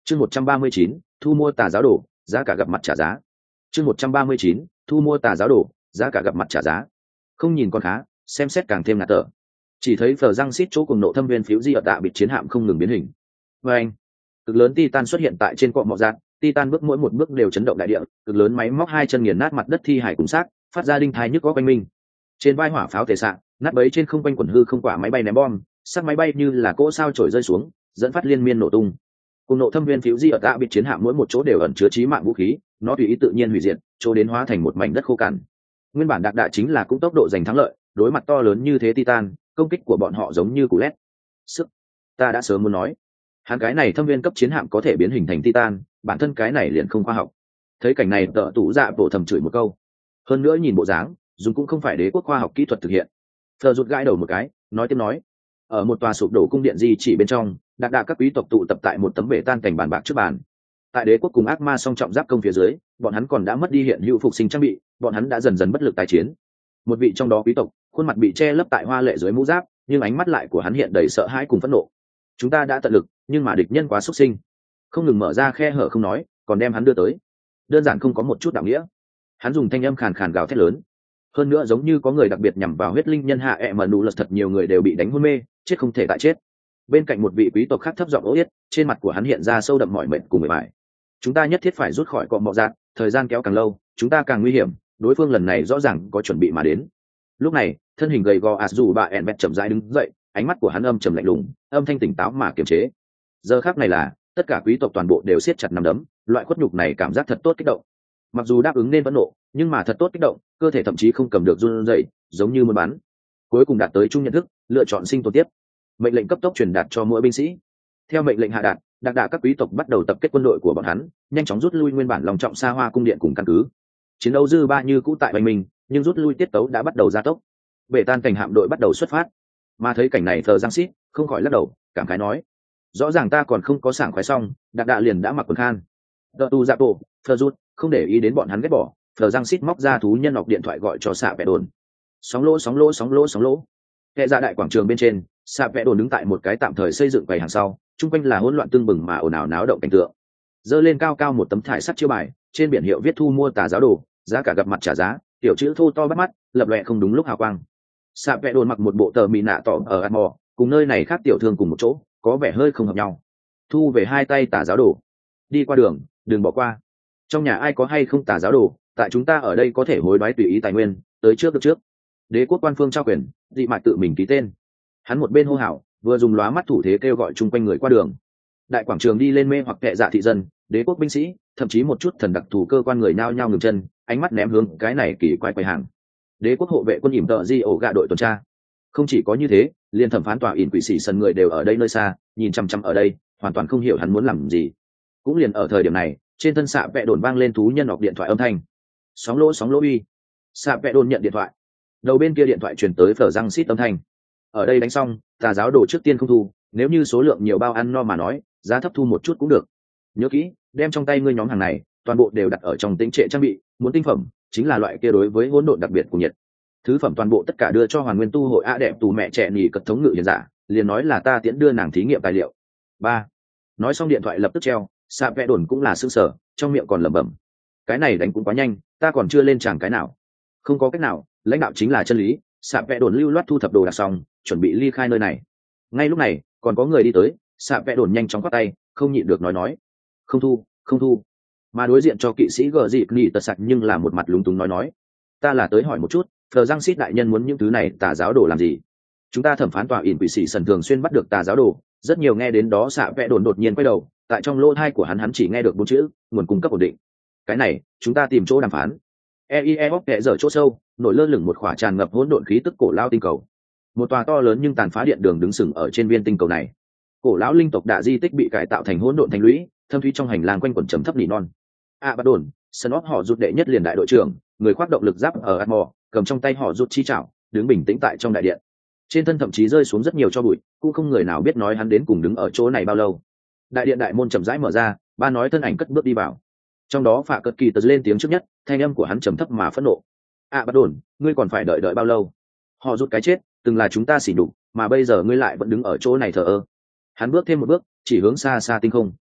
Chương 139, thu mua tà giáo đồ, giá cả gặp mặt trả giá. Chương 139, thu mua tà giáo đồ, giá cả gặp mặt trả giá. Không nhìn con khá, xem xét càng thêm ngạt thở. Chỉ thấy phờ răng xít chỗ cùng nộ thâm viên phiếu di ở tạ bị chiến hạm không ngừng biến hình. Và anh, cực lớn titan xuất hiện tại trên cọ mọ dạng, titan bước mỗi một bước đều chấn động đại địa, cực lớn máy móc hai chân nghiền nát mặt đất thi hải cùng xác, phát ra đinh thai nhức óc quanh mình. Trên vai hỏa pháo tề xạ, nát bấy trên không quanh quần hư không quả máy bay ném bom, xác máy bay như là cỗ sao trổi rơi xuống, dẫn phát liên miên nổ tung. Cùng nộ thâm viên phiếu di ở tạ bị chiến hạm mỗi một chỗ đều ẩn chứa chí mạng vũ khí, nó tùy ý tự nhiên hủy diệt, chỗ đến hóa thành một mảnh đất khô cằn. Nguyên bản đạc đạ chính là cũng tốc độ giành thắng lợi, đối mặt to lớn như thế titan, công kích của bọn họ giống như củ lét. Sức, ta đã sớm muốn nói, hắn cái này thâm viên cấp chiến hạm có thể biến hình thành titan, bản thân cái này liền không khoa học. Thấy cảnh này tợ tủ dạ bộ thầm chửi một câu. Hơn nữa nhìn bộ dáng, dùng cũng không phải đế quốc khoa học kỹ thuật thực hiện. Phờ rụt gãi đầu một cái, nói tiếp nói, ở một tòa sụp đổ cung điện di chỉ bên trong, đạc đạ các quý tộc tụ tập tại một tấm bể tan cảnh bàn bạc trước bàn. Tại đế quốc cùng ác ma song trọng giáp công phía dưới, bọn hắn còn đã mất đi hiện hữu phục sinh trang bị, bọn hắn đã dần dần bất lực tái chiến. Một vị trong đó quý tộc, khuôn mặt bị che lấp tại hoa lệ dưới mũ giáp, nhưng ánh mắt lại của hắn hiện đầy sợ hãi cùng phẫn nộ. Chúng ta đã tận lực, nhưng mà địch nhân quá xuất sinh, không ngừng mở ra khe hở không nói, còn đem hắn đưa tới, đơn giản không có một chút đạo nghĩa. Hắn dùng thanh âm khàn khàn gào thét lớn. Hơn nữa giống như có người đặc biệt nhằm vào huyết linh nhân hạ mà nụ lật, thật nhiều người đều bị đánh hôn mê, chết không thể tại chết. Bên cạnh một vị quý tộc khác thấp giọng ố yết, trên mặt của hắn hiện ra sâu đậm mỏi mệt cùng mệt mỏi. Chúng ta nhất thiết phải rút khỏi cọ mọ dạng, thời gian kéo càng lâu, chúng ta càng nguy hiểm, đối phương lần này rõ ràng có chuẩn bị mà đến. Lúc này, thân hình gầy gò Azu bà Enbet chậm rãi đứng dậy, ánh mắt của hắn âm trầm lạnh lùng, âm thanh tỉnh táo mà kiềm chế. Giờ khắc này là, tất cả quý tộc toàn bộ đều siết chặt nắm đấm, loại khuất nhục này cảm giác thật tốt kích động. Mặc dù đáp ứng nên vẫn nộ, nhưng mà thật tốt kích động, cơ thể thậm chí không cầm được run rẩy, giống như muốn bắn. Cuối cùng đạt tới chung nhận thức, lựa chọn sinh tồn tiếp. Mệnh lệnh cấp tốc truyền đạt cho mỗi binh sĩ. Theo mệnh lệnh hạ đạt, đạc đạ các quý tộc bắt đầu tập kết quân đội của bọn hắn, nhanh chóng rút lui nguyên bản lòng trọng xa hoa cung điện cùng căn cứ. Chiến đấu dư ba như cũ tại bành mình, nhưng rút lui tiết tấu đã bắt đầu gia tốc. Bể tan cảnh hạm đội bắt đầu xuất phát. Mà thấy cảnh này thờ giang xít không khỏi lắc đầu, cảm khái nói: rõ ràng ta còn không có sảng khoái xong, đạc đạ liền đã mặc quần khan. Đợt tu dạ bộ, thờ rút không để ý đến bọn hắn ghét bỏ, thờ giang xít móc ra thú nhân ngọc điện thoại gọi cho xạ vẽ đồn. Sóng lỗ sóng lỗ sóng lỗ sóng lỗ. Kệ ra đại quảng trường bên trên, xạ vẽ đồn đứng tại một cái tạm thời xây dựng quầy hàng sau, chung quanh là hỗn loạn tương bừng mà ồn ào náo động cảnh tượng. Dơ lên cao cao một tấm thải sắt chiêu bài, trên biển hiệu viết thu mua tà giáo đồ, giá cả gặp mặt trả giá, tiểu chữ thô to bắt mắt, lập lòe không đúng lúc hào quang. Xạ vẽ đồn mặc một bộ tờ mì nạ tỏ ở ạt mò, cùng nơi này khác tiểu thương cùng một chỗ, có vẻ hơi không hợp nhau. Thu về hai tay tà giáo đồ. Đi qua đường, đừng bỏ qua. Trong nhà ai có hay không tà giáo đồ, tại chúng ta ở đây có thể hối đoái tùy ý tài nguyên, tới trước được trước. Đế quốc quan phương trao quyền, dị mạch tự mình ký tên. Hắn một bên hô hào, vừa dùng lóa mắt thủ thế kêu gọi chung quanh người qua đường. Đại quảng trường đi lên mê hoặc kệ dạ thị dân, đế quốc binh sĩ, thậm chí một chút thần đặc thù cơ quan người nhao nhao ngừng chân, ánh mắt ném hướng cái này kỳ quái quầy hàng. Đế quốc hộ vệ quân ỉm tợ di ổ gạ đội tuần tra. Không chỉ có như thế, liên thẩm phán tòa ỉn quỷ sĩ sân người đều ở đây nơi xa, nhìn chăm chăm ở đây, hoàn toàn không hiểu hắn muốn làm gì. Cũng liền ở thời điểm này, trên thân xạ vẽ đồn vang lên thú nhân ngọc điện thoại âm thanh. Sóng lỗ uy. Xạ vẽ đồn nhận điện thoại. Đầu bên kia điện thoại truyền tới phở răng xít âm thanh. Ở đây đánh xong, tà giáo đồ trước tiên không thu, nếu như số lượng nhiều bao ăn no mà nói, giá thấp thu một chút cũng được. Nhớ kỹ, đem trong tay ngươi nhóm hàng này, toàn bộ đều đặt ở trong tĩnh trệ trang bị, muốn tinh phẩm, chính là loại kia đối với hỗn độn đặc biệt của nhiệt. Thứ phẩm toàn bộ tất cả đưa cho Hoàn Nguyên tu hội a đẹp tù mẹ trẻ nhì cật thống ngự hiền giả, liền nói là ta tiễn đưa nàng thí nghiệm tài liệu. 3. Nói xong điện thoại lập tức treo, xạ vẽ đồn cũng là sững sờ, trong miệng còn lẩm bẩm. Cái này đánh cũng quá nhanh, ta còn chưa lên tràng cái nào. Không có cách nào, lãnh đạo chính là chân lý, xạ vẽ đồn lưu loát thu thập đồ đạc xong, chuẩn bị ly khai nơi này. Ngay lúc này, còn có người đi tới, xạ vẽ đồn nhanh chóng quát tay, không nhịn được nói. Không thu. Mà đối diện cho kỵ sĩ gờ dịp nỉ tật sạch nhưng là một mặt lúng túng nói. Ta là tới hỏi một chút, Phờ Giang Sít đại nhân muốn những thứ này tà giáo đồ làm gì? Chúng ta thẩm phán tòa ỉn quỷ sĩ sần thường xuyên bắt được tà giáo đồ, rất nhiều nghe đến đó xạ vẽ đồn đột nhiên quay đầu, tại trong lỗ tai của hắn chỉ nghe được 4 chữ, nguồn cung cấp ổn định. Cái này, chúng ta tìm chỗ đàm phán. EIE kệ dở chỗ sâu, nổi lơ lửng một khỏa tràn ngập hỗn độn khí tức cổ lao tinh cầu. Một tòa to lớn nhưng tàn phá điện đường đứng sừng ở trên viên tinh cầu này. Cổ lão linh tộc đạ di tích bị cải tạo thành hỗn độn thành lũy, thâm thúy trong hành lang quanh quẩn trầm thấp nỉ non. Bắt đồn, sân óc họ rụt đệ nhất liền đại đội trưởng, người khoác động lực giáp ở Atmore, cầm trong tay họ rụt chi chảo, đứng bình tĩnh tại trong đại điện. Trên thân thậm chí rơi xuống rất nhiều cho bụi, cũng không người nào biết nói hắn đến cùng đứng ở chỗ này bao lâu. Đại điện đại môn chậm rãi mở ra, ba nói thân ảnh cất bước đi vào. Trong đó Phạ Cật Kỳ tật lên tiếng trước nhất, thanh âm của hắn trầm thấp mà phẫn nộ. Bắt đồn, ngươi còn phải đợi bao lâu? Họ rụt cái chết, từng là chúng ta xỉ nhục, mà bây giờ ngươi lại vẫn đứng ở chỗ này thờ ơ. Hắn bước thêm một bước, chỉ hướng xa xa tinh không.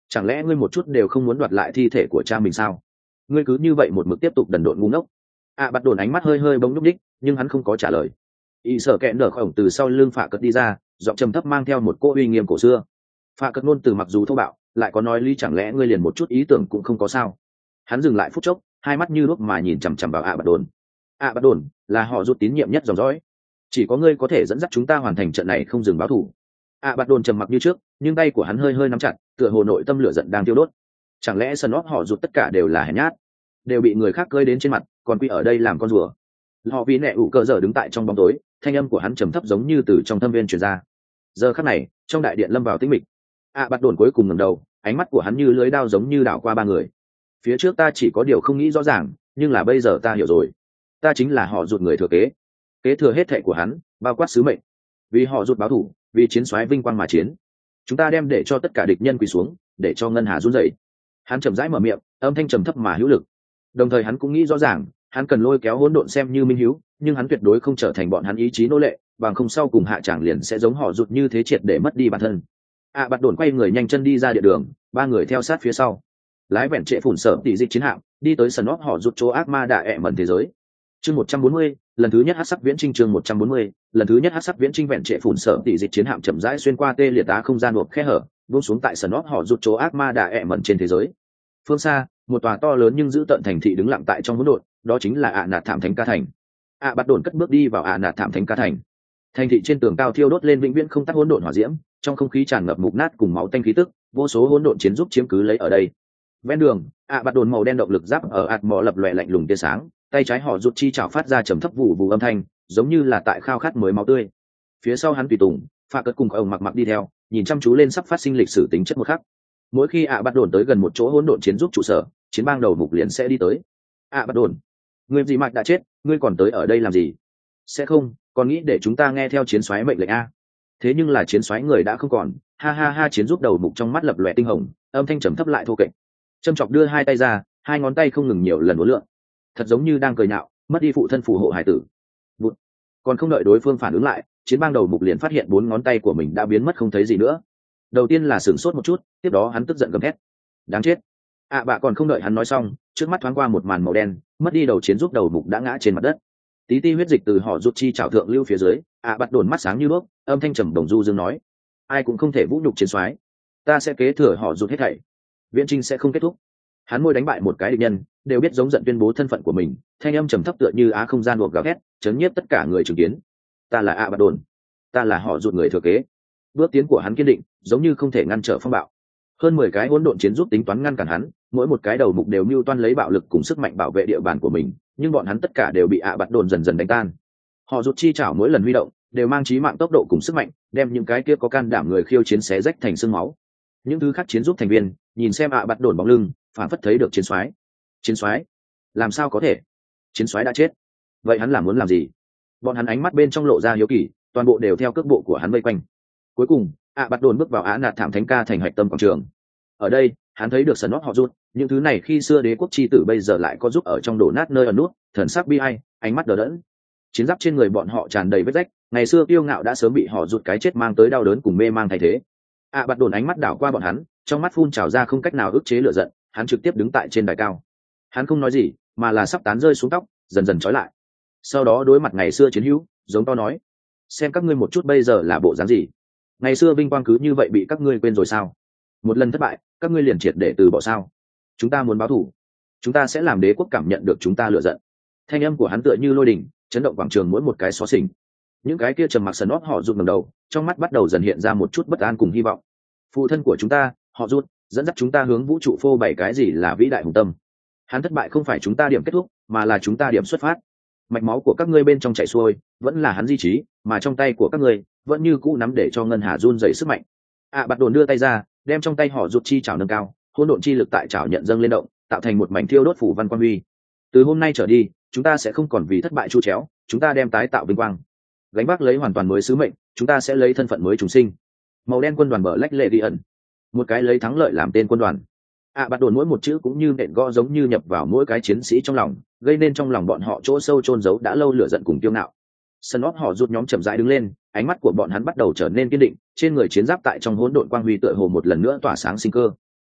Chẳng lẽ ngươi một chút đều không muốn đoạt lại thi thể của cha mình sao? Ngươi cứ như vậy một mực tiếp tục đần độn ngu ngốc. Bắt đồn ánh mắt hơi hơi bỗng nhúc đích, nhưng hắn không có trả lời. Y sở kẹn đỡ khổng từ sau lưng Phạ Cật đi ra, giọng trầm thấp mang theo một cỗ uy nghiêm cổ xưa. Phạ Cật ngôn từ mặc dù thô bạo, lại có nói lý, chẳng lẽ ngươi liền một chút ý tưởng cũng không có sao? Hắn dừng lại phút chốc, hai mắt như đuốc mà nhìn chằm chằm vào Bắt đồn. Bắt đồn là họ rút tín nhiệm nhất dòng dõi, chỉ có ngươi có thể dẫn dắt chúng ta hoàn thành trận này không dừng báo thù. Bắt đồn trầm mặc như trước, nhưng tay của hắn hơi hơi nắm chặt, tựa hồ nội tâm lửa giận đang thiêu đốt. Chẳng lẽ sân óc họ rút tất cả đều là hèn nhát, đều bị người khác cơi đến trên mặt, còn quy ở đây làm con rùa? Họ vì nẹ ủ cờ dở đứng tại trong bóng tối, thanh âm của hắn trầm thấp giống như từ trong thâm viên truyền ra. Giờ khắc này, trong đại điện lâm vào tĩnh mịch. Bắt đồn cuối cùng ngẩng đầu, ánh mắt của hắn như lưới đao giống như đảo qua ba người. Phía trước ta chỉ có điều không nghĩ rõ ràng, nhưng là bây giờ ta hiểu rồi. Ta chính là họ rụt người thừa kế, kế thừa hết thệ của hắn, bao quát sứ mệnh. Vì họ rụt báo thù, vì chiến soái vinh quang mà chiến. Chúng ta đem để cho tất cả địch nhân quỳ xuống, để cho ngân hà run rẩy. Hắn chậm rãi mở miệng, âm thanh trầm thấp mà hữu lực. Đồng thời hắn cũng nghĩ rõ ràng, hắn cần lôi kéo hỗn độn xem như minh hiếu, nhưng hắn tuyệt đối không trở thành bọn hắn ý chí nô lệ, bằng không sau cùng hạ tràng liền sẽ giống họ rụt như thế, triệt để mất đi bản thân. Bắt đồn quay người nhanh chân đi ra địa đường, ba người theo sát phía sau. Lái vẹn trệ phủn sở tỷ dịch chiến hạm, đi tới sân óp họ rụt chỗ ác ma đạ ẹ mẩn thế giới. Chương 140, lần thứ nhất hắc sắc viễn trinh. Chương 140, lần thứ nhất hắc sắc viễn trinh. Vẹn trệ phủn sở tỷ dịch chiến hạm chậm rãi xuyên qua tê liệt đá không gian hộp khe hở, buông xuống tại sân óp họ rụt chỗ ác ma đạ ẹ mẩn trên thế giới. Phương xa, một tòa to lớn nhưng giữ tận thành thị đứng lặng tại trong hỗn độn, đó chính là nạt thảm thánh ca thành. Bắt đồn cất bước đi vào nạt thảm thánh ca thành. Thành thị trên tường cao thiêu đốt lên vĩnh viễn không tắt hỗn độn hỏa diễm, trong không khí tràn ngập mục nát cùng máu tanh khí tức, vô số hỗn độn chiến giúp chiếm cứ lấy ở đây. Ven đường, Bắt đồn màu đen động lực giáp ở mỏ lập lòe lạnh lùng tia sáng, tay trái họ rụt chi chảo phát ra trầm thấp vụ vụ âm thanh, giống như là tại khao khát mới máu tươi. Phía sau hắn tùy tùng, Phạ Cật cùng ông mặc đi theo, nhìn chăm chú lên sắp phát sinh lịch sử tính chất một khắc. Mỗi khi Bắt đồn tới gần một chỗ hỗn độn chiến giúp trụ sở, chiến bang đầu mục liền sẽ đi tới. Bắt đồn, người gì mạch đã chết, ngươi còn tới ở đây làm gì? Sẽ không, còn nghĩ để chúng ta nghe theo chiến soái mệnh lệnh a? Thế nhưng là chiến soái người đã không còn. Ha ha ha, chiến giúp đầu mục trong mắt lập lòe tinh hồng, âm thanh trầm thấp lại thô kệch. Châm chọc đưa hai tay ra, hai ngón tay không ngừng nhiều lần uốn lượn, thật giống như đang cười nhạo mất đi phụ thân phù hộ hải tử. Còn không đợi đối phương phản ứng lại, chiến bang đầu mục liền phát hiện bốn ngón tay của mình đã biến mất không thấy gì nữa. Đầu tiên là sửng sốt một chút, tiếp đó hắn tức giận gầm thét: đáng chết! Bạ còn không đợi hắn nói xong, trước mắt thoáng qua một màn màu đen, mất đi đầu chiến giúp đầu mục đã ngã trên mặt đất. Tí ti huyết dịch từ họ rút chi trảo thượng lưu phía dưới. Bắt đồn mắt sáng như đuốc, âm thanh trầm đồng du dương nói: ai cũng không thể vũ nhục chiến soái, ta sẽ kế thừa họ rút hết thảy, viễn trinh sẽ không kết thúc. Hắn môi đánh bại một cái địch nhân, đều biết giống giận tuyên bố thân phận của mình, thanh âm trầm thấp tựa như không gian buộc gào thét, chấn nhiếp tất cả người chứng kiến. Ta là Bắt đồn, ta là họ rụt người thừa kế. Bước tiến của hắn kiên định, giống như không thể ngăn trở phong bạo. Hơn 10 cái hỗn độn chiến giúp tính toán ngăn cản hắn, mỗi một cái đầu mục đều mưu toan lấy bạo lực cùng sức mạnh bảo vệ địa bàn của mình, nhưng bọn hắn tất cả đều bị Bắt đồn dần dần đánh tan. Họ rụt chi chảo mỗi lần huy động, đều mang chí mạng tốc độ cùng sức mạnh, đem những cái kia có can đảm người khiêu chiến xé rách thành xương máu. Những thứ khác chiến giúp thành viên nhìn xem Bắt đồn bóng lưng, phản phất thấy được chiến soái. Chiến soái? Làm sao có thể? Chiến soái đã chết. Vậy hắn muốn làm gì? Bọn hắn ánh mắt bên trong lộ ra hiếu kỳ, toàn bộ đều theo cước bộ của hắn vây quanh. Cuối cùng, Bắt đồn bước vào nạt thảm thánh ca thành hạch tâm quảng trường. Ở đây, hắn thấy được sân óc họ rút, những thứ này khi xưa đế quốc chi tử bây giờ lại có giúp ở trong đổ nát nơi ẩn nút, thần sắc bi ai, ánh mắt đờ đẫn. Chiến giáp trên người bọn họ tràn đầy vết rách, ngày xưa kiêu ngạo đã sớm bị họ rút cái chết mang tới đau đớn cùng mê mang thay thế. Bắt đồn ánh mắt đảo qua bọn hắn, trong mắt phun trào ra không cách nào ức chế lửa giận, hắn trực tiếp đứng tại trên đài cao. Hắn không nói gì, mà là sắp tán rơi xuống tóc, dần dần trói lại. Sau đó đối mặt ngày xưa chiến hữu, giống to nói: xem các ngươi một chút bây giờ là bộ dáng gì? Ngày xưa vinh quang cứ như vậy bị các ngươi quên rồi sao? Một lần thất bại, các ngươi liền triệt để từ bỏ sao? Chúng ta muốn báo thù, chúng ta sẽ làm đế quốc cảm nhận được chúng ta lựa giận. Thanh âm của hắn tựa như lôi đình, chấn động quảng trường mỗi một cái xó xỉnh. Những cái kia trầm mặc sần óp họ rụt ngẩng đầu, trong mắt bắt đầu dần hiện ra một chút bất an cùng hy vọng. Phụ thân của chúng ta, họ rụt, dẫn dắt chúng ta hướng vũ trụ phô bày cái gì là vĩ đại hùng tâm. Hắn thất bại không phải chúng ta điểm kết thúc, mà là chúng ta điểm xuất phát. Mạch máu của các ngươi bên trong chảy xuôi, vẫn là hắn di trí, mà trong tay của các ngươi vẫn như cũ nắm để cho ngân hà run dậy sức mạnh. Bắt đồn đưa tay ra, đem trong tay họ rụt chi chảo nâng cao, hỗn độn chi lực tại chảo nhận dâng lên động, tạo thành một mảnh thiêu đốt phủ văn quang huy. Từ hôm nay trở đi, chúng ta sẽ không còn vì thất bại chu chéo, chúng ta đem tái tạo vinh quang, gánh vác lấy hoàn toàn mới sứ mệnh, chúng ta sẽ lấy thân phận mới trùng sinh. Màu đen quân đoàn bờ lách lệ đi ẩn, một cái lấy thắng lợi làm tên quân đoàn. Bắt đồn mỗi một chữ cũng như nện gõ giống như nhập vào mỗi cái chiến sĩ trong lòng, gây nên trong lòng bọn họ chỗ sâu chôn giấu đã lâu lửa giận cùng kiêu ngạo. Sân óp họ rút nhóm chậm rãi đứng lên, ánh mắt của bọn hắn bắt đầu trở nên kiên định, trên người chiến giáp tại trong hỗn độn quang huy tựa hồ một lần nữa tỏa sáng sinh cơ.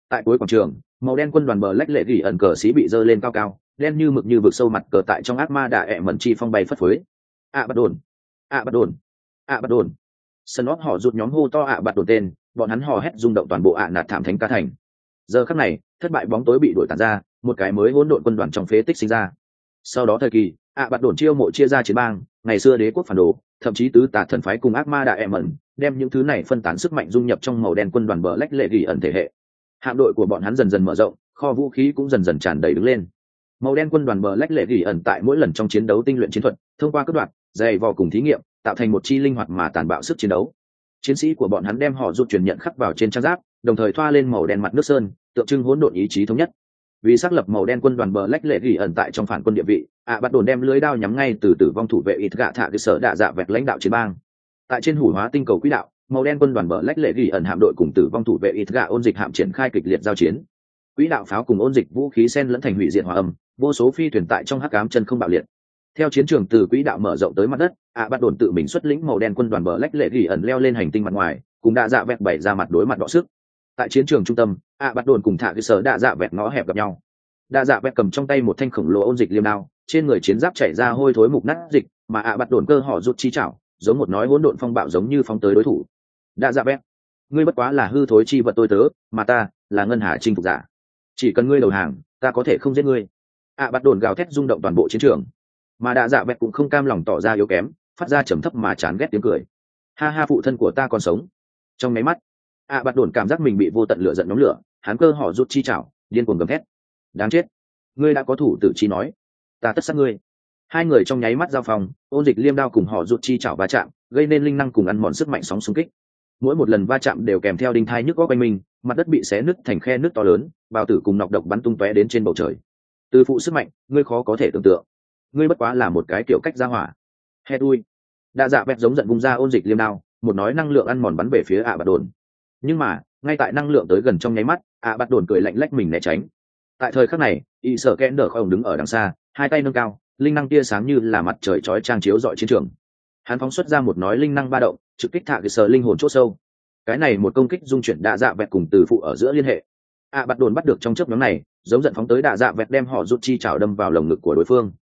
Tại cuối quảng trường, màu đen quân đoàn bờ lách lệ gỉ ẩn cờ sĩ bị dơ lên cao cao, đen như mực như vực sâu mặt cờ tại trong ác ma đạ ẹ mẩn chi phong bay phất phới. Bắt đồn, bắt đồn, bắt đồn. Sân óp họ rụt nhóm hô to bắt đồn tên, bọn hắn hò hét rung động toàn bộ nạt thảm thánh ca thành. Giờ khắc này, thất bại bóng tối bị đuổi tàn ra, một cái mới hỗn độn quân đoàn trong phế tích sinh ra. Sau đó thời kỳ, bắt đồn chiêu mộ chia ra chiến bang, ngày xưa đế quốc phản đồ, thậm chí tứ tà thần phái cùng ác ma đạ ẹ mẩn, đem những thứ này phân tán sức mạnh dung nhập trong màu đen quân đoàn bờ lách lệ gỉ ẩn thể hệ. Hạm đội của bọn hắn dần dần mở rộng, kho vũ khí cũng dần dần tràn đầy đứng lên. Màu đen quân đoàn bờ lách lệ gỉ ẩn tại mỗi lần trong chiến đấu tinh luyện chiến thuật, thông qua cất đoạt, dày vò cùng thí nghiệm, tạo thành một chi linh hoạt mà tàn bạo sức chiến đấu. Chiến sĩ của bọn hắn đem họ rút truyền nhận khắc vào trên trang giáp, đồng thời thoa lên màu đen mặt nước sơn, tượng trưng hỗn độn ý chí thống nhất. Vì xác lập màu đen quân đoàn bờ lách lệ gỉ ẩn tại trong phản quân địa vị, bắt đồn đem lưới đao nhắm ngay từ tử vong thủ vệ ít gạ thạ cơ sở đạ dạ vẹt lãnh đạo chiến bang. Tại trên hủ hóa tinh cầu quỹ đạo, màu đen quân đoàn bờ lách lệ gỉ ẩn hạm đội cùng tử vong thủ vệ ít gạ ôn dịch hạm triển khai kịch liệt giao chiến. Quỹ đạo pháo cùng ôn dịch vũ khí xen lẫn thành hủy diệt hòa âm, vô số phi thuyền tại trong hắc ám chân không bạo liệt. Theo chiến trường từ quỹ đạo mở rộng tới mặt đất, bắt đồn tự mình xuất lĩnh màu đen quân đoàn bờ lách lệ gỉ ẩn leo lên hành tinh mặt ngoài, cùng đạ dạ vẹt bày ra mặt đối mặt đọ sức. Tại chiến trường trung tâm, bắt đồn cùng thạ cơ sở đạ dạ vẹt ngõ hẹp gặp nhau. Đạ dạ vẹt cầm trong tay một thanh khổng lồ ôn dịch liêm đao, trên người chiến giáp chảy ra hôi thối mục nát dịch, mà bắt đồn cơ họ rút chi chảo, giống một nói hỗn độn phong bạo giống như phóng tới đối thủ. Đạ dạ vẹt, ngươi bất quá là hư thối chi vật tôi tớ, mà ta là ngân hà chinh phục giả. Chỉ cần ngươi đầu hàng, ta có thể không giết ngươi. Bắt đồn gào thét rung động toàn bộ chiến trường, mà đạ dạ vẹt cũng không cam lòng tỏ ra yếu kém, phát ra trầm thấp mà chán ghét tiếng cười. Ha ha, phụ thân của ta còn sống. Trong máy mắt, bắt đồn cảm giác mình bị vô tận lửa giận nhóm lửa, hắn cơ họ rút chi chảo, điên cuồng gầm thét. Đáng chết, ngươi đã có thủ tử chi nói, ta tất sát ngươi. Hai người trong nháy mắt giao phòng, ôn dịch liêm đao cùng họ rút chi chảo va chạm, gây nên linh năng cùng ăn mòn sức mạnh sóng xung kích. Mỗi một lần va chạm đều kèm theo đinh thai nhức góc quanh mình, mặt đất bị xé nứt thành khe nứt to lớn, bào tử cùng nọc độc bắn tung tóe đến trên bầu trời. Từ phụ sức mạnh, ngươi khó có thể tưởng tượng, ngươi bất quá là một cái kiểu cách ra hỏa. He đuôi, đa dạ vẹt giống giận vung ra ôn dịch liêm đao, một nói năng lượng ăn mòn bắn về phía bắt đồn. Nhưng mà ngay tại năng lượng tới gần trong nháy mắt, bắt đồn cười lạnh lách mình né tránh. Tại thời khắc này, y sở kẽ đỡ khỏi đứng ở đằng xa, hai tay nâng cao, linh năng tia sáng như là mặt trời chói chang chiếu rọi chiến trường. Hắn phóng xuất ra một nói linh năng ba động, trực kích thạ cơ sở linh hồn chỗ sâu. Cái này một công kích dung chuyển đạ dạ vẹt cùng từ phụ ở giữa liên hệ. Bắt đồn bắt được trong chớp nhoáng này, giống giận phóng tới đạ dạ vẹt đem họ rút chi chảo đâm vào lồng ngực của đối phương.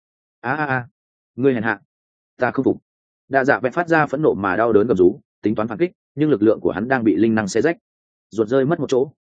Ngươi hèn hạ, ta không phục. Đạ dạ vẹt phát ra phẫn nộ mà đau đớn gầm rú, tính toán phản kích, nhưng lực lượng của hắn đang bị linh năng xé rách, ruột rơi mất một chỗ.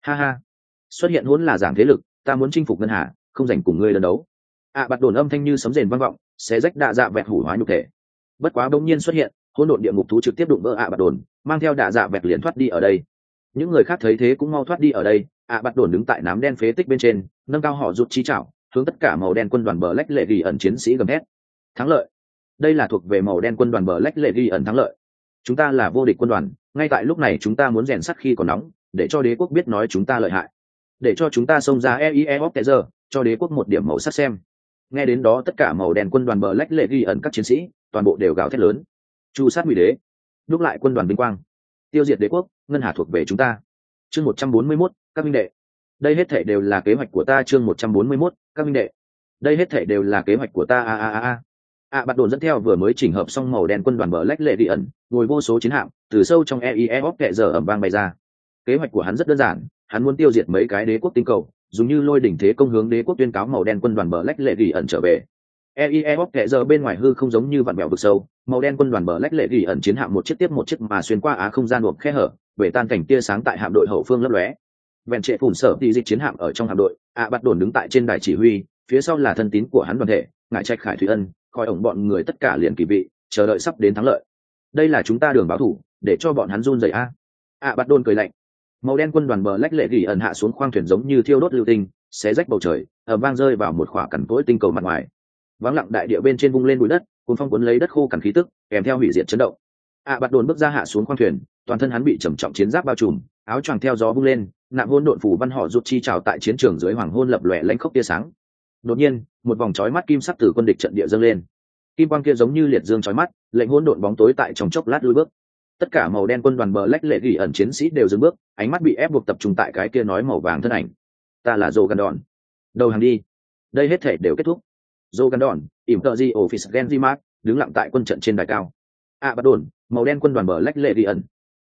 Xuất hiện hỗn là giảng thế lực, ta muốn chinh phục ngân hà, không dành cùng ngươi đơn đấu. Bắt đồn âm thanh như sấm rền vang vọng, xé rách đạ dạ vẹt hủ hóa nhục thể. Bất quá bỗng nhiên xuất hiện, hỗn độn địa ngục thú trực tiếp đụng vỡ bắt đồn, mang theo đạ dạ vẹt liền thoát đi ở đây. Những người khác thấy thế cũng mau thoát đi ở đây. Bắt đồn đứng tại nám đen phế tích bên trên, nâng cao họ rút chi chảo, hướng tất cả màu đen quân đoàn bờ lách lệ gỉ ẩn chiến sĩ gầm thét. Thắng lợi! Đây là thuộc về màu đen quân đoàn bờ lách lệ gỉ ẩn thắng lợi. Chúng ta là vô địch quân đoàn, ngay tại lúc này chúng ta muốn rèn sắt khi còn nóng, để cho đế quốc biết nói chúng ta lợi hại, để cho chúng ta xông ra EIE cho đế quốc một điểm màu sắc xem. Nghe đến đó, tất cả màu đen quân đoàn bờ lách lệ ghi ẩn các chiến sĩ toàn bộ đều gào thét lớn. Chu sát ngụy đế, đúc lại quân đoàn vinh quang, tiêu diệt đế quốc, ngân hà thuộc về chúng ta. Chương 141, các minh đệ, đây hết thảy đều là kế hoạch của ta. Chương 141, các minh đệ, đây hết thảy đều là kế hoạch của ta. Bắt đồn dẫn theo vừa mới chỉnh hợp xong màu đen quân đoàn bờ lách lệ ghi ẩn, ngồi vô số chiến hạm từ sâu trong EIE ẩm vang bay ra. Kế hoạch của hắn rất đơn giản, hắn muốn tiêu diệt mấy cái đế quốc tinh cầu, dùng như lôi đỉnh thế công hướng đế quốc tuyên cáo màu đen quân đoàn bờ lách lệ gỉ ẩn trở về. EIE bên ngoài hư không giống như vặn vẹo vực sâu, màu đen quân đoàn bờ lách lệ gỉ ẩn chiến hạm một chiếc tiếp một chiếc mà xuyên qua á không gian buộc khe hở, bể tan cảnh tia sáng tại hạm đội hậu phương lấp lóe. Vẹn trệ phủn sở đi dịch chiến hạm ở trong hạm đội, Bắt đồn đứng tại trên đài chỉ huy, phía sau là thân tín của hắn đoàn thể, ngải trạch khải thủy ân, coi ổng bọn người tất cả liền kỳ vị, chờ đợi sắp đến thắng lợi. Đây là chúng ta đường báo thủ, để cho bọn hắn run rẩy Bắt đồn cười lạnh. Màu đen quân đoàn bờ lách lệ gỉ ẩn hạ xuống khoang thuyền giống như thiêu đốt lưu tinh, xé rách bầu trời, vang rơi vào một khỏa cằn cỗi tinh cầu mặt ngoài. Vắng lặng đại địa bên trên vung lên bụi đất, cuốn phong cuốn lấy đất khô cằn khí tức, kèm theo hủy diệt chấn động. Bắt đồn bước ra hạ xuống khoang thuyền, toàn thân hắn bị trầm trọng chiến giáp bao trùm, áo choàng theo gió vung lên, nạm hôn độn phủ văn họ rút chi trào tại chiến trường dưới hoàng hôn lập lòe lãnh khốc tia sáng. Đột nhiên, một vòng chói mắt kim sắc từ quân địch trận địa dâng lên. Kim quang kia giống như liệt dương chói mắt, lệnh hỗn độn bóng tối tại trong chốc lát lùi bước. Tất cả màu đen quân đoàn bờ lách lệ gỉ ẩn chiến sĩ đều dừng bước, ánh mắt bị ép buộc tập trung tại cái kia nói màu vàng thân ảnh. Ta là Dô Gandon. Đầu hàng đi. Đây hết thể đều kết thúc. Dô Gandon, ỉm tợ di office Genzimark, đứng lặng tại quân trận trên đài cao. Bắt đồn, màu đen quân đoàn bờ lách lệ gỉ ẩn.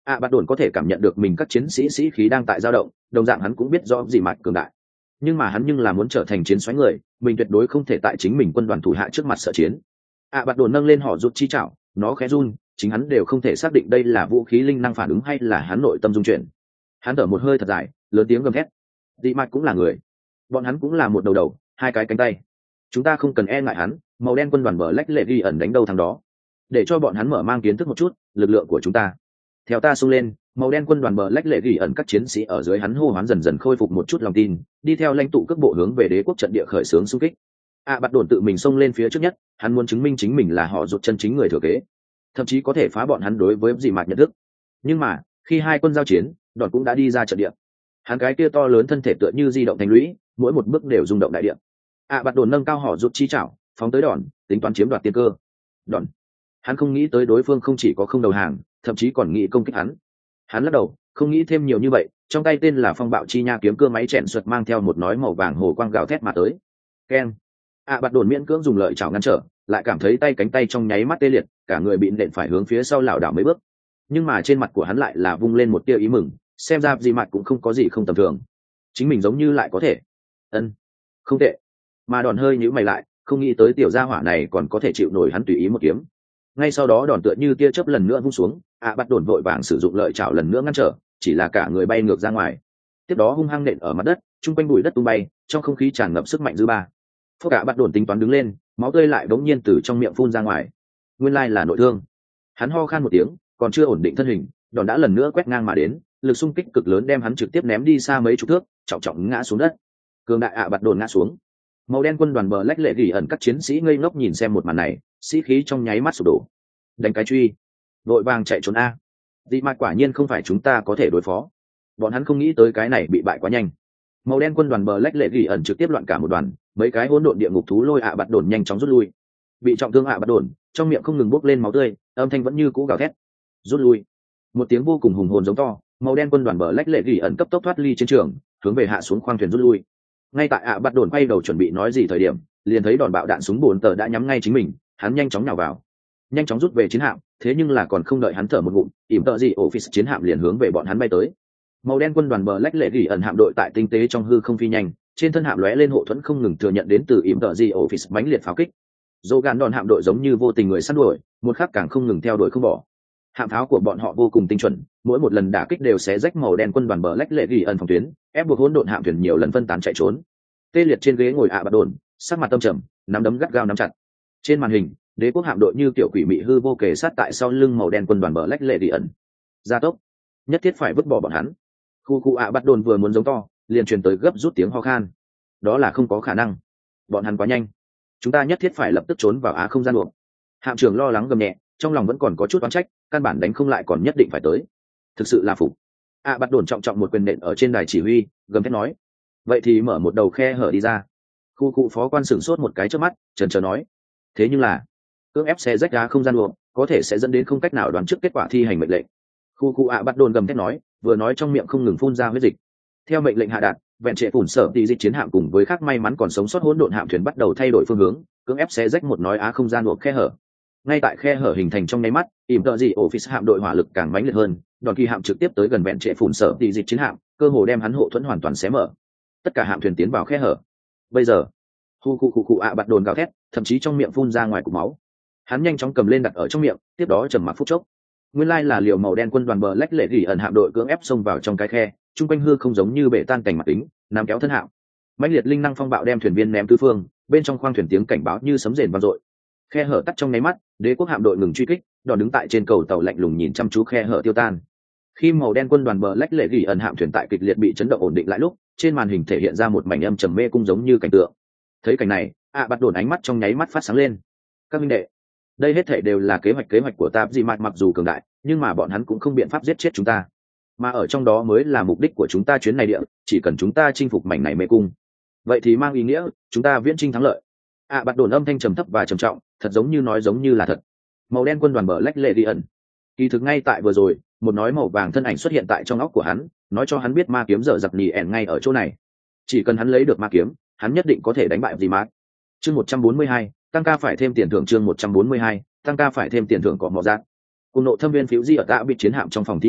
Bắt đồn có thể cảm nhận được mình các chiến sĩ sĩ khí đang tại dao động, đồng dạng hắn cũng biết rõ gì mạt cường đại, nhưng mà hắn là muốn trở thành chiến xoáy người, mình tuyệt đối không thể tại chính mình quân đoàn thủ hạ trước mặt sợ chiến. Bắt đồn nâng lên họ rụt chi chảo, nó khẽ run, chính hắn đều không thể xác định đây là vũ khí linh năng phản ứng hay là hắn nội tâm dung chuyển. Hắn thở một hơi thật dài, lớn tiếng gầm thét. Dị mạt cũng là người, bọn hắn cũng là một đầu, hai cái cánh tay, chúng ta không cần e ngại hắn. Màu đen quân đoàn bờ lách lệ ghi ẩn đánh đâu thằng đó, để cho bọn hắn mở mang kiến thức một chút lực lượng của chúng ta. Theo ta xông lên, màu đen quân đoàn bờ lách lệ ghi ẩn các chiến sĩ ở dưới hắn hô hoán dần dần khôi phục một chút lòng tin, đi theo lãnh tụ cước bộ hướng về đế quốc trận địa khởi xướng xung kích. Bắt đồn tự mình xông lên phía trước nhất, hắn muốn chứng minh chính mình là họ rụt chân chính người thừa kế, thậm chí có thể phá bọn hắn đối với dị mạt nhận thức. Nhưng mà khi hai quân giao chiến, đòn cũng đã đi ra trận địa, hắn cái kia to lớn thân thể tựa như di động thành lũy, mỗi một bước đều rung động đại địa. Bắt đồn nâng cao họ rụt chi chảo, phóng tới đòn, tính toán chiếm đoạt tiên cơ. Đòn, hắn không nghĩ tới đối phương không chỉ có không đầu hàng, thậm chí còn nghĩ công kích hắn. Hắn lắc đầu, không nghĩ thêm nhiều như vậy, trong tay tên là phong bạo chi nha kiếm cưa máy chèn sượt mang theo một nói màu vàng hồ quang gào thét mà tới. Keng! Bắt đồn miễn cưỡng dùng lợi chảo ngăn trở, lại cảm thấy cánh tay trong nháy mắt tê liệt, cả người bị nện phải hướng phía sau lảo đảo mấy bước. Nhưng mà trên mặt của hắn lại là vung lên một tia ý mừng, xem ra gì mặt cũng không có gì không tầm thường, chính mình giống như lại có thể. Không tệ. Mà đòn hơi nhíu mày lại, không nghĩ tới tiểu gia hỏa này còn có thể chịu nổi hắn tùy ý một kiếm. Ngay sau đó đòn tựa như tia chớp lần nữa vung xuống, Bắt đồn vội vàng sử dụng lợi chảo lần nữa ngăn trở, chỉ là cả người bay ngược ra ngoài. Tiếp đó hung hăng nện ở mặt đất, trung quanh bụi đất tung bay, trong không khí tràn ngập sức mạnh dư ba. Phốc Bắt đồn tính toán đứng lên, máu tươi lại bỗng nhiên từ trong miệng phun ra ngoài. Nguyên lai là nội thương. Hắn ho khan một tiếng, còn chưa ổn định thân hình, đòn đã lần nữa quét ngang mà đến, lực xung kích cực lớn đem hắn trực tiếp ném đi xa mấy chục thước, trọng trọng ngã xuống đất. Cường đại Bắt đồn ngã xuống. Màu đen quân đoàn bờ lách lệ gỉ ẩn các chiến sĩ ngây ngốc nhìn xem một màn này, sĩ khí trong nháy mắt sụp đổ. Đánh cái truy, vội vàng chạy trốn a. Dị mạt quả nhiên không phải chúng ta có thể đối phó. Bọn hắn không nghĩ tới cái này bị bại quá nhanh. Màu đen quân đoàn bờ lách lệ gỉ ẩn trực tiếp loạn cả một đoàn, mấy cái hỗn độn địa ngục thú lôi Bắt đồn nhanh chóng rút lui. Bị trọng thương Bắt đồn, trong miệng không ngừng bốc lên máu tươi, âm thanh vẫn như cũ gào thét. Rút lui. Một tiếng vô cùng hùng hồn giống to, màu đen quân đoàn bờ lách lệ gỉ ẩn cấp tốc thoát ly chiến trường, hướng về hạ xuống khoang thuyền rút lui. Ngay tại Bắt đồn quay đầu chuẩn bị nói gì thời điểm, liền thấy đòn bạo đạn súng bồn tờ đã nhắm ngay chính mình, hắn nhanh chóng nhào vào, nhanh chóng rút về chiến hạm. Thế nhưng là còn không đợi hắn thở một ngụm, ỉm tợ gì office chiến hạm liền hướng về bọn hắn bay tới. Màu đen quân đoàn bờ lách lệ gỉ ẩn hạm đội tại tinh tế trong hư không phi nhanh, trên thân hạm lóe lên hộ thuẫn không ngừng thừa nhận đến từ ỉm tợ gì office mãnh liệt pháo kích. Dô gàn đòn hạm đội giống như vô tình người săn đuổi, một khắc càng không ngừng theo đuổi không bỏ. Hạm pháo của bọn họ vô cùng tinh chuẩn, mỗi một lần đả kích đều xé rách màu đen quân đoàn bờ lách lệ gỉ ẩn phòng tuyến, ép buộc hỗn độn hạm thuyền nhiều lần phân tán chạy trốn. Tê liệt trên ghế ngồi Bắt đồn, sắc mặt tâm trầm, nắm đấm gắt gao nắm chặt. Trên màn hình, đế quốc hạm đội như tiểu quỷ mị hư vô kề sát tại sau lưng màu đen quân đoàn bờ lách lệ gỉ ẩn. Gia tốc, nhất thiết phải vứt bỏ bọn hắn. Khu Bắt đồn vừa muốn giống to, liền truyền tới gấp rút tiếng ho khan. Đó là không có khả năng, bọn hắn quá nhanh, chúng ta nhất thiết phải lập tức trốn vào Á không gian luộc. Hạm trưởng lo lắng gầm nhẹ, trong lòng vẫn còn có chút oán trách, căn bản đánh không lại còn nhất định phải tới, thực sự là phục. Bắt đồn trọng trọng một quyền nện ở trên đài chỉ huy, gầm thét nói. Vậy thì mở một đầu khe hở đi ra. Khu phó quan sửng sốt một cái trước mắt, chần chờ nói. Thế nhưng là cưỡng ép xe rách đá không gian luộc, có thể sẽ dẫn đến không cách nào đoán trước kết quả thi hành mệnh lệnh. Bắt đồn gầm thét nói, vừa nói trong miệng không ngừng phun ra huyết dịch. Theo mệnh lệnh hạ đạt, vẹn trệ phủn sở tỷ dịch chiến hạm cùng với khác may mắn còn sống sót hỗn độn hạm thuyền bắt đầu thay đổi phương hướng, cưỡng ép xé rách một nói Á không gian luộc khe hở. Ngay tại khe hở hình thành trong nháy mắt, ỉm tợ gì office hạm đội hỏa lực càng mãnh liệt hơn, đòn kỳ hạm trực tiếp tới gần vẹn trệ phủn sở tỷ dịch chiến hạm, cơ hồ đem hắn hộ thuẫn hoàn toàn xé mở. Tất cả hạm thuyền tiến vào khe hở. Bây giờ, Bắt đồn gào thét, thậm chí trong miệng phun ra ngoài cục máu. Hắn nhanh chóng cầm lên đặt ở trong miệng, tiếp đó trầm mặc phút chốc. Nguyên lai là liều màu đen quân đoàn bờ lách lệ gỉ ẩn hạm đội cưỡng ép xông vào trong cái khe, trung quanh hư không giống như bể tan cảnh mặt kính, nắm kéo thân hạm. Mãnh liệt linh năng phong bạo đem thuyền viên ném tứ phương, bên trong khoang thuyền tiếng cảnh báo như sấm rền vang dội. Khe hở tắt trong nháy mắt, đế quốc hạm đội ngừng truy kích, đòn đứng tại trên cầu tàu lạnh lùng nhìn chăm chú khe hở tiêu tan. Khi màu đen quân đoàn bờ lách lệ gỉ ẩn hạm thuyền tại kịch liệt bị chấn động ổn định lại lúc, trên màn hình thể hiện ra một mảnh âm trầm mê cung giống như cảnh tượng. Thấy cảnh này, Bắt đồn ánh mắt trong nháy mắt phát sáng lên. Các minh đệ, đây hết thảy đều là kế hoạch của ta. Dị mạt mặc dù cường đại, nhưng mà bọn hắn cũng không biện pháp giết chết chúng ta, mà ở trong đó mới là mục đích của chúng ta chuyến này địa. Chỉ cần chúng ta chinh phục mảnh này mê cung, vậy thì mang ý nghĩa chúng ta viễn chinh thắng lợi. Bắt đồn âm thanh trầm thấp và trầm trọng, thật giống như nói giống như là thật. Màu đen quân đoàn bờ lách lệ gỉ ẩn, kỳ thực ngay tại vừa rồi, một nói màu vàng thân ảnh xuất hiện tại trong óc của hắn, nói cho hắn biết ma kiếm dở giặc nỉ ẻn ngay ở chỗ này. Chỉ cần hắn lấy được ma kiếm, hắn nhất định có thể đánh bại Dị mạt. Chương 142, tăng ca phải thêm tiền thưởng. Chương 142, tăng ca phải thêm tiền thưởng của mọ giác. Cùng nộ thâm viên phiếu di ở tạ bị chiến hạm trong phòng thí nghiệm,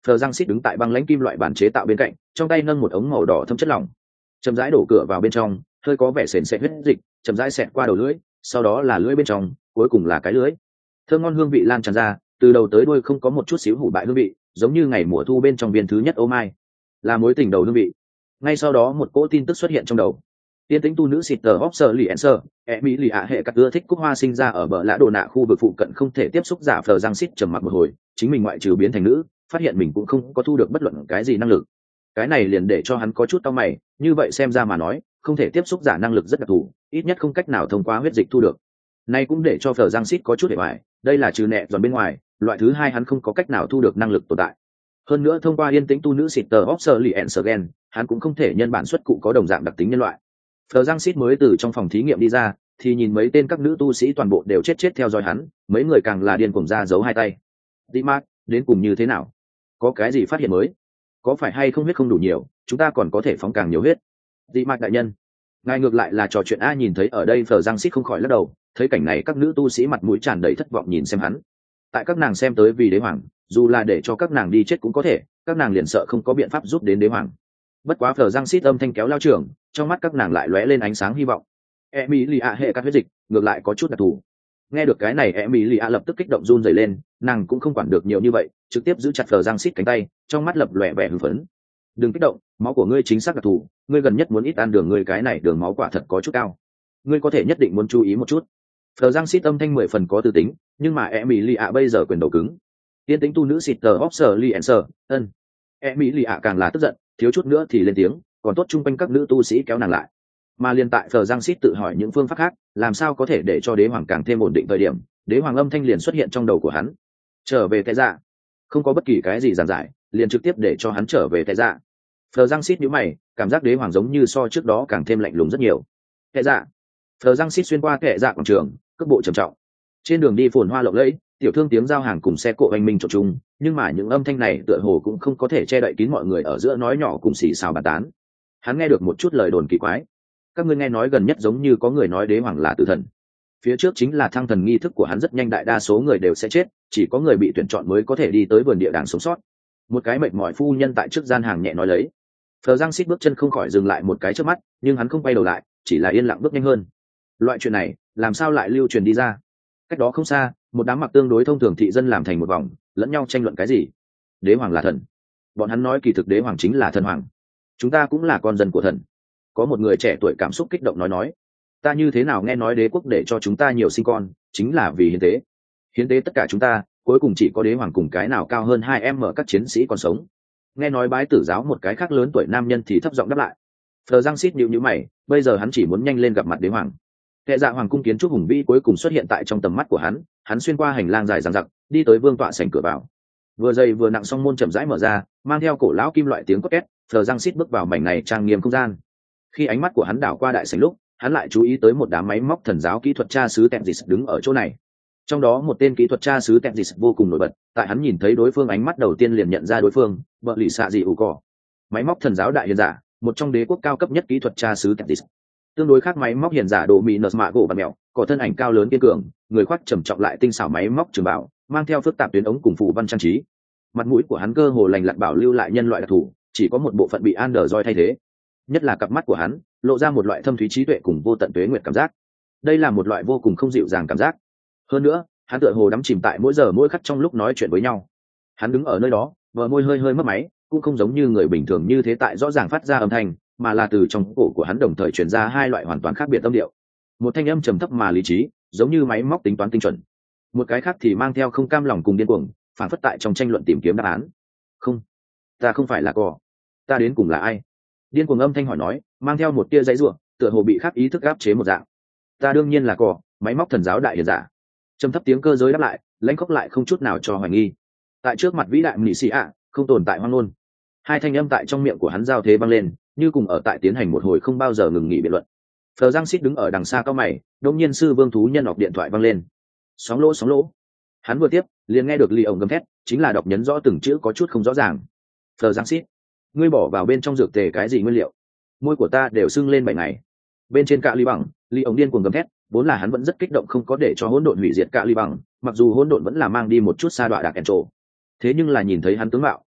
Phờ Giang Sít đứng tại băng lãnh kim loại bản chế tạo bên cạnh, trong tay nâng một ống màu đỏ thâm chất lỏng, chậm rãi đổ cửa vào bên trong, hơi có vẻ sền sệt huyết dịch, chậm rãi xẹt qua đầu lưỡi, sau đó là lưỡi bên trong, cuối cùng là cái lưỡi. Thơm ngon hương vị lan tràn ra, từ đầu tới đuôi không có một chút xíu hủ bại hương vị, giống như ngày mùa thu bên trong viên thứ nhất ô mai, là mối tình đầu hương vị. Ngay sau đó một cỗ tin tức xuất hiện trong đầu. Tiên tính tu nữ xịt tờ hóc sơ lì enser, mỹ lì ạ hệ cắt ưa thích cúc hoa sinh ra ở bờ lã đồ nạ khu vực phụ cận không thể tiếp xúc giả Phờ Giang Sít trầm mặc một hồi, chính mình ngoại trừ biến thành nữ, phát hiện mình cũng không có thu được bất luận cái gì năng lực. Cái này liền để cho hắn có chút cau mày, như vậy xem ra mà nói, không thể tiếp xúc giả năng lực rất đặc thù, ít nhất không cách nào thông qua huyết dịch thu được. Này cũng để cho Phờ Giang Sít có chút hề hoài, đây là trừ nẹ giòn bên ngoài, loại thứ hai hắn không có cách nào thu được năng lực tồn tại. Hơn nữa thông qua yên tĩnh tu nữ xịt tờ hóc sơ lì enser gen, hắn cũng không thể nhân bản xuất cụ có đồng dạng đặc tính nhân loại. Phờ Giang Sít mới từ trong phòng thí nghiệm đi ra, thì nhìn mấy tên các nữ tu sĩ toàn bộ đều chết theo dõi hắn, mấy người càng là điên cuồng ra giấu hai tay. Đi Mark, đến cùng như thế nào? Có cái gì phát hiện mới? Có phải hay không huyết không đủ nhiều, chúng ta còn có thể phóng càng nhiều huyết. Đi Mark đại nhân, ngài ngược lại là trò chuyện a. Nhìn thấy ở đây Phờ Giang Sít không khỏi lắc đầu, thấy cảnh này các nữ tu sĩ mặt mũi tràn đầy thất vọng nhìn xem hắn. Tại các nàng xem tới vì đế hoàng, dù là để cho các nàng đi chết cũng có thể, các nàng liền sợ không có biện pháp giúp đến đế hoàng. Bất quá Phờ Giang Sít âm thanh kéo lao trưởng, trong mắt các nàng lại lóe lên ánh sáng hy vọng. Emilia hệ các huyết dịch ngược lại có chút đặc thù. Nghe được cái này Emilia lập tức kích động run rẩy lên, nàng cũng không quản được nhiều như vậy, trực tiếp giữ chặt Phờ Giang Sít cánh tay, trong mắt lập lòe vẻ hưng phấn. Đừng kích động, máu của ngươi chính xác đặc thù, ngươi gần nhất muốn ít ăn đường, ngươi cái này đường máu quả thật có chút cao, ngươi có thể nhất định muốn chú ý một chút. Phờ Giang Sít âm thanh 10 phần có tư tính, nhưng mà Emilia bây giờ quyền đầu cứng. Tiên tính tu nữ xịt tờ Oxford Lienser, Emilia càng là tức giận, thiếu chút nữa thì lên tiếng, còn tốt chung quanh các nữ tu sĩ kéo nàng lại. Mà liên tại Phờ Giang Sít tự hỏi những phương pháp khác, làm sao có thể để cho đế hoàng càng thêm ổn định thời điểm, đế hoàng âm thanh liền xuất hiện trong đầu của hắn. Trở về Tệ Dạ. Không có bất kỳ cái gì giảng giải, liền trực tiếp để cho hắn trở về Tệ Dạ. Phờ Giang Sít nhíu mày, cảm giác đế hoàng giống như so trước đó càng thêm lạnh lùng rất nhiều. Tệ Dạ. Phờ Giang Sít xuyên qua Tệ Dạ quảng trường, cước bộ trầm trọng. Trên đường đi phồn hoa lộng lẫy, tiểu thương tiếng giao hàng cùng xe cộ oanh minh trộn chung, nhưng mà những âm thanh này tựa hồ cũng không có thể che đậy kín mọi người ở giữa nói nhỏ cùng xì xào bàn tán. Hắn nghe được một chút lời đồn kỳ quái. Các ngươi nghe nói gần nhất giống như có người nói đế hoàng là tử thần. Phía trước chính là thăng thần nghi thức của hắn, rất nhanh đại đa số người đều sẽ chết, chỉ có người bị tuyển chọn mới có thể đi tới vườn địa đàng sống sót. Một cái mệt mỏi phu nhân tại trước gian hàng nhẹ nói lấy. Phờ Giang Sít bước chân không khỏi dừng lại một cái trước mắt, nhưng hắn không quay đầu lại, chỉ là yên lặng bước nhanh hơn. Loại chuyện này làm sao lại lưu truyền đi ra? Cách đó không xa, một đám mặc tương đối thông thường thị dân làm thành một vòng, lẫn nhau tranh luận cái gì. Đế hoàng là thần. Bọn hắn nói kỳ thực đế hoàng chính là thần hoàng. Chúng ta cũng là con dân của thần. Có một người trẻ tuổi cảm xúc kích động nói, ta như thế nào nghe nói đế quốc để cho chúng ta nhiều sinh con chính là vì hiến tế. Hiến tế tất cả chúng ta, cuối cùng chỉ có đế hoàng cùng cái nào cao hơn 2 mở các chiến sĩ còn sống. Nghe nói bái tử giáo một cái khác lớn tuổi nam nhân thì thấp giọng đáp lại. Phờ Giang Sít nhíu mày, bây giờ hắn chỉ muốn nhanh lên gặp mặt đế hoàng. Kệ Dạ hoàng cung kiến trúc hùng vĩ cuối cùng xuất hiện tại trong tầm mắt của hắn xuyên qua hành lang dài dằng dặc, đi tới vương tọa sảnh cửa vào. Vừa dày vừa nặng song môn chậm rãi mở ra, mang theo cổ lão kim loại tiếng cốt két, Phờ Giang Sít bước vào mảnh này trang nghiêm không gian. Khi ánh mắt của hắn đảo qua đại sảnh lúc, hắn lại chú ý tới một đám máy móc thần giáo kỹ thuật cha xứ Tenzis đứng ở chỗ này. Trong đó một tên kỹ thuật cha xứ Tenzis vô cùng nổi bật, tại hắn nhìn thấy đối phương ánh mắt đầu tiên liền nhận ra đối phương, vợ lì xạ gì ủ cỏ. Máy móc thần giáo đại hiền giả, một trong đế quốc cao cấp nhất kỹ thuật cha xứ Tenzis. Tương đối khác máy móc hiền giả đồ mỹ nợ mạ gỗ và mèo, có thân ảnh cao lớn kiên cường, người khoác trầm trọng lại tinh xảo máy móc trường bảo, mang theo phức tạp tuyến ống cùng phù văn trang trí. Mặt mũi của hắn cơ hồ lành lặn bảo lưu lại nhân loại đặc thù, chỉ có một bộ phận bị Android thay thế. Nhất là cặp mắt của hắn lộ ra một loại thâm thúy trí tuệ cùng vô tận tuế nguyệt cảm giác. Đây là một loại vô cùng không dịu dàng cảm giác. Hơn nữa, hắn tựa hồ đắm chìm tại mỗi giờ mỗi khắc trong lúc nói chuyện với nhau. Hắn đứng ở nơi đó, bờ môi hơi hơi mấp máy, cũng không giống như người bình thường như thế tại rõ ràng phát ra âm thanh, mà là từ trong cổ của hắn đồng thời truyền ra hai loại hoàn toàn khác biệt âm điệu. Một thanh âm trầm thấp mà lý trí, giống như máy móc tính toán tinh chuẩn. Một cái khác thì mang theo không cam lòng cùng điên cuồng, phản phất tại trong tranh luận tìm kiếm đáp án. Không, ta không phải là cỏ, ta đến cùng là ai? Điên cuồng âm thanh hỏi nói, mang theo một tia giãy giụa, tựa hồ bị khác ý thức áp chế một dạng. Ta đương nhiên là cỏ, máy móc thần giáo đại hiền giả. Trầm thấp tiếng cơ giới đáp lại, lãnh khốc lại không chút nào cho hoài nghi. Tại trước mặt vĩ đại Mị Sĩ ạ, không tồn tại hoang ngôn. Hai thanh âm tại trong miệng của hắn giao thế vang lên, như cùng ở tại tiến hành một hồi không bao giờ ngừng nghỉ biện luận. Phờ Giang Sít đứng ở đằng xa cao mày, đột nhiên sư vương thú nhân đọc điện thoại vang lên. Sóng lỗ. Hắn vừa tiếp, liền nghe được Ly ổng gầm thét, chính là đọc nhấn rõ từng chữ có chút không rõ ràng. Phờ Giang Sít, ngươi bỏ vào bên trong dược tề cái gì nguyên liệu? Môi của ta đều sưng lên 7 ngày. Bên trên cạ ly bằng, Ly ổng điên cuồng gầm thét, vốn là hắn vẫn rất kích động không có để cho hỗn độn hủy diệt cạ ly bằng, mặc dù hỗn độn vẫn là mang đi một chút sa đọa đạc kèn trổ. Thế nhưng là nhìn thấy hắn tướng mạo,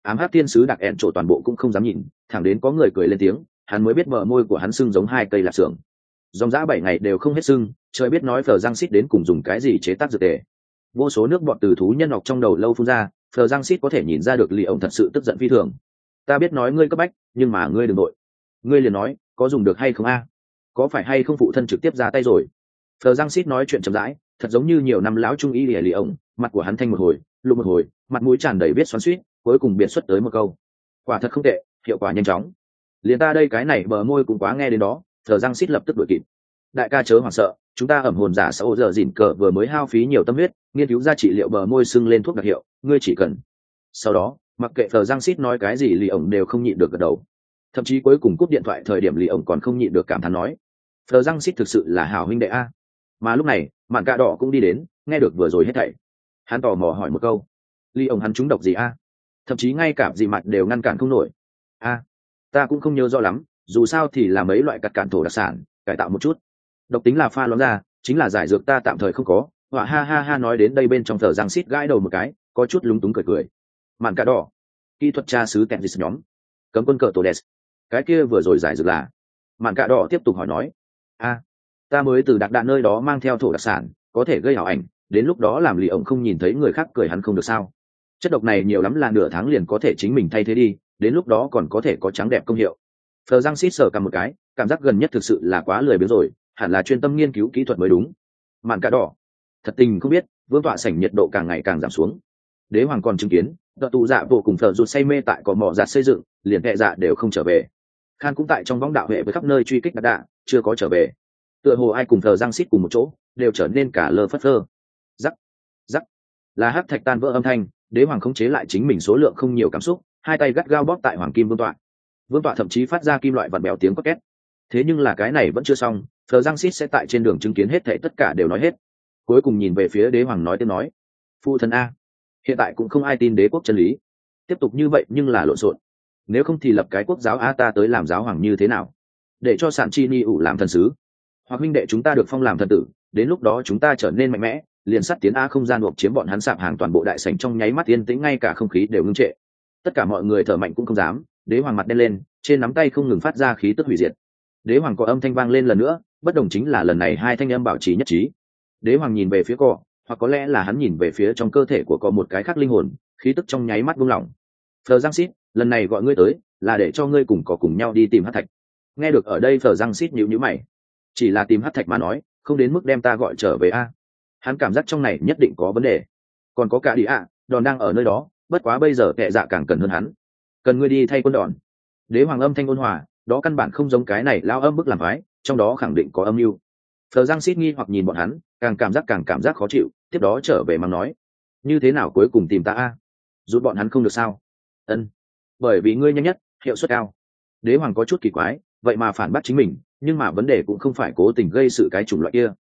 ám hắc thiên sứ đặc ẹn trổ toàn bộ cũng không dám nhìn, thẳng đến có người cười lên tiếng, hắn mới biết bờ môi của hắn sưng giống hai cây lạp xưởng. Dòng dã 7 ngày đều không hết sưng, trời biết nói phờ răng xít đến cùng dùng cái gì chế tác dược tề. Vô số nước bọt từ thú nhân ngọc trong đầu lâu phun ra, phờ răng xít có thể nhìn ra được Lý ông thật sự tức giận phi thường. Ta biết nói ngươi cấp bách, nhưng mà ngươi đừng nội. Ngươi liền nói, có dùng được hay không a? Có phải hay không phụ thân trực tiếp ra tay rồi? Phờ răng xít nói chuyện chậm rãi, thật giống như nhiều năm lão trung y Lý ông, mặt của hắn thanh một hồi, lục một hồi, mặt mũi tràn đầy biết xoắn xuýt, cuối cùng biệt xuất tới một câu. Quả thật không tệ, hiệu quả nhanh chóng. Liền ta đây cái này bờ môi cũng quá nghe đến đó, phờ răng xít lập tức đuổi kịp. Đại ca chớ hoảng sợ, chúng ta ẩm hồn giả sau giờ dỉn cờ vừa mới hao phí nhiều tâm huyết nghiên cứu ra trị liệu bờ môi sưng lên thuốc đặc hiệu, ngươi chỉ cần. Sau đó mặc kệ phờ giang xít nói cái gì Lý ổng đều không nhịn được gật đầu, thậm chí cuối cùng cúp điện thoại thời điểm Lý ổng còn không nhịn được cảm thán nói phờ giang xít thực sự là hảo huynh đệ a. Mà lúc này mạn cạ đỏ cũng đi đến, nghe được vừa rồi hết thảy, hắn tò mò hỏi một câu, Lý ổng hắn trúng độc gì a? Thậm chí ngay cả gì mặt đều ngăn cản không nổi. A, ta cũng không nhớ rõ lắm, dù sao thì là mấy loại cắt cản thổ đặc sản cải tạo một chút, độc tính là pha loãng ra, chính là giải dược ta tạm thời không có. Họa ha ha ha nói đến đây bên trong thở răng xít gãi đầu một cái, có chút lúng túng cười cười. Mạn cạ đỏ, kỹ thuật tra sứ Tennis nhóm, cấm quân cờ tổ đès, cái kia vừa rồi giải dược là? Mạn cạ đỏ tiếp tục hỏi nói, a, ta mới từ đặc đạn nơi đó mang theo thổ đặc sản, có thể gây ảo ảnh, đến lúc đó làm Lý ổng không nhìn thấy người khác cười hắn không được sao? Chất độc này nhiều lắm là nửa tháng liền có thể chính mình thay thế đi, đến lúc đó còn có thể có trắng đẹp công hiệu. Phờ răng xít sờ cầm một cái, cảm giác gần nhất thực sự là quá lười biếng rồi, hẳn là chuyên tâm nghiên cứu kỹ thuật mới đúng. Mạn cạ đỏ, thật tình không biết vương tọa sảnh nhiệt độ càng ngày càng giảm xuống. Đế hoàng còn chứng kiến đợt tụ dạ vô cùng thợ rụt say mê tại cỏ mỏ giạt xây dựng, liền hệ dạ đều không trở về. Khan cũng tại trong võng đạo hệ với khắp nơi truy kích đặc đạ, chưa có trở về. Tựa hồ ai cùng thờ giang xít cùng một chỗ đều trở nên cả lơ phất phơ. Rắc rắc là hắc thạch tan vỡ âm thanh, đế hoàng khống chế lại chính mình số lượng không nhiều cảm xúc, hai tay gắt gao bóp tại hoàng kim vương tọa. Vương tọa thậm chí phát ra kim loại vặn bèo tiếng có két. Thế nhưng là cái này vẫn chưa xong, thờ giang xít sẽ tại trên đường chứng kiến hết thảy tất cả đều nói hết. Cuối cùng nhìn về phía đế hoàng nói tiếng nói, phụ thân a, hiện tại cũng không ai tin đế quốc chân lý, tiếp tục như vậy nhưng là lộn xộn, nếu không thì lập cái quốc giáo a ta tới làm giáo hoàng như thế nào, để cho sản chi ni ủ làm thần sứ, hoặc huynh đệ chúng ta được phong làm thần tử, đến lúc đó chúng ta trở nên mạnh mẽ, liền sắt tiến a không gian buộc chiếm bọn hắn sạp hàng toàn bộ đại sảnh trong nháy mắt yên tĩnh, ngay cả không khí đều ngưng trệ, tất cả mọi người thở mạnh cũng không dám. Đế hoàng mặt đen lên, trên nắm tay không ngừng phát ra khí tức hủy diệt. Đế hoàng có âm thanh vang lên lần nữa, bất đồng chính là lần này hai thanh âm bảo trì nhất trí. Đế hoàng nhìn về phía cọ, hoặc có lẽ là hắn nhìn về phía trong cơ thể của cọ một cái khác linh hồn, khí tức trong nháy mắt buông lỏng. Phờ Giang Sít, lần này gọi ngươi tới là để cho ngươi cùng cọ cùng nhau đi tìm hắc thạch. Nghe được ở đây Phờ Giang Sít nhíu nhíu mày, chỉ là tìm hắc thạch mà nói, không đến mức đem ta gọi trở về a. Hắn cảm giác trong này nhất định có vấn đề. Còn có cả đi ạ, đòn đang ở nơi đó, bất quá bây giờ kệ dạ càng cần hơn hắn. Cần ngươi đi thay quân đòn. Đế hoàng âm thanh ôn hòa, đó căn bản không giống cái này lao âm bức làm phái, trong đó khẳng định có âm mưu. Phờ Giang Sít nghi hoặc nhìn bọn hắn, càng cảm giác khó chịu, tiếp đó trở về mang nói, như thế nào cuối cùng tìm ta a? Giúp bọn hắn không được sao? Ân, bởi vì ngươi nhanh nhất, hiệu suất cao. Đế hoàng có chút kỳ quái, vậy mà phản bác chính mình, nhưng mà vấn đề cũng không phải cố tình gây sự cái chủng loại kia.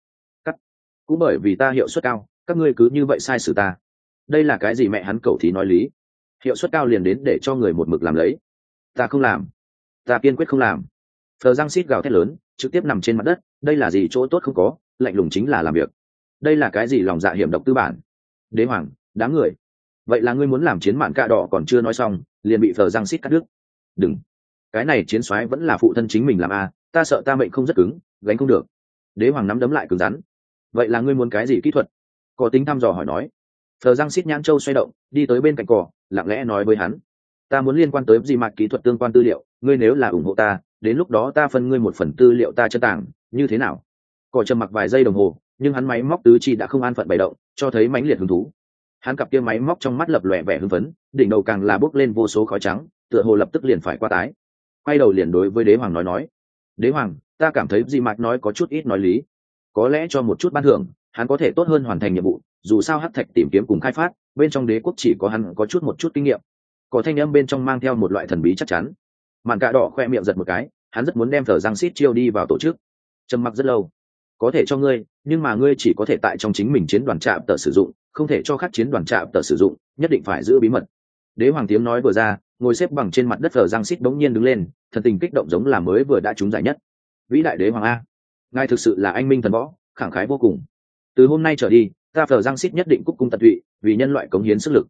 Cũng bởi vì ta hiệu suất cao, các ngươi cứ như vậy sai xử ta. Đây là cái gì mẹ hắn cẩu thì nói lý? Hiệu suất cao liền đến để cho người một mực làm lấy. Ta không làm, ta kiên quyết không làm. Phờ Giang Sít gào thét lớn, trực tiếp nằm trên mặt đất. Đây là gì chỗ tốt không có, lạnh lùng chính là làm việc. Đây là cái gì lòng dạ hiểm độc tư bản? Đế hoàng, đám người, vậy là ngươi muốn làm chiến mạn cạ đỏ còn chưa nói xong, liền bị Phờ Giang Sít cắt đứt. Đừng, cái này chiến soái vẫn là phụ thân chính mình làm a, ta sợ ta mệnh không rất cứng, gánh không được. Đế hoàng nắm đấm lại cứng rắn. Vậy là ngươi muốn cái gì kỹ thuật? Có tính thăm dò hỏi nói. Phờ Giang Sít nhãn châu xoay động, đi tới bên cạnh cỏ, lặng lẽ nói với hắn, ta muốn liên quan tới gì mặt kỹ thuật tương quan tư liệu, ngươi nếu là ủng hộ ta, đến lúc đó ta phân ngươi một phần tư liệu ta chân tàng, như thế nào? Cỏ trầm mặc vài giây đồng hồ, nhưng hắn máy móc tứ chi đã không an phận bày động, cho thấy mãnh liệt hứng thú. Hắn cặp kia máy móc trong mắt lập lòe vẻ hưng phấn, đỉnh đầu càng là bốc lên vô số khói trắng, tựa hồ lập tức liền phải qua tái. Quay đầu liền đối với đế hoàng nói, đế hoàng, ta cảm thấy gì mặt nói có chút ít nói lý, có lẽ cho một chút ban thưởng, hắn có thể tốt hơn hoàn thành nhiệm vụ, dù sao hắc thạch tìm kiếm cùng khai phát, bên trong đế quốc chỉ có hắn có một chút kinh nghiệm. Có thanh âm bên trong mang theo một loại thần bí chắc chắn. Mạn cạ đỏ khoe miệng giật một cái, hắn rất muốn đem Phờ Giang Sít chiêu đi vào tổ chức. Trầm mặc rất lâu, có thể cho ngươi, nhưng mà ngươi chỉ có thể tại trong chính mình chiến đoàn trạm tờ sử dụng, không thể cho khác chiến đoàn trạm tờ sử dụng, nhất định phải giữ bí mật. Đế hoàng tiếng nói vừa ra, ngồi xếp bằng trên mặt đất Phờ Giang Sít bỗng nhiên đứng lên, thần tình kích động giống là mới vừa đã trúng giải nhất. Vĩ đại đế hoàng a, ngài thực sự là anh minh thần võ, khẳng khái vô cùng. Từ hôm nay trở đi, ta Phờ Giang Sít nhất định cúc cung tận tụy, vì nhân loại cống hiến sức lực.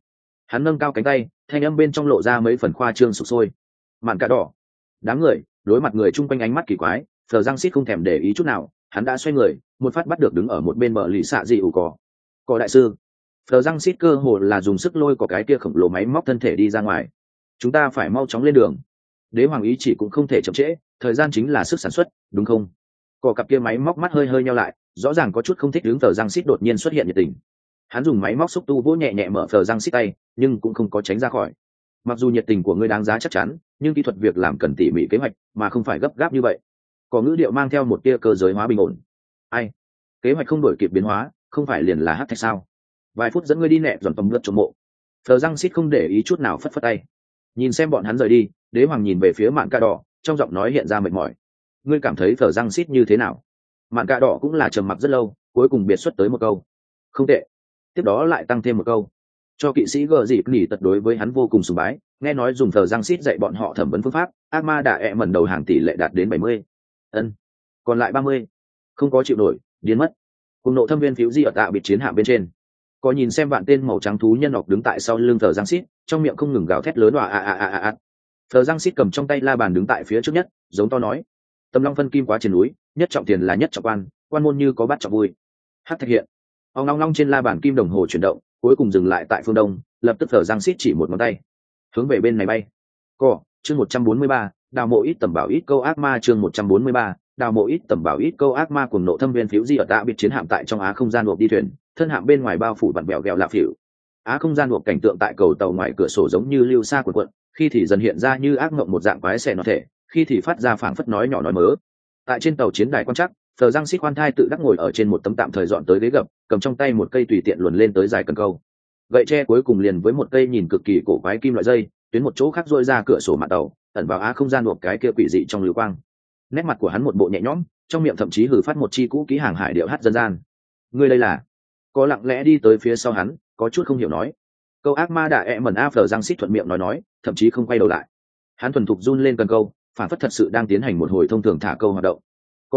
Hắn nâng cao cánh tay, thanh âm bên trong lộ ra mấy phần khoa trương sục sôi. Mạn cả đỏ. Đám người đối mặt người chung quanh ánh mắt kỳ quái, Phờ Giang Sít không thèm để ý chút nào, hắn đã xoay người, một phát bắt được đứng ở một bên bờ lì xạ dị ủ cỏ đại sư. Phờ Giang Sít cơ hồ là dùng sức lôi có cái kia khổng lồ máy móc thân thể đi ra ngoài. Chúng ta phải mau chóng lên đường. Đế hoàng ý chỉ cũng không thể chậm trễ, thời gian chính là sức sản xuất, đúng không? Cỏ cặp kia máy móc mắt hơi hơi nheo lại, rõ ràng có chút không thích đứng. Phờ Giang Sít đột nhiên xuất hiện nhiệt tình. Hắn dùng máy móc xúc tu vỗ nhẹ nhẹ mở Phờ Giang Sít tay, nhưng cũng không có tránh ra khỏi. Mặc dù nhiệt tình của ngươi đáng giá chắc chắn, nhưng kỹ thuật việc làm cần tỉ mỉ kế hoạch, mà không phải gấp gáp như vậy. Có ngữ điệu mang theo một tia cơ giới hóa bình ổn. Ai? Kế hoạch không đổi kịp biến hóa, không phải liền là hắc thạch sao? Vài phút dẫn ngươi đi nẹ dọn tầm lướt trong mộ. Phờ Giang Sít không để ý chút nào, phất phất tay. Nhìn xem bọn hắn rời đi, Đế hoàng nhìn về phía Mạn Ca Đỏ, trong giọng nói hiện ra mệt mỏi. Ngươi cảm thấy Phờ Giang Sít như thế nào? Mạn Ca Đỏ cũng là trầm mặc rất lâu, cuối cùng biệt xuất tới một câu. Không tệ. Tiếp đó lại tăng thêm một câu. Cho kỵ sĩ gờ dịp nghỉ tật đối với hắn vô cùng sùng bái, nghe nói dùng Phờ Giang Sít dạy bọn họ thẩm vấn phương pháp, ác ma đã mẩn đầu hàng tỷ lệ đạt đến 70. Ân. Còn lại 30. Không có chịu nổi, điên mất. Cùng nộ thâm viên phiếu di ở tạo biệt chiến hạm bên trên. Có nhìn xem vạn tên màu trắng thú nhân ngọc đứng tại sau lưng Phờ Giang Sít, trong miệng không ngừng gào thét lớn oa. Phờ Giang Sít cầm trong tay la bàn đứng tại phía trước nhất, giống to nói: Tâm long phân kim quá trên núi, nhất trọng tiền là nhất trọng quan môn như có bát trọng vui. Hát thực hiện. Ông long long trên la bàn kim đồng hồ chuyển động, cuối cùng dừng lại tại phương đông, lập tức Phờ Giang Sít chỉ một ngón tay, hướng về bên này bay. Chương 143, đào mộ ít tầm bảo ít câu ác ma. Chương 143, đào mộ ít tầm bảo ít câu ác ma. Cùng nộ thâm viên phiếu di ở tạ biệt chiến hạm tại trong á không gian hộp đi thuyền, thân hạm bên ngoài bao phủ vặn vẹo ghẹo lạ phỉu. Á không gian hộp cảnh tượng tại cầu tàu ngoài cửa sổ giống như lưu xa cuộn cuộn, khi thì dần hiện ra như ác mộng một dạng quái xẻ nó thể, khi thì phát ra phảng phất nói nhỏ nói mớ. Tại trên tàu chiến đài quan chắc, Phờ Giang Sít khoan thai tự đắc ngồi ở trên một tấm tạm thời dọn tới ghế gập, cầm trong tay một cây tùy tiện luồn lên tới dài cần câu. Gậy tre cuối cùng liền với một cây nhìn cực kỳ cổ quái kim loại dây, tuyến một chỗ khác rôi ra cửa sổ mạn tàu, ẩn vào á không gian hộp cái kia quỷ dị trong lưu quang. Nét mặt của hắn một bộ nhẹ nhõm, trong miệng thậm chí hừ phát một chi cũ kỹ hàng hải điệu hát dân gian. Ngươi đây là? Có lặng lẽ đi tới phía sau hắn, có chút không hiểu nói. Câu ác ma đã mẩn Phờ Giang Sít thuận miệng nói, thậm chí không quay đầu lại. Hắn thuần thục run lên cần câu, phản phất thật sự đang tiến hành một hồi thông thường thả câu hoạt động.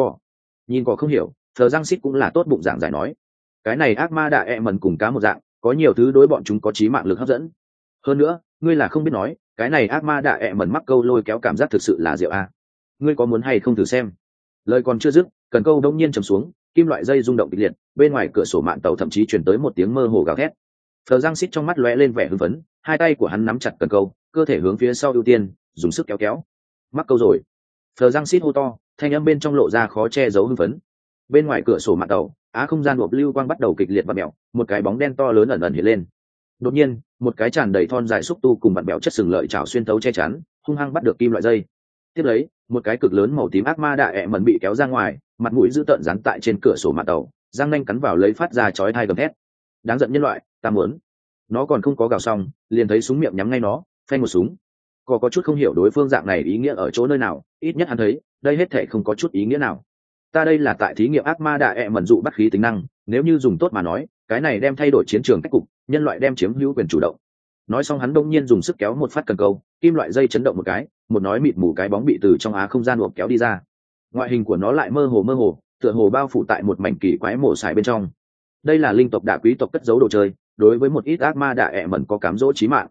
Nhìn cỏ không hiểu, Phờ Giang Sít cũng là tốt bụng giảng giải nói. Cái này ác ma đã mẩn cùng cá một dạng, có nhiều thứ đối bọn chúng có chí mạng lực hấp dẫn. Hơn nữa, ngươi là không biết nói, cái này ác ma đã mẩn mắc câu lôi kéo cảm giác thực sự là diệu a. Ngươi có muốn hay không thử xem? Lời còn chưa dứt, cần câu đông nhiên trầm xuống, kim loại dây rung động kịch liệt, bên ngoài cửa sổ mạn tàu thậm chí truyền tới một tiếng mơ hồ gào thét. Phờ Giang Sít trong mắt lóe lên vẻ hưng phấn, hai tay của hắn nắm chặt cần câu, cơ thể hướng phía sau ưu tiên, dùng sức kéo. Mắc câu rồi. Phờ Giang Sít hô to, thanh âm bên trong lộ ra khó che giấu hưng phấn. Bên ngoài cửa sổ mạn tàu, á không gian hộp lưu quang bắt đầu kịch liệt vặn mèo, một cái bóng đen to lớn ẩn ẩn hiện lên. Đột nhiên, một cái tràn đầy thon dài xúc tu cùng vặn mèo chất sừng lợi chảo xuyên thấu che chắn, hung hăng bắt được kim loại dây. Tiếp lấy, một cái cực lớn màu tím ác ma đã mẩn bị kéo ra ngoài, mặt mũi dữ tợn dán tại trên cửa sổ mạn tàu, răng nanh cắn vào lấy phát ra chói tai gầm thét. Đáng giận nhân loại, ta muốn. Nó còn không có gào xong, liền thấy súng miệng nhắm ngay nó, phanh một súng. Có chút không hiểu đối phương dạng này ý nghĩa ở chỗ nơi nào, ít nhất hắn thấy, đây hết thảy không có chút ý nghĩa nào. Ta đây là tại thí nghiệm ác ma đã mẩn dụ bắt khí tính năng, nếu như dùng tốt mà nói, cái này đem thay đổi chiến trường cách cục, nhân loại đem chiếm hữu quyền chủ động. Nói xong hắn đông nhiên dùng sức kéo một phát cần câu, kim loại dây chấn động một cái, một nói mịt mù cái bóng bị từ trong á không gian hộp kéo đi ra. Ngoại hình của nó lại mơ hồ, tựa hồ bao phủ tại một mảnh kỳ quái mổ xài bên trong. Đây là linh tộc đả quý tộc cất giấu đồ chơi, đối với một ít ác ma đả mẩn có cám dỗ chí mạng.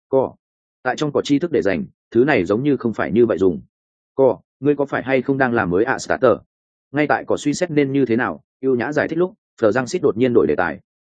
Tại trong có tri thức để dành, thứ này giống như không phải như vậy dùng. Ngươi có phải hay không đang làm mới starter? Ngay tại có suy xét nên như thế nào, ưu nhã giải thích lúc, Phờ Giang Sít đột nhiên đổi đề tài.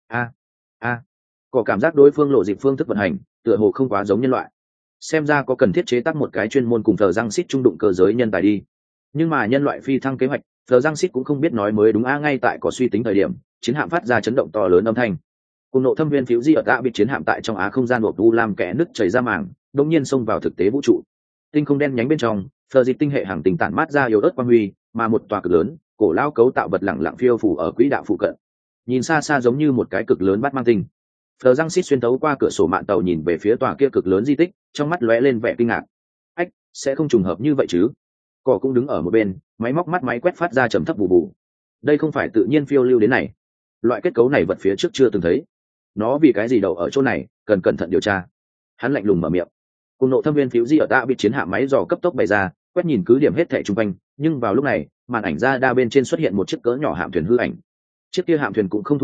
Có cảm giác đối phương lộ dịp phương thức vận hành, tựa hồ không quá giống nhân loại. Xem ra có cần thiết chế tác một cái chuyên môn cùng Phờ Giang Sít trung đụng cơ giới nhân tài đi. Nhưng mà nhân loại phi thăng kế hoạch, Phờ Giang Sít cũng không biết nói mới đúng ngay tại có suy tính thời điểm, chiến hạm phát ra chấn động to lớn âm thanh. Cùng nộ thâm viên phiếu di ở tạ biệt chiến hạm tại trong á không gian hộp u lam kẽ nứt chảy ra màng, đột nhiên xông vào thực tế vũ trụ. Tinh không đen nhánh bên trong, Phờ dịch tinh hệ hàng tình tản mát ra yếu ớt quang huy, mà một tòa cực lớn, cổ lao cấu tạo vật lẳng lặng phiêu phủ ở quỹ đạo phụ cận. Nhìn xa xa giống như một cái cực lớn bát mang tinh. Phờ Giang Sít xuyên thấu qua cửa sổ mạn tàu nhìn về phía tòa kia cực lớn di tích, trong mắt lóe lên vẻ kinh ngạc. Sẽ không trùng hợp như vậy chứ? Cỏ cũng đứng ở một bên, máy móc mắt máy quét phát ra trầm thấp bù bù. Đây không phải tự nhiên phiêu lưu đến này. Loại kết cấu này vật phía trước chưa từng thấy. Nó vì cái gì đậu ở chỗ này, cần cẩn thận điều tra. Hắn lạnh lùng mở miệng. Cùng nộ thâm viên phiếu di ở tạ bị chiến hạm máy dò cấp tốc bày ra, quét nhìn cứ điểm hết thảy xung quanh, nhưng vào lúc này, màn ảnh ra đa bên trên xuất hiện một chiếc cỡ nhỏ hạm thuyền hư ảnh. Chiếc kia hạm thuyền cũng không thu hút,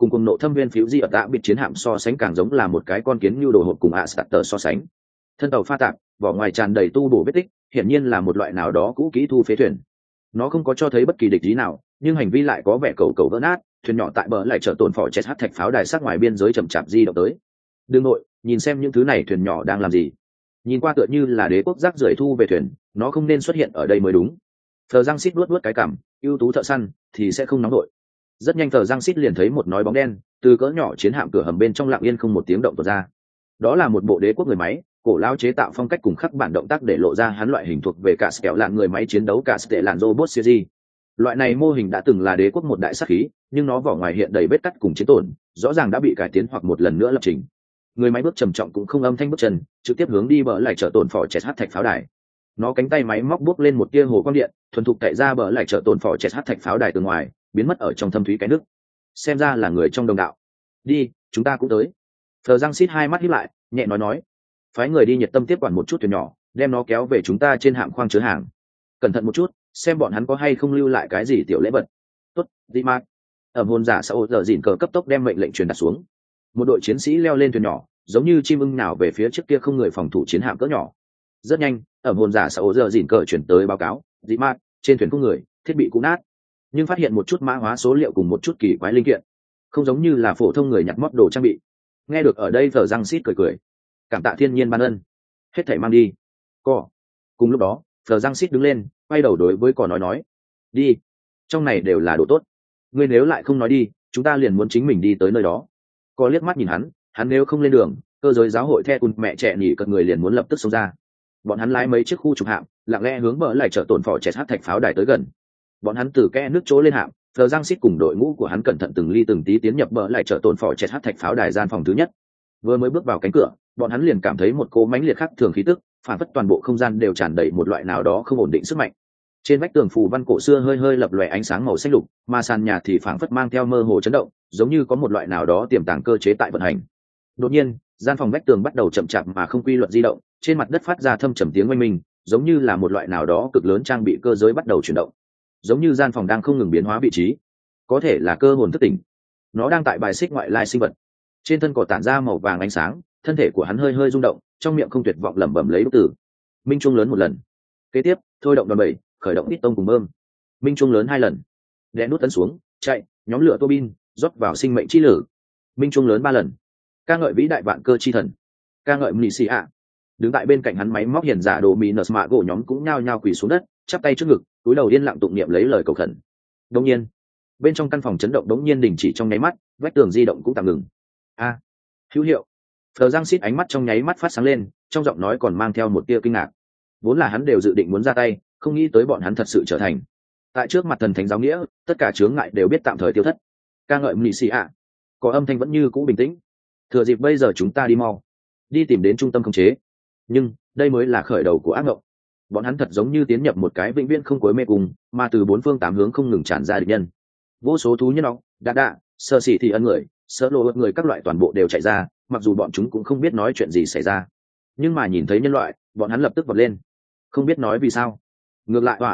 cùng cùng nộ thâm viên phiếu di ở tạ biệt chiến hạm so sánh càng giống là một cái con kiến như đồ hộp cùng ạ starter so sánh. Thân tàu pha tạp, vỏ ngoài tràn đầy tu bổ vết tích, hiển nhiên là một loại nào đó cũ kỹ thu phế thuyền. Nó không có cho thấy bất kỳ địch ý nào, nhưng hành vi lại có vẻ cầu cầu vỡ nát. Thuyền nhỏ tại bờ lại chở tổn phỏ chết hát thạch pháo đài sát ngoài biên giới chậm chạp di động tới. Đương nội, nhìn xem những thứ này thuyền nhỏ đang làm gì. Nhìn qua tựa như là đế quốc rác rưởi thu về thuyền, nó không nên xuất hiện ở đây mới đúng. Thờ Giang Sít luốt cái cằm, ưu tú thợ săn thì sẽ không nóng nổi. Rất nhanh Thờ Giang Sít liền thấy một nói bóng đen từ cỡ nhỏ chiến hạm cửa hầm bên trong lặng yên không một tiếng động tuột ra. Đó là một bộ đế quốc người máy, cổ lao chế tạo phong cách cùng khắc bản động tác để lộ ra hắn loại hình thuộc về cả kẹo lạn người máy chiến đấu cả tệ lạn robot series. Loại này mô hình đã từng là đế quốc một đại sát khí, nhưng nó vỏ ngoài hiện đầy vết cắt cùng chiến tổn, rõ ràng đã bị cải tiến hoặc một lần nữa lập trình. Người máy bước trầm trọng cũng không âm thanh bước chân, trực tiếp hướng đi bờ lại chở tổn phỏ chẹt hát thạch pháo đài. Nó cánh tay máy móc bước lên một tia hồ quang điện, thuần thục chạy ra bờ lại chở tổn phỏ chẹt hát thạch pháo đài từ ngoài, biến mất ở trong thâm thúy cái nước. Xem ra là người trong đồng đạo. Đi, chúng ta cũng tới. Phờ Giang Sít hai mắt híp lại, nhẹ nói, phái người đi nhiệt tâm tiếp quản một chút thuyền nhỏ, đem nó kéo về chúng ta trên hạm khoang chứa hàng. Cẩn thận một chút, xem bọn hắn có hay không lưu lại cái gì tiểu lễ vật. Tốt, đi Mark. Ẩm hồn giả sau giờ dỉn cờ cấp tốc đem mệnh lệnh truyền đạt xuống. Một đội chiến sĩ leo lên thuyền nhỏ, giống như chim ưng nào về phía trước kia không người phòng thủ chiến hạm cỡ nhỏ. Rất nhanh, ẩm hồn giả sau giờ dỉn cờ chuyển tới báo cáo, dị Mark, trên thuyền không người, thiết bị cũ nát, nhưng phát hiện một chút mã hóa số liệu cùng một chút kỳ quái linh kiện, không giống như là phổ thông người nhặt mót đồ trang bị. Nghe được ở đây Thờ Giang Sít cười, cảm tạ thiên nhiên ban ân, hết thảy mang đi. Cỏ. Cùng lúc đó, Thờ Giang Sít đứng lên, quay đầu đối với cỏ nói, đi, trong này đều là đồ tốt, ngươi nếu lại không nói đi, chúng ta liền muốn chính mình đi tới nơi đó. Cỏ liếc mắt nhìn hắn nếu không lên đường, cơ giới giáo hội the cùng mẹ trẻ nhỉ cật người liền muốn lập tức xông ra. Bọn hắn lái mấy chiếc khu trục hạm, lặng lẽ hướng bờ lại chở tổn phỏ chẹt hát thạch pháo đài tới gần. Bọn hắn từ kẽ nước chỗ lên hạm, Thờ Giang Sít cùng đội ngũ của hắn cẩn thận từng ly từng tí tiến nhập bờ lại chở tổn phỏ chẹt hát thạch pháo đài gian phòng thứ nhất. Vừa mới bước vào cánh cửa, bọn hắn liền cảm thấy một cỗ mãnh liệt khác thường khí tức, phản phất toàn bộ không gian đều tràn đầy một loại nào đó không ổn định sức mạnh. Trên vách tường phù văn cổ xưa hơi hơi lập lòe ánh sáng màu xanh lục, mà sàn nhà thì phản phất mang theo mơ hồ chấn động, giống như có một loại nào đó tiềm tàng cơ chế tại vận hành. Đột nhiên, gian phòng vách tường bắt đầu chậm chạp mà không quy luật di động, trên mặt đất phát ra thâm trầm tiếng oanh minh, giống như là một loại nào đó cực lớn trang bị cơ giới bắt đầu chuyển động, giống như gian phòng đang không ngừng biến hóa vị trí, có thể là cơ hồn thức tỉnh. Nó đang tại bài xích ngoại lai sinh vật. Trên thân cỏ tản ra màu vàng ánh sáng, thân thể của hắn hơi hơi rung động, trong miệng không tuyệt vọng lẩm bẩm lấy đúc tử. Minh chuông lớn một lần. Kế tiếp, thôi động đòn bẩy, khởi động ít tông cùng bơm. Minh chuông lớn hai lần. Đè nút tấn xuống, chạy, nhóm lửa tua bin, rót vào sinh mệnh chi lử. Minh chuông lớn ba lần. Ca ngợi vĩ đại vạn cơ chi thần. Ca ngợi Mnisia. Đứng tại bên cạnh hắn máy móc hiền giả đồ Minus mạ gỗ nhóm cũng nhao nhao quỳ xuống đất, chắp tay trước ngực, cúi đầu yên lặng tụng niệm lấy lời cầu khẩn. Đột nhiên, bên trong căn phòng chấn động đống nhiên đình chỉ trong nháy mắt, vách tường di động cũng tạm ngừng. A, hữu hiệu. Phờ Giang Sít ánh mắt trong nháy mắt phát sáng lên, trong giọng nói còn mang theo một tia kinh ngạc. Vốn là hắn đều dự định muốn ra tay, không nghĩ tới bọn hắn thật sự trở thành. Tại trước mặt thần thánh giáo nghĩa, tất cả chướng ngại đều biết tạm thời tiêu thất. Ca ngợi Mnisia. Có âm thanh vẫn như cũ bình tĩnh. Thừa dịp bây giờ chúng ta đi mau, đi tìm đến trung tâm khống chế. Nhưng đây mới là khởi đầu của ác mộng. Bọn hắn thật giống như tiến nhập một cái vĩnh viễn không cuối mê cung, mà từ bốn phương tám hướng không ngừng tràn ra địch nhân. Vô số thú nhân óc, đạ, sơ xỉ thì ân người, sợ lộ ớt người các loại toàn bộ đều chạy ra, mặc dù bọn chúng cũng không biết nói chuyện gì xảy ra, nhưng mà nhìn thấy nhân loại, bọn hắn lập tức vọt lên, không biết nói vì sao. Ngược lại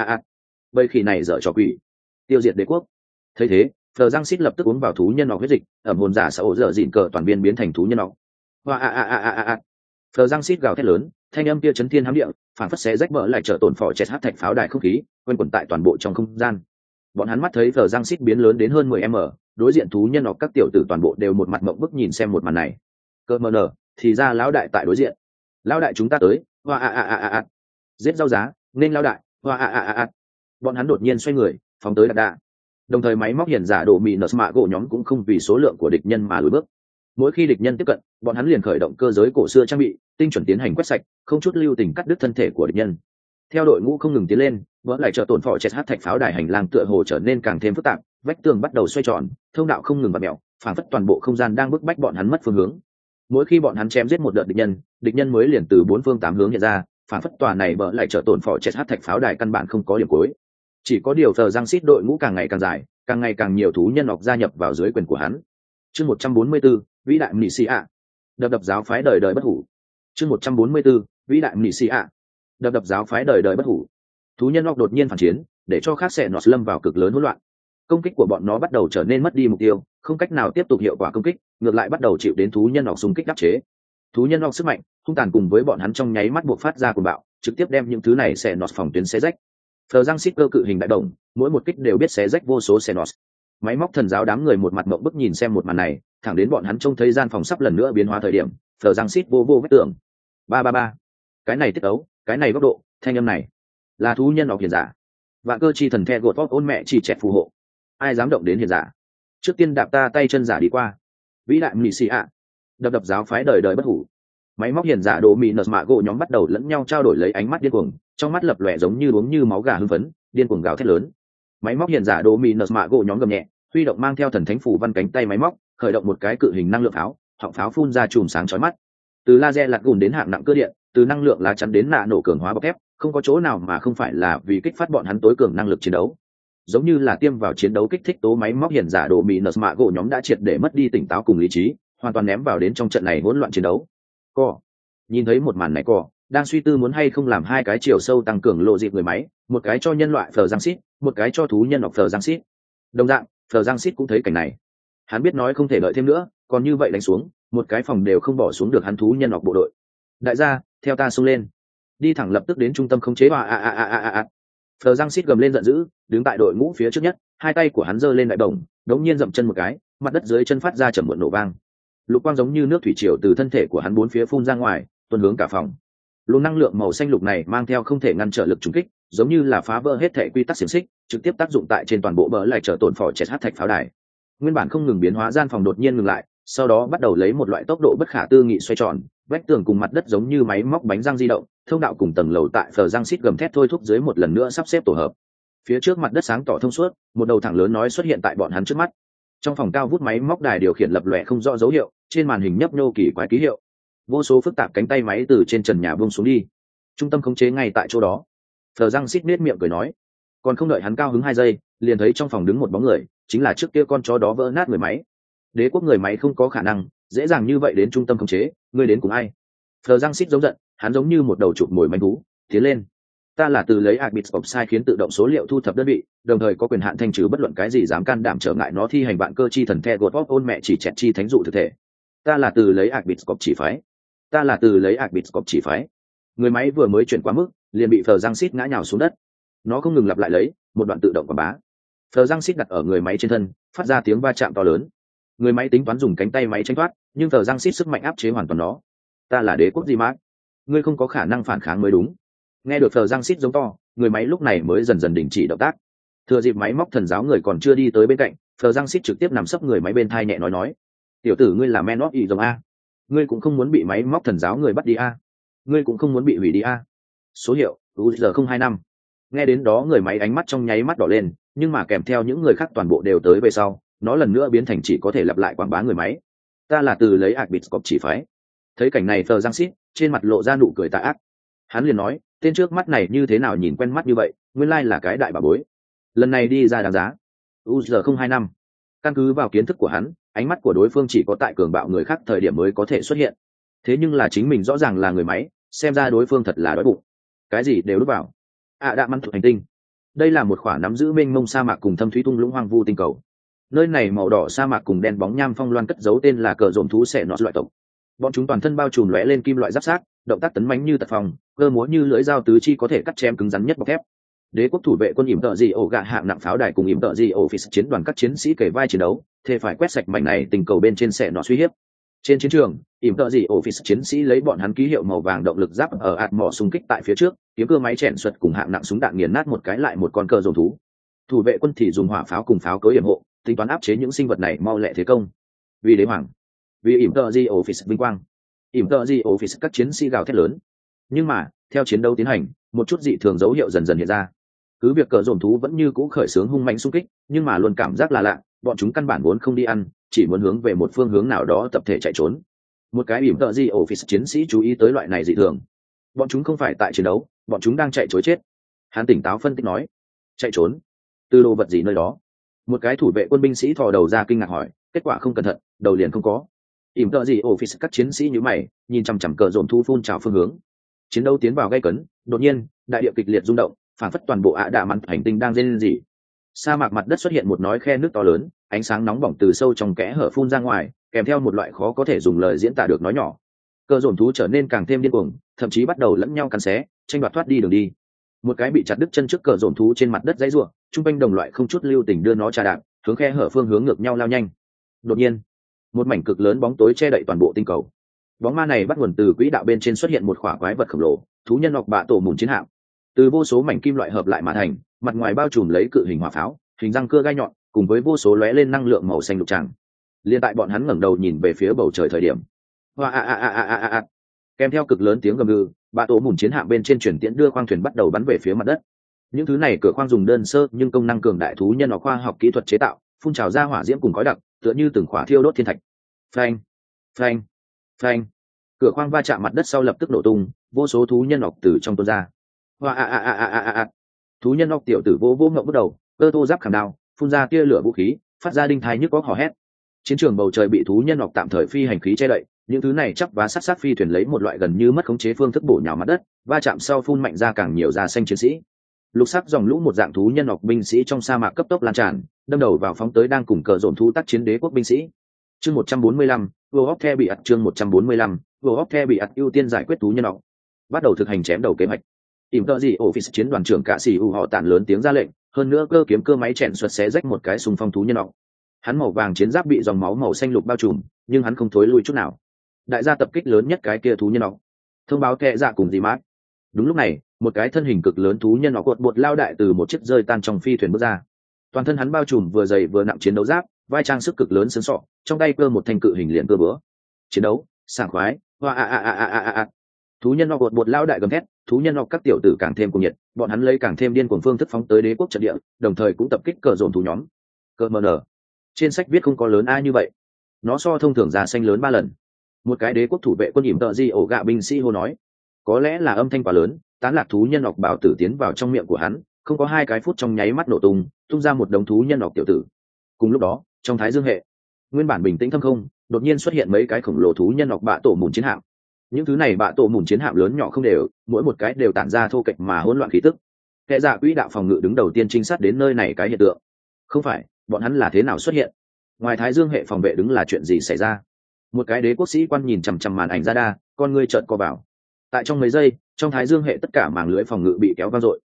bầy khỉ này dở trò quỷ, tiêu diệt đế quốc. Thấy thế, Phờ Giang Sít lập tức uống vào thú nhân óc huyết dịch, ẩm hồn giả sợ dở dịn cờ toàn viên biến thành thú nhân óc. Phờ Giang Sít gào thét lớn, thanh âm kia chấn thiên hám địa, phản phất xé rách mở lại trở tổn phỏ chẹt hát thạch pháo đài không khí, quanh quẩn tại toàn bộ trong không gian. Bọn hắn mắt thấy Phờ Giang Sít biến lớn đến hơn 10m, đối diện thú nhân hoặc các tiểu tử toàn bộ đều một mặt mộng bức nhìn xem một màn này. Cơ mờ nở, thì ra lão đại tại đối diện. Lão đại chúng ta tới, giết rau giá, nên lão đại, Bọn hắn đột nhiên xoay người, phóng tới đạ. Đồng thời máy móc hiển giả độ mì nợ mạ gỗ nhóm cũng không vì số lượng của địch nhân mà lùi bước. Mỗi khi địch nhân tiếp cận, bọn hắn liền khởi động cơ giới cổ xưa trang bị, tinh chuẩn tiến hành quét sạch, không chút lưu tình cắt đứt thân thể của địch nhân. Theo đội ngũ không ngừng tiến lên, vỡ lại trợ tổn phỏ chẹt hát thạch pháo đài hành lang tựa hồ trở nên càng thêm phức tạp, vách tường bắt đầu xoay tròn, thông đạo không ngừng vặn mèo, phản phất toàn bộ không gian đang bức bách bọn hắn mất phương hướng. Mỗi khi bọn hắn chém giết một đợt địch nhân mới liền từ bốn phương tám hướng hiện ra, phản phất tòa này vỡ lại trợ tổn phỏ chẹt hát thạch pháo đài căn bản không có điểm cuối. Chỉ có điều Phờ Giang Sít đội ngũ càng ngày càng dài, càng ngày càng nhiều thú nhân ọc gia nhập vào dưới quyền của hắn. Chương 144, vĩ đại Mnisia. Đập giáo phái đời đời bất hủ. Chương 144, vĩ đại Mnisia. Đập giáo phái đời đời bất hủ. Thú nhân ọc đột nhiên phản chiến, để cho khác sẽ nọt lâm vào cực lớn hỗn loạn. công kích của bọn nó bắt đầu trở nên mất đi mục tiêu, không cách nào tiếp tục hiệu quả công kích, ngược lại bắt đầu chịu đến thú nhân ọc xung kích đáp chế. Thú nhân ọc sức mạnh hung tàn cùng với bọn hắn trong nháy mắt buộc phát ra cuồng bạo, trực tiếp đem những thứ này xé nọt phòng tuyến xé rách. Phờ răng xít cơ cự hình đại đồng, mỗi một kích đều biết xé rách vô số xé nọt. Máy móc thần giáo đám người một mặt mộng bức nhìn xem một màn này, thẳng đến bọn hắn trông thấy gian phòng sắp lần nữa biến hóa thời điểm, phờ răng xít vô vết tưởng. Ba ba ba, cái này tiết ấu, cái này góc độ, thanh âm này là thú nhân ọc hiền giả. Vạn cơ chi thần the gột vóc ôn mẹ chỉ chẹt phù hộ, ai dám động đến hiền giả, trước tiên đạp ta tay chân giả đi qua. Vĩ đại mị xì ạ, đập giáo phái đời đời bất hủ. Máy móc hiền giả đồ mị nợ mạ gỗ nhóm bắt đầu lẫn nhau trao đổi lấy ánh mắt điên cuồng, trong mắt lập lòe giống như uống như máu gà hưng phấn, điên cuồng gào thét lớn. Máy móc hiền giả đồ mị nợ mạ gỗ nhóm gầm nhẹ, huy động mang theo thần thánh phủ văn cánh tay máy móc, khởi động một cái cự hình năng lượng pháo, họng pháo phun ra chùm sáng chói mắt. Từ laser lạt gùn đến hạng nặng cơ điện, từ năng lượng lá chắn đến nạ nổ cường hóa bọc thép, không có chỗ nào mà không phải là vì kích phát bọn hắn tối cường năng lực chiến đấu. Giống như là tiêm vào chiến đấu kích thích tố, máy móc hiền giả đồ mị nợ mạ gỗ nhóm đã triệt để mất đi tỉnh táo cùng lý trí, hoàn toàn ném vào đến trong trận này hỗn loạn chiến đấu. Nhìn thấy một màn này, đang suy tư muốn hay không làm hai cái chiều sâu tăng cường lộ dịp người máy, một cái cho nhân loại phờ giang xít, một cái cho thú nhân hoặc phờ giang xít. Đồng dạng, phờ giang xít cũng thấy cảnh này, hắn biết nói không thể đợi thêm nữa, còn như vậy đánh xuống, một cái phòng đều không bỏ xuống được hắn thú nhân hoặc bộ đội. Đại gia, theo ta xông lên, đi thẳng lập tức đến trung tâm khống chế. Phờ giang xít gầm lên giận dữ, đứng tại đội ngũ phía trước nhất, hai tay của hắn giơ lên đại bổng, đống nhiên dậm chân một cái, mặt đất dưới chân phát ra trầm muộn nổ vang. Lục quang giống như nước thủy triều từ thân thể của hắn bốn phía phun ra ngoài, tuôn hướng cả phòng. Luồng năng lượng màu xanh lục này mang theo không thể ngăn trở lực trùng kích, giống như là phá vỡ hết thể quy tắc xiềng xích, trực tiếp tác dụng tại trên toàn bộ bờ lại trở tổn phỏ chẹt hát thạch pháo đài. Nguyên bản không ngừng biến hóa gian phòng đột nhiên ngừng lại, sau đó bắt đầu lấy một loại tốc độ bất khả tư nghị xoay tròn, vách tường cùng mặt đất giống như máy móc bánh răng di động, thông đạo cùng tầng lầu tại phờ răng xít gầm thét thôi thúc dưới một lần nữa sắp xếp tổ hợp. Phía trước mặt đất sáng tỏ thông suốt, một đầu thẳng lớn nói xuất hiện tại bọn hắn trước mắt. Trong phòng cao vút máy móc đài điều khiển lập lòe không rõ dấu hiệu, trên màn hình nhấp nhô kỳ quái ký hiệu, vô số phức tạp cánh tay máy từ trên trần nhà buông xuống đi. Trung tâm khống chế ngay tại chỗ đó. Phờ răng xít nết miệng cười nói, còn không đợi hắn cao hứng 2 giây, liền thấy trong phòng đứng một bóng người, chính là trước kia con chó đó vỡ nát người máy. Đế quốc người máy không có khả năng dễ dàng như vậy đến trung tâm khống chế, ngươi đến cùng ai? Phờ răng xít giống giận, hắn giống như một đầu chụp mồi manh thú, tiến lên. Ta là từ lấy Arbit of sai khiến tự động số liệu thu thập đơn vị, đồng thời có quyền hạn thanh trừ bất luận cái gì dám can đảm trở ngại nó thi hành vạn cơ chi thần the gột vóc ôn mẹ chỉ chẹt chi thánh dụ thực thể. Ta là từ lấy Arbit of chỉ phái. Ta là từ lấy Arbit of chỉ phái. Người máy vừa mới chuyển qua mức, liền bị Phờ răng xít ngã nhào xuống đất. Nó không ngừng lặp lại lấy một đoạn tự động quảng bá. Phờ răng xít đặt ở người máy trên thân, phát ra tiếng va chạm to lớn. Người máy tính toán dùng cánh tay máy tránh thoát, nhưng Phờ răng xít sức mạnh áp chế hoàn toàn nó. Ta là đế quốc gì mát, ngươi không có khả năng phản kháng mới đúng. Nghe được Phờ răng xít giống to, người máy lúc này mới dần dần đình chỉ động tác. Thừa dịp máy móc thần giáo người còn chưa đi tới bên cạnh, Phờ răng xít trực tiếp nằm sấp người máy bên thai nhẹ nói, tiểu tử ngươi là men of y rồng a, ngươi cũng không muốn bị máy móc thần giáo người bắt đi a, ngươi cũng không muốn bị hủy đi a. Số hiệu UZ025. Nghe đến đó người máy ánh mắt trong nháy mắt đỏ lên, nhưng mà kèm theo những người khác toàn bộ đều tới về sau, nó lần nữa biến thành chỉ có thể lặp lại quảng bá người máy. Ta là từ lấy Arbit of chỉ phái. Thấy cảnh này Phờ răng xít trên mặt lộ ra nụ cười tà ác. Hắn liền nói, tên trước mắt này như thế nào nhìn quen mắt như vậy, nguyên lai là cái đại bà bối. Lần này đi ra đáng giá. UZ025. Căn cứ vào kiến thức của hắn, ánh mắt của đối phương chỉ có tại cường bạo người khác thời điểm mới có thể xuất hiện. Thế nhưng là chính mình rõ ràng là người máy, xem ra đối phương thật là đói bụng. Cái gì đều đút vào. Đạm ăn thuộc hành tinh. Đây là một khoả nắm giữ mênh mông sa mạc cùng thâm thúy thung lũng hoang vu tinh cầu. Nơi này màu đỏ sa mạc cùng đen bóng nham phong loan cất giấu tên là cờ dồn thú xẻ nọt loại tộc. Bọn chúng toàn thân bao trùm lóe lên kim loại giáp sát, động tác tấn mãnh như tật phòng, cơ múa như lưỡi dao tứ chi có thể cắt chém cứng rắn nhất bọc thép. Đế quốc thủ vệ quân ỉm tợ gì ổ gạ hạng nặng pháo đài cùng ỉm tợ gì ổ phỉ chiến đoàn các chiến sĩ kề vai chiến đấu, thề phải quét sạch mảnh này tình cầu bên trên xẻ nọt suy hiếp. Trên chiến trường, ỉm tợ gì ổ phỉ chiến sĩ lấy bọn hắn ký hiệu màu vàng động lực giáp ở ạt mỏ xung kích tại phía trước, kiếm cưa máy chèn xuất cùng hạng nặng súng đạn nghiền nát một cái lại một con cờ dồn thú. Thủ vệ quân thì dùng hỏa pháo cùng pháo cối yểm hộ, tính toán áp chế những sinh vật này mau lẹ thế công. Vì đế hoàng, vì ỉm tợ gì ổ phỉ vinh quang, ỉm tợ gì ổ phỉ các chiến sĩ gào thét lớn. Nhưng mà theo chiến đấu tiến hành, một chút dị thường dấu hiệu dần dần hiện ra. Cứ việc cờ dồn thú vẫn như cũ khởi xướng hung mạnh xung kích, nhưng mà luôn cảm giác là lạ, bọn chúng căn bản vốn không đi ăn, chỉ muốn hướng về một phương hướng nào đó tập thể chạy trốn. Một cái ỉm tợ gì ổ phỉ chiến sĩ chú ý tới loại này dị thường. Bọn chúng không phải tại chiến đấu, bọn chúng đang chạy trối chết. Hắn tỉnh táo phân tích nói, chạy trốn từ đồ vật gì nơi đó. Một cái thủ vệ quân binh sĩ thò đầu ra kinh ngạc hỏi, kết quả không cẩn thận đầu liền không có. Ỉm tợ gì ổ phỉ các chiến sĩ như mày nhìn chằm chằm cờ dồn thú phun trào phương hướng. Chiến đấu tiến vào gay cấn, đột nhiên đại địa kịch liệt rung động, phản phất toàn bộ đạm mặn hành tinh đang rên rỉ. sa mạc mặt đất xuất hiện một nói khe nước to lớn, ánh sáng nóng bỏng từ sâu trong kẽ hở phun ra ngoài, kèm theo một loại khó có thể dùng lời diễn tả được nói nhỏ. Cơ dồn thú trở nên càng thêm điên cuồng, thậm chí bắt đầu lẫn nhau cắn xé, tranh đoạt thoát đi đường đi. Một cái bị chặt đứt chân trước cờ dồn thú trên mặt đất dãy rủa, trung quanh đồng loại không chút lưu tình đưa nó trà đạp, hướng khe hở phương hướng ngược nhau lao nhanh. Đột nhiên, một mảnh cực lớn bóng tối che đậy toàn bộ tinh cầu. Bóng ma này bắt nguồn từ quỹ đạo bên trên xuất hiện một khỏa quái vật khổng lồ, thú nhân ngọc bạ tổ mùn chiến hạm. Từ vô số mảnh kim loại hợp lại mà thành, mặt ngoài bao trùm lấy cự hình hỏa pháo, hình răng cưa gai nhọn, cùng với vô số lóe lên năng lượng màu xanh lục tràng. Liên tại bọn hắn ngẩng đầu nhìn về phía bầu trời thời điểm, hoa kèm theo cực lớn tiếng gầm gừ, bạ tổ mùn chiến hạm bên trên chuyển tiễn đưa khoang thuyền bắt đầu bắn về phía mặt đất. Những thứ này cửa khoang dùng đơn sơ nhưng công năng cường đại thú nhân hoặc khoa học kỹ thuật chế tạo, phun trào ra hỏa diễm cùng khói đặc, tựa như từng khỏa thiêu đốt thiên thạch. Phanh, phanh, phanh. Cửa khoang va chạm mặt đất sau lập tức nổ tung, vô số thú nhân ọc từ trong tuôn ra. Thú nhân ọc tiểu tử vô vô ngậm bắt đầu, cơ tô giáp khảm đao, phun ra tia lửa vũ khí, phát ra đinh thái nhức óc hò hét. Chiến trường bầu trời bị thú nhân ọc tạm thời phi hành khí che đậy, những thứ này chắc và sát phi thuyền lấy một loại gần như mất khống chế phương thức bổ nhào mặt đất, va chạm sau phun mạnh ra càng nhiều da xanh chiến sĩ. Lục sắc dòng lũ một dạng thú nhân ọc binh sĩ trong sa mạc cấp tốc lan tràn, đâm đầu vào phóng tới đang cùng cờ dồn thú tác chiến đế quốc binh sĩ. Chương 145, World of The bị ắt chương 145, World of The bị ắt ưu tiên giải quyết thú nhân ọc. Bắt đầu thực hành chém đầu kế hoạch. Ỉm tợ gì office chiến đoàn trưởng cả sĩ họ tản lớn tiếng ra lệnh, hơn nữa cơ kiếm cơ máy chèn xuất xé rách một cái xung phong thú nhân ọc. Hắn màu vàng chiến giáp bị dòng máu màu xanh lục bao trùm, nhưng hắn không thối lui chút nào. Đại gia tập kích lớn nhất cái kia thú nhân ọc. Thông báo kệ dạ cùng gì mát. Đúng lúc này, một cái thân hình cực lớn thú nhân ọc cuộn bột lao đại từ một chiếc rơi tan trong phi thuyền bước ra. Toàn thân hắn bao trùm vừa dày vừa nặng chiến đấu giáp, vai trang sức cực lớn xương sọ, trong tay cơ một thanh cự hình liền cơ búa. Chiến đấu sảng khoái. Thú nhân ọc cuộn bột lao đại gầm thét, thú nhân ọc các tiểu tử càng thêm cuồng nhiệt, bọn hắn lấy càng thêm điên cuồng phương thức phóng tới đế quốc trận địa, đồng thời cũng tập kích cờ dồn thú nhóm. Cờ mờ nở. Trên sách viết không có lớn ai như vậy, nó so thông thường già xanh lớn 3 lần. Một cái đế quốc thủ vệ quân ỉm tợ di ổ gạ binh sĩ hô nói, có lẽ là âm thanh quá lớn, tán lạc thú nhân ọc bảo tử tiến vào trong miệng của hắn, không có 2 cái phút trong nháy mắt nổ tung ra một đống thú nhân ọc tiểu tử. Cùng lúc đó, trong thái dương hệ, nguyên bản bình tĩnh thâm không, đột nhiên xuất hiện mấy cái khổng lồ thú nhân ọc bạ tổ mùn chiến hạm. Những thứ này bạ tổ mùn chiến hạm lớn nhỏ không đều, mỗi một cái đều tản ra thô kệch mà hỗn loạn khí tức. Kẻ dạ quỹ đạo phòng ngự đứng đầu tiên trinh sát đến nơi này cái hiện tượng. Không phải, bọn hắn là thế nào xuất hiện? Ngoài thái dương hệ phòng vệ đứng là chuyện gì xảy ra? Một cái đế quốc sĩ quan nhìn chằm chằm màn ảnh radar, con ngươi trợn co vào. Tại trong mấy giây, trong thái dương hệ tất cả màng lưới phòng ngự bị kéo vang dội.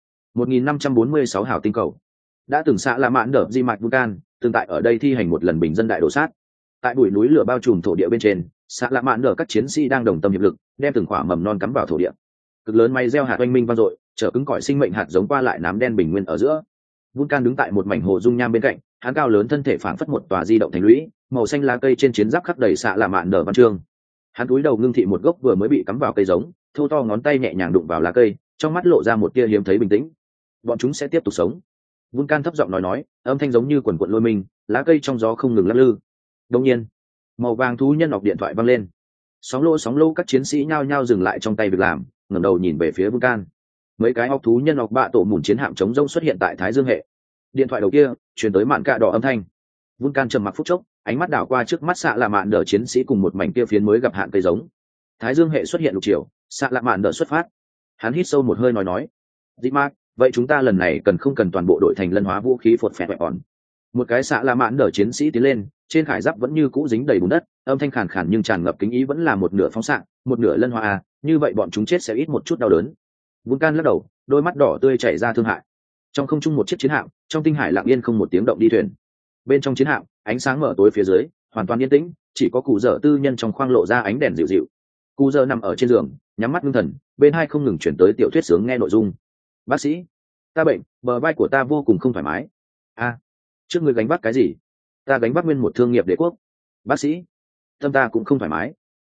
1546 hào tinh cầu đã từng xạ là mạn đỡ di mạch vulcan, từng tại ở đây thi hành một lần bình dân đại đổ sát. Tại bụi núi lửa bao trùm thổ địa bên trên, xạ là mạn đỡ các chiến sĩ đang đồng tâm hiệp lực, đem từng quả mầm non cắm vào thổ địa. Cực lớn máy gieo hạt oanh minh vang dội, trở cứng cỏi sinh mệnh hạt giống qua lại nám đen bình nguyên ở giữa. Vulcan đứng tại một mảnh hồ dung nham bên cạnh, hắn cao lớn thân thể phảng phất một tòa di động thành lũy, màu xanh lá cây trên chiến giáp khắc đầy xạ là mạn đỡ văn chương. Hắn cúi đầu ngưng thị một gốc vừa mới bị cắm vào cây giống, thô to ngón tay nhẹ nhàng đụng vào lá cây, trong mắt lộ ra một tia hiếm thấy bình tĩnh. Bọn chúng sẽ tiếp tục sống. Vulcan thấp giọng nói, âm thanh giống như quần quần lôi mình, lá cây trong gió không ngừng lắc lư. Đột nhiên, màu vàng thú nhân ọc điện thoại vang lên. Sóng lô các chiến sĩ nhao nhao dừng lại trong tay việc làm, ngẩng đầu nhìn về phía Vulcan. Mấy cái ọc thú nhân ọc bạ tổ mùn chiến hạm chống rông xuất hiện tại thái dương hệ. Điện thoại đầu kia truyền tới mạn cạ đỏ âm thanh. Vulcan trầm mặc phút chốc, ánh mắt đảo qua trước mắt xạ là mạn đỡ chiến sĩ cùng một mảnh kia phiến mới gặp hạn cây giống. Thái dương hệ xuất hiện lục chiều, xạ là mạn đỡ xuất phát. Hắn hít sâu một hơi nói, dị mạc, vậy chúng ta lần này cần không cần toàn bộ đội thành lân hóa vũ khí phột phẹt ỏn? Một cái xạ là mạn đỡ chiến sĩ tiến lên, trên khải giáp vẫn như cũ dính đầy bùn đất, âm thanh khàn khàn nhưng tràn ngập kính ý, vẫn là một nửa phóng xạ, một nửa lân hóa à, như vậy bọn chúng chết sẽ ít một chút đau đớn. Vulcan lắc đầu, đôi mắt đỏ tươi chảy ra thương hại. Trong không trung một chiếc chiến hạm, trong tinh hải lặng yên không một tiếng động đi thuyền. Bên trong chiến hạm, ánh sáng mở tối phía dưới, hoàn toàn yên tĩnh, chỉ có cụ dở tư nhân trong khoang lộ ra ánh đèn dịu dịu. Cụ dở nằm ở trên giường, nhắm mắt ngưng thần, bên hai không ngừng chuyển tới tiểu thuyết sướng nghe nội dung. Bác sĩ, ta bệnh, bờ vai của ta vô cùng không thoải mái. Trước ngươi gánh vác cái gì? Ta gánh vác nguyên một thương nghiệp đế quốc. Bác sĩ, tâm ta cũng không thoải mái.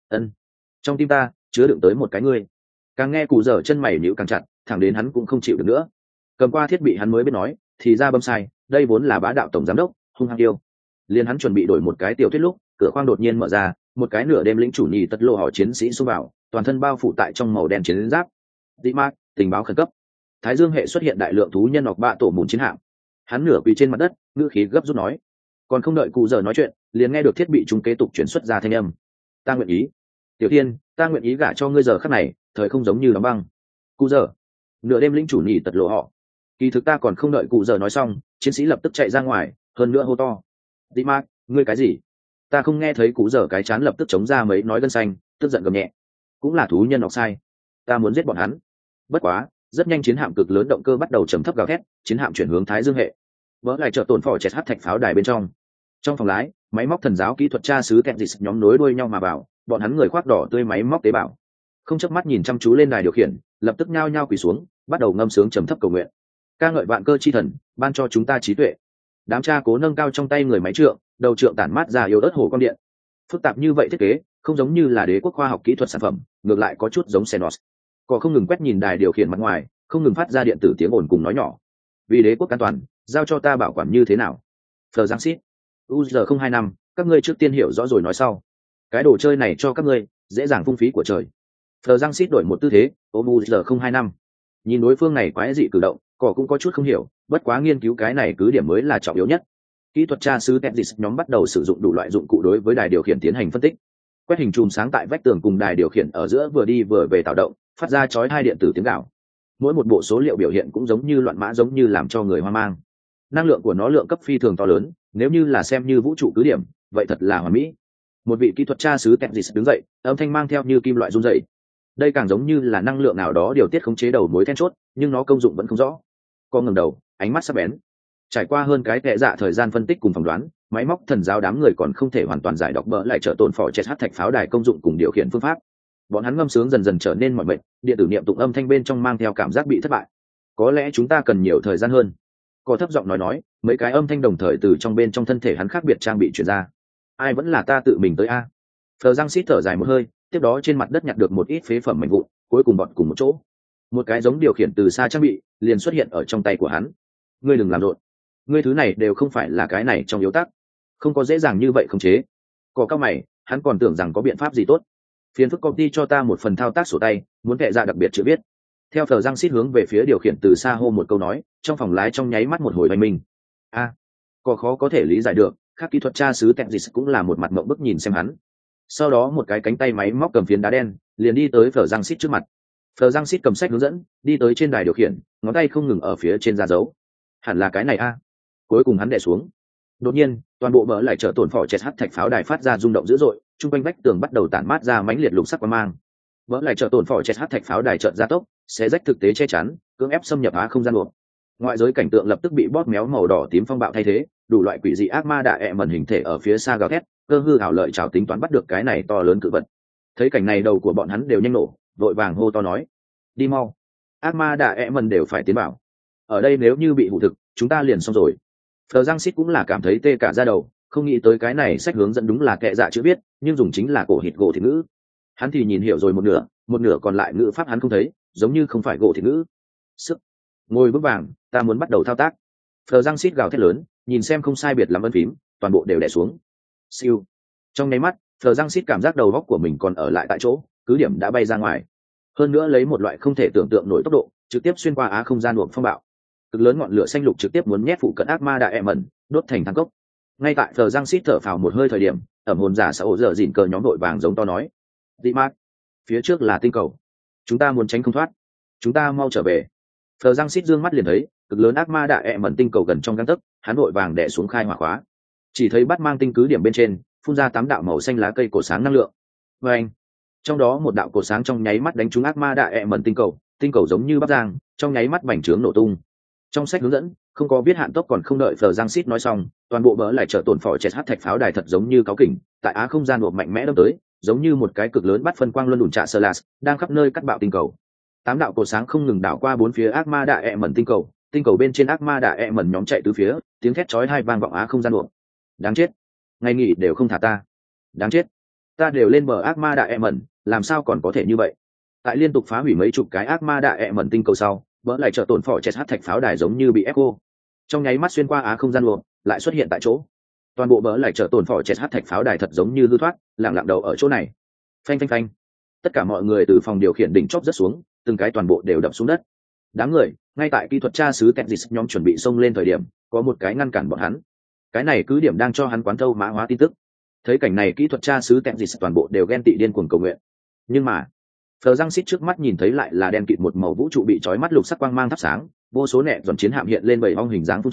Trong tim ta chứa đựng tới một cái ngươi. Càng nghe cụ dở chân mày nhíu càng chặt, thẳng đến hắn cũng không chịu được nữa. Cầm qua thiết bị hắn mới biết nói, thì ra bấm sai, đây vốn là bá đạo tổng giám đốc, hung hăng yêu. Liên hắn chuẩn bị đổi một cái tiểu thuyết lúc, cửa khoang đột nhiên mở ra, một cái nửa đêm lĩnh chủ nhì tất lộ họ chiến sĩ xông vào, toàn thân bao phủ tại trong màu đen chiến giáp. Dị mạc, tình báo khẩn cấp. Thái dương hệ xuất hiện đại lượng thú nhân ọc bạ tổ mùn chiến hạm. Hắn nửa quỳ trên mặt đất, ngữ khí gấp rút nói. Còn không đợi cụ giờ nói chuyện, liền nghe được thiết bị trung kế tục chuyển xuất ra thanh âm. Ta nguyện ý. Tiểu Thiên, ta nguyện ý gả cho ngươi giờ khắc này, thời không giống như đóng băng. Cụ giờ. Nửa đêm lĩnh chủ nhì tật lộ họ. Kỳ thực ta còn không đợi cụ giờ nói xong, chiến sĩ lập tức chạy ra ngoài, hơn nữa hô to: "Đi Mark, ngươi cái gì?" Ta không nghe thấy cú giờ cái chán lập tức chống ra mấy nói gân xanh, tức giận gầm nhẹ: "Cũng là thú nhân học sai, ta muốn giết bọn hắn." Bất quá, rất nhanh chiến hạm cực lớn động cơ bắt đầu trầm thấp gào thét, chiến hạm chuyển hướng Thái Dương hệ. Vỡ lại trợ tổn phò chẹt hắt thạch pháo đài bên trong phòng lái, máy móc thần giáo kỹ thuật tra sứ kẹt dịch nhóm nối đuôi nhau mà vào, bọn hắn người khoác đỏ tươi máy móc tế bào, không chớp mắt nhìn chăm chú lên đài điều khiển, lập tức nhao nhao quỳ xuống, bắt đầu ngâm sướng trầm thấp cầu nguyện, ca ngợi vạn cơ chi thần ban cho chúng ta trí tuệ. Đám cha cố nâng cao trong tay người máy trượng, đầu trượng tản mát ra yếu ớt hồ quang điện. Phức tạp như vậy thiết kế, không giống như là đế quốc khoa học kỹ thuật sản phẩm, ngược lại có chút giống Xenos. Cỏ không ngừng quét nhìn đài điều khiển mặt ngoài, không ngừng phát ra điện tử tiếng ồn cùng nói nhỏ: vì đế quốc an toàn, giao cho ta bảo quản như thế nào. Phờ Giang Sít, UZ025, các ngươi trước tiên hiểu rõ rồi nói sau. Cái đồ chơi này cho các ngươi, dễ dàng phung phí của trời. Phờ Giang Sít đổi một tư thế, ôm UZ025. Nhìn đối phương này quái dị cử động, cỏ cũng có chút không hiểu, bất quá nghiên cứu cái này cứ điểm mới là trọng yếu nhất. Kỹ thuật tra sứ Tenzis nhóm bắt đầu sử dụng đủ loại dụng cụ đối với đài điều khiển tiến hành phân tích. Quét hình chùm sáng tại vách tường cùng đài điều khiển ở giữa vừa đi vừa về tạo động, phát ra chói hai điện tử tiếng gào. Mỗi một bộ số liệu biểu hiện cũng giống như loạn mã, giống như làm cho người hoang mang. Năng lượng của nó lượng cấp phi thường to lớn, nếu như là xem như vũ trụ cứ điểm, vậy thật là hoàn mỹ. Một vị kỹ thuật tra sứ Tenzis đứng dậy, âm thanh mang theo như kim loại run rẩy. Đây càng giống như là năng lượng nào đó điều tiết khống chế đầu mối then chốt, nhưng nó công dụng vẫn không rõ. Con ngẩng đầu, ánh mắt sắc bén. Trải qua hơn cái tệ dạ thời gian phân tích cùng phỏng đoán, máy móc thần giáo đám người còn không thể hoàn toàn giải đọc bỡ lại trợ tổn phò chết hát thạch pháo đài công dụng cùng điều khiển phương pháp. Bọn hắn ngâm sướng dần dần trở nên mỏi mệt, điện tử niệm tụng âm thanh bên trong mang theo cảm giác bị thất bại. Có lẽ chúng ta cần nhiều thời gian hơn. Có thấp giọng nói, mấy cái âm thanh đồng thời từ trong bên trong thân thể hắn khác biệt trang bị chuyển ra. Ai vẫn là ta tự mình tới a? Phờ Giang Sít thở dài một hơi, tiếp đó trên mặt đất nhặt được một ít phế phẩm mảnh vụn, cuối cùng bọn cùng một chỗ. Một cái giống điều khiển từ xa trang bị liền xuất hiện ở trong tay của hắn. Ngươi đừng làm rộn, ngươi thứ này đều không phải là cái này trong yếu tắc, không có dễ dàng như vậy khống chế. Có cao mày, hắn còn tưởng rằng có biện pháp gì tốt. Phiền phức công ty cho ta một phần thao tác sổ tay, muốn vẽ ra đặc biệt chữ viết. Theo Phờ Giang Sít hướng về phía điều khiển từ xa hô một câu nói, trong phòng lái trong nháy mắt một hồi hoành minh. Có khó có thể lý giải được, các kỹ thuật tra sứ Tenzis cũng là một mặt mộng bức nhìn xem hắn. Sau đó một cái cánh tay máy móc cầm phiến đá đen liền đi tới Phờ Giang Sít trước mặt. Phờ Giang Sít cầm sách hướng dẫn đi tới trên đài điều khiển, ngón tay không ngừng ở phía trên ra dấu. Hẳn là cái này a. Cuối cùng hắn đè xuống. Đột nhiên toàn bộ bờ lại trở tổn phỏ chẹt hắt thạch pháo đài phát ra rung động dữ dội, trung quanh vách tường bắt đầu tản mát ra mãnh liệt lục sắc quang mang. Bờ lại trở tổn phỏ chẹt hắt thạch pháo đài trợn ra tốc, xé rách thực tế che chắn, cưỡng ép xâm nhập á không gian luộc. Ngoại giới cảnh tượng lập tức bị bóp méo màu đỏ tím phong bạo thay thế, đủ loại quỷ dị ác ma đạ ẹ mẩn hình thể ở phía xa gào thét, cơ hư ảo lợi chào tính toán bắt được cái này to lớn cự vật. Thấy cảnh này đầu của bọn hắn đều nhanh nổ, vội vàng hô to nói: đi mau, ác ma đạ ẹ mẩn đều phải tiến vào, ở đây nếu như bị hụ thực chúng ta liền xong rồi. Phờ Giang Sít cũng là cảm thấy tê cả da đầu, không nghĩ tới cái này sách hướng dẫn đúng là kệ dạ chữ viết, nhưng dùng chính là cổ hịt gỗ thịt ngữ. Hắn thì nhìn hiểu rồi một nửa còn lại ngữ pháp hắn không thấy, giống như không phải gỗ thịt ngữ. Sức, ngồi vững vàng, ta muốn bắt đầu thao tác. Phờ Giang Sít gào thét lớn, nhìn xem không sai biệt lắm ấn phím, toàn bộ đều đè xuống. Siêu. Trong nháy mắt, Phờ Giang Sít cảm giác đầu óc của mình còn ở lại tại chỗ, cứ điểm đã bay ra ngoài. Hơn nữa lấy một loại không thể tưởng tượng nổi tốc độ, trực tiếp xuyên qua á không gian luồng phong bạo. Cực lớn ngọn lửa xanh lục trực tiếp muốn nhét phụ cận ác ma đại mẩn, đốt thành than cốc. Ngay tại Phờ Giang Sít thở phào một hơi thời điểm, ẩm hồn giả xã dở dỉn cờ nhóm đội vàng giống to nói: "Dị Mạc, phía trước là tinh cầu, chúng ta muốn tránh không thoát, chúng ta mau trở về." Phờ Giang Sít dương mắt liền thấy cực lớn ác ma đại mẩn tinh cầu gần trong gang tấc, hắn vội vàng đè xuống khai hỏa khóa. Chỉ thấy bắt mang tinh cứ điểm bên trên phun ra 8 đạo màu xanh lá cây cổ sáng năng lượng. Và anh, trong đó một đạo cổ sáng trong nháy mắt đánh trúng ác ma đại mẩn tinh cầu giống như bắp giang, trong nháy mắt bành trướng nổ tung. Trong sách hướng dẫn không có viết hạn tốc, còn không đợi Phờ Giang Sít nói xong, toàn bộ bỡ lại trở tổn phỏ chẹt hát thạch pháo đài thật giống như cáo kỉnh, tại á không gian nộp mạnh mẽ đâm tới, giống như một cái cực lớn bắt phân quang luân đùn trạ sơ lạt đang khắp nơi cắt bạo tinh cầu. 8 đạo cổ sáng không ngừng đảo qua bốn phía ác ma đại mẩn tinh cầu bên trên ác ma đại mẩn nhóm chạy từ phía, tiếng thét chói tai vang vọng á không gian nộp. Đáng chết, ngày nghỉ đều không thả ta, đáng chết, ta đều lên bờ ác ma đại mẩn, làm sao còn có thể như vậy. Tại liên tục phá hủy mấy chục cái ác ma đại mẩn tinh cầu sau, vỡ lại trở tổn phỏ chẹt hát thạch pháo đài giống như bị ép cô, trong nháy mắt xuyên qua á không gian luồng, lại xuất hiện tại chỗ. Toàn bộ vỡ lại trở tổn phỏ chẹt hát thạch pháo đài thật giống như hư thoát, lặng lặng đầu ở chỗ này. Phanh phanh phanh, tất cả mọi người từ phòng điều khiển đỉnh chóp rất xuống, từng cái toàn bộ đều đập xuống đất. Đám người ngay tại kỹ thuật tra sứ Tenzis nhóm chuẩn bị xông lên thời điểm, có một cái ngăn cản bọn hắn. Cái này cứ điểm đang cho hắn quán thâu mã hóa tin tức. Thấy cảnh này kỹ thuật tra sứ Tenzis toàn bộ đều ghen tị điên cuồng cầu nguyện. Nhưng mà Phờ Giang Sít trước mắt nhìn thấy lại là đen kịt một màu vũ trụ bị chói mắt lục sắc quang mang thắp sáng, vô số nẹ dọn chiến hạm hiện lên bảy ong hình dáng phun trào,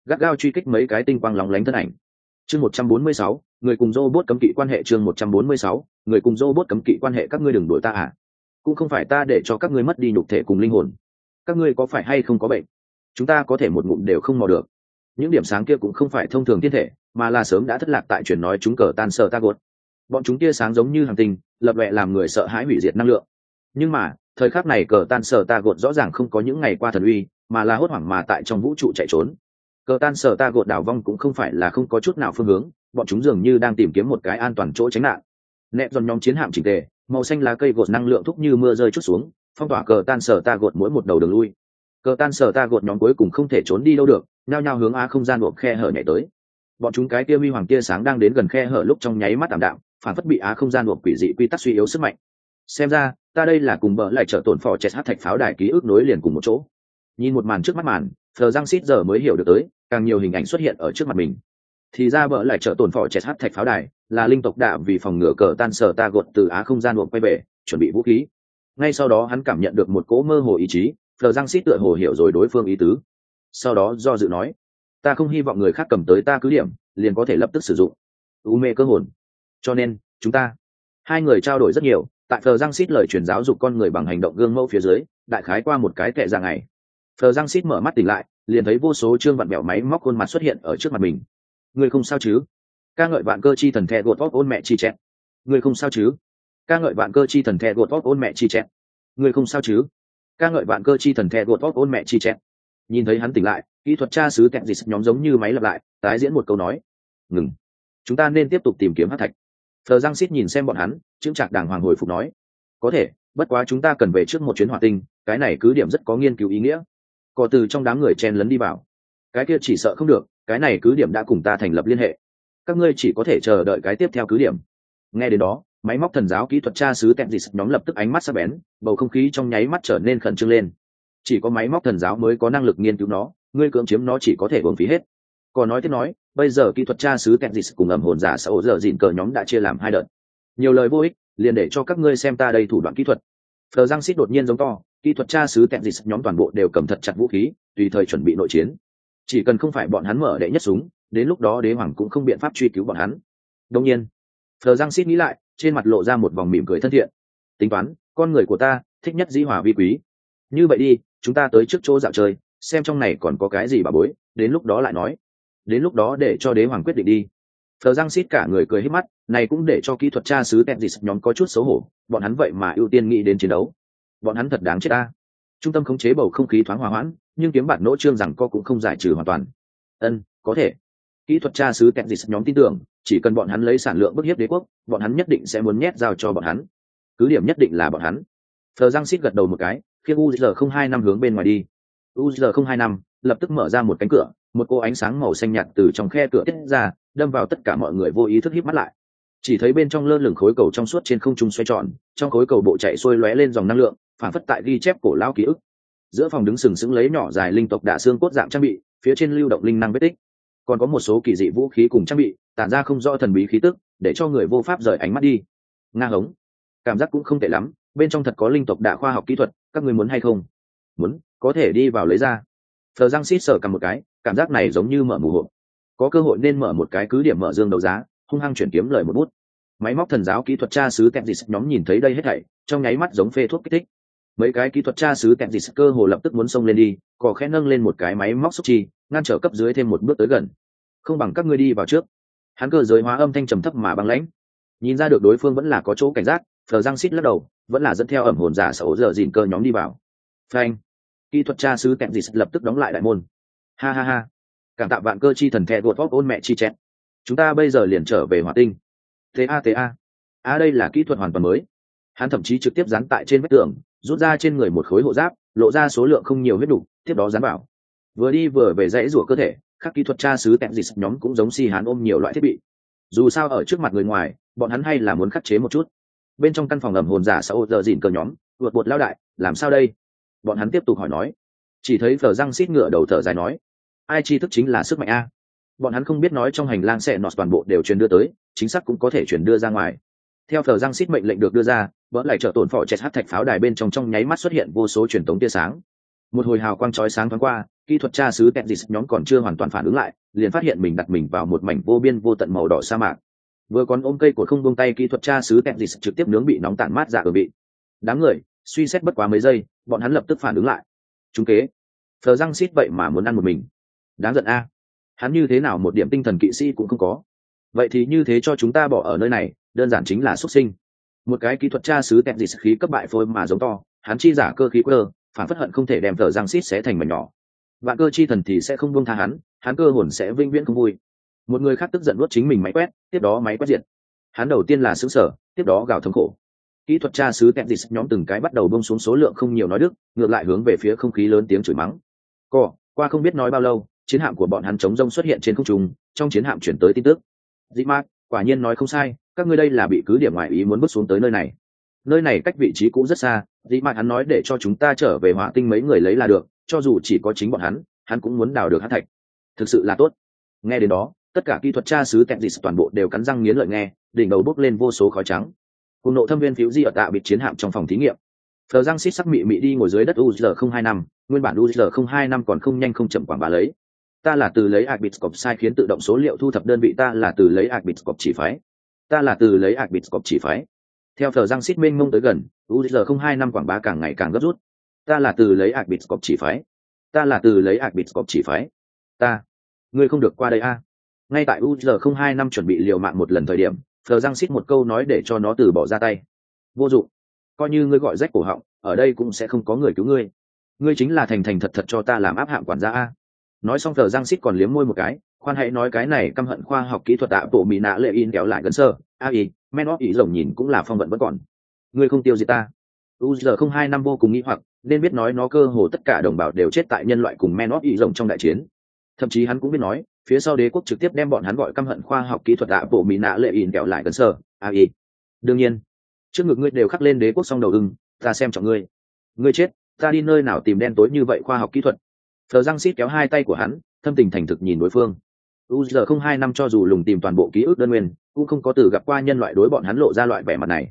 gắt gao truy kích mấy cái tinh quang lóng lánh thân ảnh. Chương 146, người cùng robot cấm kỵ quan hệ. Chương 146, người cùng robot cấm kỵ quan hệ. Các ngươi đừng đuổi ta à? Cũng không phải ta để cho các ngươi mất đi nhục thể cùng linh hồn. Các ngươi có phải hay không có bệnh? Chúng ta có thể một ngụm đều không mò được. Những điểm sáng kia cũng không phải thông thường thiên thể, mà là sớm đã thất lạc tại truyền nói chúng cờ tan sở ta gột. Bọn chúng tia sáng giống như hành tinh, lập lòe làm người sợ hãi hủy diệt năng lượng. Nhưng mà thời khắc này cờ tan sở ta gột rõ ràng không có những ngày qua thần uy, mà là hốt hoảng mà tại trong vũ trụ chạy trốn. Cờ tan sở ta gột đảo vong cũng không phải là không có chút nào phương hướng, bọn chúng dường như đang tìm kiếm một cái an toàn chỗ tránh nạn. Nẹp dọn nhóm chiến hạm chỉnh tề, màu xanh lá cây gột năng lượng thúc như mưa rơi chút xuống, phong tỏa cờ tan sở ta gột mỗi một đầu đường lui. Cờ tan sở ta gột nhóm cuối cùng không thể trốn đi đâu được, nhao nhao hướng á không gian buộc khe hở nhảy tới. Bọn chúng cái tia huy hoàng tia sáng đang đến gần khe hở lúc trong nháy mắt tạm đạm, phản phất bị á không gian buộc quỷ dị quy tắc suy yếu sức mạnh. Xem ra ta đây là cùng bỡ lại trở tổn phò chết hát thạch pháo đài ký ức nối liền cùng một chỗ. Nhìn một màn trước mắt màn, Phờ Giang Sít giờ mới hiểu được tới, càng nhiều hình ảnh xuất hiện ở trước mặt mình. Thì ra bỡ lại trở tổn phò chết hát thạch pháo đài là linh tộc đạo vì phòng ngừa cờ tan sở ta gột từ á không gian buộc quay về, chuẩn bị vũ khí. Ngay sau đó hắn cảm nhận được một cỗ mơ hồ ý chí, Phờ Giang Sít tựa hồ hiểu rồi đối phương ý tứ. Sau đó do dự nói, ta không hy vọng người khác cầm tới ta cứ điểm liền có thể lập tức sử dụng u mê cơ hồn, cho nên chúng ta hai người trao đổi rất nhiều. Tại Phờ Giang Sít lời truyền giáo dục con người bằng hành động gương mẫu phía dưới, đại khái qua một cái tệ ra ngày, Phờ Giang Sít mở mắt tỉnh lại, liền thấy vô số trương vặn bẹo máy móc khuôn mặt xuất hiện ở trước mặt mình. Người không sao chứ? Ca ngợi vạn cơ chi thần the gột vót ôn mẹ chi chẹt. Người không sao chứ? Ca ngợi vạn cơ chi thần the gột vót ôn mẹ chi chẹt. Người không sao chứ? Ca ngợi vạn cơ chi thần the gột vót ôn mẹ chi chẹt. Nhìn thấy hắn tỉnh lại, kỹ thuật tra sứ kẹt dịch nhóm giống như máy lặp lại, tái diễn một câu nói. Ngừng. Chúng ta nên tiếp tục tìm kiếm hắc thạch. Phờ Giang Sít nhìn xem bọn hắn, chững chạc đàng hoàng hồi phục nói. Có thể, bất quá chúng ta cần về trước một chuyến hỏa tinh, cái này cứ điểm rất có nghiên cứu ý nghĩa. Có từ trong đám người chen lấn đi vào. Cái kia chỉ sợ không được, cái này cứ điểm đã cùng ta thành lập liên hệ. Các ngươi chỉ có thể chờ đợi cái tiếp theo cứ điểm. Nghe đến đó, máy móc thần giáo kỹ thuật tra sứ kẹt dịch nhóm lập tức ánh mắt sắc bén, bầu không khí trong nháy mắt trở nên khẩn trương lên. Chỉ có máy móc thần giáo mới có năng lực nghiên cứu nó, ngươi cưỡng chiếm nó chỉ có thể uổng phí hết. Còn nói tiếp nói, bây giờ kỹ thuật tra sứ kẹt dịch cùng âm hồn giả xã hội giờ dịn cờ nhóm đã chia làm hai đợt. Nhiều lời vô ích, liền để cho các ngươi xem ta đây thủ đoạn kỹ thuật. Phờ Giang Sít đột nhiên giống to, kỹ thuật tra sứ kẹt dịch nhóm toàn bộ đều cầm thật chặt vũ khí, tùy thời chuẩn bị nội chiến. Chỉ cần không phải bọn hắn mở đệ nhất súng, đến lúc đó đế hoàng cũng không biện pháp truy cứu bọn hắn. Đương nhiên, Phờ Giang Sít nghĩ lại, trên mặt lộ ra một vòng mỉm cười thân thiện. Tính toán, con người của ta thích nhất dĩ hòa vi quý. Như vậy đi, chúng ta tới trước chỗ dạo chơi, xem trong này còn có cái gì bà bối, đến lúc đó lại nói. Đến lúc đó để cho đế hoàng quyết định đi. Phờ Giang Sít cả người cười hết mắt, này cũng để cho kỹ thuật tra sứ kẹt dịch nhóm có chút xấu hổ, bọn hắn vậy mà ưu tiên nghĩ đến chiến đấu. Bọn hắn thật đáng chết ta. Trung tâm khống chế bầu không khí thoáng hòa hoãn, nhưng kiếm bản nỗ trương rằng co cũng không giải trừ hoàn toàn. Có thể. Kỹ thuật tra sứ kẹt dịch nhóm tin tưởng, chỉ cần bọn hắn lấy sản lượng bức hiếp đế quốc, bọn hắn nhất định sẽ muốn nhét giao cho bọn hắn. Cứ điểm nhất định là bọn hắn. Phờ Giang Sít gật đầu một cái, khi UZ025 hướng bên ngoài đi. UZ025 lập tức mở ra một cánh cửa, một cô ánh sáng màu xanh nhạt từ trong khe cửa tiết ra, đâm vào tất cả mọi người vô ý thức híp mắt lại. Chỉ thấy bên trong lơ lửng khối cầu trong suốt trên không trung xoay tròn, trong khối cầu bộ chạy xuôi lóe lên dòng năng lượng, phản phất tại ghi chép cổ lão ký ức. Giữa phòng đứng sừng sững lấy nhỏ dài linh tộc đạ xương cốt dạng trang bị, phía trên lưu động linh năng vết tích, còn có một số kỳ dị vũ khí cùng trang bị, tản ra không rõ thần bí khí tức, để cho người vô pháp rời ánh mắt đi. Nga hống, cảm giác cũng không tệ lắm, bên trong thật có linh tộc đạ khoa học kỹ thuật, các ngươi muốn hay không? Muốn, có thể đi vào lấy ra. Phờ Giang Sít sờ cầm một cái, cảm giác này giống như mở mù hộp. Có cơ hội nên mở một cái cứ điểm mở dương đấu giá, hung hăng chuyển kiếm lời một bút. Máy móc thần giáo kỹ thuật tra sứ kẹt dịch nhóm nhìn thấy đây hết thảy, trong nháy mắt giống phê thuốc kích thích. Mấy cái kỹ thuật tra sứ kẹt dịch cơ hồ lập tức muốn xông lên đi, cò khẽ nâng lên một cái máy móc xúc chi, ngăn trở cấp dưới thêm một bước tới gần. Không bằng các ngươi đi vào trước. Hắn cơ giới hóa âm thanh trầm thấp mà băng lãnh. Nhìn ra được đối phương vẫn là có chỗ cảnh giác, Phờ Giang Sít lắc đầu, vẫn là dẫn theo ẩm hồn giả xấu giờ dìn cơ nhóm đi vào. Phanh. Kỹ thuật tra sứ kẹt dịch lập tức đóng lại đại môn. Ha ha ha. Cảm tạ vạn cơ chi thần thẻ gột vót ôn mẹ chi chẹt. Chúng ta bây giờ liền trở về hỏa tinh. Ta đây là kỹ thuật hoàn toàn mới. Hắn thậm chí trực tiếp dán tại trên vách tường, rút ra trên người một khối hộ giáp, lộ ra số lượng không nhiều huyết đủ, tiếp đó dán vào. Vừa đi vừa về dãy rủa cơ thể, các kỹ thuật tra sứ kẹt dịch nhóm cũng giống si hán ôm nhiều loại thiết bị. Dù sao ở trước mặt người ngoài, bọn hắn hay là muốn khắc chế một chút. Bên trong căn phòng ẩm hồn giả sau giờ dìn cơ nhóm, vượt bột lao đại, làm sao đây? Bọn hắn tiếp tục hỏi nói. Chỉ thấy Phờ Giang Sít ngửa đầu thở dài nói, ai tri thức chính là sức mạnh a. Bọn hắn không biết nói trong hành lang sẽ nọt toàn bộ đều truyền đưa tới, chính xác cũng có thể truyền đưa ra ngoài. Theo Phờ Giang Sít mệnh lệnh được đưa ra, vỡ lại trở tổn phò chết hát thạch pháo đài bên trong nháy mắt xuất hiện vô số truyền tống tia sáng. Một hồi hào quang chói sáng thoáng qua, kỹ thuật tra sứ Texas nhóm còn chưa hoàn toàn phản ứng lại, liền phát hiện mình đặt mình vào một mảnh vô biên vô tận màu đỏ sa mạc. Vừa còn ôm cây của không buông tay, kỹ thuật tra sứ Texas trực tiếp nướng bị nóng tản mát dạ ở bị. Đám người suy xét bất quá mấy giây, bọn hắn lập tức phản ứng lại. Chúng kế, Phờ răng xít vậy mà muốn ăn một mình. Đáng giận a. Hắn như thế nào một điểm tinh thần kỵ sĩ cũng không có. Vậy thì như thế cho chúng ta bỏ ở nơi này, đơn giản chính là xuất sinh. Một cái kỹ thuật tra sứ Texas khí cấp bại phôi mà giống to, hắn chi giả cơ khí quơ, phản phất hận không thể đem Phờ răng xít xé thành mảnh nhỏ. Vạn cơ chi thần thì sẽ không buông tha hắn cơ hồn sẽ vinh viễn không vui. Một người khác tức giận nuốt chính mình máy quét, tiếp đó máy quét diệt. Hắn đầu tiên là sững sờ, tiếp đó gào thống khổ. Kỹ thuật tra sứ Texas nhóm từng cái bắt đầu bông xuống số lượng không nhiều nói đức, ngược lại hướng về phía không khí lớn tiếng chửi mắng. Qua không biết nói bao lâu, chiến hạm của bọn hắn chống rông xuất hiện trên không trung, trong chiến hạm chuyển tới tin tức. Dị Mạc, quả nhiên nói không sai, các ngươi đây là bị cứ điểm ngoại ý muốn bước xuống tới nơi này. Nơi này cách vị trí cũ rất xa, Dị Mạc hắn nói để cho chúng ta trở về Hỏa Tinh mấy người lấy là được, cho dù chỉ có chính bọn hắn cũng muốn đào được hắc thạch. Thực sự là tốt. Nghe đến đó, tất cả kỹ thuật tra sứ Texas toàn bộ đều cắn răng nghiến lợi nghe, đỉnh đầu bốc lên vô số khói trắng. Cùng nộ thâm viên phiếu di ở tạ bịt chiến hạm trong phòng thí nghiệm. Phờ răng xít sắc mị mị đi ngồi dưới đất UZ025, nguyên bản UZ025 còn không nhanh không chậm quảng bá lấy. Ta là từ lấy Arbitscop sai khiến tự động số liệu thu thập đơn vị, ta là từ lấy Arbitscop chỉ phái. Ta là từ lấy Arbitscop chỉ phái. Theo Phờ răng xít mênh mông tới gần, UZ025 quảng bá càng ngày càng gấp rút. Ta là từ lấy Arbitscop chỉ phái. Ta là từ lấy Arbitscop chỉ phái. Ngươi không được qua đây a. Ngay tại UZ025 chuẩn bị liều mạng một lần thời điểm, Phờ răng xít một câu nói để cho nó từ bỏ ra tay. Vô dụng. Coi như ngươi gọi rách cổ họng, ở đây cũng sẽ không có người cứu ngươi. Ngươi chính là thành thành thật thật cho ta làm áp hạng quản gia a. Nói xong Phờ răng xít còn liếm môi một cái, khoan hãy nói cái này căm hận khoa học kỹ thuật tạ bộ mỹ nạ lệ in kéo lại gần sơ. Ai, men óp ý rồng nhìn cũng là phong vận vẫn còn. Ngươi không tiêu diệt ta. UZ025 vô cùng nghi hoặc, nên biết nói nó cơ hồ tất cả đồng bào đều chết tại nhân loại cùng men óp ý rồng trong đại chiến. Thậm chí hắn cũng biết nói, phía sau đế quốc trực tiếp đem bọn hắn gọi căm hận khoa học kỹ thuật tạ bộ mỹ nạ lệ in kéo lại gần sơ. Ai, đương nhiên trước ngực ngươi đều khắc lên đế quốc song đầu ưng, ta xem trọng ngươi. Ngươi chết, ta đi nơi nào tìm đen tối như vậy khoa học kỹ thuật. Phờ răng xít kéo hai tay của hắn, thâm tình thành thực nhìn đối phương. UZ025 cho dù lùng tìm toàn bộ ký ức đơn nguyên, cũng không có từ gặp qua nhân loại đối bọn hắn lộ ra loại vẻ mặt này.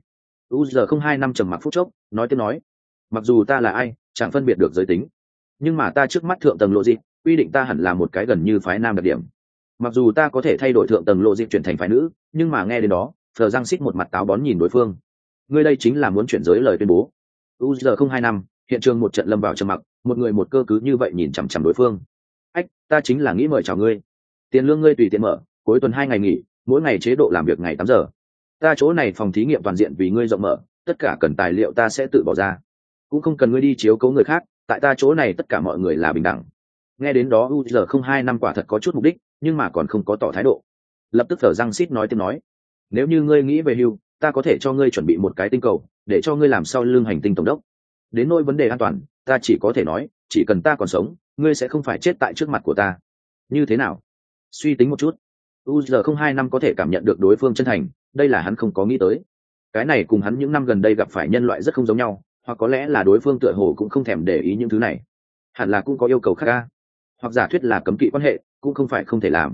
UZ025 trầm mặc phút chốc, nói tiếp nói, mặc dù ta là ai, chẳng phân biệt được giới tính, nhưng mà ta trước mắt thượng tầng lộ dịp, quy định ta hẳn là một cái gần như phái nam đặc điểm. Mặc dù ta có thể thay đổi thượng tầng lộ dịp chuyển thành phái nữ, nhưng mà nghe đến đó, Phờ răng xít một mặt táo bón nhìn đối phương. Ngươi đây chính là muốn chuyển giới lời tuyên bố. UZ025, hiện trường một trận lâm vào trầm mặc, một người một cơ cứ như vậy nhìn chằm chằm đối phương. Ách, ta chính là nghĩ mời chào ngươi. Tiền lương ngươi tùy tiện mở, cuối tuần 2 ngày nghỉ, mỗi ngày chế độ làm việc ngày 8 giờ. Ta chỗ này phòng thí nghiệm toàn diện vì ngươi rộng mở, tất cả cần tài liệu ta sẽ tự bỏ ra. Cũng không cần ngươi đi chiếu cố người khác, tại ta chỗ này tất cả mọi người là bình đẳng. Nghe đến đó UZ025 quả thật có chút mục đích, nhưng mà còn không có tỏ thái độ. Lập tức Phờ răng xít nói tiếp nói, nếu như ngươi nghĩ về hưu, ta có thể cho ngươi chuẩn bị một cái tinh cầu, để cho ngươi làm sau lưng hành tinh tổng đốc. Đến nỗi vấn đề an toàn, ta chỉ có thể nói, chỉ cần ta còn sống, ngươi sẽ không phải chết tại trước mặt của ta. Như thế nào? Suy tính một chút. UZ025 có thể cảm nhận được đối phương chân thành, đây là hắn không có nghĩ tới. Cái này cùng hắn những năm gần đây gặp phải nhân loại rất không giống nhau, hoặc có lẽ là đối phương tựa hồ cũng không thèm để ý những thứ này. Hẳn là cũng có yêu cầu khác ca. Hoặc giả thuyết là cấm kỵ quan hệ, cũng không phải không thể làm.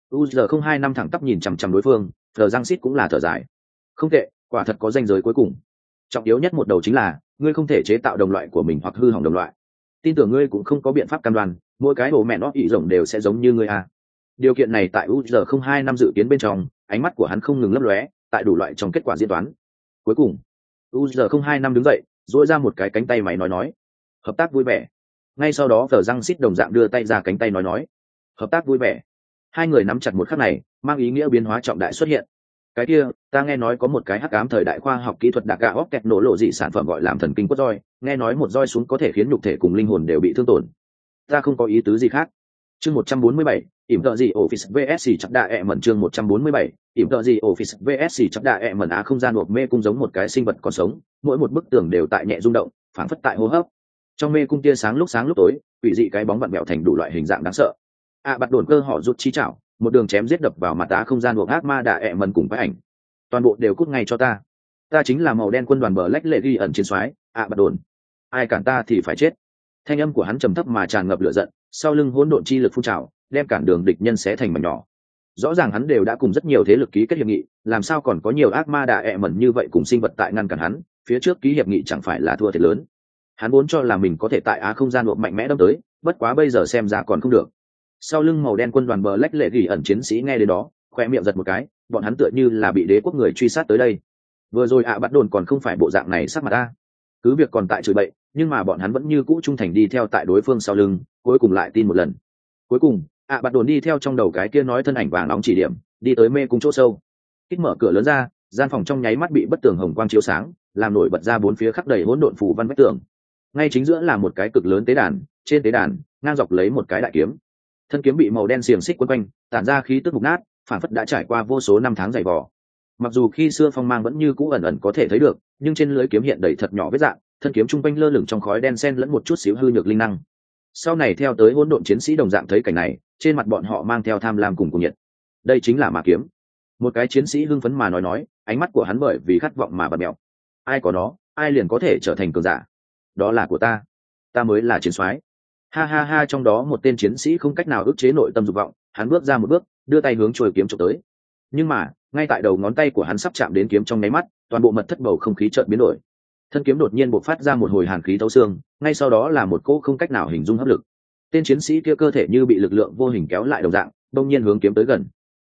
UZ025 thẳng tắp nhìn chằm chằm đối phương, Phờ răng xít cũng là thở dài. Không tệ, quả thật có ranh giới cuối cùng. Trọng yếu nhất một đầu chính là, ngươi không thể chế tạo đồng loại của mình hoặc hư hỏng đồng loại. Tin tưởng ngươi cũng không có biện pháp cam đoan, mỗi cái bộ mẹ nó ị rồng đều sẽ giống như ngươi à. Điều kiện này tại UZ025 dự kiến bên trong, ánh mắt của hắn không ngừng lấp lóe, tại đủ loại trong kết quả diễn toán. Cuối cùng, UZ025 đứng dậy, duỗi ra một cái cánh tay máy nói, hợp tác vui vẻ. Ngay sau đó Phờ răng xít đồng dạng đưa tay ra cánh tay nói, hợp tác vui vẻ. Hai người nắm chặt một khắc này, mang ý nghĩa biến hóa trọng đại xuất hiện. Cái kia, ta nghe nói có một cái hắc ám thời đại khoa học kỹ thuật đặc gạ óc kẹt nổ lộ dị sản phẩm gọi làm thần kinh cốt roi, nghe nói một roi xuống có thể khiến nhục thể cùng linh hồn đều bị thương tổn. Ta không có ý tứ gì khác. Chương 147, ỉm tợ gì Office VSC chắc đa ẹ mẩn chương 147, ỉm tợ gì Office VSC chắc đa ẹ mẩn á không gian hộp mê cung giống một cái sinh vật còn sống, mỗi một bức tường đều tại nhẹ rung động, phảng phất tại hô hấp. Trong mê cung tia sáng lúc tối, quỷ dị cái bóng vặn vẹo thành đủ loại hình dạng đáng sợ. Bạt đồn cơ họ rút chi chảo, một đường chém giết đập vào mặt tá không gian buộc ác ma đạ ẹ mần cùng với ảnh, toàn bộ đều cút ngay cho ta. Ta chính là màu đen quân đoàn bờ lách lệ ghi ẩn chiến soái bạt đồn, ai cản ta thì phải chết. Thanh âm của hắn trầm thấp mà tràn ngập lửa giận, sau lưng hỗn độn chi lực phun trào, đem cản đường địch nhân xé thành mảnh nhỏ. Rõ ràng hắn đều đã cùng rất nhiều thế lực ký kết hiệp nghị, làm sao còn có nhiều ác ma đạ ẹ mẩn như vậy cùng sinh vật tại ngăn cản hắn, phía trước ký hiệp nghị chẳng phải là thua thiệt lớn. Hắn vốn cho là mình có thể tại không gian độ mạnh mẽ đâm tới, bất quá bây giờ xem ra còn không được. Sau lưng màu đen quân đoàn bờ lách lệ gỉ ẩn chiến sĩ nghe đến đó khoe miệng giật một cái, bọn hắn tựa như là bị đế quốc người truy sát tới đây. Vừa rồi bắt đồn còn không phải bộ dạng này sắc mặt ta, cứ việc còn tại chửi bậy nhưng mà bọn hắn vẫn như cũ trung thành đi theo tại đối phương sau lưng, cuối cùng lại tin một lần. Cuối cùng bắt đồn đi theo trong đầu cái kia nói thân ảnh vàng nóng chỉ điểm đi tới mê cung chỗ sâu. Kích mở cửa lớn ra, gian phòng trong nháy mắt bị bất tường hồng quang chiếu sáng, làm nổi bật ra bốn phía khắc đầy hỗn độn phù văn vách tường. Ngay chính giữa là một cái cực lớn tế đàn, trên tế đàn ngang dọc lấy một cái đại kiếm. Thân kiếm bị màu đen xiềng xích quấn quanh, tản ra khí tức mục nát, phản phất đã trải qua vô số năm tháng dày vò. Mặc dù khi xưa phong mang vẫn như cũ ẩn ẩn có thể thấy được, nhưng trên lưỡi kiếm hiện đầy thật nhỏ vết dạng, thân kiếm trung quanh lơ lửng trong khói đen xen lẫn một chút xíu hư nhược linh năng. Sau này theo tới hỗn độn chiến sĩ đồng dạng thấy cảnh này, trên mặt bọn họ mang theo tham lam cùng cuồng nhiệt. Đây chính là ma kiếm. Một cái chiến sĩ hưng phấn mà nói, ánh mắt của hắn bởi vì khát vọng mà bật mèo. Ai có nó, ai liền có thể trở thành cường giả. Đó là của ta, ta mới là chiến soái. Ha ha ha, trong đó một tên chiến sĩ không cách nào ức chế nội tâm dục vọng, hắn bước ra một bước, đưa tay hướng chuôi kiếm chụp tới. Nhưng mà ngay tại đầu ngón tay của hắn sắp chạm đến kiếm trong nháy mắt, toàn bộ mật thất bầu không khí chợt biến đổi. Thân kiếm đột nhiên bộc phát ra một hồi hàn khí thấu xương, ngay sau đó là một cỗ không cách nào hình dung hấp lực. Tên chiến sĩ kia cơ thể như bị lực lượng vô hình kéo lại đồng dạng, đột nhiên hướng kiếm tới gần.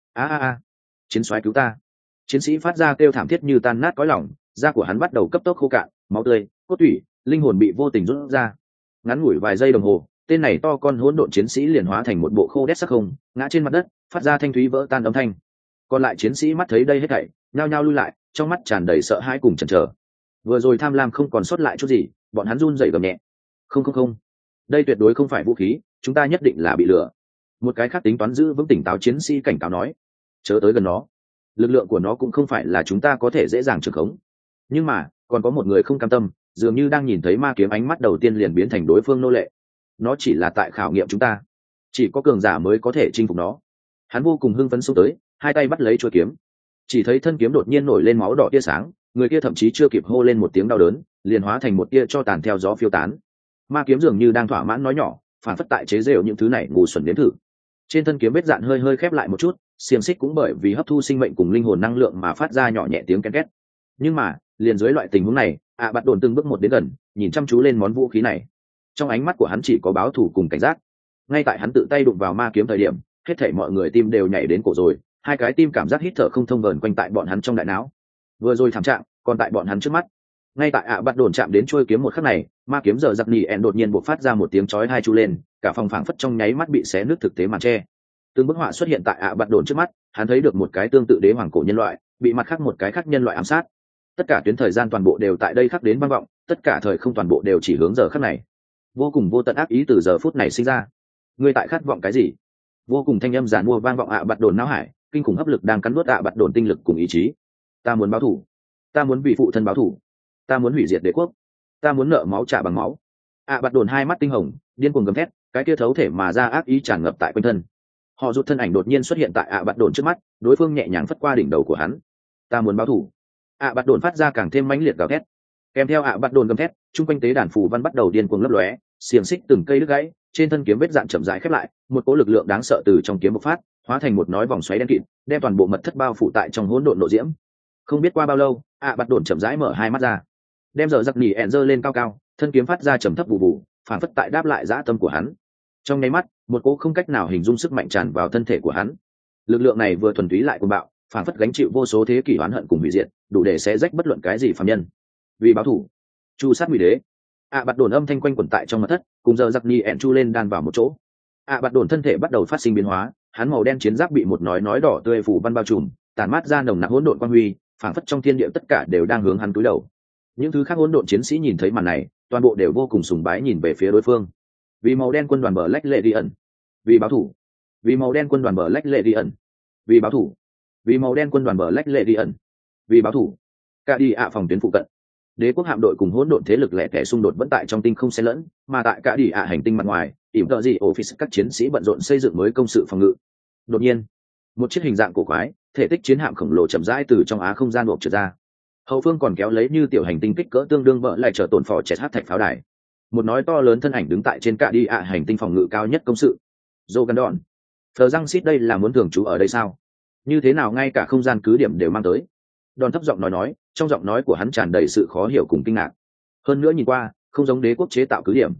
A, chiến soái cứu ta! Chiến sĩ phát ra kêu thảm thiết như tan nát cõi lòng, da của hắn bắt đầu cấp tốc khô cạn, máu tươi, cốt tủy, linh hồn bị vô tình rút ra. Ngắn ngủi vài giây đồng hồ, tên này to con hỗn độn chiến sĩ liền hóa thành một bộ khô đét sắc không, ngã trên mặt đất, phát ra thanh thúy vỡ tan âm thanh. Còn lại chiến sĩ mắt thấy đây hết thảy, nhao nhao lui lại, trong mắt tràn đầy sợ hãi cùng chần chờ. Vừa rồi tham lam không còn sót lại chút gì, bọn hắn run rẩy gầm nhẹ. Không, đây tuyệt đối không phải vũ khí, chúng ta nhất định là bị lừa. Một cái khác tính toán giữ vững tỉnh táo chiến sĩ cảnh cáo nói, chớ tới gần nó, lực lượng của nó cũng không phải là chúng ta có thể dễ dàng trưởng khống. Nhưng mà còn có một người không cam tâm, dường như đang nhìn thấy ma kiếm ánh mắt đầu tiên liền biến thành đối phương nô lệ. Nó chỉ là tại khảo nghiệm chúng ta, chỉ có cường giả mới có thể chinh phục nó. Hắn vô cùng hưng phấn xông tới, hai tay bắt lấy chuôi kiếm. Chỉ thấy thân kiếm đột nhiên nổi lên máu đỏ tia sáng, người kia thậm chí chưa kịp hô lên một tiếng đau đớn, liền hóa thành một tia cho tàn theo gió phiêu tán. Ma kiếm dường như đang thỏa mãn nói nhỏ, phản phất tại chế giễu những thứ này ngu xuẩn đến thử. Trên thân kiếm vết dạn hơi hơi khép lại một chút, xiềng xích cũng bởi vì hấp thu sinh mệnh cùng linh hồn năng lượng mà phát ra nhỏ nhẹ tiếng ken két. Nhưng mà liền dưới loại tình huống này, bắt đồn từng bước một đến gần, nhìn chăm chú lên món vũ khí này. Trong ánh mắt của hắn chỉ có báo thù cùng cảnh giác. Ngay tại hắn tự tay đụng vào ma kiếm thời điểm, hết thảy mọi người tim đều nhảy đến cổ rồi, hai cái tim cảm giác hít thở không thông vờn quanh tại bọn hắn trong đại não. Vừa rồi thảm trạng còn tại bọn hắn trước mắt. Ngay tại bắt đồn chạm đến chuôi kiếm một khắc này, ma kiếm giờ giặc nhì ẹn đột nhiên bộc phát ra một tiếng chói tai chu lên, cả phòng phảng phất trong nháy mắt bị xé nứt thực tế màn che. Từng bức họa xuất hiện tại bắt đồn trước mắt, hắn thấy được một cái tương tự đế hoàng cổ nhân loại bị mặt khác một cái khác nhân loại ám sát. Tất cả tuyến thời gian toàn bộ đều tại đây khắc đến vang vọng, tất cả thời không toàn bộ đều chỉ hướng giờ khắc này. Vô cùng vô tận ác ý từ giờ phút này sinh ra. Ngươi tại khát vọng cái gì? Vô cùng thanh âm giàn mua vang vọng bắt đồn não hải, kinh khủng hấp lực đang cắn nuốt bắt đồn tinh lực cùng ý chí. Ta muốn báo thù, ta muốn vì phụ thân báo thù, ta muốn hủy diệt đế quốc, ta muốn nợ máu trả bằng máu. Bắt đồn hai mắt tinh hồng, điên cuồng gầm thét, cái kia thấu thể mà ra ác ý tràn ngập tại quanh thân. Họ rút thân ảnh đột nhiên xuất hiện tại bắt đồn trước mắt, đối phương nhẹ nhàng phất qua đỉnh đầu của hắn. Ta muốn báo thù. Bắt đồn phát ra càng thêm mãnh liệt gào thét. Kèm theo bắt đồn gầm thét, trung quanh tế đàn phù văn bắt đầu điên cuồng lấp lóe, xiềng xích từng cây đứt gãy, trên thân kiếm vết dạn chậm rãi khép lại, một cỗ lực lượng đáng sợ từ trong kiếm bộc phát, hóa thành một nói vòng xoáy đen kịt, đem toàn bộ mật thất bao phủ tại trong hỗn độn nộ diễm. Không biết qua bao lâu, bắt đồn chậm rãi mở hai mắt ra, đem giờ giặc nhì ẹn giơ lên cao cao, thân kiếm phát ra trầm thấp vụ vụ, phản phất tại đáp lại dã tâm của hắn. Trong nháy mắt, một cỗ không cách nào hình dung sức mạnh tràn vào thân thể của hắn. Lực lượng này vừa thuần túy lại cuồng bạo, phản phất gánh chịu vô số thế kỷ oán hận cùng hủy diệt, đủ để xé rách bất luận cái gì phàm nhân. Vì báo thù, chu sát hủy đế. Bắt đồn âm thanh quanh quẩn tại trong mật thất, cùng giờ giặc nhì ẹn chu lên đan vào một chỗ. Bắt đồn thân thể bắt đầu phát sinh biến hóa, hắn màu đen chiến giáp bị một nói đỏ tươi phủ văn bao trùm, tản mát ra nồng nặc hỗn độn quang huy, phảng phất trong thiên địa tất cả đều đang hướng hắn cúi đầu. Những thứ khác hỗn độn chiến sĩ nhìn thấy màn này, toàn bộ đều vô cùng sùng bái nhìn về phía đối phương. Vì màu đen quân đoàn bờ lách lệ đi ẩn, vì báo thủ. Vì màu đen quân đoàn bờ lách lệ đi ẩn, vì báo thủ. Vì màu đen quân đoàn bờ lách lệ đi ẩn, vì báo thủ. Cả đi phòng tuyến phụ cận, đế quốc hạm đội cùng hỗn độn thế lực lẻ tẻ xung đột vẫn tại trong tinh không xen lẫn, mà tại cả đi hành tinh mặt ngoài, ỉm tợ gì office các chiến sĩ bận rộn xây dựng mới công sự phòng ngự. Đột nhiên, một chiếc hình dạng cổ quái, thể tích chiến hạm khổng lồ chậm rãi từ trong á không gian buộc trượt ra. Hậu phương còn kéo lấy như tiểu hành tinh kích cỡ tương đương vợ lại trở tổn phò chẹt hát thạch pháo đài. Một nói to lớn thân ảnh đứng tại trên cả đi hành tinh phòng ngự cao nhất công sự. Jogandon, Phờ răng xít đây là muốn thường trú ở đây sao? Như thế nào ngay cả không gian cứ điểm đều mang tới? Đòn thấp giọng nói, trong giọng nói của hắn tràn đầy sự khó hiểu cùng kinh ngạc. Hơn nữa nhìn qua, không giống đế quốc chế tạo cứ điểm.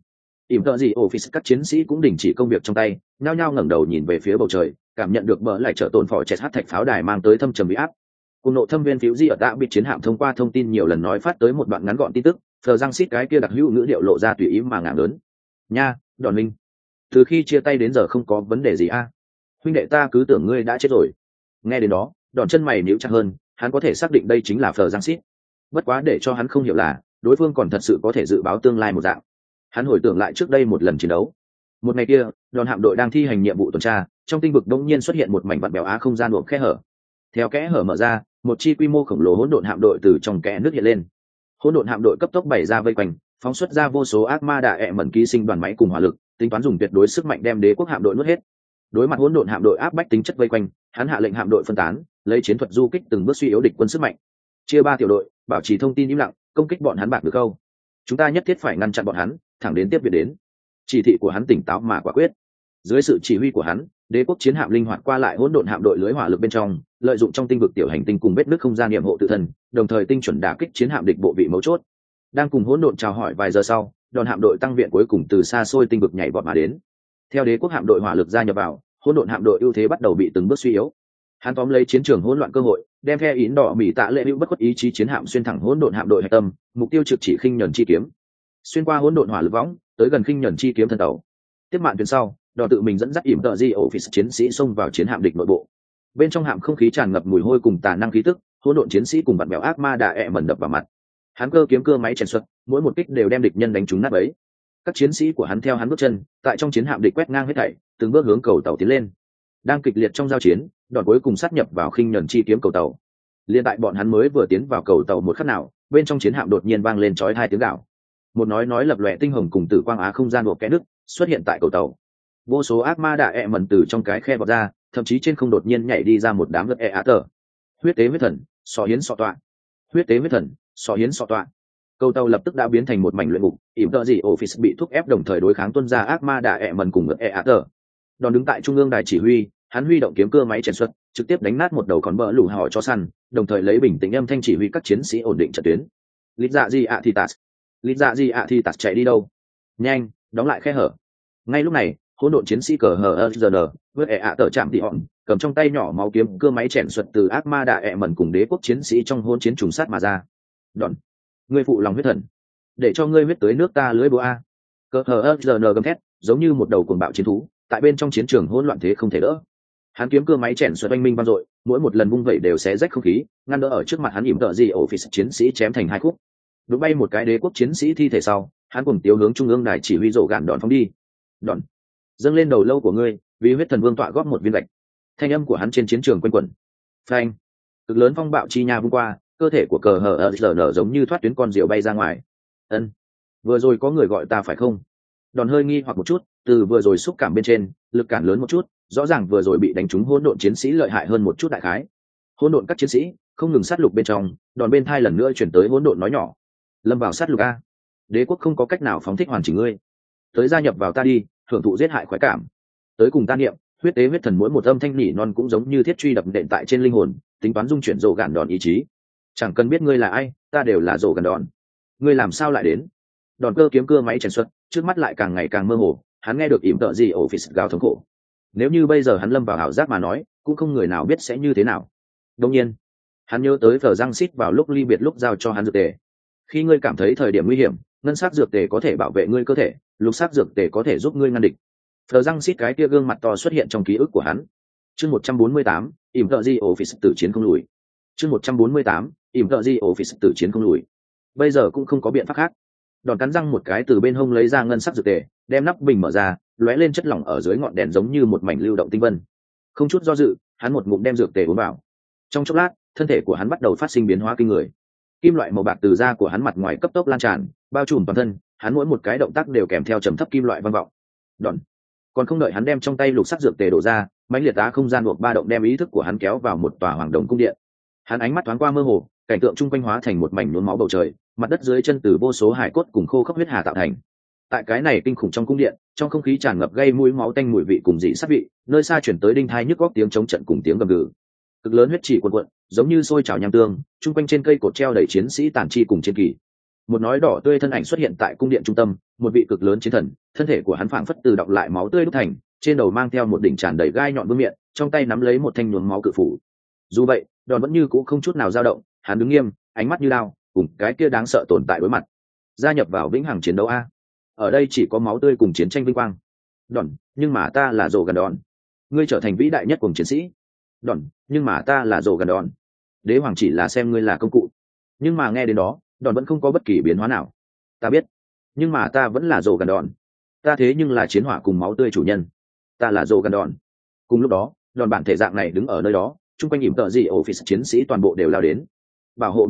ỉm tợ gì office các chiến sĩ cũng đình chỉ công việc trong tay, nhao nhao ngẩng đầu nhìn về phía bầu trời, cảm nhận được bờ lại trở tồn phò chẹt hát thạch pháo đài mang tới thâm trầm bị áp. Cùng nộ thâm viên phiếu di ở tạ bị chiến hạm thông qua thông tin nhiều lần nói phát tới một đoạn ngắn gọn tin tức, phờ răng xít cái kia đặc hữu ngữ điệu lộ ra tùy ý mà ngạng lớn. Nha, Đòn Minh, từ khi chia tay đến giờ không có vấn đề gì a? Huynh đệ ta cứ tưởng ngươi đã chết rồi. Nghe đến đó, Đòn chân mày nhíu chặt hơn, hắn có thể xác định đây chính là phờ răng xít. Bất quá để cho hắn không hiểu là đối phương còn thật sự có thể dự báo tương lai một dạng. Hắn hồi tưởng lại trước đây một lần chiến đấu. Một ngày kia, Đòn hạm đội đang thi hành nhiệm vụ tuần tra, trong tinh vực đống nhiên xuất hiện một mảnh vặn bèo á không gian luộc kẽ hở. Theo kẽ hở mở ra, một chi quy mô khổng lồ hỗn độn hạm đội từ trong kẽ nước hiện lên. Hỗn độn hạm đội cấp tốc bày ra vây quanh, phóng xuất ra vô số ác ma đạ ẹ mẩn ký sinh đoàn máy cùng hỏa lực, tính toán dùng tuyệt đối sức mạnh đem đế quốc hạm đội nuốt hết. Đối mặt hỗn độn hạm đội áp bách tính chất vây quanh, hắn hạ lệnh hạm đội phân tán, lấy chiến thuật du kích từng bước suy yếu địch quân sức mạnh. Chia 3 tiểu đội, bảo trì thông tin im lặng, công kích bọn hắn bạc được câu. Chúng ta nhất thiết phải ngăn chặn bọn hắn, thẳng đến tiếp viện đến. Chỉ thị của hắn tỉnh táo mà quả quyết. Dưới sự chỉ huy của hắn, đế quốc chiến hạm linh hoạt qua lại hỗn độn hạm đội lưới hỏa lực bên trong, lợi dụng trong tinh vực tiểu hành tinh cùng vết nứt không gian niệm hộ tự thân, đồng thời tinh chuẩn đả kích chiến hạm địch bộ vị mấu chốt. Đang cùng hỗn độn chào hỏi vài giờ sau, đoàn hạm đội tăng viện cuối cùng từ xa xôi tinh vực nhảy vọt mà đến. Theo đế quốc hạm đội hỏa lực gia nhập vào, hỗn độn hạm đội ưu thế bắt đầu bị từng bước suy yếu. Hắn tóm lấy chiến trường hỗn loạn cơ hội, đem phe yến đỏ mỹ tạ lệ hữu bất khuất ý chí chiến hạm xuyên thẳng hỗn độn hạm đội hạch tâm, mục tiêu trực chỉ khinh nhẫn chi kiếm. Xuyên qua hỗn độn hỏa lực võng, tới gần khinh nhẫn chi kiếm thân tàu. Tiếp mạn tuyến sau, đỏ tự mình dẫn dắt ỉm tợ di office chiến sĩ xông vào chiến hạm địch nội bộ. Bên trong hạm không khí tràn ngập mùi hôi cùng tà năng khí tức, hỗn độn chiến sĩ cùng vặn bèo ác ma đạ ẹ mẩn đập vào mặt. Hắn cơ kiếm cưa máy chèn xuất, mỗi một kích đều đem địch nhân đánh trúng nát bấy. Các chiến sĩ của hắn theo hắn bước chân, tại trong chiến hạm địch quét ngang hết thảy, từng bước hướng cầu tàu tiến lên. Đang kịch liệt trong giao chiến, đòn cuối cùng sát nhập vào khinh nhẫn chi kiếm cầu tàu. Liên tại bọn hắn mới vừa tiến vào cầu tàu một khắc nào, bên trong chiến hạm đột nhiên vang lên chói tai tiếng gào. Một nói lập lòe tinh hồng cùng tử quang á không gian buộc kẽ nước xuất hiện tại cầu tàu. Vô số ác ma đạ ẹ mẩn từ trong cái khe vọt ra, thậm chí trên không đột nhiên nhảy đi ra một đám vật ẹ á tờ. Huyết tế huyết thần, sọ hiến sọ tọa. Huyết tế huyết thần, sọ hiến sọ tọa. Cầu tàu lập tức đã biến thành một mảnh luyện ngục, ỉm tợ gì office bị thúc ép đồng thời đối kháng tuân ra ác ma đạ ẹ mẩn cùng vật ẹ á tờ. Đòn đứng tại trung ương đài chỉ huy, hắn huy động kiếm cưa máy chèn xuất, trực tiếp đánh nát một đầu con bờ lù họ cho săn, đồng thời lấy bình tĩnh âm thanh chỉ huy các chiến sĩ ổn định trận tuyến. Lít dạ gì ạ thì tạt, lít dạ gì ạ thì tạt chạy đi đâu? Nhanh, đóng lại khe hở. Ngay lúc này, hỗn độn chiến sĩ cờ hờ giờ với ẹ ạ tờ chạm tị hòn, cầm trong tay nhỏ máu kiếm cưa máy chèn xuất từ ác ma đạ ẹ mẩn cùng đế quốc chiến sĩ trong hỗn chiến trùng sát mà ra. Đòn, ngươi phụ lòng huyết thần, để cho ngươi huyết tới nước ta lưới búa a. Cờ hờ giờ gầm thét, giống như một đầu cuồng bạo chiến thú, tại bên trong chiến trường hỗn loạn thế không thể đỡ. Hắn kiếm cưa máy chèn xoẹt oanh minh vang dội, mỗi một lần vung vẩy đều xé rách không khí, ngăn đỡ ở trước mặt hắn ỉm tợ gì office chiến sĩ chém thành hai khúc. Đụng bay một cái đế quốc chiến sĩ thi thể sau, hắn cùng tiêu hướng trung ương đài chỉ huy rổ gạn đòn phóng đi. Đòn, dâng lên đầu lâu của ngươi, vì huyết thần vương tọa góp một viên gạch. Thanh âm của hắn trên chiến trường quanh quẩn. Phanh, cực lớn phong bạo chi nha vung qua, cơ thể của cờ hờ nở giống như thoát tuyến con diều bay ra ngoài. Ân, vừa rồi có người gọi ta phải không? Đòn hơi nghi hoặc một chút, từ vừa rồi xúc cảm bên trên, lực cản lớn một chút, rõ ràng vừa rồi bị đánh trúng hỗn độn chiến sĩ lợi hại hơn một chút đại khái. Hỗn độn các chiến sĩ không ngừng sát lục bên trong, đòn bên thai lần nữa chuyển tới hỗn độn nói nhỏ, lâm vào sát lục a, đế quốc không có cách nào phóng thích hoàn chỉnh ngươi, tới gia nhập vào ta đi, hưởng thụ giết hại khoái cảm, tới cùng ta niệm huyết tế huyết thần, mỗi một âm thanh nỉ non cũng giống như thiết truy đập nện tại trên linh hồn, tính toán dung chuyển rồ gạn đòn ý chí. Chẳng cần biết ngươi là ai, ta đều là rồ gạn đòn. Ngươi làm sao lại đến? Đòn cơ kiếm cưa máy chèn xuất, trước mắt lại càng ngày càng mơ hồ, hắn nghe được ỉm tợ gì office gào thống khổ. Nếu như bây giờ hắn lâm vào ảo giác mà nói, cũng không người nào biết sẽ như thế nào. Đương nhiên, hắn nhớ tới Phở Giang Sít vào lúc ly biệt lúc giao cho hắn dược tề. Khi ngươi cảm thấy thời điểm nguy hiểm, ngân sắc dược tề có thể bảo vệ ngươi cơ thể, lục sắc dược tề có thể giúp ngươi ngăn địch. Phở Giang Sít cái kia gương mặt to xuất hiện trong ký ức của hắn. Chương 148, ỉm tợ gì office tử chiến không lùi. Chương 148, ỉm tợ gì office tử chiến không lùi. Bây giờ cũng không có biện pháp khác. Đòn cắn răng một cái từ bên hông lấy ra ngân sắc dược tề, đem nắp bình mở ra, lóe lên chất lỏng ở dưới ngọn đèn giống như một mảnh lưu động tinh vân. Không chút do dự, hắn một ngụm đem dược tề uống vào. Trong chốc lát, thân thể của hắn bắt đầu phát sinh biến hóa kinh người. Kim loại màu bạc từ da của hắn mặt ngoài cấp tốc lan tràn, bao trùm toàn thân, hắn mỗi một cái động tác đều kèm theo trầm thấp kim loại vang vọng. Đòn. Còn không đợi hắn đem trong tay lục sắc dược tề đổ ra, mãnh liệt đá không gian buộc ba động đem ý thức của hắn kéo vào một tòa hoàng đồng cung điện. Hắn ánh mắt thoáng qua mơ hồ, cảnh tượng chung quanh hóa thành một mảnh nhuốm máu bầu trời, mặt đất dưới chân từ vô số hải cốt cùng khô khốc huyết hà tạo thành. Tại cái này kinh khủng trong cung điện, trong không khí tràn ngập gây mũi máu tanh mùi vị cùng dị sát vị, nơi xa chuyển tới đinh thai nhức góc tiếng chống trận cùng tiếng gầm gừ. Cực lớn huyết chỉ cuồn cuộn, giống như sôi trào nham tương, chung quanh trên cây cột treo đầy chiến sĩ tàn chi cùng chiến kỳ. một nói đỏ tươi thân ảnh xuất hiện tại cung điện trung tâm, một vị cực lớn chiến thần, thân thể của hắn phảng phất từ đọng lại máu tươi đúc thành, trên đầu mang theo một đỉnh tràn đầy gai nhọn vương miện, trong tay nắm lấy một thanh nhuốm máu cự phủ. Dù vậy, đòn vẫn như cũ không chút nào dao động, hắn đứng nghiêm, ánh mắt như đao, cùng cái kia đáng sợ tồn tại đối mặt. Gia nhập vào vĩnh hằng chiến đấu a. Ở đây chỉ có máu tươi cùng chiến tranh vinh quang. Đòn, nhưng mà ta là rồ gần đòn. Ngươi trở thành vĩ đại nhất cùng chiến sĩ. Đòn, nhưng mà ta là rồ gần đòn. Đế hoàng chỉ là xem ngươi là công cụ. Nhưng mà nghe đến đó, đòn vẫn không có bất kỳ biến hóa nào. Ta biết, nhưng mà ta vẫn là rồ gần đòn. Ta thế nhưng là chiến hỏa cùng máu tươi chủ nhân. Ta là rồ gần đòn. Cùng lúc đó, đòn bản thể dạng này đứng ở nơi đó, chung quanh ỉm tợ gì office chiến sĩ toàn bộ đều lao đến bảo hộ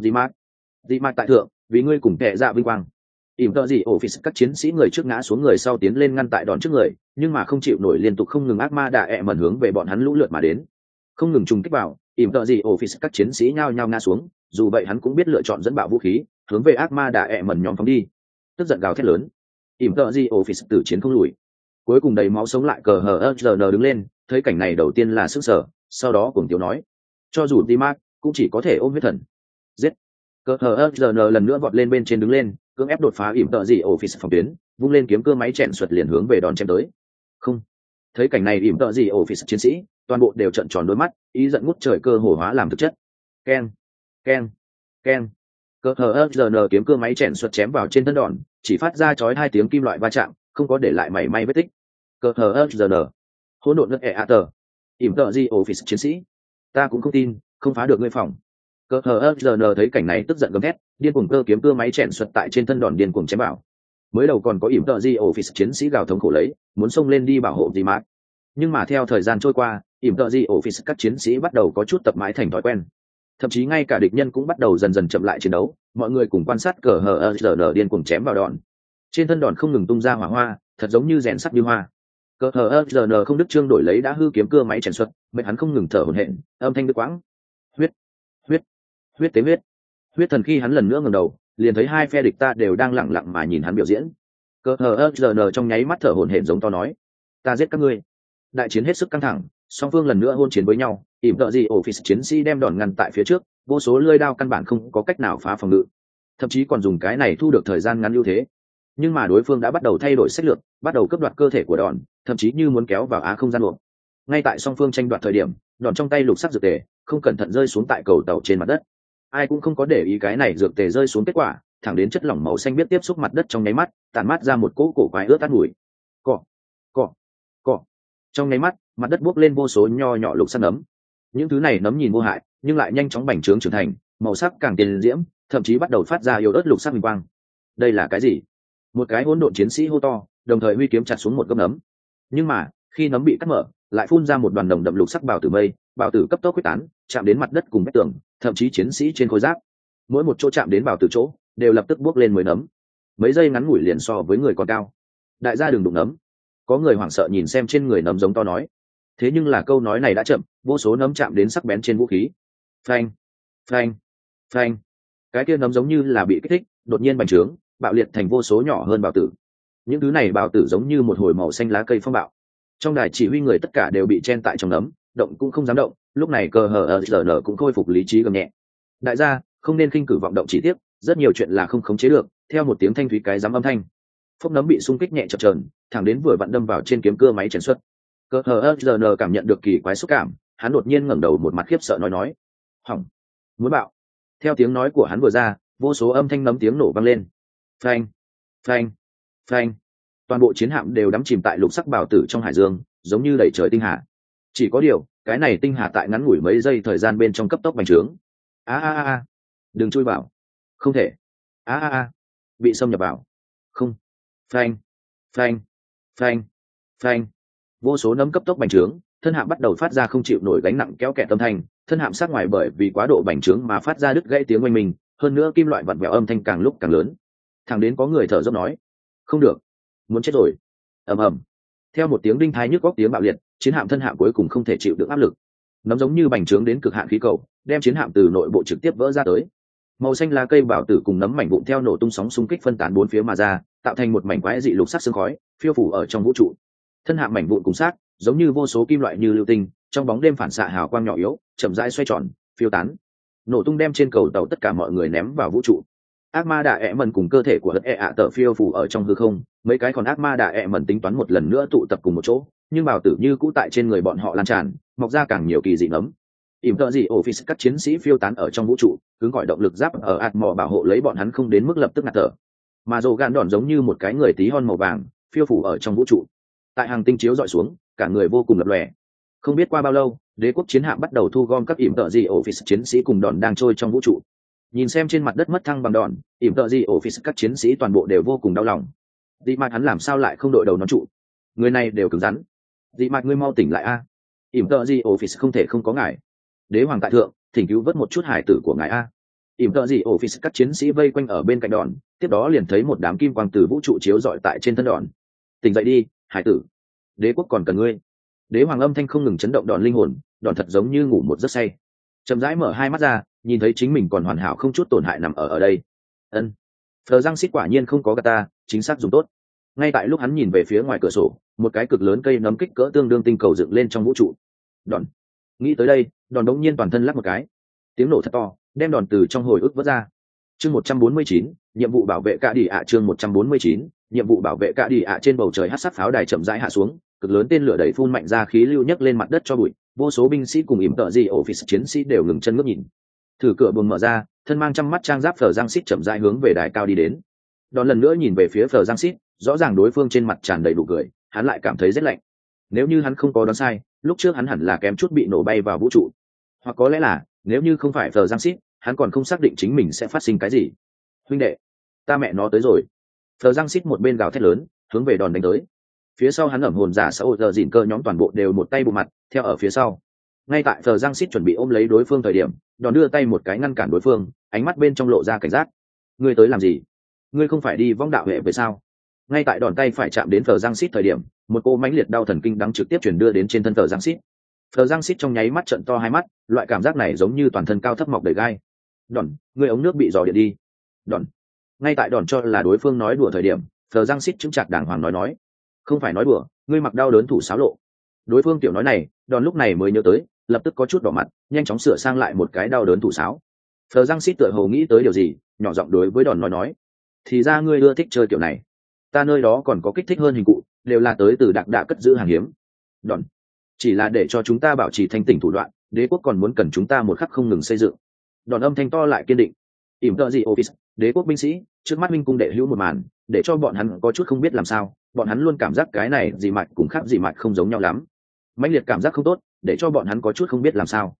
di mát tại thượng, vì ngươi cùng kẻ dạ vinh quang. Ỉm tợ gì office các chiến sĩ người trước ngã xuống, người sau tiến lên ngăn tại đòn trước người, nhưng mà không chịu nổi liên tục không ngừng ác ma đạ ẹ mẩn hướng về bọn hắn lũ lượt mà đến, không ngừng trùng kích vào. Ỉm tợ gì office các chiến sĩ nhao nhao ngã xuống, dù vậy hắn cũng biết lựa chọn dẫn bạo vũ khí hướng về ác ma đạ ẹ mẩn nhóm phóng đi, tức giận gào thét lớn. Ỉm tợ gì office tử chiến không lùi, cuối cùng đầy máu sống lại cờ hờ đứng lên, thấy cảnh này đầu tiên là sức sở, sau đó cùng tiểu nói, cho dù đi mát cũng chỉ có thể ôm huyết thần. Giết. Cờ hờ lần nữa vọt lên bên trên đứng lên, cưỡng ép đột phá ỉm tợ gì office phòng tuyến, vung lên kiếm cưa máy chèn xoẹt liền hướng về đòn chém tới. Không. Thấy cảnh này ỉm tợ gì office chiến sĩ toàn bộ đều trợn tròn đôi mắt, ý giận ngút trời cơ hồ hóa làm thực chất. Ken, ken, ken. Cờ hờ kiếm cưa máy chèn xoẹt chém vào trên thân đòn, chỉ phát ra chói hai tiếng kim loại va chạm, không có để lại mảy may vết tích. Cờ hờ hỗn độn đất ẹ tờ. Ỉm tợ gì office chiến sĩ, ta cũng không tin không phá được ngươi phòng. Cờ hờ thấy cảnh này tức giận gầm thét, điên cuồng cơ kiếm cưa máy chèn xoẹt tại trên thân đòn điên cuồng chém vào. Mới đầu còn có ỉm tợ gì office chiến sĩ gào thống khổ lấy, muốn xông lên đi bảo hộ gì mát, nhưng mà theo thời gian trôi qua, ỉm tợ gì office các chiến sĩ bắt đầu có chút tập mãi thành thói quen, thậm chí ngay cả địch nhân cũng bắt đầu dần dần chậm lại chiến đấu. Mọi người cùng quan sát cờ hờ điên cuồng chém vào đòn, trên thân đòn không ngừng tung ra hỏa hoa, thật giống như rèn sắt như hoa. Cờ hờ không đứt chương đổi lấy đã hư kiếm cưa máy chèn xuất, mệnh hắn không ngừng thở hổn hển, âm thanh đứt quãng. Huyết tế huyết thần. Khi hắn lần nữa ngẩng đầu, liền thấy hai phe địch ta đều đang lặng lặng mà nhìn hắn biểu diễn. Cờ hờ trong nháy mắt thở hổn hển giống to nói, ta giết các ngươi. Đại chiến hết sức căng thẳng, song phương lần nữa hôn chiến với nhau. Ỉm tợ gì office chiến sĩ đem đòn ngăn tại phía trước, vô số lưỡi đao căn bản không có cách nào phá phòng ngự, thậm chí còn dùng cái này thu được thời gian ngắn ưu thế. Nhưng mà đối phương đã bắt đầu thay đổi sách lược, bắt đầu cướp đoạt cơ thể của đòn, thậm chí như muốn kéo vào á không gian luộc. Ngay tại song phương tranh đoạt thời điểm, đòn trong tay lục sắc dược tề không cẩn thận rơi xuống tại cầu tàu trên mặt đất. Ai cũng không có để ý cái này dược tề rơi xuống kết quả, thẳng đến chất lỏng màu xanh biết tiếp xúc mặt đất trong nháy mắt, tản mát ra một cỗ cổ quái ướt át mùi. Cọ. Trong nháy mắt, mặt đất bốc lên vô số nho nhỏ lục sắc nấm. Những thứ này nấm nhìn vô hại, nhưng lại nhanh chóng bành trướng trưởng thành, màu sắc càng tiền diễm, thậm chí bắt đầu phát ra yếu ớt lục sắc huỳnh quang. Đây là cái gì? Một cái hỗn độn chiến sĩ hô to, đồng thời huy kiếm chặt xuống một gốc nấm. Nhưng mà khi nấm bị cắt mở, lại phun ra một đoàn đồng đậm lục sắc bào tử mây, bào tử cấp tốc quyết tán, chạm đến mặt đất cùng vách tường, thậm chí chiến sĩ trên khối giáp. Mỗi một chỗ chạm đến bào tử chỗ, đều lập tức bước lên mới nấm. Mấy giây ngắn ngủi liền so với người còn cao. Đại gia đừng đụng nấm. Có người hoảng sợ nhìn xem trên người nấm giống to nói. Thế nhưng là câu nói này đã chậm, vô số nấm chạm đến sắc bén trên vũ khí. Phanh, phanh, phanh. Cái kia nấm giống như là bị kích thích, đột nhiên bành trướng, bạo liệt thành vô số nhỏ hơn bào tử. Những thứ này bào tử giống như một hồi màu xanh lá cây phong bạo. Trong đài chỉ huy người tất cả đều bị chen tại trong nấm, động cũng không dám động. Lúc này cờ hờ cũng khôi phục lý trí gầm nhẹ. Đại gia không nên khinh cử vọng động chỉ tiếc, rất nhiều chuyện là không khống chế được. Theo một tiếng thanh thúy cái giám âm thanh, phốc nấm bị xung kích nhẹ chập chờn, thẳng đến vừa vặn đâm vào trên kiếm cưa máy chèn xuất. Cờ hờ cảm nhận được kỳ quái xúc cảm, hắn đột nhiên ngẩng đầu, một mặt khiếp sợ nói, hỏng, muốn bạo. Theo tiếng nói của hắn vừa ra, vô số âm thanh nấm tiếng nổ vang lên. Phanh, phanh, phanh. Toàn bộ chiến hạm đều đắm chìm tại lục sắc bào tử trong hải dương, giống như đầy trời tinh hà. Chỉ có điều, cái này tinh hà tại ngắn ngủi mấy giây thời gian bên trong cấp tốc bành trướng. Đừng chui vào. Không thể. Bị xâm nhập vào. Không. Phanh, phanh, phanh, phanh. Vô số nấm cấp tốc bành trướng, thân hạm bắt đầu phát ra không chịu nổi gánh nặng kéo kẹt âm thanh, thân hạm sát ngoài bởi vì quá độ bành trướng mà phát ra đứt gãy tiếng oanh minh, hơn nữa kim loại vặn vẹo âm thanh càng lúc càng lớn. Thẳng đến có người thở dốc nói, không được, muốn chết rồi. Ầm ầm. Theo một tiếng đinh thái nhức góc tiếng bạo liệt, chiến hạm thân hạm cuối cùng không thể chịu được áp lực, nấm giống như bành trướng đến cực hạn khí cầu, đem chiến hạm từ nội bộ trực tiếp vỡ ra tới. Màu xanh lá cây bảo tử cùng nấm mảnh vụn theo nổ tung sóng xung kích phân tán bốn phía mà ra, tạo thành một mảnh quái dị lục sắc sương khói phiêu phủ ở trong vũ trụ. Thân hạm mảnh vụn cùng xác giống như vô số kim loại như lưu tinh, trong bóng đêm phản xạ hào quang nhỏ yếu, chậm rãi xoay tròn phiêu tán. Nổ tung đem trên cầu tàu tất cả mọi người ném vào vũ trụ. ác ma đạ ẹ mần cùng cơ thể của đất ẹ ạ tờ phiêu phủ ở trong hư không, mấy cái còn ác ma đạ ẹ mần tính toán một lần nữa tụ tập cùng một chỗ, nhưng bào tử như cũ tại trên người bọn họ lan tràn, mọc ra càng nhiều kỳ dị nấm. Ỉm tợ gì office các chiến sĩ phiêu tán ở trong vũ trụ, cứng gọi động lực giáp ở ạt mỏ bảo hộ lấy bọn hắn không đến mức lập tức ngạt thở. Mà rồ gan đòn giống như một cái người tí hon màu vàng, phiêu phủ ở trong vũ trụ. Tại hàng tinh chiếu dọi xuống, cả người vô cùng lập lòe. Không biết qua bao lâu, đế quốc chiến hạm bắt đầu thu gom các ỉm tợ gì office chiến sĩ cùng đòn đang trôi trong vũ trụ. Nhìn xem trên mặt đất mất thăng bằng đòn, ỉm tợ gì office các chiến sĩ toàn bộ đều vô cùng đau lòng. Dị mạc hắn làm sao lại không đội đầu nón trụ? Người này đều cứng rắn. Dị mạc ngươi mau tỉnh lại a. Ỉm tợ gì office không thể không có ngài. Đế hoàng tại thượng, thỉnh cứu vớt một chút hải tử của ngài a. Ỉm tợ gì office các chiến sĩ vây quanh ở bên cạnh đòn, tiếp đó liền thấy một đám kim quang từ vũ trụ chiếu rọi tại trên thân đòn. Tỉnh dậy đi, hải tử. Đế quốc còn cần ngươi. Đế hoàng âm thanh không ngừng chấn động đòn linh hồn, đòn thật giống như ngủ một giấc say. Chậm rãi mở hai mắt ra, nhìn thấy chính mình còn hoàn hảo không chút tổn hại nằm ở đây. Ân. Phờ răng xít quả nhiên không có gà ta, chính xác dùng tốt. Ngay tại lúc hắn nhìn về phía ngoài cửa sổ, một cái cực lớn cây nấm kích cỡ tương đương tinh cầu dựng lên trong vũ trụ. Đòn. Nghĩ tới đây, đòn đống nhiên toàn thân lắc một cái. Tiếng nổ thật to, đem đòn từ trong hồi ức vớt ra. Chương 149, nhiệm vụ bảo vệ cả đi ạ. Chương 149, nhiệm vụ bảo vệ cả đi ạ. Trên bầu trời hắc sắc pháo đài chậm rãi hạ xuống, cực lớn tên lửa đẩy phun mạnh ra khí lưu nhấc lên mặt đất cho bụi, vô số binh sĩ cùng ỉm tợ gì office chiến sĩ đều ngừng chân ngước nhìn. Thử cửa buồng mở ra, thân mang trăm mắt trang giáp Phở Giang Xít chậm rãi hướng về đài cao đi đến. Đón lần nữa nhìn về phía Phở Giang Xít, rõ ràng đối phương trên mặt tràn đầy nụ cười, hắn lại cảm thấy rất lạnh. Nếu như hắn không có đoán sai, lúc trước hắn hẳn là kém chút bị nổ bay vào vũ trụ, hoặc có lẽ là nếu như không phải Phở Giang Xít, hắn còn không xác định chính mình sẽ phát sinh cái gì. Huynh đệ, ta mẹ nó tới rồi. Phở Giang Xít một bên gào thét lớn, hướng về đòn đánh tới. Phía sau hắn ẩm hồn giả sau giờ dịn cơ nhóm toàn bộ đều một tay bù mặt, theo ở phía sau. Ngay tại Phở Giang Xít chuẩn bị ôm lấy đối phương thời điểm, đòn đưa tay một cái ngăn cản đối phương, ánh mắt bên trong lộ ra cảnh giác. Ngươi tới làm gì? Ngươi không phải đi vong đạo hệ về sao? Ngay tại đòn tay phải chạm đến Phở Giang Xít thời điểm, một cô mãnh liệt đau thần kinh đắng trực tiếp chuyển đưa đến trên thân Phở Giang Xít. Phở Giang Xít trong nháy mắt trợn to hai mắt, loại cảm giác này giống như toàn thân cao thấp mọc đầy gai. Đòn, ngươi ống nước bị dò điện đi. Đòn. Ngay tại đòn cho là đối phương nói đùa thời điểm, Phở Giang Xít chứng chặt đàng hoàng nói, không phải nói đùa, ngươi mặc đau đớn thủ xáo lộ. Đối phương tiểu nói này, đòn lúc này mới nhớ tới, lập tức có chút đỏ mặt, nhanh chóng sửa sang lại một cái đau đớn thủ sáo. Phờ Giang Xít tựa hồ nghĩ tới điều gì, nhỏ giọng đối với đòn nói, thì ra ngươi ưa thích chơi kiểu này, ta nơi đó còn có kích thích hơn hình cụ, đều là tới từ đặc đạ cất giữ hàng hiếm. Đòn, chỉ là để cho chúng ta bảo trì thanh tỉnh thủ đoạn, đế quốc còn muốn cần chúng ta một khắc không ngừng xây dựng. Đòn âm thanh to lại kiên định. Ỉm tợ gì office, đế quốc binh sĩ, trước mắt minh cung đệ hữu một màn, để cho bọn hắn có chút không biết làm sao, bọn hắn luôn cảm giác cái này dị mạch cùng khác dị mạch không giống nhau lắm. Mãnh liệt cảm giác không tốt, để cho bọn hắn có chút không biết làm sao.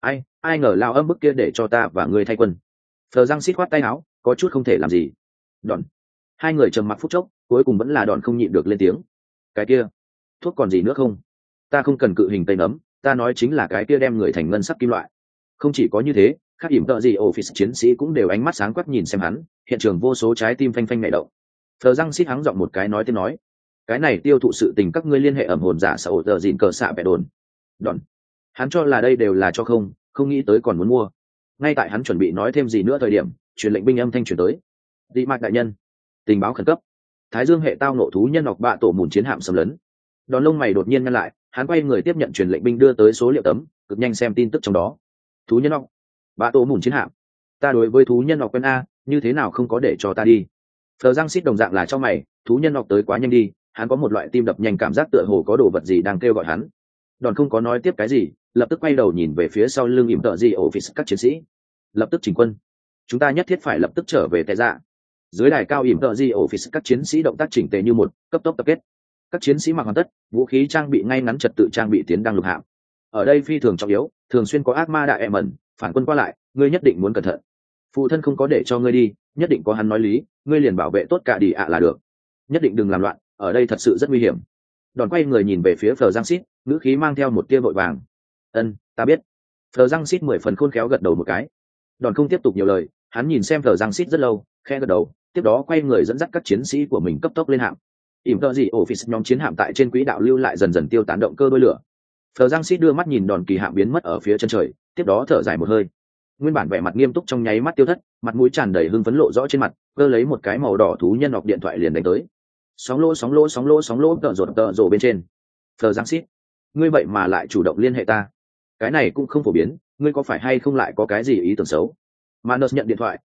Ai ngờ lao âm bức kia để cho ta và ngươi thay quân. Phờ Giang Xít khoát tay áo, có chút không thể làm gì. Đòn. Hai người trầm mặc phút chốc, cuối cùng vẫn là đòn không nhịn được lên tiếng. Cái kia, thuốc còn gì nữa không? Ta không cần cự hình tây nấm, ta nói chính là cái kia đem người thành ngân sắc kim loại. Không chỉ có như thế, các ỉm tợ gì office chiến sĩ cũng đều ánh mắt sáng quắc nhìn xem hắn, hiện trường vô số trái tim phanh phanh nhảy động. Phờ Giang Xít hắng giọng một cái nói tiếp nói, cái này tiêu thụ sự tình các ngươi liên hệ ẩm hồn giả xã hội giờ dịn cờ xạ bẹ đồn. Đòn. Hắn cho là đây đều là cho không nghĩ tới còn muốn mua. Ngay tại hắn chuẩn bị nói thêm gì nữa thời điểm, truyền lệnh binh âm thanh truyền tới. Dị mạc đại nhân, tình báo khẩn cấp, Thái Dương hệ tao nộ thú nhân ngọc bạ tổ mùn chiến hạm xâm lấn. Đòn lông mày đột nhiên ngăn lại, hắn quay người tiếp nhận truyền lệnh binh đưa tới số liệu tấm, cực nhanh xem tin tức trong đó. Thú nhân ngọc bạ tổ mùn chiến hạm, ta đối với thú nhân ngọc quen a, như thế nào không có để cho ta đi. Phờ Giang Xít đồng dạng là cho mày, thú nhân ngọc tới quá nhanh đi, hắn có một loại tim đập nhanh cảm giác tựa hồ có đồ vật gì đang kêu gọi hắn. Đòn không có nói tiếp cái gì, lập tức quay đầu nhìn về phía sau lưng ỉm tợ gì office các chiến sĩ. Lập tức chỉnh quân, chúng ta nhất thiết phải lập tức trở về tệ dạ. Dưới đài cao ỉm tợ gì office các chiến sĩ động tác chỉnh tề như một, cấp tốc tập kết. Các chiến sĩ mặc hoàn tất, vũ khí trang bị ngay ngắn trật tự trang bị tiến đang lục hạm. Ở đây phi thường trọng yếu, thường xuyên có ác ma đại emmon phản quân qua lại, ngươi nhất định muốn cẩn thận. Phụ thân không có để cho ngươi đi, nhất định có hắn nói lý, ngươi liền bảo vệ tốt cả đi ạ là được. Nhất định đừng làm loạn, ở đây thật sự rất nguy hiểm. Đòn quay người nhìn về phía Phờ Giang Xít, ngữ khí mang theo một tia vội vàng. Ân, ta biết. Phờ Giang Xít 10 phần khôn khéo gật đầu một cái. Đòn không tiếp tục nhiều lời, hắn nhìn xem Phờ Giang Xít rất lâu, khẽ gật đầu, tiếp đó quay người dẫn dắt các chiến sĩ của mình cấp tốc lên hạm. Ỉm tợ gì office nhóm chiến hạm tại trên quỹ đạo lưu lại dần dần tiêu tán động cơ đuôi lửa. Phờ Giang Xít đưa mắt nhìn đòn kỳ hạm biến mất ở phía chân trời, tiếp đó thở dài một hơi. Nguyên bản vẻ mặt nghiêm túc trong nháy mắt tiêu thất, mặt mũi tràn đầy hưng phấn lộ rõ trên mặt, cơ lấy một cái màu đỏ thú nhân ngọc điện thoại liền đánh tới. Sóng lỗ tợ rồ bên trên. Phờ Giang Xít, ngươi vậy mà lại chủ động liên hệ ta, cái này cũng không phổ biến, ngươi có phải hay không lại có cái gì ý tưởng xấu? Manus nhận điện thoại,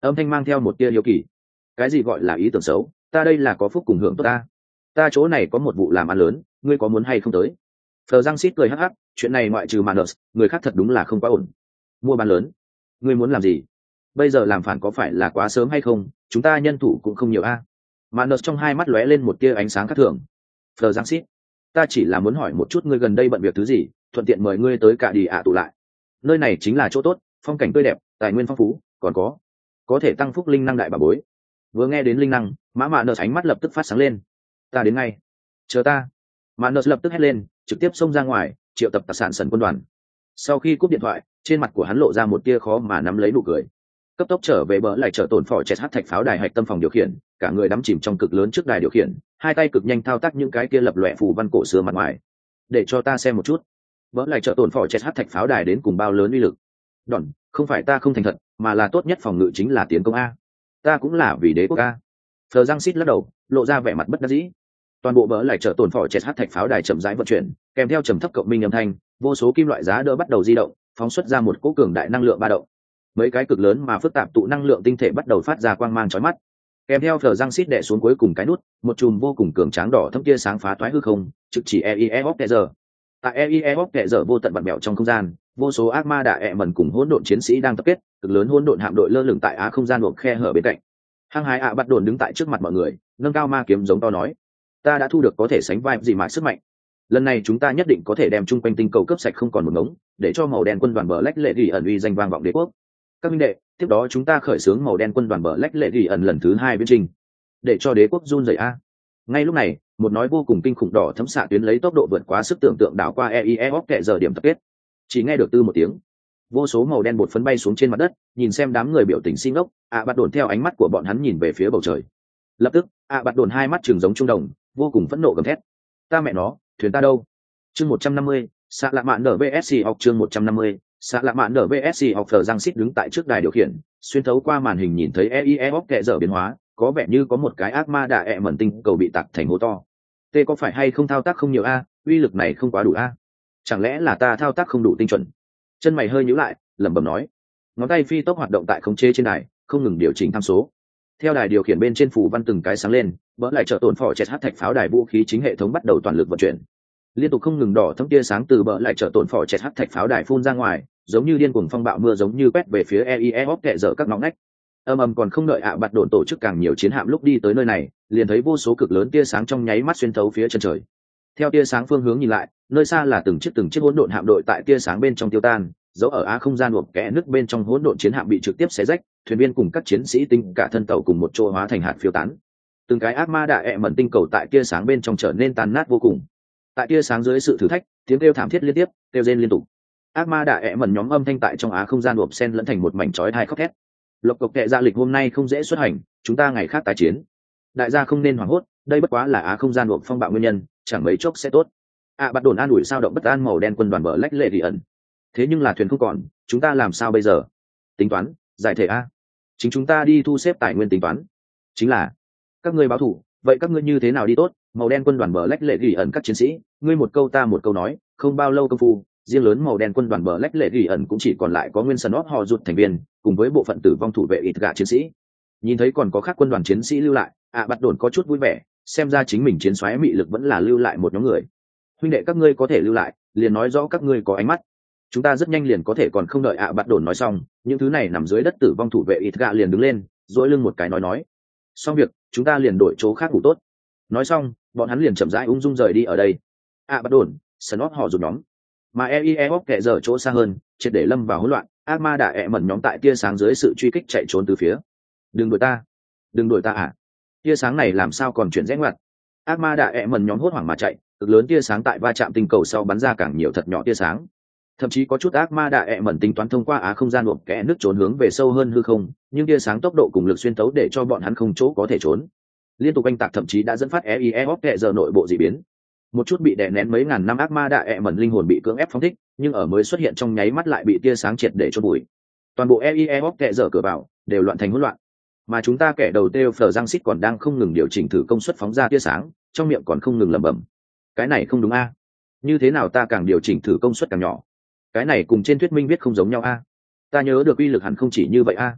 âm thanh mang theo một tia hiếu kỳ. Cái gì gọi là ý tưởng xấu? Ta đây là có phúc cùng hưởng tốt ta chỗ này có một vụ làm ăn lớn, ngươi có muốn hay không tới? Phờ Giang Sít cười hắc hắc, chuyện này ngoại trừ Manus, người khác thật đúng là không quá ổn. Mua bán lớn? Ngươi muốn làm gì? Bây giờ làm phản có phải là quá sớm hay không? Chúng ta nhân thủ cũng không nhiều Manus trong hai mắt lóe lên một tia ánh sáng khác thường. Phờ Giang Sít, ta chỉ là muốn hỏi một chút ngươi gần đây bận việc thứ gì, thuận tiện mời ngươi tới cả đi tụ lại. Nơi này chính là chỗ tốt, phong cảnh tươi đẹp, tài nguyên phong phú, còn có thể tăng phúc linh năng đại bà bối. Vừa nghe đến linh năng, Manus ánh mắt lập tức phát sáng lên. Ta đến ngay. Chờ ta. Manus lập tức hét lên, trực tiếp xông ra ngoài, triệu tập tạc sản sần quân đoàn. Sau khi cúp điện thoại, trên mặt của hắn lộ ra một tia khó mà nắm lấy nụ cười. Cấp tốc trở về bờ lại trở tổn phỏ chẹt hắc thạch pháo đài hạch tâm phòng điều khiển, cả người đắm chìm trong cực lớn trước đài điều khiển, hai tay cực nhanh thao tác những cái kia lập lòe phù văn cổ xưa mặt ngoài. Để cho ta xem một chút, bờ lại trở tổn phỏ chẹt hắc thạch pháo đài đến cùng bao lớn uy lực. Đòn, không phải ta không thành thật, mà là tốt nhất phòng ngự chính là tiến công ta cũng là vì đế quốc Phờ Giang Sít lắc đầu, lộ ra vẻ mặt bất đắc dĩ. Toàn bộ bờ lại trở tổn phỏ chẹt hắc thạch pháo đài chậm rãi vận chuyển, kèm theo trầm thấp cộng minh âm thanh, vô số kim loại giá đỡ bắt đầu di động, phóng xuất ra một cỗ cường đại năng lượng ba động. Mấy cái cực lớn mà phức tạp tụ năng lượng tinh thể bắt đầu phát ra quang mang chói mắt. Kèm theo Phờ Giang Sít đè xuống cuối cùng cái nút, một chùm vô cùng cường tráng đỏ thâm tia sáng phá toái hư không, trực chỉ EIE-OPTR. Tại EIE-OPTR vô tận vặn mèo trong không gian, vô số ác ma đạ mẩn cùng hỗn độn chiến sĩ đang tập kết, cực lớn hỗn độn hạm đội lơ lửng tại không gian luộc khe hở bên cạnh. Hăng hái bắt đồn đứng tại trước mặt mọi người, nâng cao ma kiếm giống to nói: ta đã thu được có thể sánh vai gì mà sức mạnh. Lần này chúng ta nhất định có thể đem chung quanh tinh cầu cấp sạch không còn một ngống, để cho màu đen quân đoàn bờ lách lệ ghi ẩn uy danh vang vọng đế quốc. Các minh đệ, tiếp đó chúng ta khởi xướng màu đen quân đoàn bờ lách lệ ghi ẩn lần thứ 2 viễn trình, để cho đế quốc run rẩy Ngay lúc này, một nói vô cùng kinh khủng đỏ thấm xạ tuyến lấy tốc độ vượt quá sức tưởng tượng đảo qua EIE-OP kệ giờ điểm tập kết. Chỉ nghe được tư một tiếng, vô số màu đen bột phấn bay xuống trên mặt đất, nhìn xem đám người biểu tình si ngốc, bắt đồn theo ánh mắt của bọn hắn nhìn về phía bầu trời. Lập tức, bắt đồn hai mắt trừng giống trung đồng, vô cùng phẫn nộ gầm thét: ta mẹ nó, thuyền ta đâu? Chương 150, xạ lạ mạn nở VSC học chương 150, xạ lạ mạn nở VSC học. Phờ Giang Sít đứng tại trước đài điều khiển, xuyên thấu qua màn hình nhìn thấy EIE-OP kệ giờ biến hóa, có vẻ như có một cái ác ma đạ mẩn tinh cầu bị tạc thành hố to. Tê có phải hay không thao tác không nhiều uy lực này không quá đủ chẳng lẽ là ta thao tác không đủ tinh chuẩn? Chân mày hơi nhíu lại, lẩm bẩm nói. Ngón tay phi tốc hoạt động tại khống chế trên đài, không ngừng điều chỉnh tham số. Theo đài điều khiển bên trên phủ văn từng cái sáng lên, bỡ lại trợ tổn phỏ chẹt hắc thạch pháo đài vũ khí chính hệ thống bắt đầu toàn lực vận chuyển. Liên tục không ngừng đỏ thấm tia sáng từ bỡ lại trợ tổn phỏ chẹt hắc thạch pháo đài phun ra ngoài, giống như điên cuồng phong bạo mưa giống như quét về phía EIE-OP kệ dở các ngõ ngách. Ầm còn không đợi bạt đồn tổ chức càng nhiều chiến hạm lúc đi tới nơi này, liền thấy vô số cực lớn tia sáng trong nháy mắt xuyên thấu phía chân trời. Theo tia sáng phương hướng nhìn lại, nơi xa là từng chiếc hỗn độn hạm đội tại tia sáng bên trong tiêu tan, dấu ở không gian uộc kẽ nước bên trong hỗn độn chiến hạm bị trực tiếp xé rách, thuyền viên cùng các chiến sĩ tinh cả thân tàu cùng một chỗ hóa thành hạt phiêu tán. Từng cái ác ma đạ mẩn tinh cầu tại tia sáng bên trong trở nên tan nát vô cùng. Tại tia sáng dưới sự thử thách, tiếng kêu thảm thiết liên tiếp, kêu rên liên tục. Ác ma đạ mẩn nhóm âm thanh tại trong không gian uộc sen lẫn thành một mảnh chói tai khóc thét. Lộc cộc kệ gia lịch hôm nay không dễ xuất hành, chúng ta ngày khác tái chiến. Đại gia không nên hoảng hốt, đây bất quá là không gian uộc phong bạo nguyên nhân, chẳng mấy chốc sẽ tốt. Bắt đồn an ủi sao động bất an màu đen quân đoàn bờ lách lệ đi ẩn. Thế nhưng là thuyền không còn, chúng ta làm sao bây giờ? Tính toán, giải thể chính chúng ta đi thu xếp tài nguyên tính toán. Chính là các ngươi báo thủ, vậy các ngươi như thế nào đi tốt? Màu đen quân đoàn bờ lách lệ gỉ ẩn các chiến sĩ, ngươi một câu ta một câu nói, không bao lâu công phu, riêng lớn màu đen quân đoàn bờ lách lệ gỉ ẩn cũng chỉ còn lại có nguyên sân ót họ rụt thành viên, cùng với bộ phận tử vong thủ vệ ít gạ chiến sĩ. Nhìn thấy còn có khác quân đoàn chiến sĩ lưu lại, bắt đồn có chút vui vẻ, xem ra chính mình chiến xoáy mị lực vẫn là lưu lại một nhóm người. Huynh đệ các ngươi có thể lưu lại, liền nói rõ các ngươi có ánh mắt. Chúng ta rất nhanh liền có thể, còn không đợi bắt đồn nói xong, những thứ này nằm dưới đất tử vong thủ vệ ít gạ liền đứng lên, duỗi lưng một cái nói. Xong việc, chúng ta liền đổi chỗ khác ngủ tốt. Nói xong, bọn hắn liền chậm rãi ung dung rời đi ở đây. Bắt đồn, Snot họ rụt nhóm. Mà EIE-OP kệ giờ chỗ xa hơn, triệt để lâm vào hỗn loạn, ác ma đạ mẩn nhóm tại tia sáng dưới sự truy kích chạy trốn từ phía. Đừng đuổi ta tia sáng này làm sao còn chuyển rẽ ngoặt? Ác ma đạ mẩn nhóm hốt hoảng mà chạy, cực lớn tia sáng tại va chạm tinh cầu sau bắn ra càng nhiều thật nhỏ tia sáng. Thậm chí có chút ác ma đạ mẩn tính toán thông qua không gian uộc kẽ nước trốn hướng về sâu hơn hư không, nhưng tia sáng tốc độ cùng lực xuyên tấu để cho bọn hắn không chỗ có thể trốn. Liên tục oanh tạc thậm chí đã dẫn phát EIE-OP kệ giờ nội bộ dị biến. Một chút bị đè nén mấy ngàn năm ác ma đạ mẩn linh hồn bị cưỡng ép phóng thích, nhưng ở mới xuất hiện trong nháy mắt lại bị tia sáng triệt để chôn bụi. Toàn bộ EIE-OP kệ giờ cửa vào đều loạn thành hỗn loạn. Mà chúng ta kẻ đầu tiêu Phờ Giang Sít còn đang không ngừng điều chỉnh thử công suất phóng ra tia sáng, trong miệng còn không ngừng lẩm bẩm. Cái này không đúng như thế nào ta càng điều chỉnh thử công suất càng nhỏ? Cái này cùng trên thuyết minh viết không giống nhau ta nhớ được uy lực hẳn không chỉ như vậy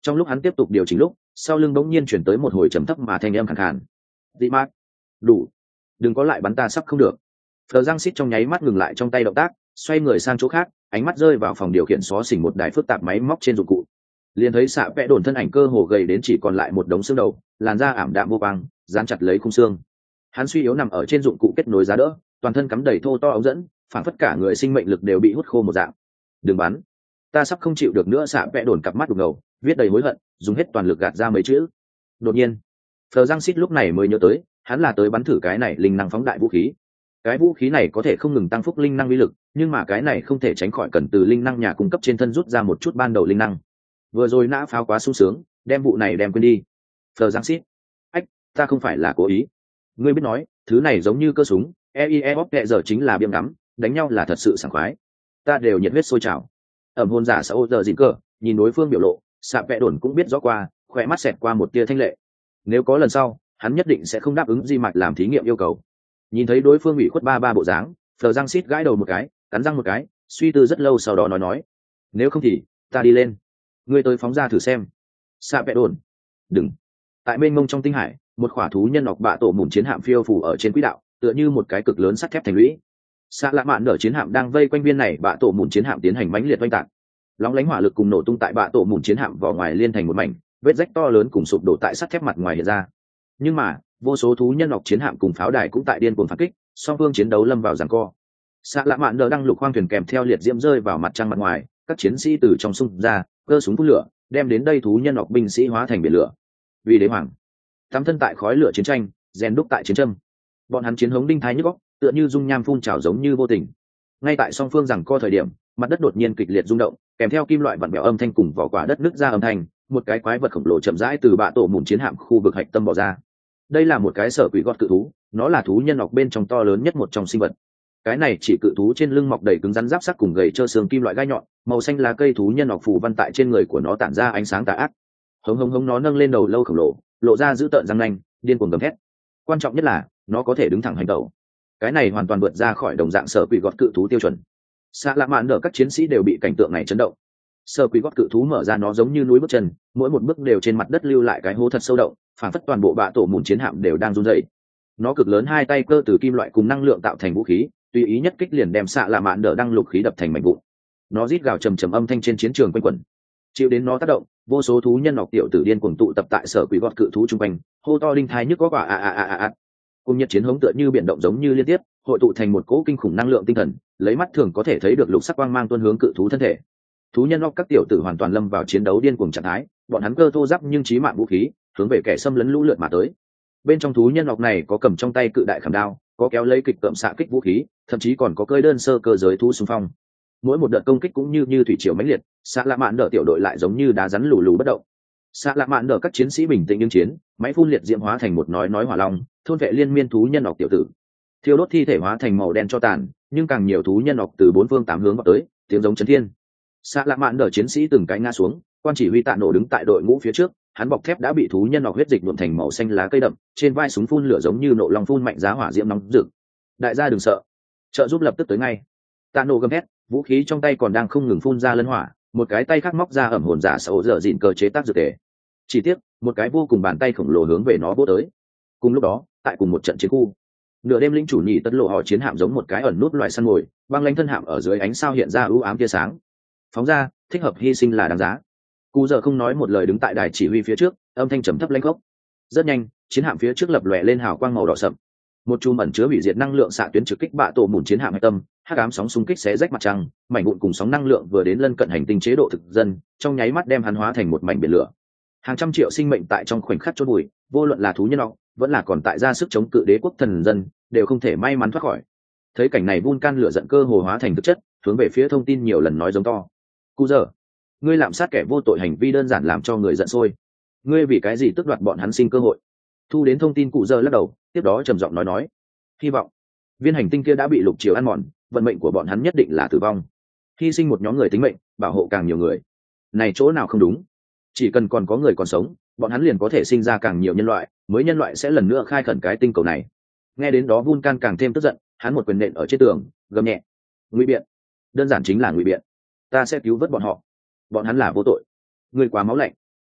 Trong lúc hắn tiếp tục điều chỉnh lúc, sau lưng bỗng nhiên chuyển tới một hồi trầm thấp mà thanh âm khàn khàn. Dị mạc, đủ, đừng có lại bắn ta, sắp không được. Phờ Giang Sít trong nháy mắt ngừng lại trong tay động tác, xoay người sang chỗ khác, ánh mắt rơi vào phòng điều khiển xó xỉnh một đài phức tạp máy móc trên dụng cụ. Liền thấy xạ vẽ đồn thân ảnh cơ hồ gầy đến chỉ còn lại một đống xương đầu, làn da ảm đạm vô quang, dán chặt lấy khung xương. Hắn suy yếu nằm ở trên dụng cụ kết nối giá đỡ, toàn thân cắm đầy thô to ống dẫn, phản phất cả người sinh mệnh lực đều bị hút khô một dạng. Đừng bắn, ta sắp không chịu được nữa. Xạ vẽ đồn cặp mắt đục ngầu, viết đầy hối hận, dùng hết toàn lực gạt ra mấy chữ. Đột nhiên, Phờ Giang Sít lúc này mới nhớ tới, hắn là tới bắn thử cái này linh năng phóng đại vũ khí. Cái vũ khí này có thể không ngừng tăng phúc linh năng uy lực, nhưng mà cái này không thể tránh khỏi cần từ linh năng nhà cung cấp trên thân rút ra một chút ban đầu linh năng. Vừa rồi nã pháo quá sung sướng, đem vụ này đem quên đi. Phờ Giang Sít, ách, ta không phải là cố ý. Ngươi biết nói, thứ này giống như cơ súng, EIE bóp kẹ giờ chính là biếng ngắm, đánh nhau là thật sự sảng khoái. Ta đều nhiệt huyết sôi trào. Ẩm hôn giả xã ô giờ dịn cờ, nhìn đối phương biểu lộ, xạ vẽ đồn cũng biết rõ qua, khỏe mắt xẹt qua một tia thanh lệ. Nếu có lần sau, hắn nhất định sẽ không đáp ứng Di Mạch làm thí nghiệm yêu cầu. Nhìn thấy đối phương ủy khuất ba bộ dáng, Phờ Giang Sít gãi đầu một cái, cắn răng một cái, suy tư rất lâu sau đó nói, nếu không thì ta đi lên, ngươi tới phóng ra thử xem. Xạ vẽ đồn, đừng. Tại mênh mông trong tinh hải, một khỏa thú nhân ngọc bạ tổ mùn chiến hạm phiêu phủ ở trên quỹ đạo, tựa như một cái cực lớn sắt thép thành lũy. Xạ lạ mạn nở chiến hạm đang vây quanh viên này bạ tổ mùn chiến hạm tiến hành mãnh liệt oanh tạc. Lóng lánh hỏa lực cùng nổ tung tại bạ tổ mùn chiến hạm vỏ ngoài liên thành một mảnh, vết rách to lớn cùng sụp đổ tại sắt thép mặt ngoài hiện ra. Nhưng mà vô số thú nhân ngọc chiến hạm cùng pháo đài cũng tại điên cuồng phản kích, song phương chiến đấu lâm vào giằng co. Xạ lạ mạn nở đang lục khoang thuyền kèm theo liệt diễm rơi vào mặt trăng mặt ngoài, các chiến sĩ từ trong xung ra cơ súng phun lửa, đem đến đây thú nhân ngọc binh sĩ hóa thành biển lửa. Vì đế hoàng tắm thân tại khói lửa chiến tranh, rèn đúc tại chiến trâm. Bọn hắn chiến hống đinh thái nhức óc, tựa như dung nham phun trào giống như vô tình. Ngay tại song phương giằng co thời điểm, mặt đất đột nhiên kịch liệt rung động, kèm theo kim loại vặn vẹo âm thanh cùng vỏ quả đất nứt ra âm thanh, một cái quái vật khổng lồ chậm rãi từ bạ tổ mùn chiến hạm khu vực hạch tâm bò ra. Đây là một cái sở quỷ gót cự thú, nó là thú nhân ngọc bên trong to lớn nhất một trong sinh vật. Cái này chỉ cự thú trên lưng mọc đầy cứng rắn giáp sắc cùng gầy trơ xương kim loại gai nhọn, màu xanh lá cây thú nhân ngọc phù văn tại trên người của nó tản ra ánh sáng tà ác. Hống hống hống, nó nâng lên đầu lâu khổng lồ, lộ ra dữ tợn răng nanh, điên cuồng gầm thét. Quan trọng nhất là nó có thể đứng thẳng hành tẩu. Cái này hoàn toàn vượt ra khỏi đồng dạng sở quỷ gót cự thú tiêu chuẩn. Xạ lạ mạn nở các chiến sĩ đều bị cảnh tượng này chấn động. Sở quỷ gót cự thú mở ra nó giống như núi bước chân, mỗi một bước đều trên mặt đất lưu lại cái hố thật sâu động, phản phất toàn bộ bạ tổ mùn chiến hạm đều đang run rẩy. Nó cực lớn hai tay cơ từ kim loại cùng năng lượng tạo thành vũ khí, tùy ý nhất kích liền đem xạ lạ mạn nở đăng lục khí đập thành mảnh vụn. Nó rít gào trầm trầm âm thanh trên chiến trường quanh quẩn. Chịu đến nó tác động, vô số thú nhân ngọc tiểu tử điên cuồng tụ tập tại sở quỷ gót cự thú trung quanh, hô to đinh thái nhức có quả cùng nhiệt chiến hống tựa như biển động giống như liên tiếp hội tụ thành một cỗ kinh khủng năng lượng tinh thần, lấy mắt thường có thể thấy được lục sắc quang mang tuôn hướng cự thú thân thể. Thú nhân ngọc các tiểu tử hoàn toàn lâm vào chiến đấu điên cuồng trạng thái, bọn hắn cơ thô giáp nhưng chí mạng vũ khí hướng về kẻ xâm lấn lũ lượt mà tới. Bên trong thú nhân ngọc này có cầm trong tay cự đại khảm đao, có kéo lấy kịch cộm xạ kích vũ khí, thậm chí còn có cơi đơn sơ cơ giới thú xung phong. Mỗi một đợt công kích cũng như thủy triều mãnh liệt, xạ lạ mạn đỡ tiểu đội lại giống như đá rắn lù lù bất động. Xạ lạ mạn đỡ các chiến sĩ bình tĩnh ứng chiến, máy phun liệt diễm hóa thành một nói hỏa long, thôn vệ liên miên thú nhân ngọc tiểu tử, thiêu đốt thi thể hóa thành màu đen cho tàn, nhưng càng nhiều thú nhân ngọc từ bốn phương tám hướng vào tới, tiếng giống chấn thiên. Xạ lạ mạn đỡ chiến sĩ từng cái ngã xuống, quan chỉ huy Tạ Nổ đứng tại đội ngũ phía trước, hắn bọc thép đã bị thú nhân ngọc huyết dịch nhuộm thành màu xanh lá cây đậm, trên vai súng phun lửa giống như nộ long phun mạnh giá hỏa diễm nóng rực. Đại gia đừng sợ, trợ giúp lập tức tới ngay. Tạ Nổ gầm hét, vũ khí trong tay còn đang không ngừng phun ra lân hỏa, một cái tay khác móc ra ẩm hồn giả sầu dở dịn cơ chế tác dược thể. Chỉ tiếc, một cái vô cùng bàn tay khổng lồ hướng về nó vỗ tới. Cùng lúc đó, tại cùng một trận chiến khu, nửa đêm linh chủ nhị tấn lộ họ chiến hạm giống một cái ẩn nút loài săn mồi, băng lãnh thân hạm ở dưới ánh sao hiện ra ưu ám tia sáng. Phóng ra, thích hợp hy sinh là đáng giá. Cú giờ không nói một lời đứng tại đài chỉ huy phía trước, âm thanh trầm thấp lãnh khốc. Rất nhanh, chiến hạm phía trước lập lòe lên hào quang màu đỏ sậm. Một chùm ẩn chứa hủy diệt năng lượng xạ tuyến trực kích bạ tổ mùn chiến hạm hạch tâm, hắc ám sóng xung kích xé rách mặt trăng, mảnh vụn cùng sóng năng lượng vừa đến lân cận hành tinh chế độ thực dân, trong nháy mắt đem hắn hóa thành một mảnh biển lửa. Hàng trăm triệu sinh mệnh tại trong khoảnh khắc chôn bụi, vô luận là thú nhân óc, vẫn là còn tại ra sức chống cự đế quốc thần dân, đều không thể may mắn thoát khỏi. Thấy cảnh này, Vulcan lửa giận cơ hồ hóa thành thực chất, hướng về phía thông tin nhiều lần nói giống to. Cú giờ, ngươi lạm sát kẻ vô tội hành vi đơn giản làm cho người giận sôi. Ngươi vì cái gì tước đoạt bọn hắn sinh cơ hội? Thu đến thông tin, Cụ giờ lắc đầu, tiếp đó trầm giọng nói, hy vọng viên hành tinh kia đã bị lục triều ăn mòn, vận mệnh của bọn hắn nhất định là tử vong. Hy sinh một nhóm người tính mệnh, bảo hộ càng nhiều người. Này chỗ nào không đúng? Chỉ cần còn có người còn sống, bọn hắn liền có thể sinh ra càng nhiều nhân loại, mới nhân loại sẽ lần nữa khai khẩn cái tinh cầu này. Nghe đến đó, Vulcan càng thêm tức giận, hắn một quyền nện ở trên tường, gầm nhẹ. Ngụy biện, đơn giản chính là ngụy biện. Ta sẽ cứu vớt bọn họ, bọn hắn là vô tội. Ngươi quá máu lạnh.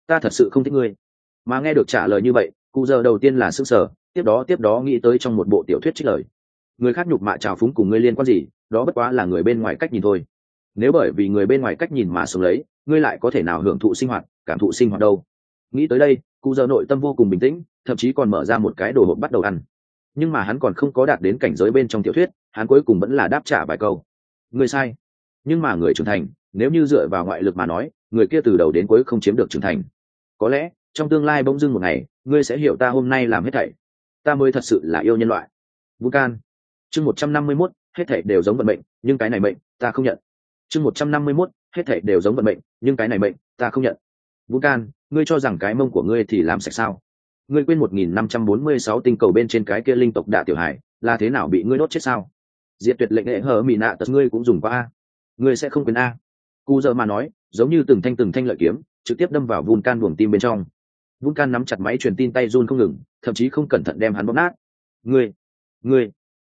ta thật sự không thích ngươi. Mà nghe được trả lời như vậy, cụ giờ đầu tiên là sững sờ, tiếp đó nghĩ tới trong một bộ tiểu thuyết trích lời. Người khác nhục mạ trào phúng cùng ngươi liên quan gì, đó bất quá là người bên ngoài cách nhìn thôi. Nếu bởi vì người bên ngoài cách nhìn mà sống lấy, ngươi lại có thể nào hưởng thụ sinh hoạt, cảm thụ sinh hoạt đâu. Nghĩ tới đây, cụ giờ nội tâm vô cùng bình tĩnh, thậm chí còn mở ra một cái đồ hộp bắt đầu ăn. Nhưng mà hắn còn không có đạt đến cảnh giới bên trong tiểu thuyết, hắn cuối cùng vẫn là đáp trả vài câu. Ngươi sai. Nhưng mà người trưởng thành, nếu như dựa vào ngoại lực mà nói, người kia từ đầu đến cuối không chiếm được trưởng thành. Có lẽ trong tương lai bỗng dưng một ngày, ngươi sẽ hiểu ta hôm nay làm hết thảy. Ta mới thật sự là yêu nhân loại. Vulcan. Chương 151, hết thảy đều giống vận mệnh, nhưng cái này mệnh, ta không nhận. Chương 151, hết thảy đều giống vận mệnh, nhưng cái này mệnh, ta không nhận. Vulcan, ngươi cho rằng cái mông của ngươi thì làm sạch sao? Ngươi quên 1546 tinh cầu bên trên cái kia linh tộc Đạ Tiểu Hải, là thế nào bị ngươi đốt chết sao? Diệt tuyệt lệnh hệ hở mị nạ tật ngươi cũng dùng qua a. Ngươi sẽ không quên a. Cú giờ mà nói, giống như từng thanh lợi kiếm, trực tiếp đâm vào Vulcan buồng tim bên trong. Vulcan nắm chặt máy truyền tin tay run không ngừng, thậm chí không cẩn thận đem hắn bóp nát. Ngươi.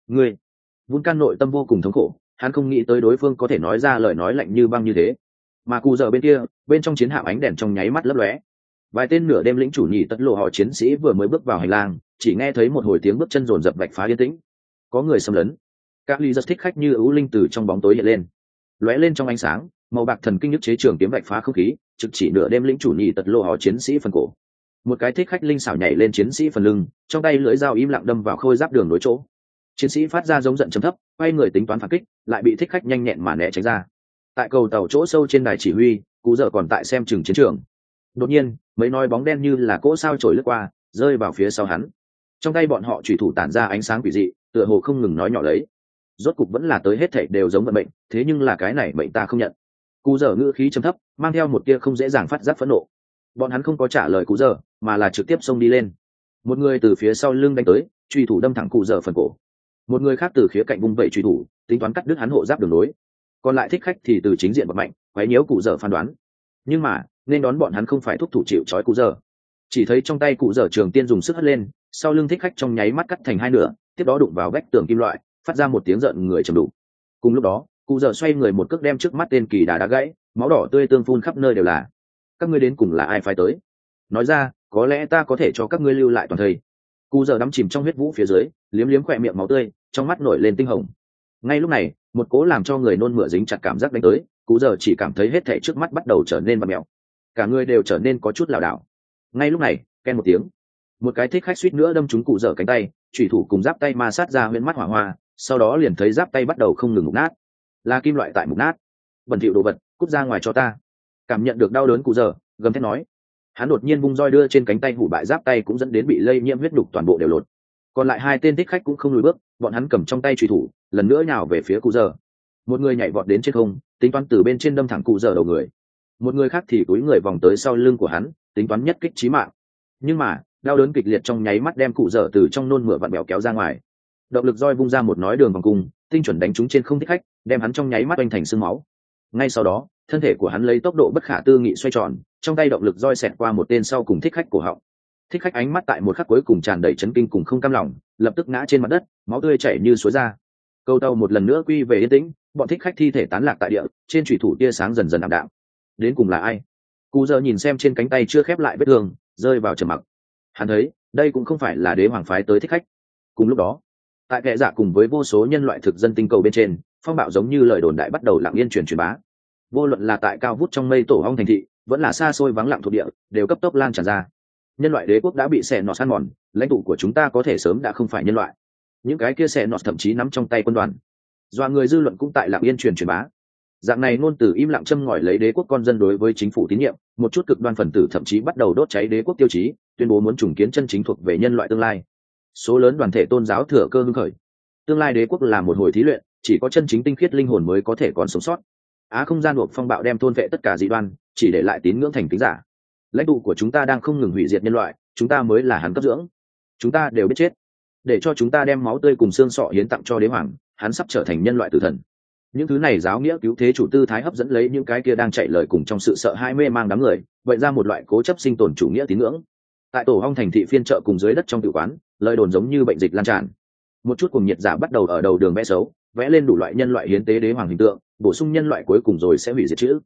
Vulcan nội tâm vô cùng thống khổ, hắn không nghĩ tới đối phương có thể nói ra lời nói lạnh như băng như thế. Mà cụ giờ bên kia, bên trong chiến hạm ánh đèn trong nháy mắt lấp lóe. Vài tên nửa đêm lĩnh chủ nhị tất lộ họ chiến sĩ vừa mới bước vào hành lang, chỉ nghe thấy một hồi tiếng bước chân rồn rập vạch phá yên tĩnh. Có người xâm lấn. Các ly rất thích khách như ưu linh từ trong bóng tối hiện lên, lóe lên trong ánh sáng, màu bạc thần kinh nhức chế trường kiếm vạch phá không khí, trực chỉ nửa đêm lĩnh chủ nhị tật lộ họ chiến sĩ phần cổ. Một cái thích khách linh xảo nhảy lên chiến sĩ phần lưng, trong tay lưỡi dao im lặng đâm vào khôi giáp đường nối chỗ. Chiến sĩ phát ra giống giận trầm thấp, quay người tính toán phản kích, lại bị thích khách nhanh nhẹn mà né tránh ra. Tại cầu tàu chỗ sâu trên đài chỉ huy, cụ dở còn tại xem chừng chiến trường. Đột nhiên, mấy nói bóng đen như là cỗ sao trổi lướt qua, rơi vào phía sau hắn. Trong tay bọn họ chủy thủ tản ra ánh sáng quỷ dị, tựa hồ không ngừng nói nhỏ lấy. Rốt cục vẫn là tới hết thảy đều giống vận mệnh, thế nhưng là cái này mệnh ta không nhận. Cụ dở ngữ khí trầm thấp, mang theo một tia không dễ dàng phát giác phẫn nộ. Bọn hắn không có trả lời cụ dở, mà là trực tiếp xông đi lên. Một người từ phía sau lưng đánh tới, chủy thủ đâm thẳng cụ dở phần cổ. Một người khác từ khía cạnh vung vẩy chủy thủ, tính toán cắt đứt hắn hộ giáp đường nối. Còn lại thích khách thì từ chính diện bật mạnh, quấy nhiễu cụ dở phán đoán. Nhưng mà, nên đón bọn hắn không phải thúc thủ chịu trói cụ dở. Chỉ thấy trong tay cụ dở trường tiên dùng sức hất lên, sau lưng thích khách trong nháy mắt cắt thành hai nửa, tiếp đó đụng vào vách tường kim loại, phát ra một tiếng rợn người trầm đục. Cùng lúc đó, cụ dở xoay người một cước đem trước mắt tên kỳ đá gãy, máu đỏ tươi tương phun khắp nơi đều là. Các ngươi đến cùng là ai phái tới? Nói ra, có lẽ ta có thể cho các ngươi lưu lại toàn thây. Cụ dở đắm chìm trong huyết vũ phía dưới, liếm liếm khỏe miệng máu tươi, trong mắt nổi lên tinh hồng. Ngay lúc này, một cố làm cho người nôn mửa dính chặt cảm giác đánh tới, cụ dở chỉ cảm thấy hết thảy trước mắt bắt đầu trở nên vặn mèo, cả người đều trở nên có chút lảo đảo. Ngay lúc này, ken một tiếng, một cái thích khách suýt nữa đâm trúng cụ dở cánh tay, chủy thủ cùng giáp tay ma sát ra huyễn mắt hỏa hoa, sau đó liền thấy giáp tay bắt đầu không ngừng mục nát, là kim loại tại mục nát. Bẩn thỉu đồ vật, cút ra ngoài cho ta. Cảm nhận được đau đớn cụ dở, gầm thét nói. Hắn đột nhiên vung roi đưa trên cánh tay hủ bại giáp tay cũng dẫn đến bị lây nhiễm huyết đục toàn bộ đều lột. Còn lại hai tên thích khách cũng không lùi bước, bọn hắn cầm trong tay chủy thủ, lần nữa nhào về phía cụ dở. Một người nhảy vọt đến trên không, tính toán từ bên trên đâm thẳng cụ dở đầu người. Một người khác thì túi người vòng tới sau lưng của hắn, tính toán nhất kích chí mạng. Nhưng mà, đau đớn kịch liệt trong nháy mắt đem cụ dở từ trong nôn mửa vặn bèo kéo ra ngoài. Động lực roi vung ra một nói đường vòng cung, tinh chuẩn đánh trúng trên không thích khách, đem hắn trong nháy mắt oanh thành xương máu. Ngay sau đó, thân thể của hắn lấy tốc độ bất khả tư nghị xoay tròn, trong tay động lực roi xẹt qua một tên sau cùng thích khách cổ họng. Thích khách ánh mắt tại một khắc cuối cùng tràn đầy chấn kinh cùng không cam lòng, lập tức ngã trên mặt đất, máu tươi chảy như suối ra. Câu tàu một lần nữa quy về yên tĩnh, bọn thích khách thi thể tán lạc tại địa, trên chủy thủ tia sáng dần dần ảm đạm. Đến cùng là ai? Cụ giờ nhìn xem trên cánh tay chưa khép lại vết thương, rơi vào trầm mặc. Hắn thấy, đây cũng không phải là đế hoàng phái tới thích khách. Cùng lúc đó, tại kệ dạ cùng với vô số nhân loại thực dân tinh cầu bên trên, phong bạo giống như lời đồn đại bắt đầu lặng yên truyền bá. Vô luận là tại cao vút trong mây tổ ong thành thị, vẫn là xa xôi vắng lặng thuộc địa, đều cấp tốc lan tràn ra. Nhân loại đế quốc đã bị xẻ nọt san mòn, lãnh tụ của chúng ta có thể sớm đã không phải nhân loại. Những cái kia xẻ nọt thậm chí nắm trong tay quân đoàn. Doa người dư luận cũng tại lặng yên truyền bá. Dạng này ngôn từ im lặng châm ngòi lấy đế quốc con dân đối với chính phủ tín nhiệm, một chút cực đoan phần tử thậm chí bắt đầu đốt cháy đế quốc tiêu chí, tuyên bố muốn trùng kiến chân chính thuộc về nhân loại tương lai. Số lớn đoàn thể tôn giáo thừa cơ hưng khởi. Tương lai đế quốc là một hồi thí luyện, chỉ có chân chính tinh khiết linh hồn mới có thể còn sống sót. Á không gian buộc phong bạo đem thôn vệ tất cả dị đoan, chỉ để lại tín ngưỡng thành kính giả. Lãnh tụ của chúng ta đang không ngừng hủy diệt nhân loại, chúng ta mới là hắn cấp dưỡng. Chúng ta đều biết chết. Để cho chúng ta đem máu tươi cùng xương sọ hiến tặng cho đế hoàng, hắn sắp trở thành nhân loại tử thần. Những thứ này giáo nghĩa cứu thế chủ tư thái hấp dẫn lấy những cái kia đang chạy lời cùng trong sự sợ hãi mê mang đám người, vậy ra một loại cố chấp sinh tồn chủ nghĩa tín ngưỡng. Tại tổ ong thành thị phiên chợ cùng dưới đất trong tử quán, lời đồn giống như bệnh dịch lan tràn. Một chút cuồng nhiệt giả bắt đầu ở đầu đường vẽ xấu, vẽ lên đủ loại nhân loại hiến tế đế hoàng hình tượng, bổ sung nhân loại cuối cùng rồi sẽ hủy diệt chữ.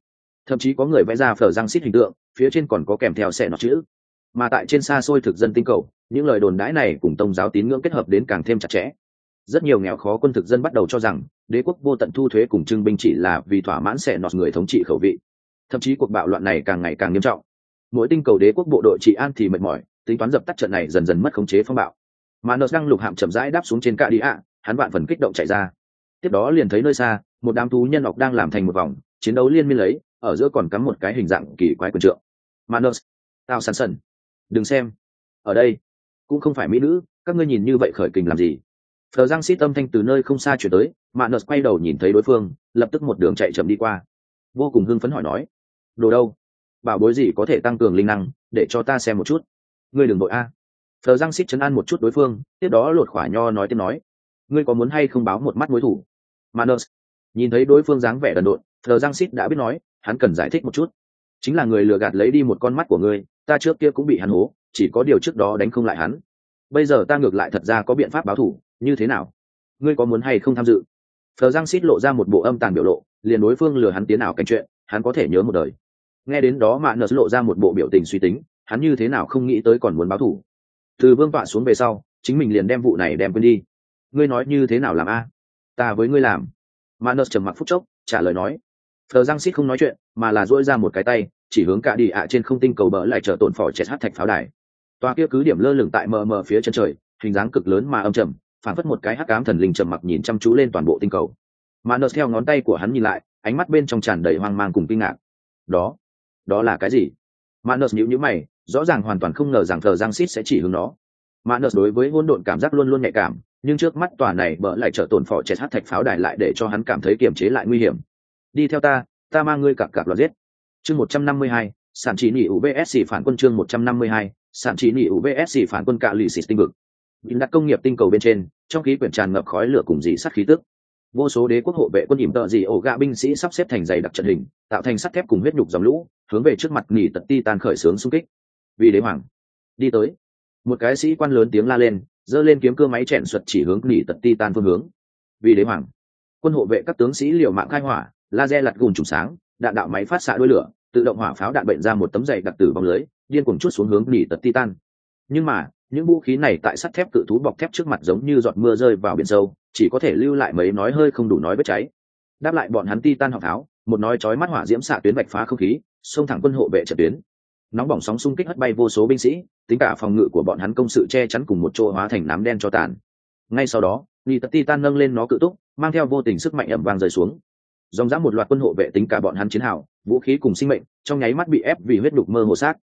thậm chí có người vẽ ra phở răng xít hình tượng, phía trên còn có kèm theo xẻ nọ chữ. Mà tại trên xa xôi thực dân tinh cầu, những lời đồn đãi này cùng tôn giáo tín ngưỡng kết hợp đến càng thêm chặt chẽ. Rất nhiều nghèo khó quân thực dân bắt đầu cho rằng đế quốc vô tận thu thuế cùng trưng binh chỉ là vì thỏa mãn xẻ nọt người thống trị khẩu vị. Thậm chí cuộc bạo loạn này càng ngày càng nghiêm trọng. Mỗi tinh cầu đế quốc bộ đội trị an thì mệt mỏi, tính toán dập tắt trận này dần dần mất khống chế phong bạo. Mà nợ đang lục hạm chậm rãi đáp xuống trên cạ đi ạ, hắn vạn phần kích động chạy ra. Tiếp đó liền thấy nơi xa một đám thú nhân ọc đang làm thành một vòng chiến đấu liên miên lấy, ở giữa còn cắm một cái hình dạng kỳ quái quyền trượng. Manus, tao sẵn sần. Đừng xem, ở đây cũng không phải mỹ nữ, các ngươi nhìn như vậy khởi kình làm gì? Phờ Giang Sít âm thanh từ nơi không xa chuyển tới, Manus quay đầu nhìn thấy đối phương, lập tức một đường chạy chậm đi qua, vô cùng hưng phấn hỏi nói: đồ đâu? Bảo bối gì có thể tăng cường linh năng, để cho ta xem một chút. Ngươi đừng đội a. Phờ Giang Sít chấn an một chút đối phương, tiếp đó lột khỏa nho nói tiếp nói: ngươi có muốn hay không báo một mắt mối thủ? Manus nhìn thấy đối phương dáng vẻ đần độn, Phờ Giang Sít đã biết nói, hắn cần giải thích một chút. Chính là người lừa gạt lấy đi một con mắt của ngươi, ta trước kia cũng bị hắn hố, chỉ có điều trước đó đánh không lại hắn. Bây giờ ta ngược lại thật ra có biện pháp báo thủ, như thế nào? Ngươi có muốn hay không tham dự? Phờ Giang Sít lộ ra một bộ âm tàn biểu lộ, liền đối phương lừa hắn tiến nào cảnh chuyện, hắn có thể nhớ một đời. Nghe đến đó Manus lộ ra một bộ biểu tình suy tính, hắn như thế nào không nghĩ tới còn muốn báo thủ. Từ vương tọa xuống về sau, chính mình liền đem vụ này đem quên đi. Ngươi nói như thế nào làm a? Ta với ngươi làm. Manus trầm mặc phút chốc, trả lời nói. Phờ Giang Sít không nói chuyện, mà là duỗi ra một cái tay, chỉ hướng cả đi ạ trên không tinh cầu bờ lại chờ tổn phỏ chết hát thạch pháo đài. Toa kia cứ điểm lơ lửng tại mờ mờ phía chân trời, hình dáng cực lớn mà âm trầm, phản phất một cái hắc ám thần linh trầm mặc nhìn chăm chú lên toàn bộ tinh cầu. Manus theo ngón tay của hắn nhìn lại, ánh mắt bên trong tràn đầy hoang mang cùng kinh ngạc. Đó là cái gì? Manus nhíu mày, rõ ràng hoàn toàn không ngờ rằng Phờ Giang Sít sẽ chỉ hướng nó. Manus đối với hỗn độn cảm giác luôn luôn nhạy cảm, nhưng trước mắt tòa này bỡ lại trở tổn phò chết hát thạch pháo đài lại để cho hắn cảm thấy kiềm chế lại nguy hiểm. Đi theo ta mang ngươi cặp cặp loạt giết. Chương 152, sản chỉ nỉ UVSC phản quân. Chương 152, sản chỉ nỉ UVSC phản quân cạ lì xịt tinh vực. Những đặt công nghiệp tinh cầu bên trên, trong khí quyển tràn ngập khói lửa cùng dị sắt khí tức. Vô số đế quốc hộ vệ quân ỉm tợ dị ổ gạ binh sĩ sắp xếp thành dày đặc trận hình, tạo thành sắt thép cùng huyết nhục dòng lũ, hướng về trước mặt nỉ tật Titan khởi xướng xung kích. Vì đế hoàng đi tới, một cái sĩ quan lớn tiếng la lên, giơ lên kiếm cưa máy chèn xoẹt chỉ hướng nỉ tật Titan phương hướng. Vì đế hoàng, quân hộ vệ các tướng sĩ liều mạng khai hỏa, laser lật gùn trùng sáng, đạn đạo máy phát xạ đuôi lửa, tự động hỏa pháo đạn bệnh ra một tấm dày đặc tử bóng lưới, điên cuồng chuốt xuống hướng nỉ tật Titan. Nhưng mà những vũ khí này tại sắt thép cự thú bọc thép trước mặt giống như giọt mưa rơi vào biển sâu, chỉ có thể lưu lại mấy nói hơi không đủ nói vết cháy. Đáp lại bọn hắn Titan họng pháo, một nói chói mắt hỏa diễm xạ tuyến vạch phá không khí, xông thẳng quân hộ vệ trận tuyến. Nóng bỏng sóng xung kích hất bay vô số binh sĩ, tính cả phòng ngự của bọn hắn công sự che chắn cùng một chỗ hóa thành nám đen cho tàn. Ngay sau đó, nỉ tật Titan nâng lên nó cự túc, mang theo vô tình sức mạnh ầm vang rơi xuống. Dòng dã một loạt quân hộ vệ tính cả bọn hắn chiến hào, vũ khí cùng sinh mệnh, trong nháy mắt bị ép vì huyết đục mơ hồ xác.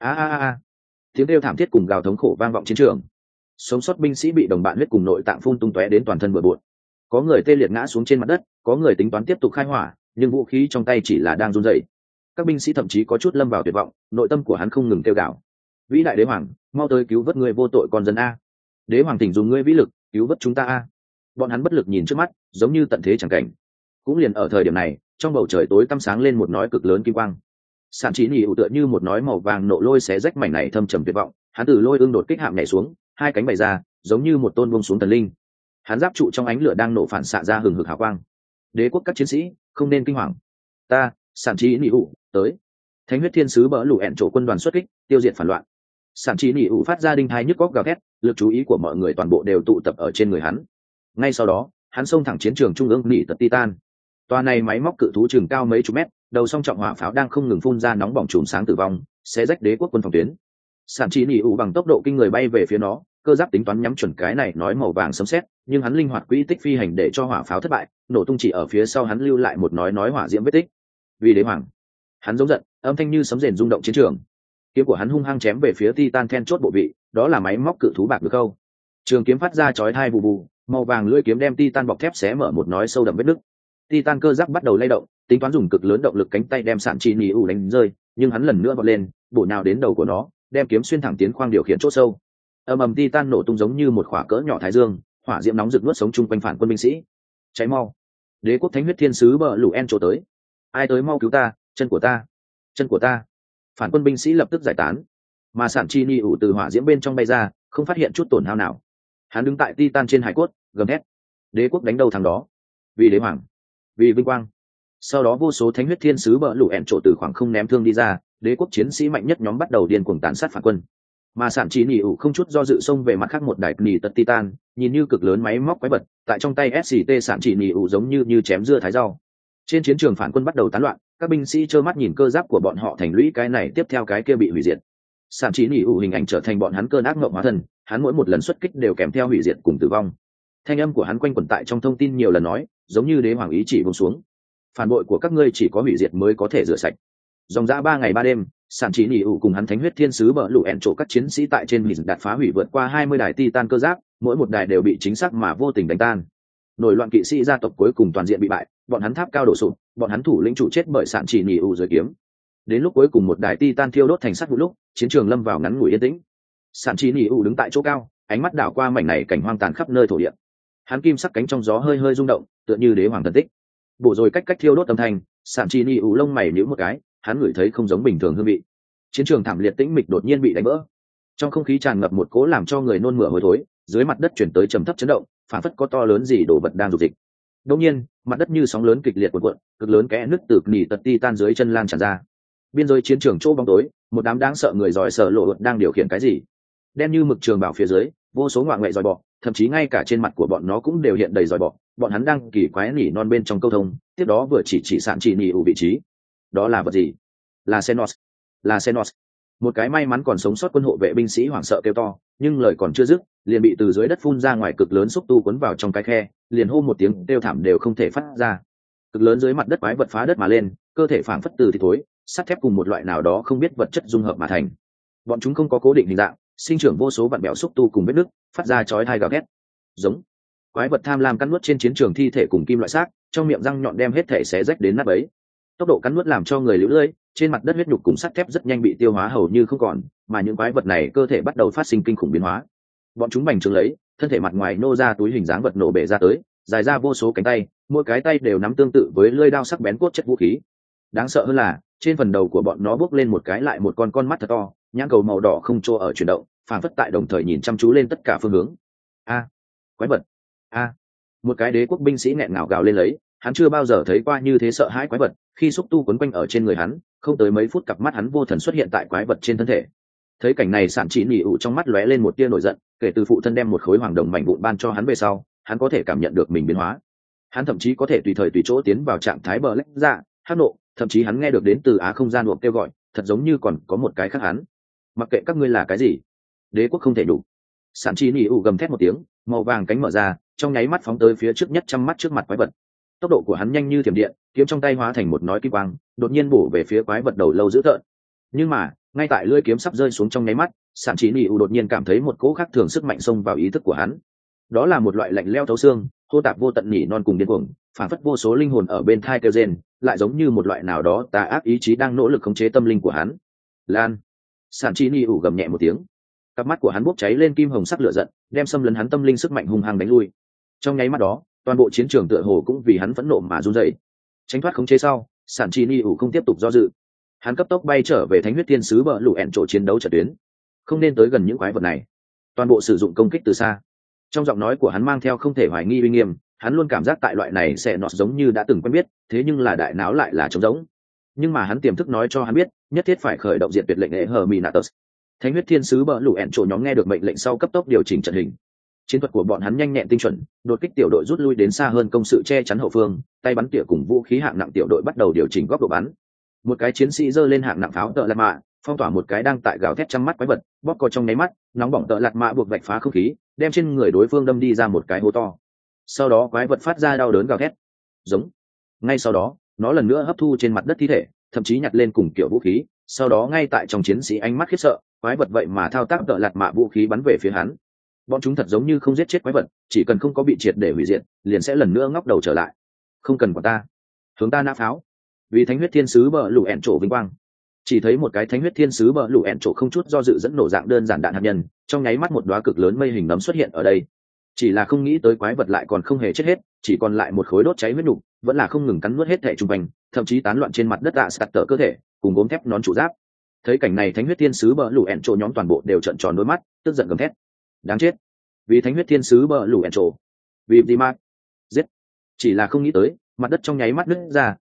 Tiếng kêu thảm thiết cùng gào thống khổ vang vọng chiến trường. Sống sót binh sĩ bị đồng bạn huyết cùng nội tạng phun tung tóe đến toàn thân bừa bộn. Có người tê liệt ngã xuống trên mặt đất, có người tính toán tiếp tục khai hỏa, nhưng vũ khí trong tay chỉ là đang run rẩy. Các binh sĩ thậm chí có chút lâm vào tuyệt vọng, nội tâm của hắn không ngừng kêu gào: vĩ đại đế hoàng, mau tới cứu vớt người vô tội con dân a! Đế hoàng thỉnh dùng ngươi vĩ lực cứu vớt chúng ta a! Bọn hắn bất lực nhìn trước mắt, giống như tận thế chẳng cảnh. Cũng liền ở thời điểm này, trong bầu trời tối tăm sáng lên một nói cực lớn kim quang. Sản chỉ nỉ ủ tựa như một nói màu vàng nộ lôi xé rách mảnh này thâm trầm tuyệt vọng, hắn từ lôi ương đột kích hạm nhảy xuống, hai cánh bày ra, giống như một tôn buông xuống thần linh. Hắn giáp trụ trong ánh lửa đang nổ phản xạ ra hừng hực hào quang. Đế quốc các chiến sĩ không nên kinh hoàng, ta sản chỉ nỉ ủ tới. Thánh huyết thiên sứ bỡ lũ ẹn chỗ quân đoàn xuất kích, tiêu diệt phản loạn. Sản chỉ nỉ ủ phát ra đinh hai nhức góc gào thét, lực chú ý của mọi người toàn bộ đều tụ tập ở trên người hắn. Ngay sau đó, hắn xông thẳng chiến trường trung ương nỉ tật Titan. Toa này máy móc cự thú chừng cao mấy chục mét, đầu song trọng hỏa pháo đang không ngừng phun ra nóng bỏng chùm sáng tử vong, sẽ rách đế quốc quân phòng tuyến. Sản chỉ nỉ ủ bằng tốc độ kinh người bay về phía nó, cơ giáp tính toán nhắm chuẩn cái này nói màu vàng sấm sét, nhưng hắn linh hoạt quỹ tích phi hành để cho hỏa pháo thất bại, nổ tung chỉ ở phía sau hắn lưu lại một nói hỏa diễm vết tích. Vì đế hoàng, hắn giống giận, âm thanh như sấm rền rung động chiến trường. Kiếm của hắn hung hăng chém về phía Titan then chốt bộ vị, đó là máy móc cự thú bạc được câu. Trường kiếm phát ra chói tai bù bù, màu vàng lưỡi kiếm đem Titan bọc thép xé mở một nói sâu đậm vết nứt. Titan cơ giáp bắt đầu lay động, tính toán dùng cực lớn động lực cánh tay đem sản chỉ nỉ ủ đánh rơi, nhưng hắn lần nữa vọt lên, bổ nhào đến đầu của nó, đem kiếm xuyên thẳng tiến khoang điều khiển chỗ sâu. Ầm ầm, Titan nổ tung giống như một quả cỡ nhỏ thái dương, hỏa diễm nóng rực nuốt sống chung quanh phản quân binh sĩ. Cháy mau! Đế quốc thánh huyết thiên sứ bờ lũ en chỗ tới. Ai tới mau cứu ta, chân của ta, chân của ta! Phản quân binh sĩ lập tức giải tán, mà sản chỉ nỉ ủ từ hỏa diễm bên trong bay ra, không phát hiện chút tổn hao nào. Hắn đứng tại Titan trên hải cốt, gầm thét: đế quốc đánh đầu thằng đó, vì đế hoàng, vì vinh quang. Sau đó vô số thánh huyết thiên sứ bờ lũ ẹn trổ từ khoảng không ném thương đi ra, đế quốc chiến sĩ mạnh nhất nhóm bắt đầu điên cuồng tàn sát phản quân. Mà sản chỉ nỉ ủ không chút do dự xông về mặt khác một đài nỉ tật titan, nhìn như cực lớn máy móc quái vật, tại trong tay SCT sản chỉ nỉ ủ giống như chém dưa thái rau. Trên chiến trường phản quân bắt đầu tán loạn, các binh sĩ trơ mắt nhìn cơ giáp của bọn họ thành lũy cái này tiếp theo cái kia bị hủy diệt. Sản chỉ nỉ ủ hình ảnh trở thành bọn hắn cơn ác mộng hóa thân, hắn mỗi một lần xuất kích đều kèm theo hủy diệt cùng tử vong. Thanh âm của hắn quanh quẩn tại trong thông tin nhiều lần nói, giống như đế hoàng ý chỉ buông xuống. Phản bội của các ngươi chỉ có hủy diệt mới có thể rửa sạch. Dòng dã 3 ngày 3 đêm, sản chỉ nỉ ủ cùng hắn thánh huyết thiên sứ bờ lũ ẹn trổ các chiến sĩ tại trên hình đạt phá hủy vượt qua 20 đài titan cơ giáp, mỗi một đài đều bị chính xác mà vô tình đánh tan. Nổi loạn kỵ sĩ gia tộc cuối cùng toàn diện bị bại, bọn hắn tháp cao đổ sụp, bọn hắn thủ lĩnh chủ chết bởi sản chỉ nỉ ủ dưới kiếm. Đến lúc cuối cùng một đài titan thiêu đốt thành sắt vụn lúc, chiến trường lâm vào ngắn ngủi yên tĩnh. Sản chỉ nỉ ủ đứng tại chỗ cao, ánh mắt đảo qua mảnh này cảnh hoang tàn khắp nơi thổ địa. Hắn kim sắc cánh trong gió hơi hơi rung động, tựa như đế hoàng thần tích. Bộ rồi cách thiêu đốt âm thanh, sản chỉ nỉ ủ lông mày nhíu một cái, hắn ngửi thấy không giống bình thường hương vị. Chiến trường thảm liệt tĩnh mịch đột nhiên bị đánh vỡ, trong không khí tràn ngập một cỗ làm cho người nôn mửa hôi thối, dưới mặt đất chuyển tới trầm thấp chấn động, phản phất có to lớn gì đồ vật đang rục dịch. Đột nhiên, mặt đất như sóng lớn kịch liệt cuộn cuộn, cực lớn kẽ nứt từ nỉ tật titan dưới chân lan tràn ra. Biên giới chiến trường chỗ bóng tối, một đám đáng sợ người giỏi sở lộ đang điều khiển cái gì? Đen như mực trường bảo phía dưới, vô số ngoại ngoại giỏi bọ, thậm chí ngay cả trên mặt của bọn nó cũng đều hiện đầy giỏi bọ. Bọn hắn đang kỳ quái nỉ non bên trong câu thông, tiếp đó vừa chỉ sản chỉ nỉ ủ vị trí. Đó là vật gì? Là Xenos. Là Xenos. Một cái may mắn còn sống sót quân hộ vệ binh sĩ hoảng sợ kêu to, nhưng lời còn chưa dứt, liền bị từ dưới đất phun ra ngoài cực lớn xúc tu cuốn vào trong cái khe, liền hô một tiếng kêu thảm đều không thể phát ra. Cực lớn dưới mặt đất quái vật phá đất mà lên, cơ thể phảng phất từ thịt thối, sắt thép cùng một loại nào đó không biết vật chất dung hợp mà thành. Bọn chúng không có cố định hình dạng, sinh trưởng vô số vặn bẹo xúc tu cùng vết nứt, phát ra chói tai gào thét. Giống. Quái vật tham lam cắn nuốt trên chiến trường thi thể cùng kim loại xác, trong miệng răng nhọn đem hết thể xé rách đến nát bấy. Tốc độ cắn nuốt làm cho người liễu lưỡi, trên mặt đất huyết nhục cùng sắt thép rất nhanh bị tiêu hóa hầu như không còn, mà những quái vật này cơ thể bắt đầu phát sinh kinh khủng biến hóa. Bọn chúng bành trướng lấy, thân thể mặt ngoài nô ra túi hình dáng vật nổ bể ra tới, dài ra vô số cánh tay, mỗi cái tay đều nắm tương tự với lưỡi dao sắc bén cốt chất vũ khí. Đáng sợ hơn là, trên phần đầu của bọn nó bốc lên một cái lại một con mắt thật to, nhãn cầu màu đỏ không chỗ ở chuyển động, phản phất tại đồng thời nhìn chăm chú lên tất cả phương hướng. A, quái vật. A. Một cái đế quốc binh sĩ nghẹn ngào gào lên lấy, hắn chưa bao giờ thấy qua như thế sợ hãi quái vật, khi xúc tu quấn quanh ở trên người hắn, không tới mấy phút cặp mắt hắn vô thần xuất hiện tại quái vật trên thân thể. Thấy cảnh này sản chỉ nỉ ủ trong mắt lóe lên một tia nổi giận, kể từ phụ thân đem một khối hoàng đồng mảnh vụn ban cho hắn về sau, hắn có thể cảm nhận được mình biến hóa. Hắn thậm chí có thể tùy thời tùy chỗ tiến vào trạng thái bờ lách dạ, hắc nộ, thậm chí hắn nghe được đến từ á không gian buộc kêu gọi, thật giống như còn có một cái khác hắn. Mặc kệ các ngươi là cái gì, đế quốc không thể đủ. Sản chỉ nỉ ủ gầm thét một tiếng, màu vàng cánh mở ra, trong nháy mắt phóng tới phía trước nhất trăm mắt trước mặt quái vật. Tốc độ của hắn nhanh như thiểm điện, kiếm trong tay hóa thành một nói kim quang, đột nhiên bổ về phía quái vật đầu lâu dữ tợn. Nhưng mà, ngay tại lưỡi kiếm sắp rơi xuống trong nháy mắt, sản chỉ nỉ ủ đột nhiên cảm thấy một cỗ khác thường sức mạnh xông vào ý thức của hắn. Đó là một loại lạnh lẽo thấu xương, hô tạp vô tận nỉ non cùng điên cuồng, phản phất vô số linh hồn ở bên thai kêu rên, lại giống như một loại nào đó tà ác ý chí đang nỗ lực khống chế tâm linh của hắn. Lan. Sản chỉ nỉ ủ gầm nhẹ một tiếng, cặp mắt của hắn bốc cháy lên kim hồng sắc lửa giận, đem xâm lấn hắn tâm linh sức mạnh hung hăng đánh lui. Trong nháy mắt đó, toàn bộ chiến trường tựa hồ cũng vì hắn phẫn nộ mà run rẩy. Tránh thoát khống chế sau, sản chi ni ủ không tiếp tục do dự, hắn cấp tốc bay trở về thánh huyết thiên sứ bờ lũ ẹn chỗ chiến đấu trận tuyến, không nên tới gần những quái vật này, toàn bộ sử dụng công kích từ xa. Trong giọng nói của hắn mang theo không thể hoài nghi uy nghiêm, hắn luôn cảm giác tại loại này sẽ nọt giống như đã từng quen biết, thế nhưng là đại não lại là trống rỗng. Nhưng mà hắn tiềm thức nói cho hắn biết, nhất thiết phải khởi động diệt tuyệt lệnh Herminatus. Thánh huyết thiên sứ bờ lũ ẹn chỗ nhóm nghe được mệnh lệnh sau cấp tốc điều chỉnh trận hình. Chiến thuật của bọn hắn nhanh nhẹn tinh chuẩn, đột kích tiểu đội rút lui đến xa hơn công sự che chắn hậu phương, tay bắn tỉa cùng vũ khí hạng nặng tiểu đội bắt đầu điều chỉnh góc độ bắn. Một cái chiến sĩ giơ lên hạng nặng pháo tợ lạt mạ, phong tỏa một cái đang tại gào thét trăm mắt quái vật, bóp co trong nháy mắt, nóng bỏng tợ lạt mạ buộc vạch phá không khí, đem trên người đối phương đâm đi ra một cái hố to. Sau đó quái vật phát ra đau đớn gào thét, giống. Ngay sau đó, nó lần nữa hấp thu trên mặt đất thi thể, thậm chí nhặt lên cùng kiểu vũ khí. Sau đó ngay tại trong chiến sĩ ánh mắt khiếp sợ, quái vật vậy mà thao tác tợ lạt mạ vũ khí bắn về phía hắn. Bọn chúng thật giống như không giết chết quái vật, chỉ cần không có bị triệt để hủy diệt, liền sẽ lần nữa ngóc đầu trở lại. Không cần quản ta, hướng ta nã pháo. Vì thánh huyết thiên sứ bờ lũ ẹn trổ vinh quang. Chỉ thấy một cái thánh huyết thiên sứ bờ lũ ẹn trổ không chút do dự dẫn nổ dạng đơn giản đạn hạt nhân, trong nháy mắt một đóa cực lớn mây hình nấm xuất hiện ở đây. Chỉ là không nghĩ tới quái vật lại còn không hề chết hết, chỉ còn lại một khối đốt cháy huyết nục, vẫn là không ngừng cắn nuốt hết thể trung quanh, thậm chí tán loạn trên mặt đất tạ sạt tở cơ thể, cùng gốm thép nón trụ giáp. Thấy cảnh này thánh huyết thiên sứ bờ lũ ẹn trổ nhóm toàn bộ đều trợn tròn đôi mắt, tức giận gầm thét: đáng chết! Vì thánh huyết thiên sứ bờ lũ ẹn trổ, vì Dimat, giết! Chỉ là không nghĩ tới, mặt đất trong nháy mắt nứt ra,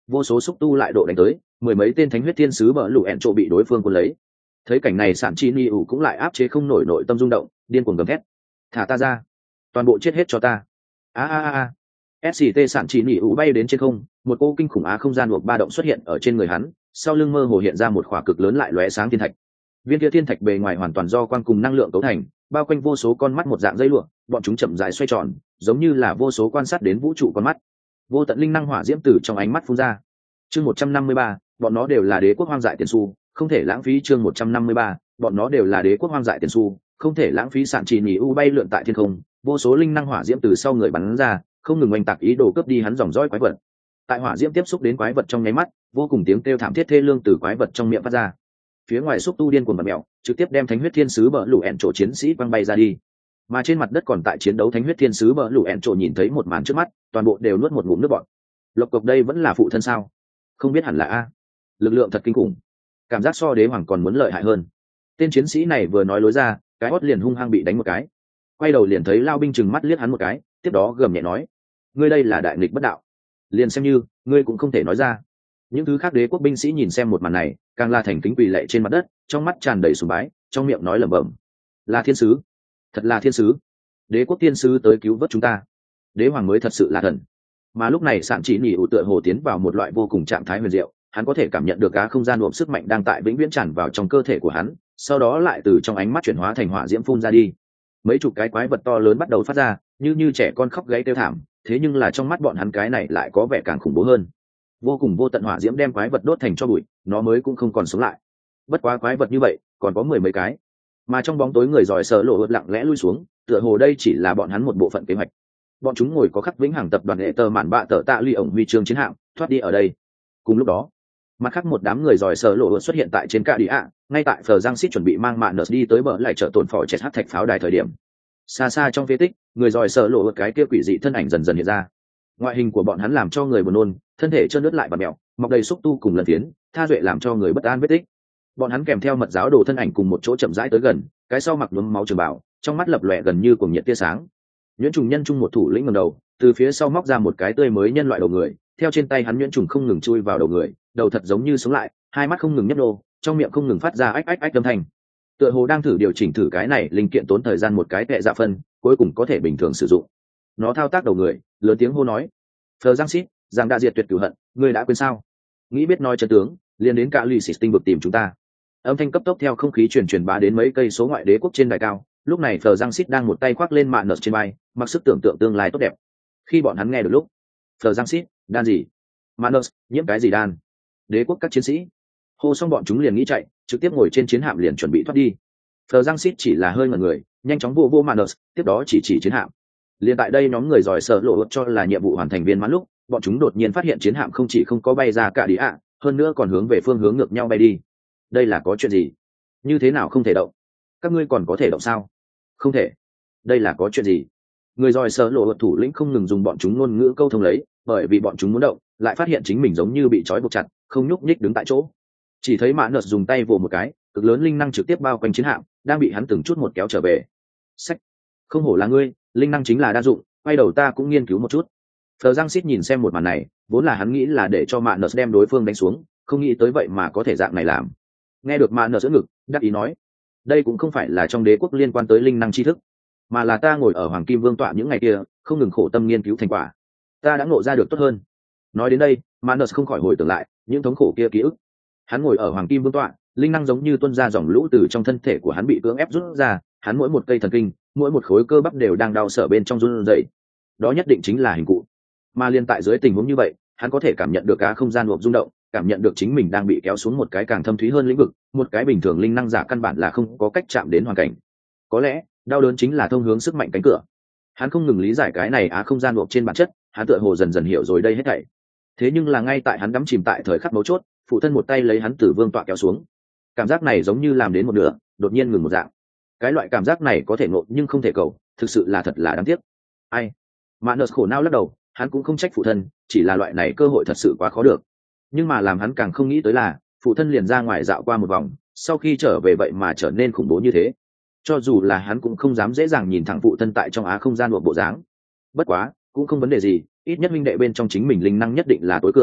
vô số xúc tu lại độ đánh tới, mười mấy tên thánh huyết thiên sứ bờ lũ ẹn trộ bị đối phương cuốn lấy. Thấy cảnh này sạn chi ni ủ cũng lại áp chế không nổi nội tâm rung động, điên cuồng gầm thét: thả ta ra, toàn bộ chết hết cho ta. A a a a. SCT sạn chi ni ủ bay đến trên không, một cô kinh khủng á không gian buộc ba động xuất hiện ở trên người hắn, sau lưng mơ hồ hiện ra một khỏa cực lớn lại lóe sáng thiên thạch. Viên kia thiên thạch bề ngoài hoàn toàn do quang cùng năng lượng cấu thành, bao quanh vô số con mắt một dạng dây lụa, bọn chúng chậm rãi xoay tròn, giống như là vô số quan sát đến vũ trụ con mắt. Vô tận linh năng hỏa diễm từ trong ánh mắt phun ra. Chương 153, bọn nó đều là đế quốc hoang dại tiền su, không thể lãng phí. Chương 153, bọn nó đều là đế quốc hoang dại tiền su, không thể lãng phí. Sạn chỉ nhì u bay lượn tại thiên không, vô số linh năng hỏa diễm từ sau người bắn ra, không ngừng oanh tạc ý đồ cướp đi hắn dòng dõi quái vật. Tại hỏa diễm tiếp xúc đến quái vật trong nháy mắt, vô cùng tiếng kêu thảm thiết thê lương từ quái vật trong miệng phát ra. Phía ngoài xúc tu điên cuồng bật mèo, trực tiếp đem thánh huyết thiên sứ bờ lũ ẹn trổ chiến sĩ quăng bay ra đi. Mà trên mặt đất còn tại chiến đấu thánh huyết thiên sứ bờ lũ ẹn trổ nhìn thấy một màn trước mắt, toàn bộ đều nuốt một ngụm nước bọt. Lộc cộc đây vẫn là phụ thân sao? Không biết hẳn là a. Lực lượng thật kinh khủng, cảm giác so đế hoàng còn muốn lợi hại hơn. Tên chiến sĩ này vừa nói lối ra, cái hót liền hung hăng bị đánh một cái. Quay đầu liền thấy Lao binh chừng mắt liếc hắn một cái, tiếp đó gầm nhẹ nói: ngươi đây là đại nghịch bất đạo, liền xem như ngươi cũng không thể nói ra. Những thứ khác đế quốc binh sĩ nhìn xem một màn này, càng là thành kính quỳ lạy trên mặt đất, trong mắt tràn đầy sùng bái, trong miệng nói lẩm bẩm: là thiên sứ, thật là thiên sứ, đế quốc thiên sứ tới cứu vớt chúng ta, đế hoàng mới thật sự là thần. Mà lúc này sạn chỉ nỉ ủ tựa hồ tiến vào một loại vô cùng trạng thái huyền diệu, hắn có thể cảm nhận được cá không gian luồng sức mạnh đang tại vĩnh viễn tràn vào trong cơ thể của hắn, sau đó lại từ trong ánh mắt chuyển hóa thành hỏa diễm phun ra đi. Mấy chục cái quái vật to lớn bắt đầu phát ra, như trẻ con khóc gáy kêu thảm, thế nhưng là trong mắt bọn hắn cái này lại có vẻ càng khủng bố hơn. Vô cùng vô tận hỏa diễm đem quái vật đốt thành tro bụi, nó mới cũng không còn sống lại. Bất quá quái vật như vậy còn có mười mấy cái, mà trong bóng tối người giỏi sợ lộ ướt lặng lẽ lui xuống, tựa hồ đây chỉ là bọn hắn một bộ phận kế hoạch. Bọn chúng ngồi có khắc vĩnh hằng tập đoàn hệ tờ mạn bạ tờ tạ ly ổng huy chương chiến hạm thoát đi ở đây. Cùng lúc đó, mặt khác một đám người giỏi sợ lộ ướt xuất hiện tại trên ca đi ạ, ngay tại phờ giang xít chuẩn bị mang mạn nợ đi tới bờ lại chợ tổn phò chết hát thạch pháo đài thời điểm. Xa xa trong phế tích, người giỏi sợ lộ ướt cái kia quỷ dị thân ảnh dần dần hiện ra. Ngoại hình của bọn hắn làm cho người buồn nôn, thân thể trơn nước lại và mèo, mọc đầy xúc tu cùng lần tiến, tha duệ làm cho người bất an vết tích. Bọn hắn kèm theo mật giáo đồ thân ảnh cùng một chỗ chậm rãi tới gần, cái sau mặc nhuốm máu trường bảo, trong mắt lập lòe gần như cuồng nhiệt tia sáng. Nhuyễn trùng nhân trung một thủ lĩnh ngẩng đầu, từ phía sau móc ra một cái tươi mới nhân loại đầu người, theo trên tay hắn nhuyễn trùng không ngừng chui vào đầu người, đầu thật giống như sống lại, hai mắt không ngừng nhấp nô, trong miệng không ngừng phát ra ách ách ách âm thanh. Tựa hồ đang thử điều chỉnh thử cái này linh kiện tốn thời gian một cái tệ dạ phân, cuối cùng có thể bình thường sử dụng. Nó thao tác đầu người, lớn tiếng hô nói: Phờ Giang Sít, rằng đã diệt tuyệt cửu hận, ngươi đã quên sao? Nghĩ biết nói chân tướng, liền đến cả lì xịt tinh vực tìm chúng ta. Âm thanh cấp tốc theo không khí truyền bá đến mấy cây số ngoại đế quốc trên đài cao. Lúc này Phờ Giang Sít đang một tay khoác lên mạn nợ trên vai, mặc sức tưởng tượng tương lai tốt đẹp. Khi bọn hắn nghe được lúc, Phờ Giang Sít, đan gì? Mạn nợ, nhiễm cái gì đan? Đế quốc các chiến sĩ hô xong bọn chúng liền nghĩ chạy, trực tiếp ngồi trên chiến hạm liền chuẩn bị thoát đi. Phờ Giang Sít chỉ là hơi ngẩn người, nhanh chóng vô mạn nợ, tiếp đó chỉ chiến hạm. Liên tại đây nhóm người giỏi sợ lộ cho là nhiệm vụ hoàn thành viên mãn lúc, bọn chúng đột nhiên phát hiện chiến hạm không chỉ không có bay ra cả đi ạ, hơn nữa còn hướng về phương hướng ngược nhau bay đi. Đây là có chuyện gì? Như thế nào không thể động? Các ngươi còn có thể động sao? Không thể. Đây là có chuyện gì? Người giỏi sợ lộ thủ lĩnh không ngừng dùng bọn chúng ngôn ngữ câu thông lấy, bởi vì bọn chúng muốn động, lại phát hiện chính mình giống như bị trói buộc chặt, không nhúc nhích đứng tại chỗ. Chỉ thấy Mã Nợ dùng tay vồ một cái, cực lớn linh năng trực tiếp bao quanh chiến hạm, đang bị hắn từng chút một kéo trở về. Sách, không hổ là ngươi, linh năng chính là đa dụng, quay đầu ta cũng nghiên cứu một chút. Phờ Giang Sít nhìn xem một màn này, vốn là hắn nghĩ là để cho Mạn Nợ đem đối phương đánh xuống, không nghĩ tới vậy mà có thể dạng này làm. Nghe được Mạn Nợ giữa ngực, đắc ý nói: đây cũng không phải là trong đế quốc liên quan tới linh năng tri thức, mà là ta ngồi ở Hoàng Kim Vương tọa những ngày kia, không ngừng khổ tâm nghiên cứu thành quả, ta đã ngộ ra được tốt hơn. Nói đến đây, Mạn Nợ không khỏi hồi tưởng lại những thống khổ kia ký ức. Hắn ngồi ở Hoàng Kim Vương tọa, linh năng giống như tuôn ra dòng lũ từ trong thân thể của hắn bị cưỡng ép rút ra, hắn mỗi một cây thần kinh, mỗi một khối cơ bắp đều đang đau sở bên trong run rẩy. Đó nhất định chính là hình cụ. Mà liên tại dưới tình huống như vậy, hắn có thể cảm nhận được cả không gian luộc rung động, cảm nhận được chính mình đang bị kéo xuống một cái càng thâm thúy hơn lĩnh vực, một cái bình thường linh năng giả căn bản là không có cách chạm đến hoàn cảnh. Có lẽ, đau đớn chính là thông hướng sức mạnh cánh cửa. Hắn không ngừng lý giải cái này không gian luộc trên bản chất, hắn tựa hồ dần dần hiểu rồi đây hết thảy. Thế nhưng là ngay tại hắn đắm chìm tại thời khắc mấu chốt, phụ thân một tay lấy hắn từ vương tọa kéo xuống. Cảm giác này giống như làm đến một nửa, đột nhiên ngừng một dạng. Cái loại cảm giác này có thể ngộ nhưng không thể cầu, thực sự là thật là đáng tiếc. Ai? Mạn Nợ khổ não lắc đầu, hắn cũng không trách phụ thân, chỉ là loại này cơ hội thật sự quá khó được. Nhưng mà làm hắn càng không nghĩ tới là, phụ thân liền ra ngoài dạo qua một vòng, sau khi trở về vậy mà trở nên khủng bố như thế. Cho dù là hắn cũng không dám dễ dàng nhìn thẳng phụ thân tại trong không gian một bộ dáng. Bất quá, cũng không vấn đề gì, ít nhất minh đệ bên trong chính mình linh năng nhất định là tối cường,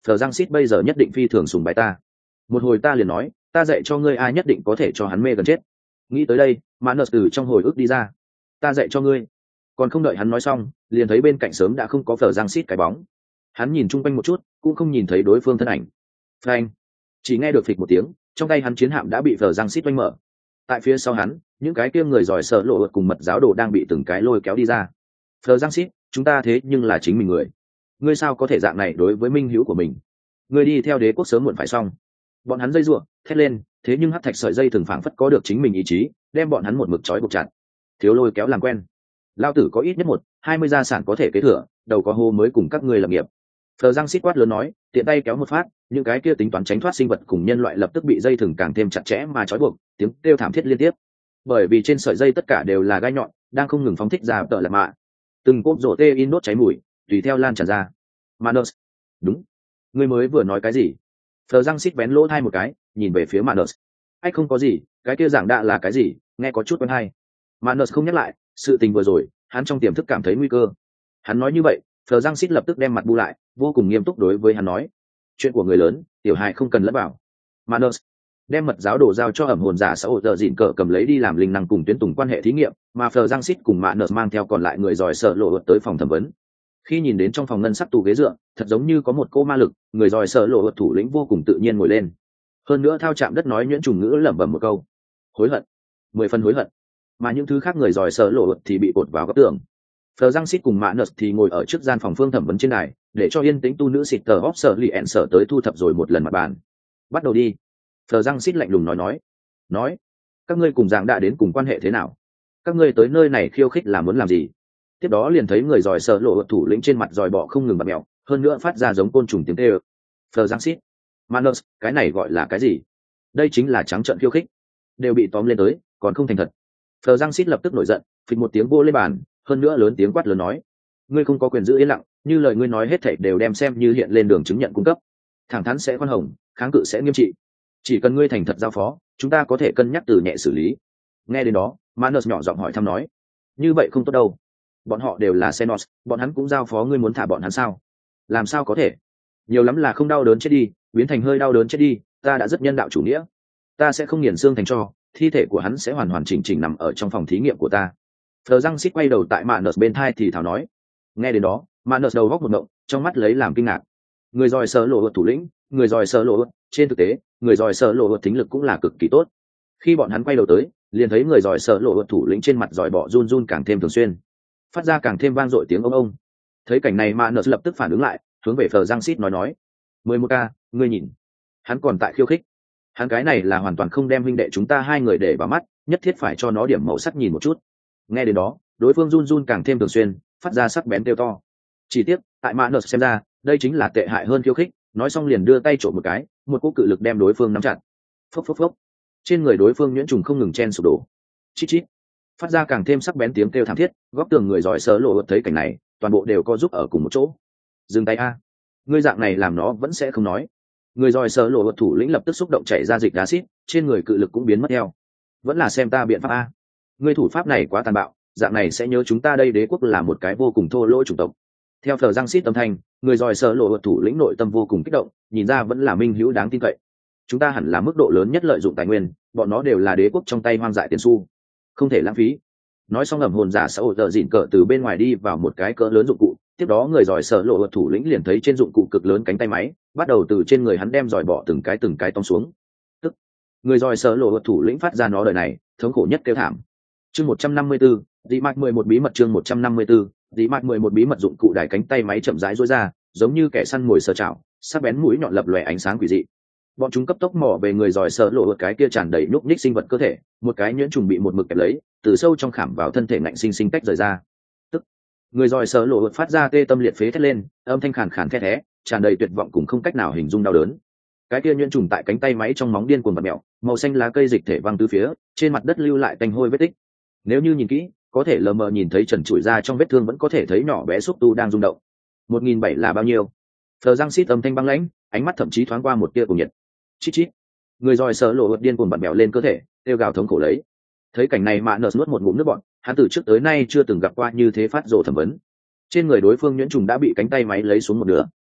Phờ Giang Sít bây giờ nhất định phi thường sùng bái ta. Một hồi ta liền nói, ta dạy cho ngươi ai nhất định có thể cho hắn mê gần chết. Nghĩ tới đây, Manus từ trong hồi ức đi ra. Ta dạy cho ngươi. Còn không đợi hắn nói xong, liền thấy bên cạnh sớm đã không có Phờ Giang Sít cái bóng. Hắn nhìn chung quanh một chút, cũng không nhìn thấy đối phương thân ảnh. Phanh! Chỉ nghe được phịch một tiếng, trong tay hắn chiến hạm đã bị Phờ Giang Sít oanh mở. Tại phía sau hắn, những cái kia người giỏi sợ lộ cùng mật giáo đồ đang bị từng cái lôi kéo đi ra. Phờ Giang Sít, chúng ta thế nhưng là chính mình người. Ngươi sao có thể dạng này đối với minh hữu của mình? Ngươi đi theo đế quốc sớm muộn phải xong. Bọn hắn dây rủa, thét lên, thế nhưng hắc thạch sợi dây thường phảng phất có được chính mình ý chí, đem bọn hắn một mực trói buộc chặt. Thiếu lôi kéo làm quen. Lao tử có ít nhất 20 gia sản có thể kế thừa, đầu có hô mới cùng các ngươi lập nghiệp. Phờ Giang Sít quát lớn nói, tiện tay kéo một phát, những cái kia tính toán tránh thoát sinh vật cùng nhân loại lập tức bị dây thừng càng thêm chặt chẽ mà trói buộc, tiếng kêu thảm thiết liên tiếp. Bởi vì trên sợi dây tất cả đều là gai nhọn, đang không ngừng phóng thích ra tợ lạ mạ. Từng cốp rổ tê in đốt cháy mùi, tùy theo lan tràn ra. Manus, đúng, ngươi mới vừa nói cái gì? Phờ Giang Sít vén lỗ tai một cái, nhìn về phía Manus. Anh không có gì, cái kia giảng đạ là cái gì? Nghe có chút quen hay. Manus không nhắc lại, sự tình vừa rồi, hắn trong tiềm thức cảm thấy nguy cơ. Hắn nói như vậy, Phờ Giang Sít lập tức đem mặt bu lại, vô cùng nghiêm túc đối với hắn nói: chuyện của người lớn, tiểu hài không cần lẫn vào. Manus đem mật giáo đồ giao cho ẩm hồn giả xã hội tờ dịn cờ cầm lấy đi làm linh năng cùng tuyến tùng quan hệ thí nghiệm, mà Phờ Giang Sít cùng Manus mang theo còn lại người giỏi sợ lộ tới phòng thẩm vấn. Khi nhìn đến trong phòng ngân sắc tủ ghế dựa, thật giống như có một cô ma lực, người giỏi sợ lộ thủ lĩnh vô cùng tự nhiên ngồi lên. Hơn nữa thao chạm đất nói nhuyễn trùng ngữ lẩm bẩm một câu: hối hận, 10 phần hối hận. Mà những thứ khác người giỏi sợ lộ thì bị cột vào góc tường. Phờ Giang Sít cùng Manus thì ngồi ở trước gian phòng phương thẩm vấn trên đài, để cho yên tĩnh tu nữ xịt tờ hóp sợ lì ẹn sở tới thu thập rồi một lần mặt bàn. Bắt đầu đi. Phờ Giang Sít lạnh lùng nói, các ngươi cùng giảng đã đến cùng quan hệ thế nào? Các ngươi tới nơi này khiêu khích là muốn làm gì? Tiếp đó liền thấy người giỏi sợ lộ thủ lĩnh trên mặt giỏi bọ không ngừng bật mèo, hơn nữa phát ra giống côn trùng tiếng kêu. Phờ Giang Sít, Manus, cái này gọi là cái gì? Đây chính là trắng trợn khiêu khích, đều bị tóm lên tới, còn không thành thật. Phờ Giang Sít lập tức nổi giận, phịch một tiếng vô lên bàn, hơn nữa lớn tiếng quát lớn nói: ngươi không có quyền giữ yên lặng, như lời ngươi nói hết thảy đều đem xem như hiện lên đường chứng nhận cung cấp. Thẳng thắn sẽ khoan hồng, kháng cự sẽ nghiêm trị. Chỉ cần ngươi thành thật giao phó, chúng ta có thể cân nhắc từ nhẹ xử lý. Nghe đến đó, Manus nhỏ giọng hỏi thăm nói: như vậy không tốt đâu, bọn họ đều là Xenos, bọn hắn cũng giao phó ngươi muốn thả bọn hắn sao? Làm sao có thể? Nhiều lắm là không đau đớn chết đi, biến thành hơi đau đớn chết đi, ta đã rất nhân đạo chủ nghĩa. Ta sẽ không nghiền xương thành tro, thi thể của hắn sẽ hoàn hoàn chỉnh chỉnh nằm ở trong phòng thí nghiệm của ta. Phờ Giang Sít quay đầu tại Manus bên thai thì thào nói. Nghe đến đó, Manus đầu góc một ngộng, trong mắt lấy làm kinh ngạc. Người giỏi sợ lộ thủ lĩnh, người giỏi sợ lộ, trên thực tế, người giỏi sợ lộ thính lực cũng là cực kỳ tốt. Khi bọn hắn quay đầu tới, liền thấy người giỏi sợ lộ thủ lĩnh trên mặt giỏi bọ run run càng thêm thường xuyên, phát ra càng thêm vang dội tiếng ông. Thấy cảnh này, Manus lập tức phản ứng lại, hướng về Phờ Giang Sít nói: 11K, ngươi nhìn, hắn còn tại khiêu khích. Hắn cái này là hoàn toàn không đem huynh đệ chúng ta hai người để vào mắt, nhất thiết phải cho nó điểm màu sắc nhìn một chút. Nghe đến đó, đối phương run run càng thêm thường xuyên, phát ra sắc bén kêu to. Chỉ tiếc, tại Manus xem ra, đây chính là tệ hại hơn khiêu khích. Nói xong liền đưa tay trộm một cái, một cú cự lực đem đối phương nắm chặt. Phốc phốc phốc. Trên người đối phương nhuyễn trùng không ngừng chen sụp đổ. Chít chít. Phát ra càng thêm sắc bén tiếng kêu thảm thiết. Góc tường người giỏi sớ lộ thấy cảnh này, toàn bộ đều co giúp ở cùng một chỗ. Dừng tay a, ngươi dạng này làm nó vẫn sẽ không nói. Người giỏi sớ lộ thủ lĩnh lập tức xúc động chảy ra dịch acid, trên người cự lực cũng biến mất theo. Vẫn là xem ta biện pháp a. Ngươi thủ pháp này quá tàn bạo, dạng này sẽ nhớ chúng ta đây đế quốc là một cái vô cùng thô lỗ chủng tộc. Theo Phờ Giang Sít âm thanh, người giỏi sợ lộ thủ lĩnh nội tâm vô cùng kích động, nhìn ra vẫn là minh hữu đáng tin cậy. Chúng ta hẳn là mức độ lớn nhất lợi dụng tài nguyên, bọn nó đều là đế quốc trong tay hoang dại tiền xu, không thể lãng phí. Nói xong ẩm hồn giả xã hội tờ dịn cờ từ bên ngoài đi vào một cái cỡ lớn dụng cụ, tiếp đó người giỏi sợ lộ thủ lĩnh liền thấy trên dụng cụ cực lớn cánh tay máy, bắt đầu từ trên người hắn đem giỏi bỏ từng cái tông xuống. Tức người giỏi sợ lộ thủ lĩnh phát ra nó đời này thống khổ nhất kêu thảm. Chương 154, dị mạch 11 bí mật. Chương 154, dị mạch 11 bí mật. Dụng cụ đài cánh tay máy chậm rãi duỗi ra, giống như kẻ săn mồi sờ chảo, sắc bén mũi nhọn lập lòe ánh sáng quỷ dị. Bọn chúng cấp tốc mò về người giỏi sợ lộ cái kia tràn đầy nhúc nhích sinh vật cơ thể, một cái nhuyễn trùng bị một mực kẹp lấy, từ sâu trong khảm vào thân thể ngạnh sinh sinh tách rời ra. Tức người giỏi sợ lộ phát ra tê tâm liệt phế thét lên, âm thanh khàn khàn the thé, tràn đầy tuyệt vọng cùng không cách nào hình dung đau đớn. Cái kia nhuyễn trùng tại cánh tay máy trong móng điên cuồng bật mèo, màu xanh lá cây dịch thể văng tứ phía, trên mặt đất lưu lại tanh hôi vết tích. Nếu như nhìn kỹ, có thể lờ mờ nhìn thấy trần trụi ra trong vết thương vẫn có thể thấy nhỏ bé xúc tu đang rung động. 1007 là bao nhiêu? Phờ Giang Sít âm thanh băng lãnh, ánh mắt thậm chí thoáng qua một tia cùng nhiệt. Chít chít. Người giỏi sợ lộ điên cuồng bật mèo lên cơ thể, kêu gào thống khổ lấy. Thấy cảnh này Manus nuốt một ngụm nước bọt, hắn từ trước tới nay chưa từng gặp qua như thế phát rồ thẩm vấn. Trên người đối phương nhuyễn trùng đã bị cánh tay máy lấy xuống một nửa.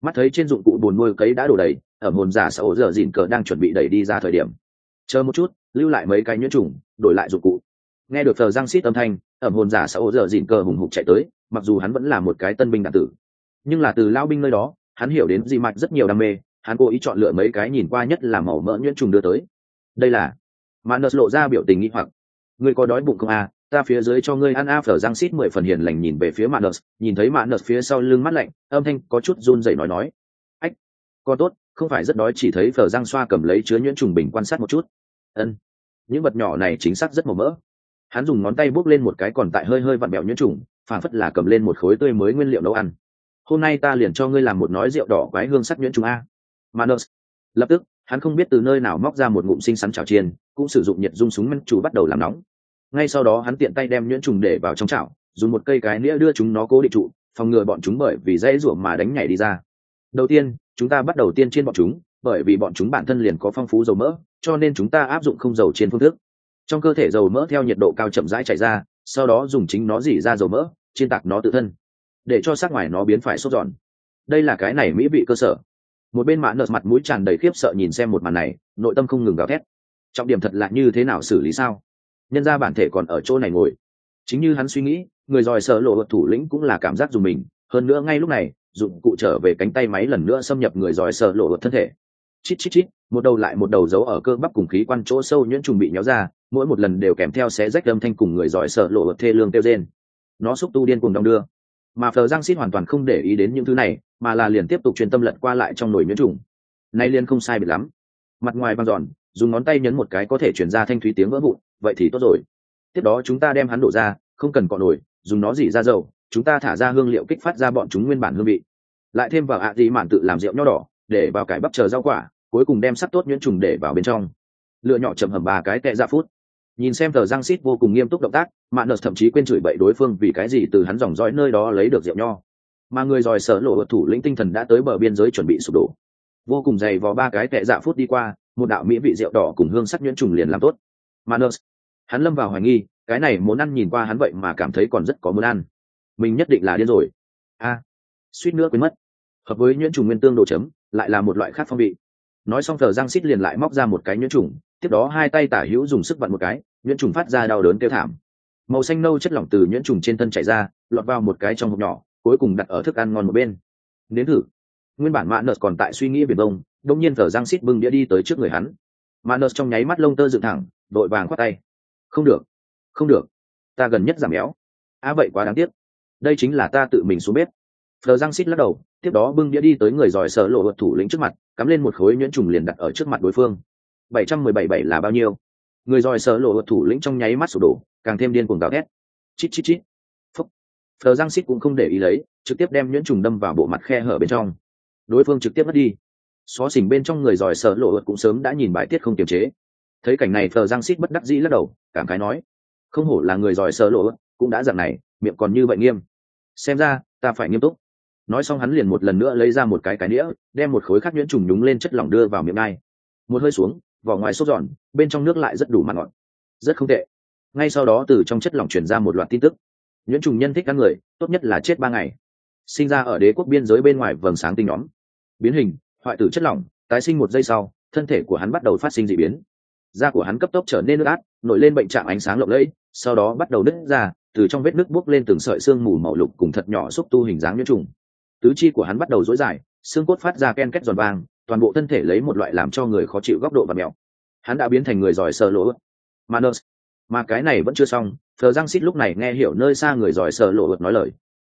Mắt thấy trên dụng cụ bồn nuôi cấy đã đổ đầy, ẩm hồn giả xã ổ dở dịn cờ đang chuẩn bị đẩy đi ra thời điểm, chờ một chút, lưu lại mấy cái nhuyễn trùng, đổi lại dụng cụ. Nghe được thờ răng xít âm thanh, ẩm hồn giả xã ổ dở dịn cờ hùng hục chạy tới, mặc dù hắn vẫn là một cái tân binh đạn tử, nhưng là từ lao binh nơi đó, hắn hiểu đến dị mạch rất nhiều đam mê, hắn cố ý chọn lựa mấy cái nhìn qua nhất là màu mỡ nhuyễn trùng đưa tới. Đây là Manus lộ ra biểu tình nghi hoặc, ngươi có đói bụng không à? Ta phía dưới cho ngươi ăn. Phở răng xít 10 phần hiền lành nhìn về phía Manus, nhìn thấy Manus phía sau lưng mắt lạnh, âm thanh có chút run rẩy nói, ách, con tốt, không phải rất đói, chỉ thấy Phở răng xoa cầm lấy chứa nhuyễn trùng bình quan sát một chút. Ân, những vật nhỏ này chính xác rất màu mỡ. Hắn dùng ngón tay bốc lên một cái còn tại hơi hơi vặn bẹo nhuyễn trùng, phảng phất là cầm lên một khối tươi mới nguyên liệu nấu ăn. Hôm nay ta liền cho ngươi làm một nói rượu đỏ quái hương sắc nhuyễn trùng a. Manus lập tức, hắn không biết từ nơi nào móc ra một ngụm xinh xắn chảo chiên, cũng sử dụng nhiệt dung súng men chủ bắt đầu làm nóng. Ngay sau đó hắn tiện tay đem nhuyễn trùng để vào trong chảo, dùng một cây cái nĩa đưa chúng nó cố định trụ, phòng ngừa bọn chúng bởi vì dãy rủa mà đánh nhảy đi ra. Đầu tiên, chúng ta bắt đầu tiên chiên bọn chúng, bởi vì bọn chúng bản thân liền có phong phú dầu mỡ, cho nên chúng ta áp dụng không dầu chiên phương thức. Trong cơ thể dầu mỡ theo nhiệt độ cao chậm rãi chảy ra, sau đó dùng chính nó rỉ ra dầu mỡ, chiên tạc nó tự thân, để cho sắc ngoài nó biến phải sốt giòn. Đây là cái này mỹ vị cơ sở. Một bên Mạn Nợ mặt mũi tràn đầy khiếp sợ nhìn xem một màn này, nội tâm không ngừng gào thét. Trọng điểm thật là như thế nào xử lý sao? Nhân ra bản thể còn ở chỗ này ngồi. Chính như hắn suy nghĩ, người giỏi sợ lộ vật thủ lĩnh cũng là cảm giác dùng mình. Hơn nữa ngay lúc này, dụng cụ trở về cánh tay máy lần nữa xâm nhập người giỏi sợ lộ vật thân thể. Chít chít chít, một đầu lại một đầu giấu ở cơ bắp cùng khí quan chỗ sâu nhuyễn trùng bị nhéo ra, mỗi một lần đều kèm theo xé rách âm thanh cùng người giỏi sợ lộ vật thê lương kêu rên. Nó xúc tu điên cuồng đong đưa. Mà Phờ Giang Sít hoàn toàn không để ý đến những thứ này, mà là liền tiếp tục truyền tâm lật qua lại trong nồi nhuyễn trùng. Nay liền không sai biệt lắm. Mặt ngoài vàng giòn, dùng ngón tay nhấn một cái có thể truyền ra thanh thúy tiếng vỡ vụn, vậy thì tốt rồi. Tiếp đó chúng ta đem hắn đổ ra, không cần cọ nồi, dùng nó rỉ ra dầu, chúng ta thả ra hương liệu kích phát ra bọn chúng nguyên bản hương vị. Lại thêm vào dị mạn tự làm rượu nho đỏ, để vào cải bắp chờ rau quả, cuối cùng đem sắc tốt nhuyễn trùng để vào bên trong. Lựa nhỏ chậm hầm 3 cái tệ ra phút. Nhìn xem Phờ Giang Sít vô cùng nghiêm túc động tác, Mạn Nợ thậm chí quên chửi bậy đối phương vì cái gì từ hắn dòng dõi nơi đó lấy được rượu nho. Mà người giỏi sở lộ vật thủ lĩnh tinh thần đã tới bờ biên giới chuẩn bị sụp đổ. Vô cùng dày vò 3 cái tệ dạ phút đi qua, một đạo mỹ vị rượu đỏ cùng hương sắc nhuyễn trùng liền làm tốt. Mạn Nợ, hắn lâm vào hoài nghi, cái này muốn ăn nhìn qua hắn vậy mà cảm thấy còn rất có muốn ăn. Mình nhất định là điên rồi. Suýt nữa quên mất. Hợp với nhuyễn trùng nguyên tương đồ chấm, lại là một loại khác phong vị. Nói xong Phờ Giang Sít liền lại móc ra một cái nhuyễn trùng, tiếp đó hai tay tả hữu dùng sức vặn một cái, nhuyễn trùng phát ra đau đớn kêu thảm. Màu xanh nâu chất lỏng từ nhuyễn trùng trên thân chảy ra, lọt vào một cái trong hộp nhỏ, cuối cùng đặt ở thức ăn ngon một bên. Nếm thử. Nguyên bản Mạn Nợ còn tại suy nghĩ biển đông, đột nhiên Phờ Giang Sít bưng đĩa đi tới trước người hắn. Mạn Nợ trong nháy mắt lông tơ dựng thẳng, đội vàng khoát tay. Không được, không được, ta gần nhất giảm béo. Vậy quá đáng tiếc. Đây chính là ta tự mình xuống bếp. Phờ Giang Sít lắc đầu, tiếp đó bưng đĩa đi tới người giỏi sở lộ vật thủ lĩnh trước mặt, cắm lên một khối nhuyễn trùng liền đặt ở trước mặt đối phương. 717 là bao nhiêu? Người giỏi sở lộ vật thủ lĩnh trong nháy mắt sụp đổ, càng thêm điên cuồng gào thét. Chít chít chít. Phúc. Phờ Giang Sít cũng không để ý lấy, trực tiếp đem nhuyễn trùng đâm vào bộ mặt khe hở bên trong. Đối phương trực tiếp mất đi. Xó xỉnh bên trong người giỏi sở lộ vật cũng sớm đã nhìn bài tiết không kiềm chế. Thấy cảnh này Phờ Giang Sít bất đắc dĩ lắc đầu, cảm khái nói: không hổ là người giỏi sở lộ vật, cũng đã dạng này, miệng còn như vậy nghiêm. Xem ra, ta phải nghiêm túc. Nói xong hắn liền một lần nữa lấy ra một cái nĩa, đem một khối khác nhuyễn trùng nhúng lên chất lỏng đưa vào miệng ngay. Một hơi xuống, vỏ ngoài sốt giòn, bên trong nước lại rất đủ mặn ngọt, rất không tệ. Ngay sau đó từ trong chất lỏng truyền ra một loạt tin tức. Nhuyễn trùng nhân thích ăn người, tốt nhất là chết 3 ngày. Sinh ra ở đế quốc biên giới bên ngoài vầng sáng tinh nhóm. Biến hình, hoại tử chất lỏng, tái sinh 1 giây sau, thân thể của hắn bắt đầu phát sinh dị biến. Da của hắn cấp tốc trở nên nước át, nổi lên bệnh trạng ánh sáng lộng lẫy, sau đó bắt đầu nứt ra, từ trong vết nứt bốc lên từng sợi xương mù màu lục cùng thật nhỏ xúc tu hình dáng nhuyễn trùng. Tứ chi của hắn bắt đầu rối dài, xương cốt phát ra ken két giòn vang, toàn bộ thân thể lấy một loại làm cho người khó chịu góc độ và mèo. Hắn đã biến thành người giỏi sờ lộ. Manus. Mà cái này vẫn chưa xong, Phờ Giang Sít lúc này nghe hiểu nơi xa người giỏi sờ lộ nói lời.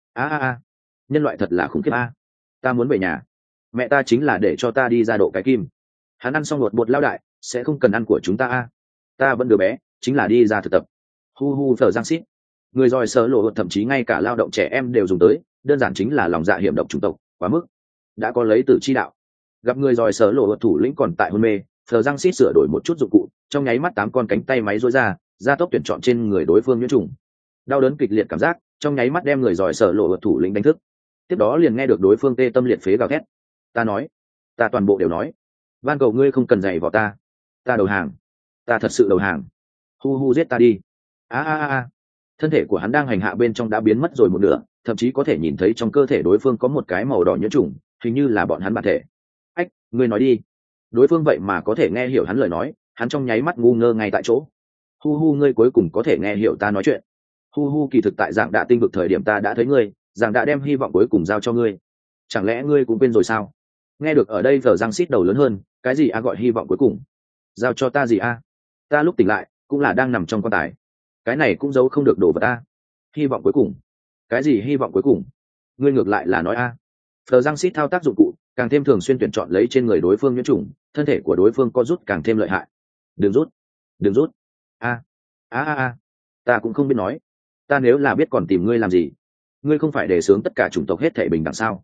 Nhân loại thật là khủng khiếp a. Ta muốn về nhà. Mẹ ta chính là để cho ta đi ra độ cái kim. Hắn ăn xong bột lao đại, sẽ không cần ăn của chúng ta a. Ta vẫn đứa bé, chính là đi ra thực tập. Hu Phờ Giang Sít. Người giỏi sờ lộ thậm chí ngay cả lao động trẻ em đều dùng tới, đơn giản chính là lòng dạ hiểm độc chủng tộc, quá mức. Đã có lấy tử chi đạo. Gặp người giỏi sở lộ thủ lĩnh còn tại hôn mê, Phờ Giang Sít sửa đổi một chút dụng cụ, trong nháy mắt 8 con cánh tay máy rối ra, gia tốc tuyển chọn trên người đối phương nhuyễn trùng. Đau đớn kịch liệt cảm giác, trong nháy mắt đem người giỏi sở lộ thủ lĩnh đánh thức. Tiếp đó liền nghe được đối phương tê tâm liệt phế gào thét. Ta nói, ta toàn bộ đều nói, van cầu ngươi không cần giày vào ta, ta đầu hàng, ta thật sự đầu hàng. Hu giết ta đi. Thân thể của hắn đang hành hạ bên trong đã biến mất rồi một nửa, thậm chí có thể nhìn thấy trong cơ thể đối phương có một cái màu đỏ nhuyễn trùng, hình như là bọn hắn bản thể. Ách, ngươi nói đi. Đối phương vậy mà có thể nghe hiểu hắn lời nói, hắn trong nháy mắt ngu ngơ ngay tại chỗ. Hu hu, ngươi cuối cùng có thể nghe hiểu ta nói chuyện. Hu hu, kỳ thực tại dạng đạ tinh vực thời điểm ta đã thấy ngươi, dạng đạ đem hy vọng cuối cùng giao cho ngươi. Chẳng lẽ ngươi cũng quên rồi sao? Nghe được ở đây giờ răng xít đầu lớn hơn, cái gì a gọi hy vọng cuối cùng? Giao cho ta gì a? Ta lúc tỉnh lại cũng là đang nằm trong quan tài, cái này cũng giấu không được đồ vật ta. Hy vọng cuối cùng? Cái gì hy vọng cuối cùng? Ngươi ngược lại là nói a. Giờ răng xít thao tác dụng cụ càng thêm thường xuyên tuyển chọn lấy trên người đối phương nhiễm trùng, thân thể của đối phương có rút càng thêm lợi hại. Đừng rút, đừng rút. A, ta cũng không biết nói. Ta nếu là biết còn tìm ngươi làm gì? Ngươi không phải đề xướng tất cả chủng tộc hết thể bình đẳng sao?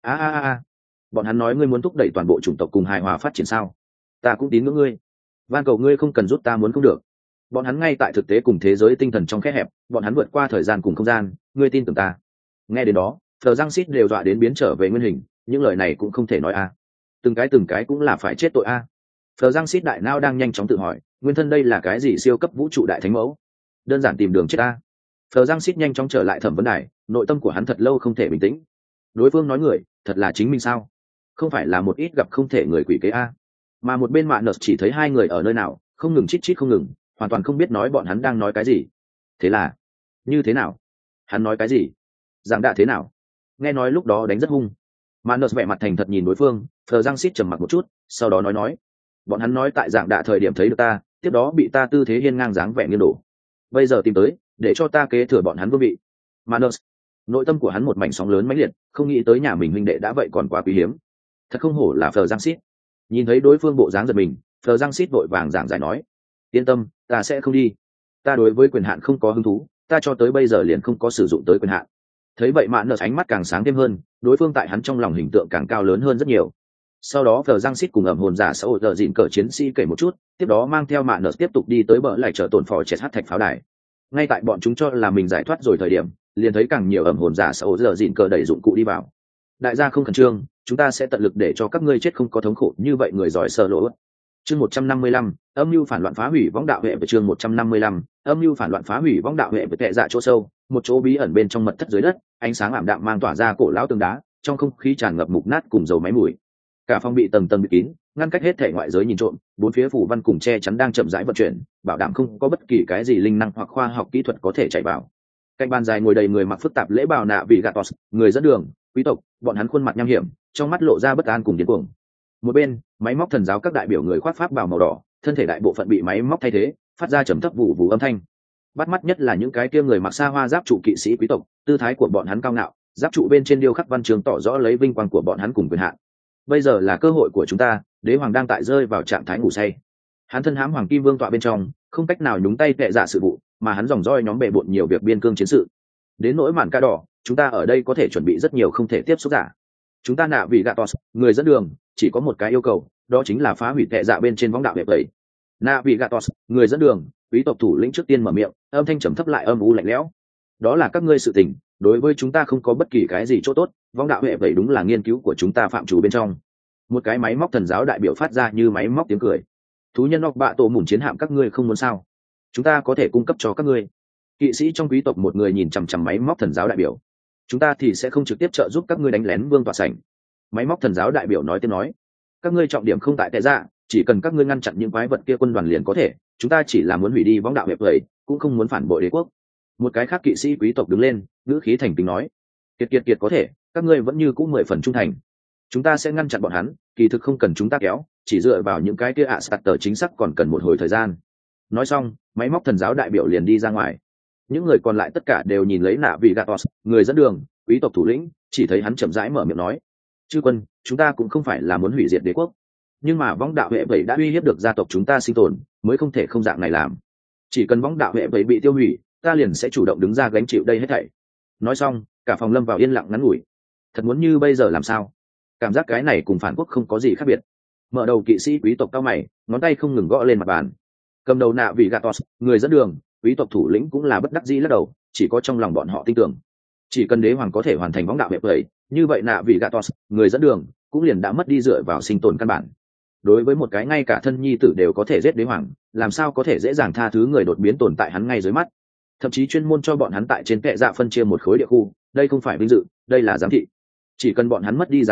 A, bọn hắn nói ngươi muốn thúc đẩy toàn bộ chủng tộc cùng hài hòa phát triển sao? Ta cũng tín ngưỡng ngươi, van cầu ngươi không cần rút, ta muốn không được. Bọn hắn ngay tại thực tế cùng thế giới tinh thần trong kẽ hẹp, bọn hắn vượt qua thời gian cùng không gian, ngươi tin tưởng ta? Nghe đến đó, Phờ Giang Sít đều dọa đến biến trở về nguyên hình, những lời này cũng không thể nói a. Từng cái cũng là phải chết tội a. Phờ Giang Sít đại não đang nhanh chóng tự hỏi, nguyên thân đây là cái gì siêu cấp vũ trụ đại thánh mẫu? Đơn giản tìm đường chết a. Phờ Giang Sít nhanh chóng trở lại thẩm vấn đài, nội tâm của hắn thật lâu không thể bình tĩnh. Đối phương nói người, thật là chính mình sao? Không phải là một ít gặp không thể người quỷ kế a. Mà một bên Mạn Nợ chỉ thấy hai người ở nơi nào, không ngừng chít chít không ngừng, hoàn toàn không biết nói bọn hắn đang nói cái gì. Thế là, như thế nào? Hắn nói cái gì? Giảng đạ thế nào? Nghe nói lúc đó đánh rất hung. Mạn Nợ vẻ mặt thành thật nhìn đối phương, Phờ Giang Sít trầm mặc một chút, sau đó nói, bọn hắn nói tại giảng đạ thời điểm thấy được ta, tiếp đó bị ta tư thế hiên ngang dáng vẻ nghiêng đổ. Bây giờ tìm tới, để cho ta kế thừa bọn hắn vương vị. Mạn Nợ, nội tâm của hắn một mảnh sóng lớn mãnh liệt, không nghĩ tới nhà mình huynh đệ đã vậy còn quá quý hiếm. Thật không hổ là Phờ Giang Sít. Nhìn thấy đối phương bộ dáng giật mình, Phờ Giang Sít vội vàng giảng giải nói, yên tâm, ta sẽ không đi. Ta đối với quyền hạn không có hứng thú, ta cho tới bây giờ liền không có sử dụng tới quyền hạn. Thấy vậy Mạn Nợ ánh mắt càng sáng thêm hơn, đối phương tại hắn trong lòng hình tượng càng cao lớn hơn rất nhiều. Sau đó Phờ Giang Sít cùng ẩm hồn giả xã hội giờ dịn cờ chiến sĩ kể một chút, tiếp đó mang theo Mạn Nợ tiếp tục đi tới bờ lại chợ tổn phò chẹt hát thạch pháo đài. Ngay tại bọn chúng cho là mình giải thoát rồi thời điểm, liền thấy càng nhiều ẩm hồn giả xã hội giờ dịn cờ đẩy dụng cụ đi vào. Đại gia không khẩn trương, chúng ta sẽ tận lực để cho các ngươi chết không có thống khổ như vậy. Người giỏi sơ lỗ. Chương 155, âm mưu phản loạn phá hủy võng đạo hệ. Về chương 155, âm mưu phản loạn phá hủy võng đạo hệ. Về tệ dạ chỗ sâu, một chỗ bí ẩn bên trong mật thất dưới đất, ánh sáng ảm đạm mang tỏa ra cổ lão tường đá, trong không khí tràn ngập mục nát cùng dầu máy mùi. Cả phòng bị tầng tầng bịt kín, ngăn cách hết thể ngoại giới nhìn trộm, bốn phía phủ văn cùng che chắn đang chậm rãi vận chuyển, bảo đảm không có bất kỳ cái gì linh năng hoặc khoa học kỹ thuật có thể chạy vào. Cạnh bàn dài ngồi đầy người mặc phức tạp lễ bào nạ vị Gatos, người dẫn đường, quý tộc, bọn hắn khuôn mặt nham hiểm, trong mắt lộ ra bất an cùng điên cuồng. Một bên, máy móc thần giáo các đại biểu người khoác pháp bào màu đỏ, thân thể đại bộ phận bị máy móc thay thế, phát ra trầm thấp vụ vụ âm thanh. Bắt mắt nhất là những cái kia người mặc xa hoa giáp trụ kỵ sĩ quý tộc, tư thái của bọn hắn cao ngạo, giáp trụ bên trên điêu khắc văn chương tỏ rõ lấy vinh quang của bọn hắn cùng quyền hạn. Bây giờ là cơ hội của chúng ta, đế hoàng đang tại rơi vào trạng thái ngủ say. Hắn thân hãm hoàng kim vương tọa bên trong, không cách nào nhúng tay tệ dạ sự vụ, mà hắn dòng roi nhóm bệ bội nhiều việc biên cương chiến sự. Đến nỗi màn ca đỏ, chúng ta ở đây có thể chuẩn bị rất nhiều không thể tiếp xúc giả. Chúng ta nạ vị Gatos, người dẫn đường, chỉ có một cái yêu cầu, đó chính là phá hủy tệ dạ bên trên võng đạo hệ vậy. Nạ vị Gatos, người dẫn đường, quý tộc thủ lĩnh trước tiên mở miệng, âm thanh trầm thấp lại âm u lạnh lẽo. Đó là các ngươi sự tình, đối với chúng ta không có bất kỳ cái gì chỗ tốt, võng đạo hệ vậy đúng là nghiên cứu của chúng ta phạm chủ bên trong. Một cái máy móc thần giáo đại biểu phát ra như máy móc tiếng cười. Thú nhân óc bạ tổ mùn chiến hạm các ngươi không muốn sao? Chúng ta có thể cung cấp cho các ngươi. Kỵ sĩ trong quý tộc một người nhìn chằm chằm máy móc thần giáo đại biểu. Chúng ta thì sẽ không trực tiếp trợ giúp các ngươi đánh lén vương tọa sảnh. Máy móc thần giáo đại biểu nói tiếp nói, các ngươi trọng điểm không tại tệ dạ, chỉ cần các ngươi ngăn chặn những quái vật kia quân đoàn liền có thể, chúng ta chỉ là muốn hủy đi võng đạo hiệp vậy, cũng không muốn phản bội đế quốc. Một cái khác kỵ sĩ quý tộc đứng lên, ngữ khí thành kính nói, kiệt có thể, các ngươi vẫn như cũ 10 phần trung thành. Chúng ta sẽ ngăn chặn bọn hắn, kỳ thực không cần chúng ta kéo, chỉ dựa vào những cái kia starter chính xác còn cần một hồi thời gian. Nói xong, máy móc thần giáo đại biểu liền đi ra ngoài. Những người còn lại tất cả đều nhìn lấy nạ vị Gatos, người dẫn đường, quý tộc thủ lĩnh, chỉ thấy hắn chậm rãi mở miệng nói, chư quân, chúng ta cũng không phải là muốn hủy diệt đế quốc, nhưng mà võng đạo hệ vậy đã uy hiếp được gia tộc chúng ta sinh tồn, mới không thể không dạng này làm. Chỉ cần võng đạo hệ vậy bị tiêu hủy, ta liền sẽ chủ động đứng ra gánh chịu đây hết thảy. Nói xong, cả phòng lâm vào yên lặng ngắn ngủi. Thật muốn như bây giờ làm sao? Cảm giác cái này cùng phản quốc không có gì khác biệt. Mở đầu kỵ sĩ quý tộc cao mày, ngón tay không ngừng gõ lên mặt bàn. Cầm đầu nạ vị Gatos, người dẫn đường, quý tộc thủ lĩnh cũng là bất đắc dĩ lắc đầu, chỉ có trong lòng bọn họ tin tưởng, chỉ cần đế hoàng có thể hoàn thành võng đạo hiệp vậy, như vậy nạ vị Gatos, người dẫn đường, cũng liền đã mất đi dựa vào sinh tồn căn bản. Đối với một cái ngay cả thân nhi tử đều có thể giết đế hoàng, làm sao có thể dễ dàng tha thứ người đột biến tồn tại hắn ngay dưới mắt, thậm chí chuyên môn cho bọn hắn tại trên kệ dạ phân chia một khối địa khu, đây không phải vinh dự, đây là giám thị. Chỉ cần bọn hắn mất đi giá trị,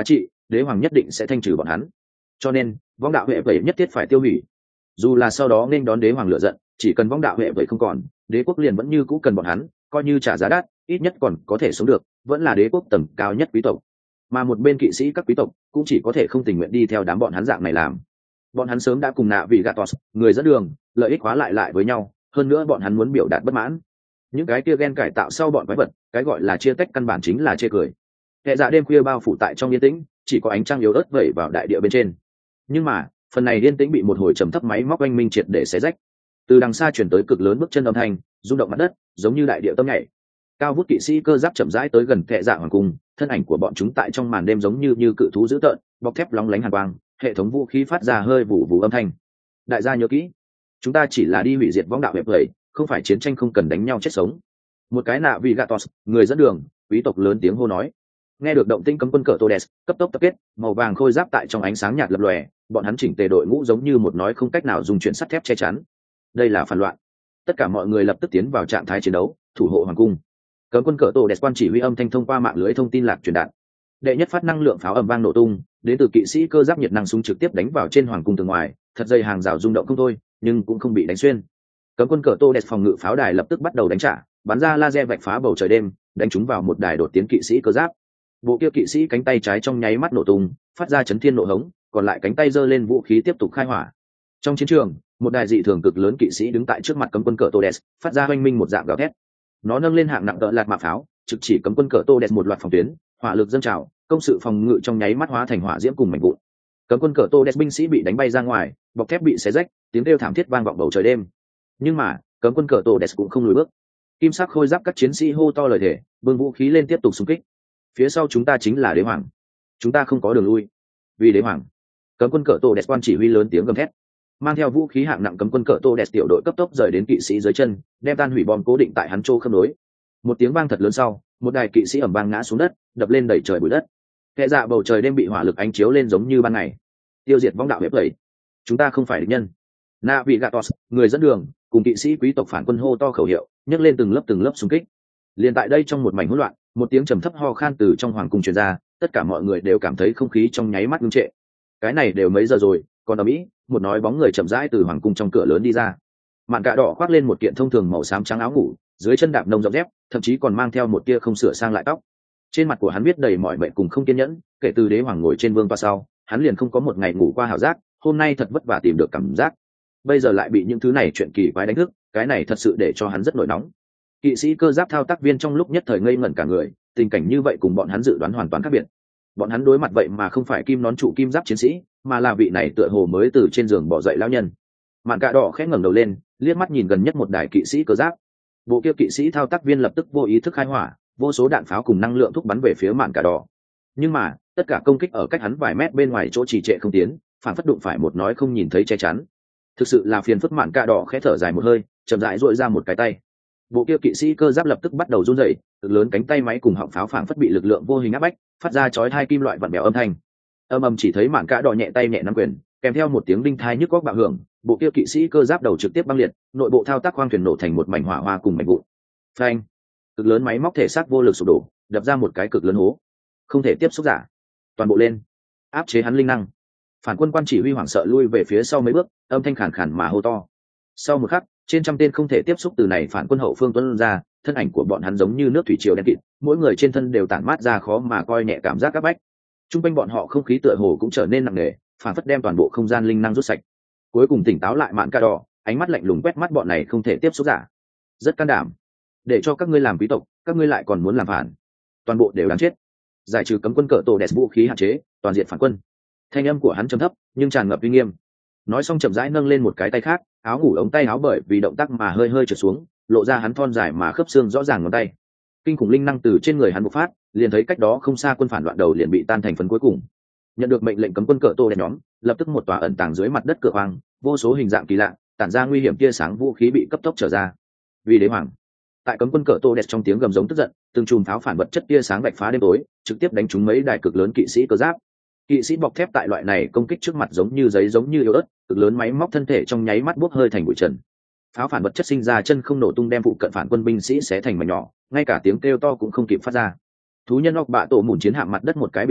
đế hoàng nhất định sẽ thanh trừ bọn hắn. Cho nên vong đạo huệ vẩy nhất thiết phải tiêu hủy. Dù là sau đó nên đón đế hoàng lựa giận, chỉ cần vong đạo huệ vẩy không còn, đế quốc liền vẫn như cũ cần bọn hắn, coi như trả giá đắt, ít nhất còn có thể sống được, vẫn là đế quốc tầng cao nhất quý tộc. Mà một bên kỵ sĩ các quý tộc cũng chỉ có thể không tình nguyện đi theo đám bọn hắn dạng này làm. Bọn hắn sớm đã cùng nạ vị Gatos, người dẫn đường, lợi ích hóa lại với nhau, hơn nữa bọn hắn muốn biểu đạt bất mãn. Những cái kia gen cải tạo sau bọn quái vật, cái gọi là chia tách căn bản chính là chê cười. Hệ dạ đêm khuya bao phủ tại trong yên tĩnh, chỉ có ánh trăng yếu ớt vẩy vào đại địa bên trên. Nhưng mà phần này yên tĩnh bị một hồi trầm thấp máy móc oanh minh triệt để xé rách. Từ đằng xa chuyển tới cực lớn bước chân âm thanh, rung động mặt đất, giống như đại địa tâm nhảy. Cao vút kỵ sĩ cơ giáp chậm rãi tới gần Hệ dạ hoàng cung, thân ảnh của bọn chúng tại trong màn đêm giống như cự thú dữ tợn, bọc thép lóng lánh hàn quang, hệ thống vũ khí phát ra hơi vụ vụ âm thanh. Đại gia nhớ kỹ, chúng ta chỉ là đi hủy diệt vong đạo hẹp vậy, không phải chiến tranh, không cần đánh nhau chết sống. Một cái nạ vị Gatos, người dẫn đường, quý tộc lớn tiếng hô nói. Nghe được động tĩnh, cấm quân cờ Todes cấp tốc tập kết, màu vàng khôi giáp tại trong ánh sáng nhạt lập lòe, bọn hắn chỉnh tề đội ngũ giống như một nói không cách nào dùng chuyện sắt thép che chắn. Đây là phản loạn. Tất cả mọi người lập tức tiến vào trạng thái chiến đấu, thủ hộ hoàng cung. Cấm quân cờ Todes quan chỉ huy âm thanh thông qua mạng lưới thông tin lạc truyền đạt. Đệ nhất phát năng lượng pháo ầm vang nổ tung, đến từ kỵ sĩ cơ giáp nhiệt năng súng trực tiếp đánh vào trên hoàng cung từ ngoài, thật dày hàng rào rung động không thôi, nhưng cũng không bị đánh xuyên. Cấm quân cờ Todes phòng ngự pháo đài lập tức bắt đầu đánh trả, bắn ra laser vạch phá bầu trời đêm, đánh trúng vào một đài đột tiến kỵ sĩ cơ giáp. Bộ kia kỵ sĩ cánh tay trái trong nháy mắt nổ tung, phát ra chấn thiên nổ hống, còn lại cánh tay giơ lên vũ khí tiếp tục khai hỏa. Trong chiến trường, một đài dị thường cực lớn kỵ sĩ đứng tại trước mặt cấm quân cờ Todes, phát ra oanh minh một dạng gào thét. Nó nâng lên hạng nặng tợ lạt mạ pháo, trực chỉ cấm quân cờ Todes một loạt phòng tuyến, hỏa lực dâng trào, công sự phòng ngự trong nháy mắt hóa thành hỏa diễm cùng mảnh vụn. Cấm quân cờ Todes binh sĩ bị đánh bay ra ngoài, bọc thép bị xé rách, tiếng kêu thảm thiết vang vọng bầu trời đêm. Nhưng mà cấm quân cờ Todes cũng không lùi bước. Kim sắc khôi giáp các chiến sĩ hô to lời thề, bưng vũ khí lên tiếp tục xung kích. Phía sau chúng ta chính là đế hoàng, chúng ta không có đường lui. Vì đế hoàng. Cấm quân cờ Todes quan chỉ huy lớn tiếng gầm thét, mang theo vũ khí hạng nặng cấm quân cờ Todes tiểu đội cấp tốc rời đến kỵ sĩ dưới chân, đem tan hủy bom cố định tại hắn chỗ khớp nối. Một tiếng vang thật lớn sau, một đài kỵ sĩ ầm vang ngã xuống đất, đập lên đẩy trời bụi đất. Kẻ dạ bầu trời đêm bị hỏa lực ánh chiếu lên giống như ban ngày. Tiêu diệt vong đạo hiệp lầy, chúng ta không phải địch nhân. Na vị Gatos, người dẫn đường, cùng kỵ sĩ quý tộc phản quân hô to khẩu hiệu, nhấc lên từng lớp xung kích. Liền tại đây trong một mảnh hỗn loạn, một tiếng trầm thấp ho khan từ trong hoàng cung truyền ra, tất cả mọi người đều cảm thấy không khí trong nháy mắt ngưng trệ. Cái này đều mấy giờ rồi, còn ở Mỹ, một nói bóng người chậm rãi từ hoàng cung trong cửa lớn đi ra. Mạn cạ đỏ khoác lên một kiện thông thường màu xám trắng áo ngủ, dưới chân đạp nông rộng dép, thậm chí còn mang theo một tia không sửa sang lại tóc. Trên mặt của hắn viết đầy mọi mệnh cùng không kiên nhẫn, kể từ đế hoàng ngồi trên vương toa sau, hắn liền không có một ngày ngủ qua hảo giác, hôm nay thật vất vả tìm được cảm giác. Bây giờ lại bị những thứ này chuyện kỳ quái đánh thức, cái này thật sự để cho hắn rất nổi nóng. Kỵ sĩ cơ giáp thao tác viên trong lúc nhất thời ngây ngẩn cả người, tình cảnh như vậy cùng bọn hắn dự đoán hoàn toàn khác biệt. Bọn hắn đối mặt vậy mà không phải kim nón trụ kim giáp chiến sĩ, mà là vị này tựa hồ mới từ trên giường bỏ dậy lão nhân. Mạn cạ đỏ khẽ ngẩng đầu lên, liếc mắt nhìn gần nhất một đài kỵ sĩ cơ giáp. Bộ kia kỵ sĩ thao tác viên lập tức vô ý thức khai hỏa, vô số đạn pháo cùng năng lượng thúc bắn về phía mạn cạ đỏ. Nhưng mà tất cả công kích ở cách hắn vài mét bên ngoài chỗ trì trệ không tiến, phản phất đụng phải một nói không nhìn thấy che chắn. Thực sự là phiền phức. Mạn cạ đỏ khẽ thở dài một hơi, chậm rãi duỗi ra một cái tay. Bộ kia kỵ sĩ cơ giáp lập tức bắt đầu run rẩy, cực lớn cánh tay máy cùng họng pháo phảng phất bị lực lượng vô hình áp bách, phát ra chói tai kim loại vặn bèo âm thanh. Ầm chỉ thấy mạn cạ đỏ nhẹ tay nhẹ nắm quyền, kèm theo một tiếng đinh thai nhức góc bạo hưởng, bộ kia kỵ sĩ cơ giáp đầu trực tiếp băng liệt, nội bộ thao tác khoang thuyền nổ thành một mảnh hỏa hoa cùng mảnh vụn. Phanh! Cực lớn máy móc thể xác vô lực sụp đổ, đập ra một cái cực lớn hố. Không thể tiếp xúc giả, toàn bộ lên, áp chế hắn linh năng. Phản quân quan chỉ huy hoảng sợ lui về phía sau mấy bước, âm thanh khàn khàn mà hô to. Sau một khắc, trên trăm tên không thể tiếp xúc từ này phản quân hậu phương tuôn ra, thân ảnh của bọn hắn giống như nước thủy triều đen kịt, mỗi người trên thân đều tản mát ra khó mà coi nhẹ cảm giác áp bách. Trung quanh bọn họ không khí tựa hồ cũng trở nên nặng nề, phản phất đem toàn bộ không gian linh năng rút sạch. Cuối cùng tỉnh táo lại mạn ca đỏ, ánh mắt lạnh lùng quét mắt bọn này không thể tiếp xúc giả. Rất can đảm, để cho các ngươi làm quý tộc, các ngươi lại còn muốn làm phản, toàn bộ đều đáng chết. Giải trừ cấm quân cờ tổ đẹp vũ khí hạn chế, toàn diện phản quân. Thanh âm của hắn trầm thấp nhưng tràn ngập uy nghiêm. Nói xong chậm rãi nâng lên một cái tay khác, áo ngủ ống tay áo bởi vì động tác mà hơi hơi trượt xuống, lộ ra hắn thon dài mà khớp xương rõ ràng ngón tay. Kinh khủng linh năng từ trên người hắn bộc phát, liền thấy cách đó không xa quân phản loạn đầu liền bị tan thành phấn cuối cùng. Nhận được mệnh lệnh cấm quân cờ tô đen nhóm, lập tức một tòa ẩn tàng dưới mặt đất cửa hoang, vô số hình dạng kỳ lạ, tản ra nguy hiểm tia sáng vũ khí bị cấp tốc trở ra. Vì đế hoàng. Tại cấm quân cờ tô đẹp trong tiếng gầm giống tức giận, từng chùm pháo phản vật chất tia sáng vạch phá đêm tối, trực tiếp đánh trúng mấy đài cực lớn kỵ sĩ cơ giáp. Kỵ sĩ bọc thép tại loại này công kích trước mặt giống như giấy giống như yếu ớt, cực lớn máy móc thân thể trong nháy mắt bốc hơi thành bụi trần. Pháo phản vật chất sinh ra chân không nổ tung đem phụ cận phản quân binh sĩ xé thành mảnh nhỏ, ngay cả tiếng kêu to cũng không kịp phát ra. Thú nhân óc bạ tổ mùn chiến hạm mặt đất một cái biển lửa,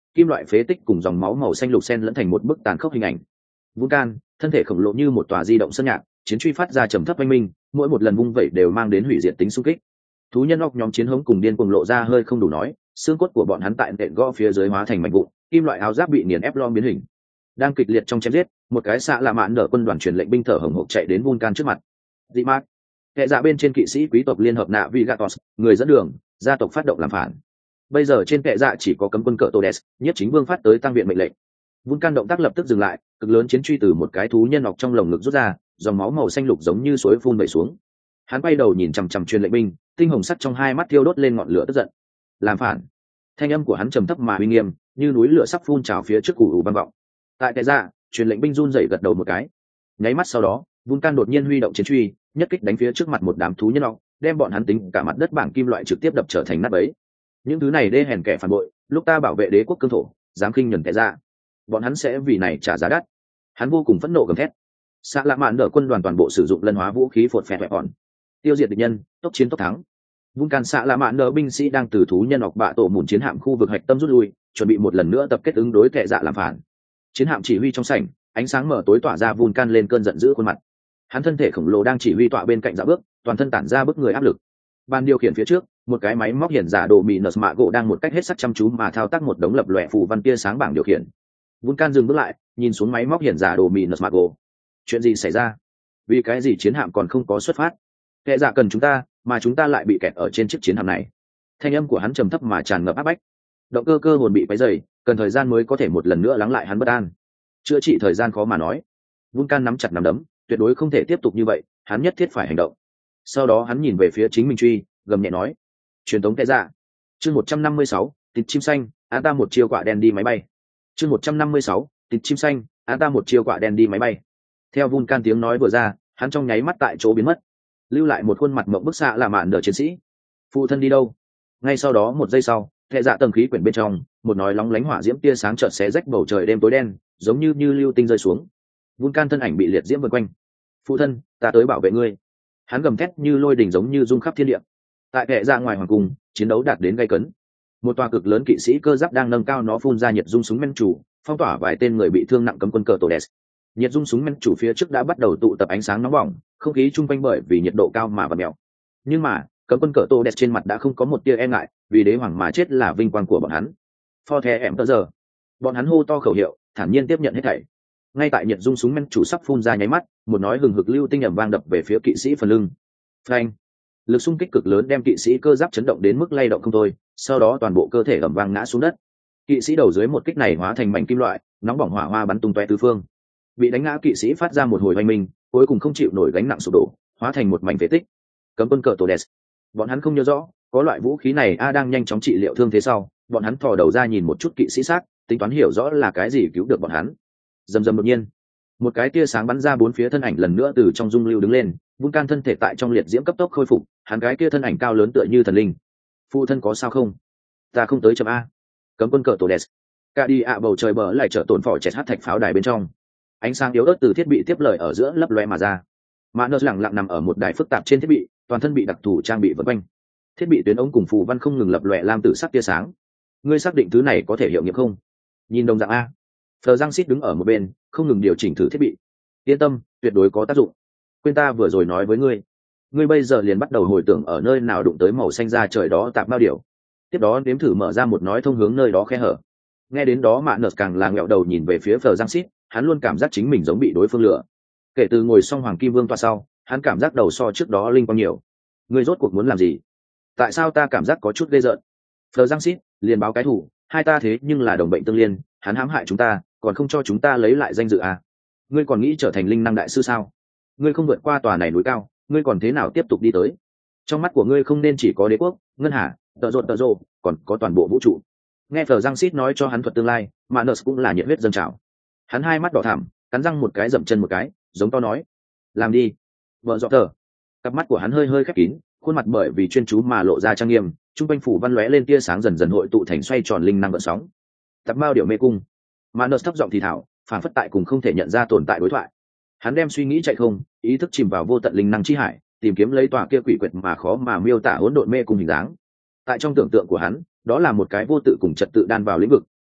kim loại phế tích cùng dòng máu màu xanh lục xen lẫn thành một bức tàn khốc hình ảnh. Vulcan, thân thể khổng lồ như một tòa di động sơn nhạc, chiến truy phát ra trầm thấp oanh minh, mỗi một lần vung vẩy đều mang đến hủy diệt tính xung kích. Thú nhân óc nhóm chiến hống cùng điên cuồng lộ ra hơi không đủ nói, xương cốt của bọn hắn tại nện gõ phía dưới hóa thành mảnh vụn, kim loại áo giáp bị nghiền ép lom biến hình. Đang kịch liệt trong chém giết, một cái xạ lạ mạn nở quân đoàn truyền lệnh binh thở hổn hộc chạy đến Vulcan trước mặt. Dị mạc, kẻ dạ bên trên kỵ sĩ quý tộc liên hợp nạ Vigatos, người dẫn đường, gia tộc phát động làm phản. Bây giờ trên kẻ dạ chỉ có cấm quân cỡ Todes, nhất chính vương phát tới tăng viện mệnh lệnh. Vulcan động tác lập tức dừng lại, cực lớn chiến truy từ một cái thú nhân ọc trong lồng ngực rút ra, dòng máu màu xanh lục giống như suối phun vẩy xuống. Hắn quay đầu nhìn chằm chằm truyền lệnh binh, tinh hồng sắt trong hai mắt thiêu đốt lên ngọn lửa tức giận. Làm phản. Thanh âm của hắn trầm thấp mà uy nghiêm, như núi lửa sắp phun trào phía trước ù ù vang vọng. Tại kẻ dạ, truyền lệnh binh run rẩy gật đầu một cái. Nháy mắt sau đó, Vulcan đột nhiên huy động chiến truy, nhất kích đánh phía trước mặt một đám thú nhân ọc, đem bọn hắn tính cả mặt đất bảng kim loại trực tiếp đập trở thành nát bấy. Những thứ này đê hèn kẻ phản bội, lúc ta bảo vệ đế quốc cương thổ, dám khinh nhẫn kẻ dạ, bọn hắn sẽ vì này trả giá đắt. Hắn vô cùng phẫn nộ gầm thét. Xạ lạ mạn đỡ quân đoàn toàn bộ sử dụng lân hóa vũ khí phột phẹt vẹn bọn, tiêu diệt địch nhân, tốc chiến tốc thắng. Vulcan xạ lạ mạn đỡ binh sĩ đang từ thú nhân ọc bạ tổ mùn chiến hạm khu vực hạch tâm rút lui, chuẩn bị một lần nữa tập kết ứng đối kẻ dạ làm phản. Chiến hạm chỉ huy trong sảnh, ánh sáng mở tối tỏa ra Vulcan lên cơn giận dữ khuôn mặt. Hắn thân thể khổng lồ đang chỉ huy tọa bên cạnh dạo bước, toàn thân tản ra bức người áp lực. Ban điều khiển phía trước, một cái máy móc hiển giả đồ mì nợ mạ gỗ đang một cách hết sức chăm chú mà thao tác một đống lập lòe phù văn tia sáng bảng điều khiển. Vulcan dừng bước lại, nhìn xuống máy móc hiển giả đồ mì nợ mạ gỗ. Chuyện gì xảy ra? Vì cái gì chiến hạm còn không có xuất phát? Kẻ dạ cần chúng ta, mà chúng ta lại bị kẹt ở trên chiếc chiến hạm này. Thanh âm của hắn trầm thấp mà tràn ngập áp bách. Động cơ cơ hồn bị quấy rầy, cần thời gian mới có thể một lần nữa lắng lại hắn bất an. Chữa trị thời gian khó mà nói. Vulcan nắm chặt nắm đấm, tuyệt đối không thể tiếp tục như vậy, hắn nhất thiết phải hành động. Sau đó hắn nhìn về phía chính mình truy, gầm nhẹ nói: truyền tống kẻ dạ. Chương 156, tịt chim xanh, á ta một chiêu quả đen đi máy bay. Chương 156, tịt chim xanh, á ta một chiêu quả đen đi máy bay. Theo Vulcan tiếng nói vừa ra, hắn trong nháy mắt tại chỗ biến mất, lưu lại một khuôn mặt mộng bức xạ là mạn đỡ chiến sĩ. Phụ thân đi đâu? Ngay sau đó một giây sau, kẻ dạ tầng khí quyển bên trong, một nói lóng lánh hỏa diễm tia sáng chợt xé rách bầu trời đêm tối đen, giống như lưu tinh rơi xuống. Vulcan thân ảnh bị liệt diễm vây quanh. Phụ thân, ta tới bảo vệ ngươi. Hắn gầm thét như lôi đình giống như rung khắp thiên địa. Tại kẻ dạ ngoài hoàng cung, chiến đấu đạt đến gay cấn. Một tòa cực lớn kỵ sĩ cơ giáp đang nâng cao nó phun ra nhiệt dung súng men chủ, phong tỏa vài tên người bị thương nặng cấm quân cờ Todes. Nhiệt dung súng men chủ phía trước đã bắt đầu tụ tập ánh sáng nóng bỏng, không khí chung quanh bởi vì nhiệt độ cao mà vặn mèo. Nhưng mà cấm quân cờ Todes trên mặt đã không có một tia e ngại, vì đế hoàng mà chết là vinh quang của bọn hắn. For the Emperor. Bọn hắn hô to khẩu hiệu, thản nhiên tiếp nhận hết thảy. Ngay tại nhiệt dung súng men chủ sắp phun ra nháy mắt, một nói hừng hực lưu tinh ầm vang đập về phía kỵ sĩ phần lưng. Phanh! Lực xung kích cực lớn đem kỵ sĩ cơ giáp chấn động đến mức lay động không thôi, sau đó toàn bộ cơ thể ầm vang ngã xuống đất. Kỵ sĩ đầu dưới một kích này hóa thành mảnh kim loại, nóng bỏng hỏa hoa bắn tung tóe tứ phương. Bị đánh ngã kỵ sĩ phát ra một hồi oanh minh, cuối cùng không chịu nổi gánh nặng sụp đổ, hóa thành một mảnh phế tích. Cấm quân cờ Todes. Bọn hắn không nhớ rõ, có loại vũ khí này đang nhanh chóng trị liệu thương thế sau, bọn hắn thò đầu ra nhìn một chút kỵ sĩ xác, tính toán hiểu rõ là cái gì cứu được bọn hắn. Rầm rầm đột nhiên, một cái tia sáng bắn ra bốn phía thân ảnh lần nữa từ trong dung lưu đứng lên. Vulcan thân thể tại trong liệt diễm cấp tốc khôi phục, hắn cái kia thân ảnh cao lớn tựa như thần linh. Phụ thân có sao không? Ta không tới chấm a. Cấm quân cờ Todes. Cả đi ạ bầu trời bờ lại trở tổn phỏ chẹt hát thạch pháo đài bên trong. Ánh sáng yếu ớt từ thiết bị tiếp lời ở giữa lấp loe mà ra. Mã lẳng lặng nằm ở một đài phức tạp trên thiết bị, toàn thân bị đặc thù trang bị vây quanh. Thiết bị tuyến ống cùng phù văn không ngừng lập lòe lam tử sắc tia sáng. Ngươi xác định thứ này có thể hiệu nghiệm không? Nhìn đồng dạng a. Phờ Giang Sít đứng ở một bên, không ngừng điều chỉnh thử thiết bị. Yên tâm, tuyệt đối có tác dụng. Quên ta vừa rồi nói với ngươi, ngươi bây giờ liền bắt đầu hồi tưởng ở nơi nào đụng tới màu xanh da trời đó tạp bao điều. Tiếp đó nếm thử mở ra một nói thông hướng nơi đó khe hở. Nghe đến đó Mạ Nợt càng là ngẹo đầu nhìn về phía Phờ Giang Sít, hắn luôn cảm giác chính mình giống bị đối phương lừa. Kể từ ngồi xong Hoàng Kim Vương toa sau, hắn cảm giác đầu so trước đó linh quang nhiều. Ngươi rốt cuộc muốn làm gì? Tại sao ta cảm giác có chút ghê rợn? Phờ Giang Sít liền báo cái thủ, hai ta thế nhưng là đồng bệnh tương liên, hắn hãm hại chúng ta, còn không cho chúng ta lấy lại danh dự à? Ngươi còn nghĩ trở thành linh năng đại sư sao? Ngươi không vượt qua tòa này núi cao, ngươi còn thế nào tiếp tục đi tới? Trong mắt của ngươi không nên chỉ có đế quốc, ngân hà, tợ rộ, còn có toàn bộ vũ trụ. Nghe Phờ Giang Sít nói cho hắn thuật tương lai, Manus cũng là nhiệt huyết dâng trào. Hắn hai mắt đỏ thẳm, cắn răng một cái dậm chân một cái, giống to nói: làm đi. Vợ dọ tờ. Cặp mắt của hắn hơi hơi khép kín, khuôn mặt bởi vì chuyên chú mà lộ ra trang nghiêm, trung quanh phủ văn lóe lên tia sáng dần dần hội tụ thành xoay tròn linh năng gợn sóng. Tập bao điệu mê cung. Manus thấp giọng thì thảo, phản phất tại cùng không thể nhận ra tồn tại đối thoại. Hắn đem suy nghĩ chạy không, ý thức chìm vào vô tận linh năng chi hải, tìm kiếm lấy tòa kia quỷ quyệt mà khó mà miêu tả hỗn độn mê cung hình dáng. Tại trong tưởng tượng của hắn, đó là một cái vô tự cùng trật tự đan vào lĩnh vực,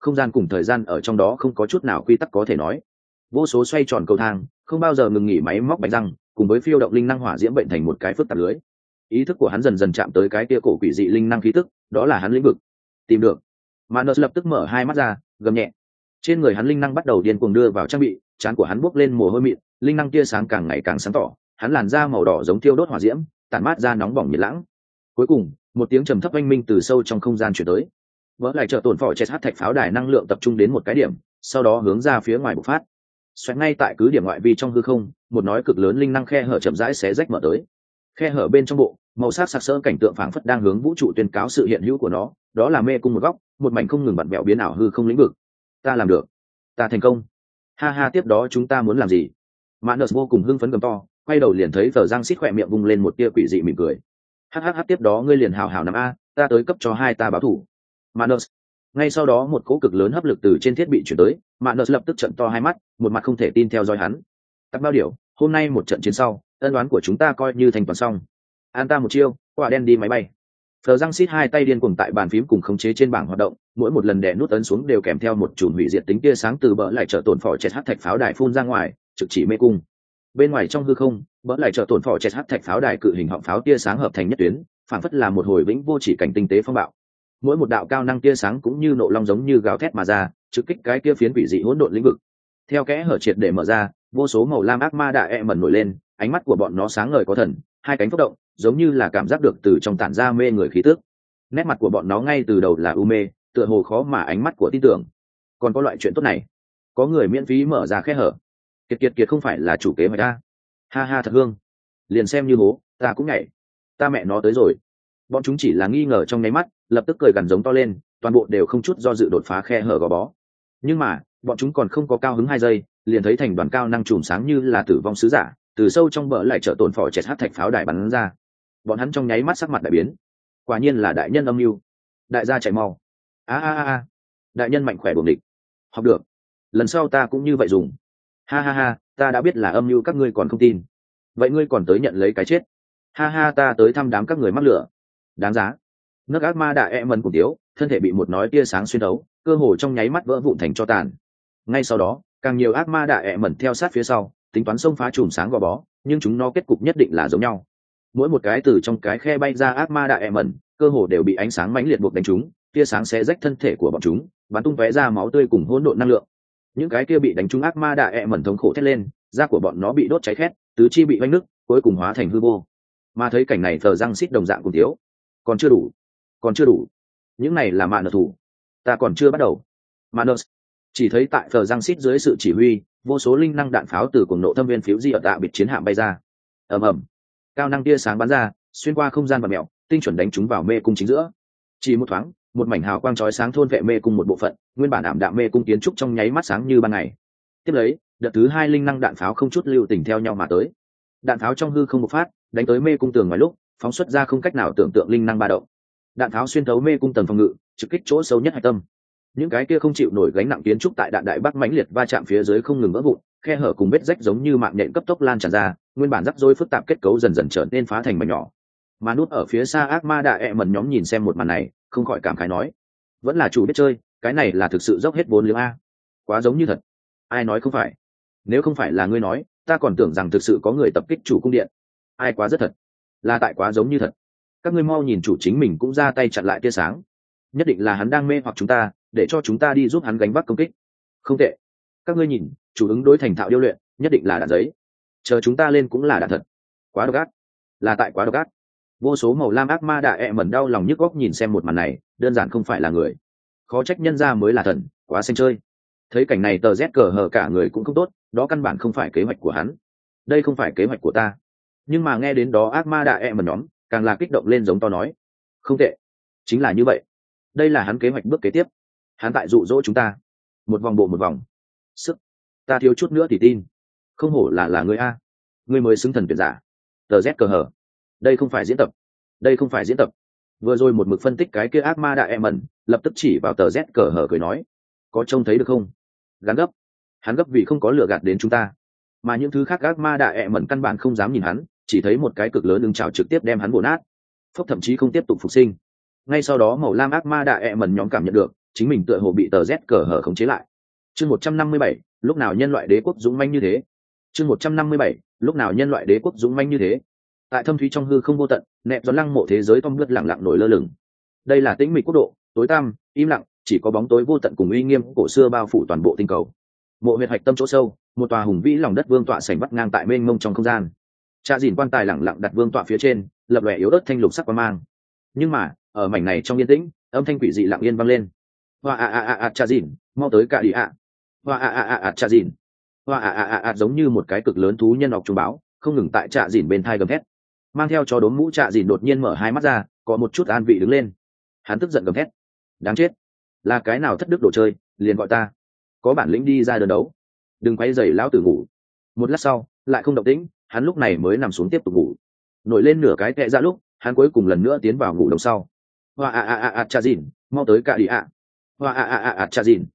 không gian cùng thời gian ở trong đó không có chút nào quy tắc có thể nói. Vô số xoay tròn cầu thang, không bao giờ ngừng nghỉ máy móc bánh răng, cùng với phiêu động linh năng hỏa diễm bệnh thành một cái phức tạp lưới. Ý thức của hắn dần dần chạm tới cái kia cổ quỷ dị linh năng khí tức, đó là hắn lĩnh vực. Tìm được. Manus lập tức mở hai mắt ra, gầm nhẹ. Trên người hắn linh năng bắt đầu điên cuồng đưa vào trang bị, trán của hắn bốc lên mồ hôi mịn, linh năng tia sáng càng ngày càng sáng tỏ, hắn làn da màu đỏ giống thiêu đốt hỏa diễm, tản mát ra nóng bỏng nhiệt lãng. Cuối cùng, một tiếng trầm thấp oanh minh từ sâu trong không gian truyền tới. Vỡ lại trợ tổn phỏ chết hát thạch pháo đài năng lượng tập trung đến một cái điểm, sau đó hướng ra phía ngoài bộc phát. Xoẹt ngay tại cứ điểm ngoại vi trong hư không, một nói cực lớn linh năng khe hở chậm rãi xé rách mở tới. Khe hở bên trong bộ, màu sắc sặc sỡ cảnh tượng phảng phất đang hướng vũ trụ tuyên cáo sự hiện hữu của nó, đó là mê cung một góc, một mảnh không ngừng vặn vẹo biến ảo hư không lĩnh vực. Ta làm được, ta thành công. Ha ha, tiếp đó chúng ta muốn làm gì? Manus vô cùng hưng phấn gầm to, quay đầu liền thấy Phở Giang xít khỏe miệng vung lên một tia quỷ dị mỉm cười. Hắc, tiếp đó ngươi liền hào hào nằm a, ta tới cấp cho hai ta báo thủ. Manus. Ngay sau đó một cỗ cực lớn hấp lực từ trên thiết bị chuyển tới, Manus lập tức trợn to hai mắt, một mặt không thể tin theo dõi hắn. Tắc bao điều, hôm nay một trận chiến sau, ân đoán của chúng ta coi như thành toàn xong. An ta một chiêu, quả đen đi máy bay. Phờ Giang xít hai tay điên cuồng tại bàn phím cùng khống chế trên bảng hoạt động, mỗi một lần đè nút ấn xuống đều kèm theo một chùm hủy diệt tính tia sáng từ bỡ lại trở tổn phỏ chết hắc thạch pháo đài phun ra ngoài, trực chỉ mê cung. Bên ngoài trong hư không, bỡ lại trở tổn phỏ chết hắc thạch pháo đài cự hình họng pháo tia sáng hợp thành nhất tuyến, phản phất là một hồi vĩnh vô chỉ cảnh tinh tế phong bạo. Mỗi một đạo cao năng tia sáng cũng như nộ long giống như gào thét mà ra, trực kích cái kia phiến quỷ dị hỗn độn lĩnh vực. Theo kẽ hở triệt để mở ra, vô số màu lam ác ma đại mẩn nổi lên, ánh mắt của bọn nó sáng ngời có thần, hai cánh phất động, giống như là cảm giác được từ trong tản ra mê người khí tức. Nét mặt của bọn nó ngay từ đầu là u mê, tựa hồ khó mà ánh mắt của tin tưởng. Còn có loại chuyện tốt này, có người miễn phí mở ra khe hở. Kiệt không phải là chủ kế hoạch ta. Ha ha, thật hương. Liền xem như hố, ta cũng nhảy. Ta mẹ nó tới rồi. Bọn chúng chỉ là nghi ngờ trong nháy mắt, lập tức cười gằn giống to lên, toàn bộ đều không chút do dự đột phá khe hở gò bó. Nhưng mà, bọn chúng còn không có cao hứng 2 giây, liền thấy thành đoàn cao năng chùm sáng như là tử vong sứ giả, từ sâu trong bờ lại trở tổn phò chẹt hắc thạch pháo đài bắn ra. Bọn hắn trong nháy mắt sắc mặt đại biến. Quả nhiên là đại nhân âm mưu. Đại gia chạy mau. A. Đại nhân mạnh khỏe buồng địch. Học được. Lần sau ta cũng như vậy dùng. Ha, ta đã biết là âm mưu các ngươi còn không tin. Vậy ngươi còn tới nhận lấy cái chết. Ha, ta tới thăm đám các người mắc lửa. Đáng giá. Nước ác ma đại mần cùng tiếu, thân thể bị một nói tia sáng xuyên đấu, cơ hồ trong nháy mắt vỡ vụn thành cho tàn. Ngay sau đó, càng nhiều ác ma đại mẩn theo sát phía sau, tính toán xông phá chùm sáng gò bó, nhưng chúng nó kết cục nhất định là giống nhau. Mỗi một cái từ trong cái khe bay ra ác ma đại mẩn, cơ hồ đều bị ánh sáng mãnh liệt buộc đánh trúng, tia sáng xé rách thân thể của bọn chúng, bắn tung tóe ra máu tươi cùng hỗn độn năng lượng. Những cái kia bị đánh trúng ác ma đại mẩn thống khổ thét lên, da của bọn nó bị đốt cháy khét, tứ chi bị vanh nứt, cuối cùng hóa thành hư vô. Mà thấy cảnh này, Thờ Răng xít đồng dạng cùng thiếu. Còn chưa đủ. Những này là mạn thủ. Ta còn chưa bắt đầu. Manus. Chỉ thấy tại Thờ Răng xít dưới sự chỉ huy, vô số linh năng đạn pháo từ cuồng nộ thâm viên phiếu di ở tạ biệt chiến hạm bay ra. Ầm. Cao năng tia sáng bắn ra, xuyên qua không gian và mèo, tinh chuẩn đánh chúng vào mê cung chính giữa. Chỉ một thoáng, một mảnh hào quang chói sáng thôn vệ mê cung một bộ phận, nguyên bản ảm đạm mê cung kiến trúc trong nháy mắt sáng như ban ngày. Tiếp lấy, đợt thứ 2 linh năng đạn pháo không chút lưu tình theo nhau mà tới. Đạn pháo trong hư không bộc phát, đánh tới mê cung tường ngoài lúc, phóng xuất ra không cách nào tưởng tượng linh năng ba động. Đạn pháo xuyên thấu mê cung tầng phòng ngự, trực kích chỗ sâu nhất hạch tâm. Những cái kia không chịu nổi gánh nặng kiến trúc tại đạn đại bác mãnh liệt va chạm phía dưới không ngừng vỡ vụn, khe hở cùng vết rách giống như mạng nhện cấp tốc lan tràn ra, nguyên bản rắc rối phức tạp kết cấu dần dần trở nên phá thành mảnh nhỏ. Mà nút ở phía xa ác ma đại mẩn nhóm nhìn xem một màn này, không khỏi cảm khái nói: vẫn là chủ biết chơi, cái này là thực sự dốc hết vốn liếng a. Quá giống như thật. Ai nói không phải? Nếu không phải là ngươi nói, ta còn tưởng rằng thực sự có người tập kích chủ cung điện. Ai quá rất thật. Là tại quá giống như thật. Các ngươi mau nhìn, chủ chính mình cũng ra tay chặn lại tia sáng. Nhất định là hắn đang mê hoặc chúng ta, để cho chúng ta đi giúp hắn gánh vác công kích. Không tệ. Các ngươi nhìn, chủ ứng đối thành thạo điêu luyện, nhất định là đạn giấy. Chờ chúng ta lên cũng là đạn thật. Quá độc ác. Là tại quá độc ác. Vô số màu lam ác ma đại mẩn đau lòng nhức góc nhìn xem một màn này, đơn giản không phải là người. Khó trách nhân ra mới là thần, quá xanh chơi. Thấy cảnh này tờ Z cờ hờ cả người cũng không tốt, đó căn bản không phải kế hoạch của hắn. Đây không phải kế hoạch của ta. Nhưng mà nghe đến đó ác ma đại mẩn nhóm, càng là kích động lên giống to nói: không tệ. Chính là như vậy. Đây là hắn kế hoạch bước kế tiếp. Hắn tại dụ dỗ chúng ta. Một vòng bộ một vòng. Sức. Ta thiếu chút nữa thì tin. Không hổ là ngươi a. Ngươi mới xứng thần tuyển giả. Tờ Z cờ hờ. Đây không phải diễn tập. Đây không phải diễn tập. Vừa rồi một mực phân tích cái kia ác ma đại mẩn, lập tức chỉ vào tờ Z cờ hờ cười nói: có trông thấy được không? Gắn gấp. Hắn gấp vì không có lừa gạt đến chúng ta. Mà những thứ khác ác ma đại mẩn căn bản không dám nhìn hắn, chỉ thấy một cái cực lớn lưng trào trực tiếp đem hắn bổ nát. Phốc thậm chí không tiếp tục phục sinh. Ngay sau đó màu lam ác ma đại mẩn nhóm cảm nhận được, chính mình tựa hồ bị tờ Z cờ hở khống chế lại. Chương 157, lúc nào nhân loại đế quốc dũng mãnh như thế. Chương 157, lúc nào nhân loại đế quốc dũng mãnh như thế. Tại thâm thúy trong hư không vô tận, nẹp gió lăng mộ thế giới tom bước lặng lặng nổi lơ lửng. Đây là tĩnh mịch quốc độ, tối tăm, im lặng, chỉ có bóng tối vô tận cùng uy nghiêm cổ xưa bao phủ toàn bộ tinh cầu. Mộ huyệt hạch tâm chỗ sâu, một tòa hùng vĩ lòng đất vương tọa sảnh vắt ngang tại mênh mông trong không gian. Cha dìn quan tài lặng lặng đặt vương tọa phía trên, lập lòe yếu ớt thanh lục sắc quang mang. Nhưng mà, ở mảnh này trong yên tĩnh, âm thanh quỷ dị lặng yên vang lên. Hoa cha dìn, mau tới cả đi ạ. Hoa cha dìn. Hoa giống như một cái cực lớn thú nhân học trung báo, không ngừng tại cha dìn bên thai gầm thét. Mang theo chó đốm mũ cha dìn đột nhiên mở hai mắt ra, có một chút an vị đứng lên. Hắn tức giận gầm thét. Đáng chết, là cái nào thất đức đồ chơi, liền gọi ta. Có bản lĩnh đi ra đơn đấu, đừng quay dày lão tử ngủ. Một lát sau, lại không động tĩnh, hắn lúc này mới nằm xuống tiếp tục ngủ. Nổi lên nửa cái tệ ra lúc, hắn cuối cùng lần nữa tiến vào ngủ đồng sau. Hoa cha dìn, mau tới cả đi ạ. Hoa cha dìn.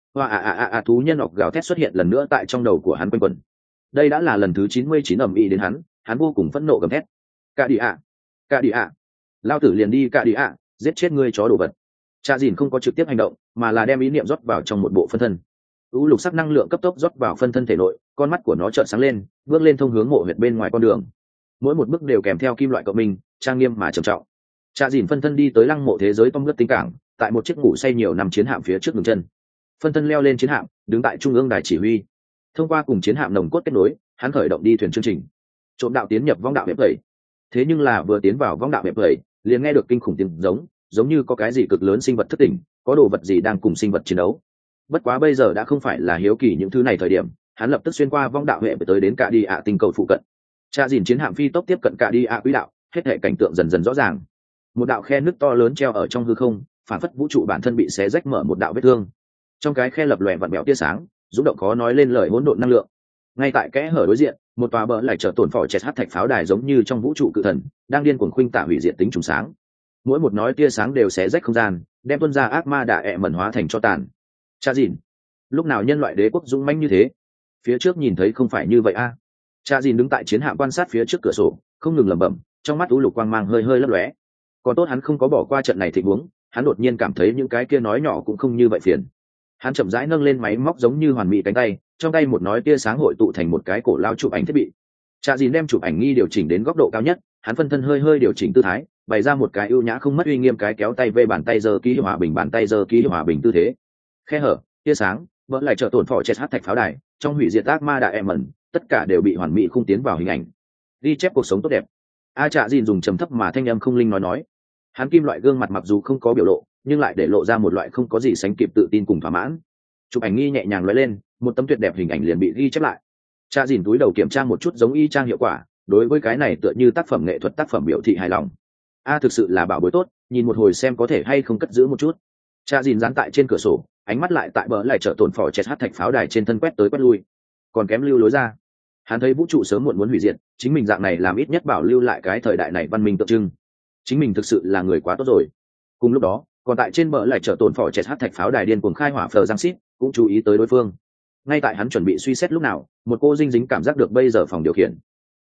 Hoa thú nhân học gào thét xuất hiện lần nữa tại trong đầu của hắn quanh quẩn. Đây đã là lần thứ 99 ầm ĩ đến hắn vô cùng phẫn nộ gầm thét. Cả đi ạ, cả đi ạ. Lao tử liền đi cả đi ạ, giết chết ngươi chó đồ vật. Cha dìn không có trực tiếp hành động, mà là đem ý niệm rót vào trong một bộ phân thân. Lục sắc năng lượng cấp tốc rót vào phân thân thể nội, con mắt của nó chợt sáng lên, bước lên thông hướng mộ huyệt bên ngoài con đường. Mỗi một bước đều kèm theo kim loại cộng minh, trang nghiêm mà trầm trọng. Cha dìn phân thân đi tới lăng mộ thế giới Tom Ngất Tinh Cảng, tại một chiếc ngủ say nhiều năm chiến hạm phía trước ngừng chân. Phân thân leo lên chiến hạm, đứng tại trung ương đài chỉ huy. Thông qua cùng chiến hạm nồng cốt kết nối, hắn khởi động đi thuyền chương trình. Trộm đạo tiến nhập vong đạo bếp vẩy. Thế nhưng là vừa tiến vào vong đạo bếp vẩy, liền nghe được kinh khủng tiếng giống như có cái gì cực lớn sinh vật thất tỉnh, có đồ vật gì đang cùng sinh vật chiến đấu. Bất quá bây giờ đã không phải là hiếu kỳ những thứ này thời điểm, hắn lập tức xuyên qua vong đạo hệ tới đến cả đi ạ tinh cầu phụ cận. Cha dìn chiến hạm phi tốc tiếp cận cả đi ạ quỹ đạo, hết hệ cảnh tượng dần dần rõ ràng. Một đạo khe nước to lớn treo ở trong hư không, phản phất vũ trụ bản thân bị xé rách mở một đạo vết thương. Trong cái khe lập lòe vặn vẹo tia sáng, rung động khó nói lên lời hỗn độn năng lượng. Ngay tại kẽ hở đối diện, một tòa bờ lại trở tổn phò chẹt hắt thạch pháo đài giống như trong vũ trụ cự thần, đang điên cuồng khuynh tả hủy diệt tính trùng sáng. Mỗi một nói tia sáng đều xé rách không gian, đem tuôn ra ác ma đạ ẹ mẩn hóa thành cho tàn. Cha dìn, lúc nào nhân loại đế quốc dũng mãnh như thế? Phía trước nhìn thấy không phải như vậy a. Cha dìn đứng tại chiến hạm quan sát phía trước cửa sổ, không ngừng lẩm bẩm, trong mắt u lục quang mang hơi hơi lấp lóe. Còn tốt hắn không có bỏ qua trận này tình huống, hắn đột nhiên cảm thấy những cái kia nói nhỏ cũng không như vậy phiền. Hắn chậm rãi nâng lên máy móc giống như hoàn mỹ cánh tay, trong tay một nói tia sáng hội tụ thành một cái cổ lao chụp ảnh thiết bị. Cha dìn đem chụp ảnh nghi điều chỉnh đến góc độ cao nhất, hắn phân thân hơi hơi điều chỉnh tư thái, bày ra một cái ưu nhã không mất uy nghiêm cái kéo tay về bàn tay giơ ký hòa bình bàn tay giơ ký hòa bình tư thế. Khe hở, tia sáng, vỡ lại trở tổn phỏ chết hát thạch pháo đài, trong hủy diệt ác ma đại em mẩn, tất cả đều bị hoàn mỹ khung tiến vào hình ảnh. Ghi chép cuộc sống tốt đẹp. Cha dìn dùng trầm thấp mà thanh âm không linh nói. Hắn kim loại gương mặt mặc dù không có biểu lộ, nhưng lại để lộ ra một loại không có gì sánh kịp tự tin cùng thỏa mãn. Chụp ảnh nghi nhẹ nhàng lóe lên, một tấm tuyệt đẹp hình ảnh liền bị ghi chép lại. Cha dìn túi đầu kiểm tra một chút giống y chang hiệu quả, đối với cái này tựa như tác phẩm nghệ thuật tác phẩm biểu thị hài lòng. Thực sự là bảo bối tốt, nhìn một hồi xem có thể hay không cất giữ một chút. Cha dìn dán tại trên cửa sổ, ánh mắt lại tại bờ lại trở tổn phò chết hát thạch pháo đài trên thân quét tới quét lui, còn kém lưu lối ra. Hắn thấy vũ trụ sớm muộn muốn hủy diệt, chính mình dạng này làm ít nhất bảo lưu lại cái thời đại này văn minh tượng trưng. Chính mình thực sự là người quá tốt rồi. Cùng lúc đó, còn tại trên bờ lại trở tổn phò chết hát thạch pháo đài điên cuồng khai hỏa phờ giang xít cũng chú ý tới đối phương. Ngay tại hắn chuẩn bị suy xét lúc nào, một cô dinh dính cảm giác được bây giờ phòng điều khiển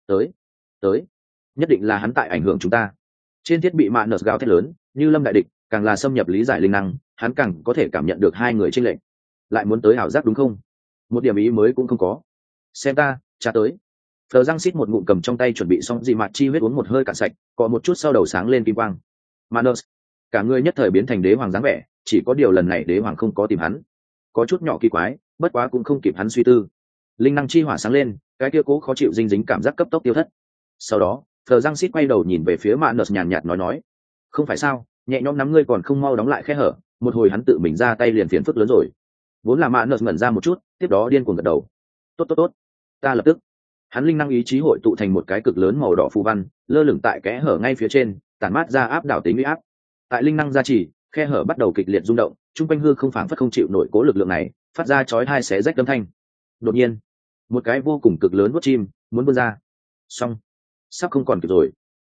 tới, nhất định là hắn tại ảnh hưởng chúng ta. Trên thiết bị mạng nợ gào thét lớn, như lâm đại địch, càng là xâm nhập lý giải linh năng, hắn càng có thể cảm nhận được hai người chênh lệch. Lại muốn tới ảo giác đúng không? Một điểm ý mới cũng không có. Xem ta, cha tới. Phờ răng xít một ngụm cầm trong tay chuẩn bị xong dị mạt chi huyết uống một hơi cạn sạch, có một chút sau đầu sáng lên kim quang. Manus, cả người nhất thời biến thành đế hoàng dáng vẻ, chỉ có điều lần này đế hoàng không có tìm hắn. Có chút nhỏ kỳ quái, bất quá cũng không kịp hắn suy tư. Linh năng chi hỏa sáng lên, cái kia cố khó chịu dinh dính cảm giác cấp tốc tiêu thất. Sau đó, Phờ răng xít quay đầu nhìn về phía Manus nhàn nhạt nói, không phải sao, nhẹ nhõm nắm ngươi còn không mau đóng lại khe hở, một hồi hắn tự mình ra tay liền phiền phức lớn rồi. Vốn là Manus ngẩn ra một chút, tiếp đó điên cuồng gật đầu. Tốt, ta lập tức. Hắn linh năng ý chí hội tụ thành một cái cực lớn màu đỏ phù văn, lơ lửng tại kẽ hở ngay phía trên, tản mát ra áp đảo tính uy áp. Tại linh năng gia trì, khe hở bắt đầu kịch liệt rung động, trung quanh hư không phảng phất không chịu nổi cố lực lượng này, phát ra chói tai xé rách âm thanh. Đột nhiên, một cái vô cùng cực lớn vuốt chim muốn vươn ra. Xong, sắp không còn kịp rồi.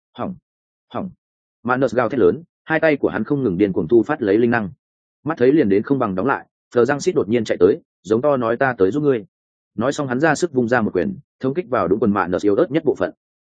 Hỏng. Manus gào thét lớn, hai tay của hắn không ngừng điên cuồng thu phát lấy linh năng. Mắt thấy liền đến không bằng đóng lại, Phờ răng xít đột nhiên chạy tới, giống to nói ta tới giúp ngươi. Nói xong hắn ra sức vung ra một quyền, thống kích vào đúng quần Manus yếu ớt nhất bộ phận.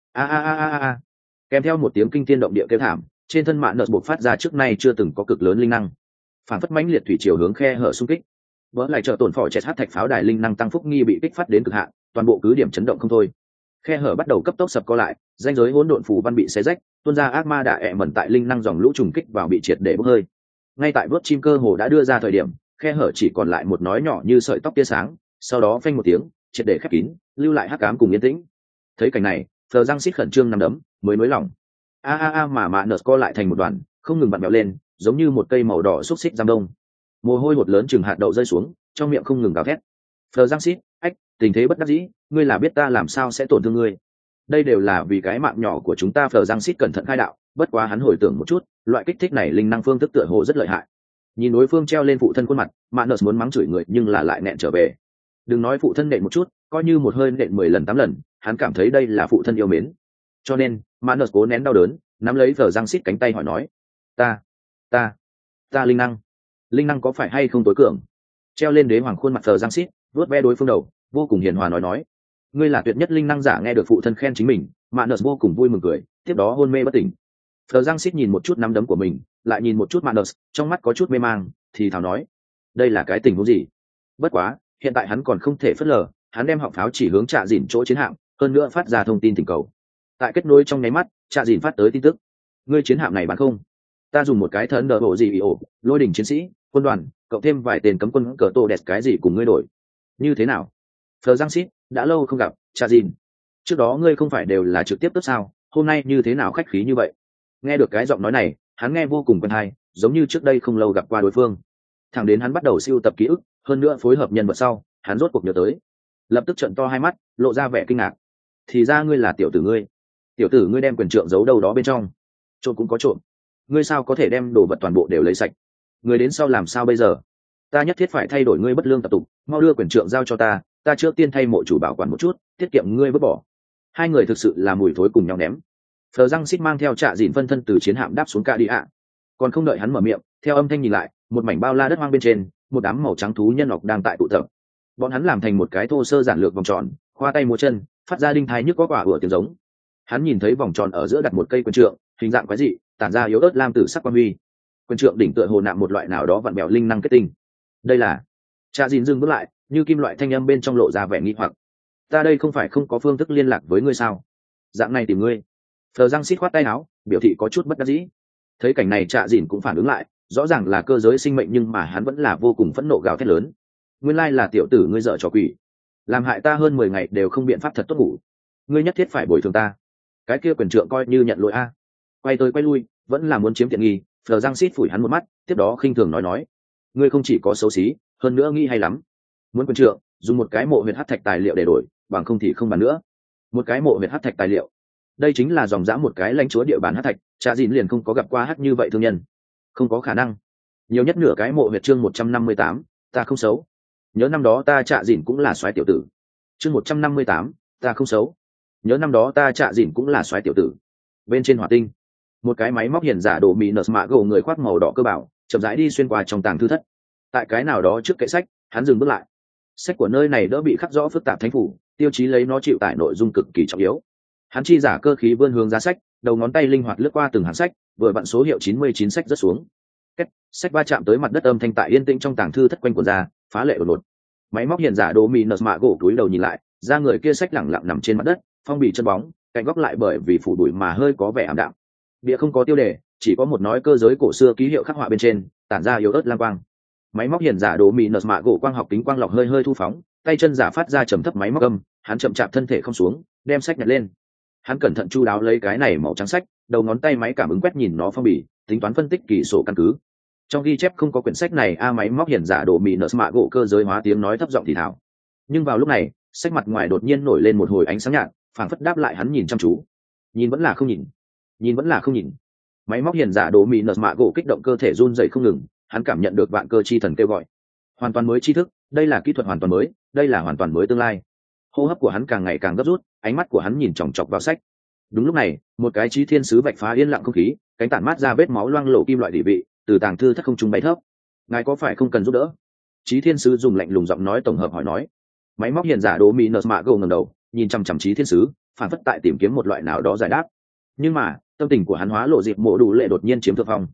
A. Kèm theo một tiếng kinh thiên động địa kêu thảm, trên thân Manus bộc phát ra trước nay chưa từng có cực lớn linh năng. phản phất mãnh liệt thủy chiều hướng khe hở xung kích. Vỡ lại trợ tổn phỏ chẹt hát thạch pháo đài linh năng tăng phúc nghi bị kích phát đến cực hạn, toàn bộ cứ điểm chấn động không thôi. Khe hở bắt đầu cấp tốc sập co lại, ranh giới hỗn độn phù văn bị xé rách, tuôn ra ác ma đạ ẹ mẩn tại linh năng dòng lũ trùng kích vào bị triệt để bốc hơi. Ngay tại vớt chim cơ hồ đã đưa ra thời điểm, khe hở chỉ còn lại một nói nhỏ như sợi tóc tia sáng, sau đó phanh một tiếng, triệt để khép kín, lưu lại hắc ám cùng yên tĩnh. Thấy cảnh này, Phờ Giang Sít khẩn trương nắm đấm, mới nới lỏng. Mà mạ nợt co lại thành một đoàn, không ngừng vặn vẹo lên, giống như một cây màu đỏ xúc xích giam đông. Mồ hôi hột lớn chừng hạt đậu rơi xuống, trong miệng không ngừng gào thét. Phờ Giang Sít, ách, tình thế bất đắc dĩ, ngươi là biết ta làm sao sẽ tổn thương ngươi. Đây đều là vì cái mạng nhỏ của chúng ta. Phờ Giang Sít cẩn thận khai đạo, bất quá hắn hồi tưởng một chút, loại kích thích này linh năng phương thức tựa hồ rất lợi hại. Nhìn đối phương treo lên phụ thân khuôn mặt, mạ nợt muốn mắng chửi người nhưng là lại nẹn trở về. Đừng nói phụ thân nện một chút, coi như một hơi nện 10 lần 8 lần, hắn cảm thấy đây là phụ thân yêu mến. Cho nên mạ nợt cố nén đau đớn, nắm lấy Phờ Giang Sít cánh tay hỏi nói, ta linh năng có phải hay không tối cường? Treo lên đế hoàng khuôn mặt Phờ Giang Sít, vuốt ve đối phương đầu, vô cùng hiền hòa nói, ngươi là tuyệt nhất linh năng giả. Nghe được phụ thân khen chính mình, mạ nợt vô cùng vui mừng cười, tiếp đó hôn mê bất tỉnh. Phờ Giang Sít nhìn một chút nắm đấm của mình, lại nhìn một chút mạ nợt, trong mắt có chút mê mang, thì thào nói, đây là cái tình huống gì? Bất quá hiện tại hắn còn không thể phớt lờ, hắn đem họng pháo chỉ hướng Trạ Dìn chỗ chiến hạm, hơn nữa phát ra thông tin thỉnh cầu. Tại kết nối trong nháy mắt, Trạ Dìn phát tới tin tức, ngươi chiến hạm này bán không? Ta dùng một cái thần đờ bộ gì ổ, lôi đỉnh chiến sĩ, quân đoàn, cộng thêm vài tên cấm quân cờ tô đẹp cái gì cùng ngươi đổi, như thế nào? Phờ Giang Sít, đã lâu không gặp, Trạ Dìn. Trước đó ngươi không phải đều là trực tiếp tốt sao, hôm nay như thế nào khách khí như vậy? Nghe được cái giọng nói này, hắn nghe vô cùng quen tai, giống như trước đây không lâu gặp qua đối phương. Thẳng đến hắn bắt đầu siêu tập ký ức, hơn nữa phối hợp nhân vật sau, hắn rốt cuộc nhớ tới, lập tức trợn to hai mắt, lộ ra vẻ kinh ngạc. Thì ra ngươi là tiểu tử ngươi đem quyền trượng giấu đâu đó bên trong. Trộm cũng có trộm, ngươi sao có thể đem đồ vật toàn bộ đều lấy sạch? Ngươi đến sau làm sao bây giờ? Ta nhất thiết phải thay đổi ngươi bất lương tập tục, mau đưa quyền trượng giao cho ta, ta trước tiên thay mộ chủ bảo quản một chút, tiết kiệm ngươi vứt bỏ. Hai người thực sự là mùi thối cùng nhau ném. Phờ Răng Xít mang theo Trạ Dìn phân thân từ chiến hạm đáp xuống Ca Đi ạ. Còn không đợi hắn mở miệng, theo âm thanh nhìn lại, một mảnh bao la đất hoang bên trên, một đám màu trắng thú nhân ngọc đang tại tụ tập. Bọn hắn làm thành một cái thô sơ giản lược vòng tròn, khoa tay múa chân, phát ra đinh thái nhức có quả ủa tiếng giống. Hắn nhìn thấy vòng tròn ở giữa đặt một cây quyền trượng, hình dạng quái dị, tản ra yếu ớt lam tử sắc quang huy. Quyền trượng đỉnh tựa hồ nạm một loại nào đó vặn bèo linh năng kết tinh. Đây là... Trạ Dìn dừng bước lại, như kim loại thanh âm bên trong lộ ra vẻ nghi hoặc. Ta đây không phải không có phương thức liên lạc với ngươi sao? Dạng này tìm ngươi. Phờ Răng Xít khoát tay áo, biểu thị có chút bất đắc dĩ. Thấy cảnh này Trạ Dìn cũng phản ứng lại, rõ ràng là cơ giới sinh mệnh nhưng mà hắn vẫn là vô cùng phẫn nộ gào thét lớn. Nguyên lai là tiểu tử ngươi dở trò quỷ, làm hại ta hơn 10 ngày đều không biện pháp thật tốt ngủ. Ngươi nhất thiết phải bồi thường ta. Cái kia quyền trượng coi như nhận lỗi a. Quay tới quay lui, vẫn là muốn chiếm tiện nghi. Phờ Răng Xít phủi hắn một mắt, tiếp đó khinh thường nói, ngươi không chỉ có xấu xí, hơn nữa nghĩ hay lắm. Muốn quyền trượng, dùng một cái mộ huyệt hắc thạch tài liệu để đổi, bằng không thì không bàn nữa. Một cái mộ huyệt hắc thạch tài liệu, đây chính là dòng dã một cái lãnh chúa địa bàn hắc thạch. Trạ Dìn liền không có gặp qua hắc như vậy thương nhân, không có khả năng. Nhiều nhất nửa cái mộ huyệt. Chương 158, ta không xấu. Nhớ năm đó ta Trạ Dìn cũng là soái tiểu tử. Chương 158, ta không xấu. Nhớ năm đó ta Trạ Dìn cũng là soái tiểu tử. Bên trên hỏa tinh, một cái máy móc hiển giả đồ mì nợt mạ gồ người khoác màu đỏ cơ bảo chậm rãi đi xuyên qua trong tàng thư thất. Tại cái nào đó trước kệ sách, hắn dừng bước lại. Sách của nơi này đỡ bị khắc rõ phức tạp thánh phủ, tiêu chí lấy nó chịu tải nội dung cực kỳ trọng yếu. Hắn chi giả cơ khí vươn hướng giá sách, đầu ngón tay linh hoạt lướt qua từng hàng sách, vừa vặn số hiệu 99 sách rớt xuống. Kết, sách va chạm tới mặt đất, âm thanh tại yên tĩnh trong tàng thư thất quanh quần ra, phá lệ đột ngột. Máy móc hiện giả đồ mì nợt mạ gỗ túi đầu nhìn lại, ra người kia sách lẳng lặng nằm trên mặt đất, phong bì chân bóng, cạnh góc lại bởi vì phủ bụi mà hơi có vẻ ảm đạm. Bìa không có tiêu đề, chỉ có một nói cơ giới cổ xưa ký hiệu khắc họa bên trên, tản ra yếu ớt lang quang. Máy móc hiện giả đồ mì nợt mạ gỗ quang học kính quang lọc hơi hơi thu phóng, tay chân giả phát ra trầm thấp máy móc âm, hắn chậm chạp thân thể không xuống, đem sách nhặt lên. Hắn cẩn thận chu đáo lấy cái này màu trắng sách, đầu ngón tay máy cảm ứng quét nhìn nó phong bì, tính toán phân tích kỳ sổ căn cứ. Trong ghi chép không có quyển sách này. Máy móc hiển giả đồ mì nợ mạ gỗ cơ giới hóa tiếng nói thấp giọng thì thào. Nhưng vào lúc này, sách mặt ngoài đột nhiên nổi lên một hồi ánh sáng nhạt, phảng phất đáp lại hắn nhìn chăm chú. Nhìn vẫn là không nhìn, nhìn vẫn là không nhìn. Máy móc hiển giả đồ mì nợ mạ gỗ kích động, cơ thể run rẩy không ngừng. Hắn cảm nhận được vạn cơ chi thần kêu gọi, hoàn toàn mới tri thức, đây là kỹ thuật hoàn toàn mới, đây là hoàn toàn mới tương lai. Hô hấp của hắn càng ngày càng gấp rút, ánh mắt của hắn nhìn chòng chọc vào sách. Đúng lúc này, một cái chí thiên sứ vạch phá yên lặng không khí, cánh tản mát ra vết máu loang lổ kim loại địa vị, từ tàng thư thất không trung bay thấp. Ngài có phải không cần giúp đỡ? Chí thiên sứ dùng lạnh lùng giọng nói tổng hợp hỏi nói. Máy móc hiện giả đồ mì nợ mạ gồ ngẩng đầu, nhìn chăm chăm chí thiên sứ, phản phất tại tìm kiếm một loại nào đó giải đáp. Nhưng mà tâm tình của hắn hóa lộ dịp mộ đủ lệ đột nhiên chiếm thượng phong.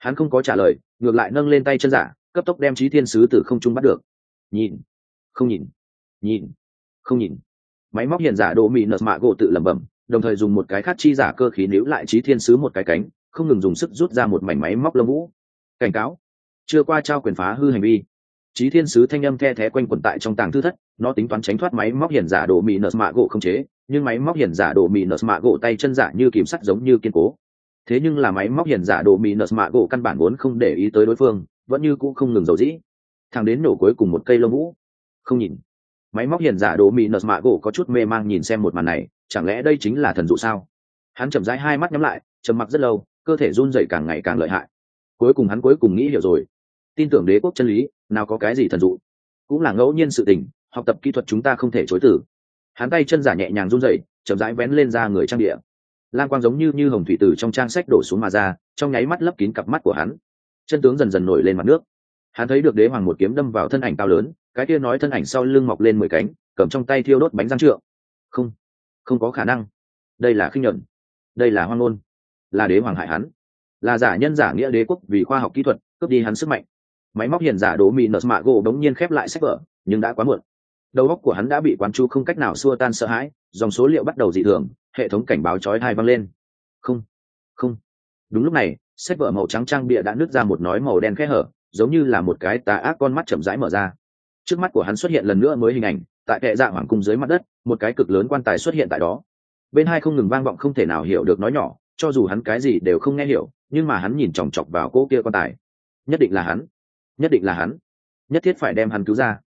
Hắn không có trả lời, ngược lại nâng lên tay chân giả, cấp tốc đem Chí Thiên Sứ từ không trung bắt được. Nhìn, không nhìn, nhìn, không nhìn. Máy móc hiện giả Đỗ Mị Nợ Mạ Gỗ tự lẩm bẩm, đồng thời dùng một cái khác chi giả cơ khí níu lại Chí Thiên Sứ một cái cánh, không ngừng dùng sức rút ra một mảnh máy móc lông vũ. Cảnh cáo, chưa qua trao quyền phá hư hành vi. Chí Thiên Sứ thanh âm the thé quanh quẩn tại trong tàng thư thất, nó tính toán tránh thoát máy móc hiện giả Đỗ Mị Nợ Mạ Gỗ không chế, nhưng máy móc hiện giả Đỗ Mị Nợ Mạ Gỗ tay chân giả như kìm sắt giống như kiên cố. Thế nhưng là máy móc hiện giả Đỗ Mị Nợ Mạ Gỗ căn bản vốn không để ý tới đối phương, vẫn như cũ không ngừng dầu dĩ. Thẳng đến nổ cuối cùng một cây lông vũ. Không nhìn. Máy móc hiện giả Đỗ Mị Nợ Mạ Gỗ có chút mê mang nhìn xem một màn này, chẳng lẽ đây chính là thần dụ sao? Hắn chậm rãi hai mắt nhắm lại, trầm mặc rất lâu, cơ thể run rẩy càng ngày càng lợi hại. Cuối cùng hắn nghĩ hiểu rồi, tin tưởng đế quốc chân lý, nào có cái gì thần dụ, cũng là ngẫu nhiên sự tình, học tập kỹ thuật chúng ta không thể chối từ. Hắn tay chân giả nhẹ nhàng run rẩy, chậm rãi vén lên ra người trang địa. Lam quang giống như hồng thủy từ trong trang sách đổ xuống mà ra, trong nháy mắt lấp kín cặp mắt của hắn. Chân tướng dần dần nổi lên mặt nước. Hắn thấy được đế hoàng một kiếm đâm vào thân ảnh cao lớn, cái kia nói thân ảnh sau lưng mọc lên 10 cánh, cầm trong tay thiêu đốt bánh răng trượng. Không, không có khả năng. Đây là khinh nhẫn, đây là hoang ngôn, là đế hoàng hại hắn, là giả nhân giả nghĩa đế quốc vì khoa học kỹ thuật cướp đi hắn sức mạnh. Máy móc hiện giả Đỗ Mị Nợ Mạ Gỗ đống nhiên khép lại sách vở, nhưng đã quá muộn. Đầu óc của hắn đã bị quán chú không cách nào xua tan sợ hãi, dòng số liệu bắt đầu dị thường, hệ thống cảnh báo chói tai vang lên. Không, không. Đúng lúc này, sách vở màu trắng trang bìa đã nứt ra một nói màu đen kẽ hở, giống như là một cái tà ác con mắt chậm rãi mở ra. Trước mắt của hắn xuất hiện lần nữa mới hình ảnh, tại kệ dạ hoàng cung dưới mặt đất, một cái cực lớn quan tài xuất hiện tại đó. Bên hai không ngừng vang vọng không thể nào hiểu được nói nhỏ, cho dù hắn cái gì đều không nghe hiểu, nhưng mà hắn nhìn chòng chọc vào cô kia quan tài. Nhất định là hắn, nhất định là hắn, nhất thiết phải đem hắn cứu ra.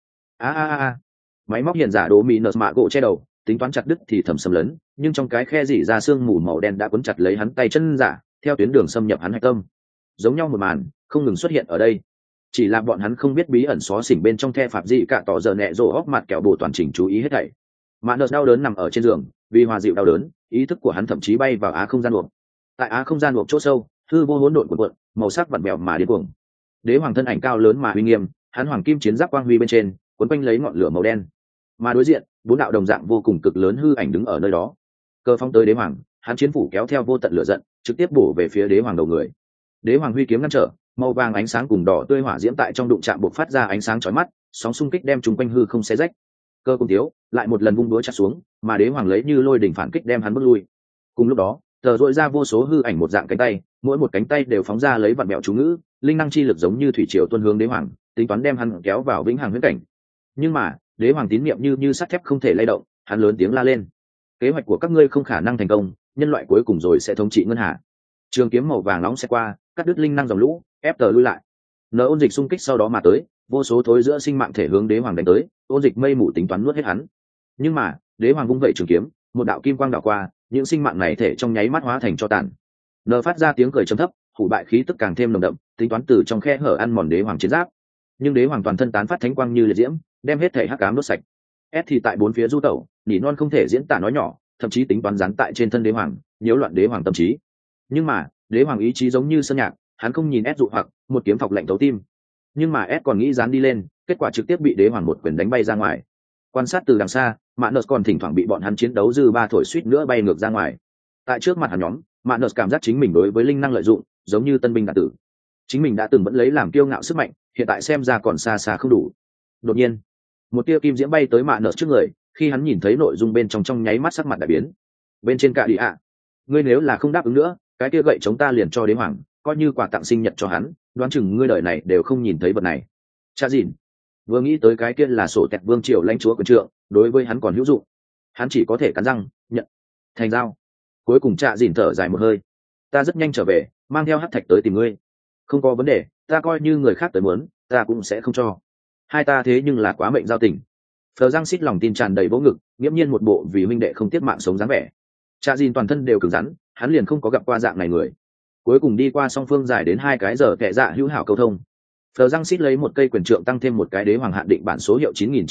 A. Máy móc hiện giả Đỗ Mị Nợ Mạ Gỗ che đầu, tính toán chặt đứt thì thầm xâm lấn, nhưng trong cái khe rỉ ra xương mù màu đen đã cuốn chặt lấy hắn tay chân giả, theo tuyến đường xâm nhập hắn hạch tâm. Giống nhau một màn không ngừng xuất hiện ở đây, chỉ là bọn hắn không biết bí ẩn xó xỉnh bên trong the phạm gì cả tỏ giờ nẹ rồ óc mặt kẹo bổ toàn chỉnh chú ý hết thảy. Mạ Nợ đau đớn nằm ở trên giường, vì hòa dịu đau đớn, ý thức của hắn thậm chí bay vào á không gian luộc. Tại á không gian luộc chỗ sâu, hư vô hỗn độn cuộn cuộn, màu sắc vặn vẹo mà điên cuồng. Đế hoàng thân ảnh cao lớn mà uy nghiêm, hắn hoàng kim chiến giáp quang huy bên trên, cuốn quanh lấy ngọn lửa màu đen. Mà đối diện, 4 đạo đồng dạng vô cùng cực lớn hư ảnh đứng ở nơi đó. Cơ phong tới đế hoàng, hắn chiến phủ kéo theo vô tận lửa giận, trực tiếp bổ về phía đế hoàng đầu người. Đế hoàng huy kiếm ngăn trở, màu vàng ánh sáng cùng đỏ tươi hỏa diễm tại trong đụng chạm bộc phát ra ánh sáng chói mắt, sóng xung kích đem chúng quanh hư không xé rách. Cơ cùng thiếu lại một lần vung đũa chặt xuống, mà đế hoàng lấy như lôi đỉnh phản kích đem hắn bước lui. Cùng lúc đó, tờ dội ra vô số hư ảnh một dạng cánh tay, mỗi một cánh tay đều phóng ra lấy vạn mẹo chú ngữ, linh năng chi lực giống như thủy triều tuôn hướng đế hoàng, tính toán đem hắn kéo vào vĩnh hằng huyễn cảnh. Nhưng mà đế hoàng tín niệm như sắt thép không thể lay động, hắn lớn tiếng la lên: kế hoạch của các ngươi không khả năng thành công, nhân loại cuối cùng rồi sẽ thống trị ngân hà. Trường kiếm màu vàng nóng sẽ qua, cắt đứt linh năng dòng lũ, ép tờ lui lại. Nở ôn dịch xung kích sau đó mà tới, vô số thối giữa sinh mạng thể hướng đế hoàng đánh tới, ôn dịch mây mù tính toán nuốt hết hắn. Nhưng mà đế hoàng vung vẩy trường kiếm, một đạo kim quang đảo qua, những sinh mạng này thể trong nháy mắt hóa thành cho tàn. Nở phát ra tiếng cười trầm thấp, hủ bại khí tức càng thêm nồng đậm, tính toán từ trong khe hở ăn mòn đế hoàng chiến giáp. Nhưng đế hoàng toàn thân tán phát thánh quang như liệt diễm, đem hết thể hắc ám đốt sạch. Thì tại bốn phía du tẩu, nỉ non không thể diễn tả nói nhỏ, thậm chí tính toán dán tại trên thân đế hoàng, nhiễu loạn đế hoàng tâm trí. Nhưng mà đế hoàng ý chí giống như sơn nhạc, hắn không nhìn dụ hoặc, một kiếm phọc lạnh thấu tim. Nhưng mà còn nghĩ dán đi lên, kết quả trực tiếp bị đế hoàng một quyền đánh bay ra ngoài. Quan sát từ đằng xa, Mạn Nợ còn thỉnh thoảng bị bọn hắn chiến đấu dư ba thổi suýt nữa bay ngược ra ngoài. Tại trước mặt hắn nhóm, Mạn Nợ cảm giác chính mình đối với linh năng lợi dụng, giống như tân binh đạn tử. Chính mình đã từng vẫn lấy làm kiêu ngạo sức mạnh, hiện tại xem ra còn xa xa không đủ. Đột nhiên, một tia kim diễm bay tới Mạn Nợ trước người, khi hắn nhìn thấy nội dung bên trong nháy mắt sắc mặt đại biến. Bên trên cả đi ạ, ngươi nếu là không đáp ứng nữa, cái kia gậy chống ta liền cho đế hoàng, coi như quà tặng sinh nhật cho hắn, đoán chừng ngươi đời này đều không nhìn thấy vật này. Cha dìn vừa nghĩ tới cái kia là sổ tẹt vương triều lãnh chúa quyền trượng, đối với hắn còn hữu dụng, hắn chỉ có thể cắn răng nhận thành giao. Cuối cùng Trạ dìn thở dài một hơi: ta rất nhanh trở về, mang theo hắc thạch tới tìm ngươi. Không có vấn đề, ta coi như người khác tới muốn, ta cũng sẽ không cho. Hai ta thế nhưng là quá mệnh giao tình. Phờ Giang xít lòng tin tràn đầy vỗ ngực, nghiễm nhiên một bộ vì huynh đệ không tiếc mạng sống dáng vẻ. Trạ dìn toàn thân đều cứng rắn, hắn liền không có gặp qua dạng này người. Cuối cùng đi qua song phương dài đến 2 cái giờ kệ dạ hữu hảo câu thông. Phờ Giang xít lấy một cây quyền trượng tăng thêm một cái đế hoàng hạn định bản số hiệu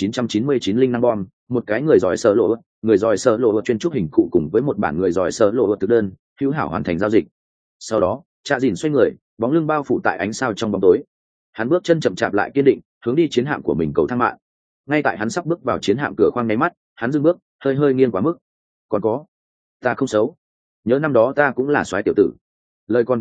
9999 linh năng bom, một cái người giỏi sở lộ chuyên trúc hình cụ cùng với một bản người giỏi sở lộ thực đơn, hữu hảo hoàn thành giao dịch. Sau đó Trạ dìn xoay người, bóng lưng bao phủ tại ánh sao trong bóng tối. Hắn bước chân chậm chạp lại kiên định, hướng đi chiến hạm của mình cầu thang mạng. Ngay tại hắn sắp bước vào chiến hạm cửa khoang nháy mắt, hắn dừng bước, hơi nghiêng quá mức. Còn có, ta không xấu, nhớ năm đó ta cũng là soái tiểu tử. Lời còn chưa dứt,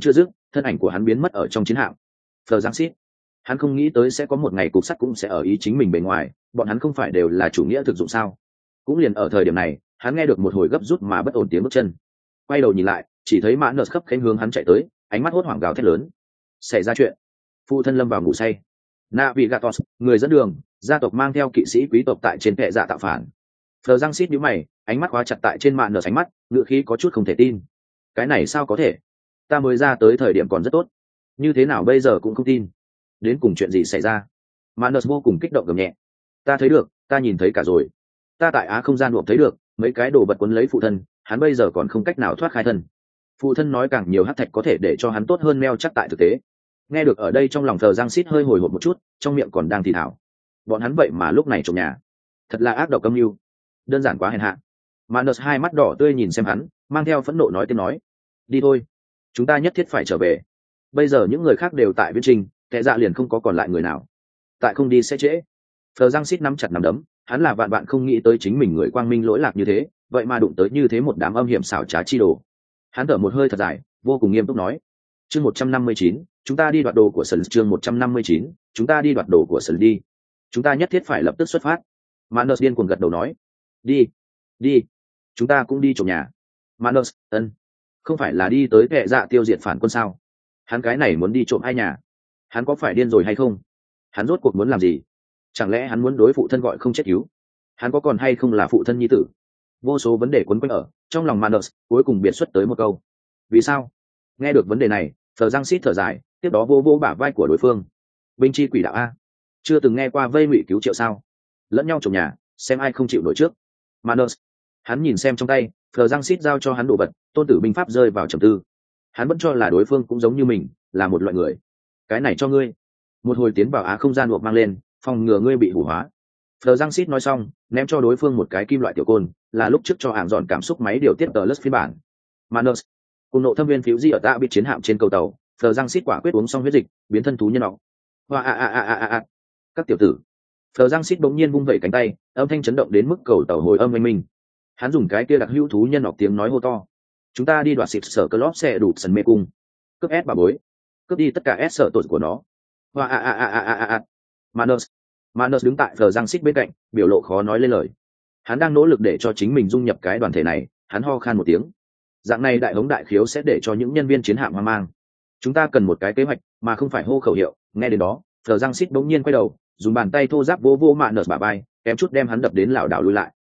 thân ảnh của hắn biến mất ở trong chiến hạm. Phờ Giang Sít, hắn không nghĩ tới sẽ có một ngày cục sắt cũng sẽ ở ý chính mình bề ngoài, bọn hắn không phải đều là chủ nghĩa thực dụng sao? Cũng liền ở thời điểm này, hắn nghe được một hồi gấp rút mà bất ổn tiếng bước chân. Quay đầu nhìn lại, chỉ thấy Mã Nợ khấp khánh hướng hắn chạy tới, ánh mắt hốt hoảng gào thét lớn. Xảy ra chuyện. Phụ thân lâm vào ngủ say. Navigatos, người dẫn đường, gia tộc mang theo kỵ sĩ quý tộc tại trên kệ dạ tạo phản. Phờ Giang Sít nhíu mày, ánh mắt khóa chặt tại trên Mã Nợ ánh mắt, ngựa khí có chút không thể tin. Cái này sao có thể? Ta mới ra tới thời điểm còn rất tốt, như thế nào bây giờ cũng không tin? Đến cùng chuyện gì xảy ra? Mã Nợ vô cùng kích động gầm nhẹ. Ta thấy được, ta nhìn thấy cả rồi. Ta tại Á không gian luộc thấy được mấy cái đồ vật quấn lấy phụ thân, hắn bây giờ còn không cách nào thoát khai thân. Phụ thân nói càng nhiều hắc thạch có thể để cho hắn tốt hơn neo chắc tại thực tế. Nghe được ở đây trong lòng Thờ Giang Sít hơi hồi hộp một chút, trong miệng còn đang thì thào. Bọn hắn vậy mà lúc này trộm nhà, thật là ác độc âm mưu, đơn giản quá hèn hạ. Manus hai mắt đỏ tươi nhìn xem hắn, mang theo phẫn nộ nói tiếng nói. Đi thôi, chúng ta nhất thiết phải trở về. Bây giờ những người khác đều tại viễn trình, kẻ dạ liền không có còn lại người nào. Tại không đi sẽ trễ. Thờ Giang Sít nắm chặt nắm đấm, hắn là vạn bạn không nghĩ tới chính mình người quang minh lỗi lạc như thế, vậy mà đụng tới như thế một đám âm hiểm xảo trá chi đồ. Hắn thở một hơi thật dài, vô cùng nghiêm túc nói. Chương 159, chúng ta đi đoạt đồ của Sơn. Chương 159, chúng ta đi đoạt đồ của Sơn đi. Chúng ta nhất thiết phải lập tức xuất phát. Manus điên cuồng gật đầu nói. Đi, đi, chúng ta cũng đi trộm nhà. Manus, không phải là đi tới kệ dạ tiêu diệt phản quân sao? Hắn cái này muốn đi trộm ai nhà? Hắn có phải điên rồi hay không? Hắn rốt cuộc muốn làm gì? Chẳng lẽ hắn muốn đối phụ thân gọi không chết cứu? Hắn có còn hay không là phụ thân nhi tử? Vô số vấn đề quấn quanh ở trong lòng Manus, cuối cùng biệt xuất tới một câu. Vì sao? Nghe được vấn đề này, Thờ Giang Sít thở dài, tiếp đó vô vô bả vai của đối phương. Binh chi quỷ đạo a, chưa từng nghe qua vây ngụy cứu triệu sao? Lẫn nhau trộm nhà, xem ai không chịu nổi trước. Manus, hắn nhìn xem trong tay, Thờ Giang Sít giao cho hắn đồ vật, tôn tử binh pháp rơi vào trầm tư. Hắn vẫn cho là đối phương cũng giống như mình, là một loại người. Cái này cho ngươi. Một hồi tiến vào Á không gian buộc mang lên, phòng ngừa ngươi bị hủ hóa. Thờ Giang Sít nói xong, ném cho đối phương một cái kim loại tiểu côn, là lúc trước cho ảng dọn cảm xúc máy điều tiết tờ lất phiên bản. Manus, cùng nộ thâm viên phiếu di ở tạ bị chiến hạm trên cầu tàu, Thờ Giang Sít quả quyết uống xong huyết dịch, biến thân thú nhân nọ. Hoa. Các tiểu tử. Thờ Giang Sít bỗng nhiên vung vẩy cánh tay, âm thanh chấn động đến mức cầu tàu hồi âm oanh minh. Hắn dùng cái kia đặc hữu thú nhân nọc tiếng nói hô to. Chúng ta đi đoạt xịt sở cơ lóp xe đủ sần mê cung. Cướp S bà bối. Cướp đi tất cả S sở tội của nó. Hoa. Manus đứng tại Thờ Giang Sít bên cạnh, biểu lộ khó nói lên lời. Hắn đang nỗ lực để cho chính mình dung nhập cái đoàn thể này, hắn ho khan một tiếng. Dạng này đại hống đại khiếu sẽ để cho những nhân viên chiến hạm hoang mang. Chúng ta cần một cái kế hoạch, mà không phải hô khẩu hiệu. Nghe đến đó, Thờ Giang Sít bỗng nhiên quay đầu, dùng bàn tay thô ráp vô Manus bả vai, kém chút đem hắn đập đến lảo đảo lùi lại.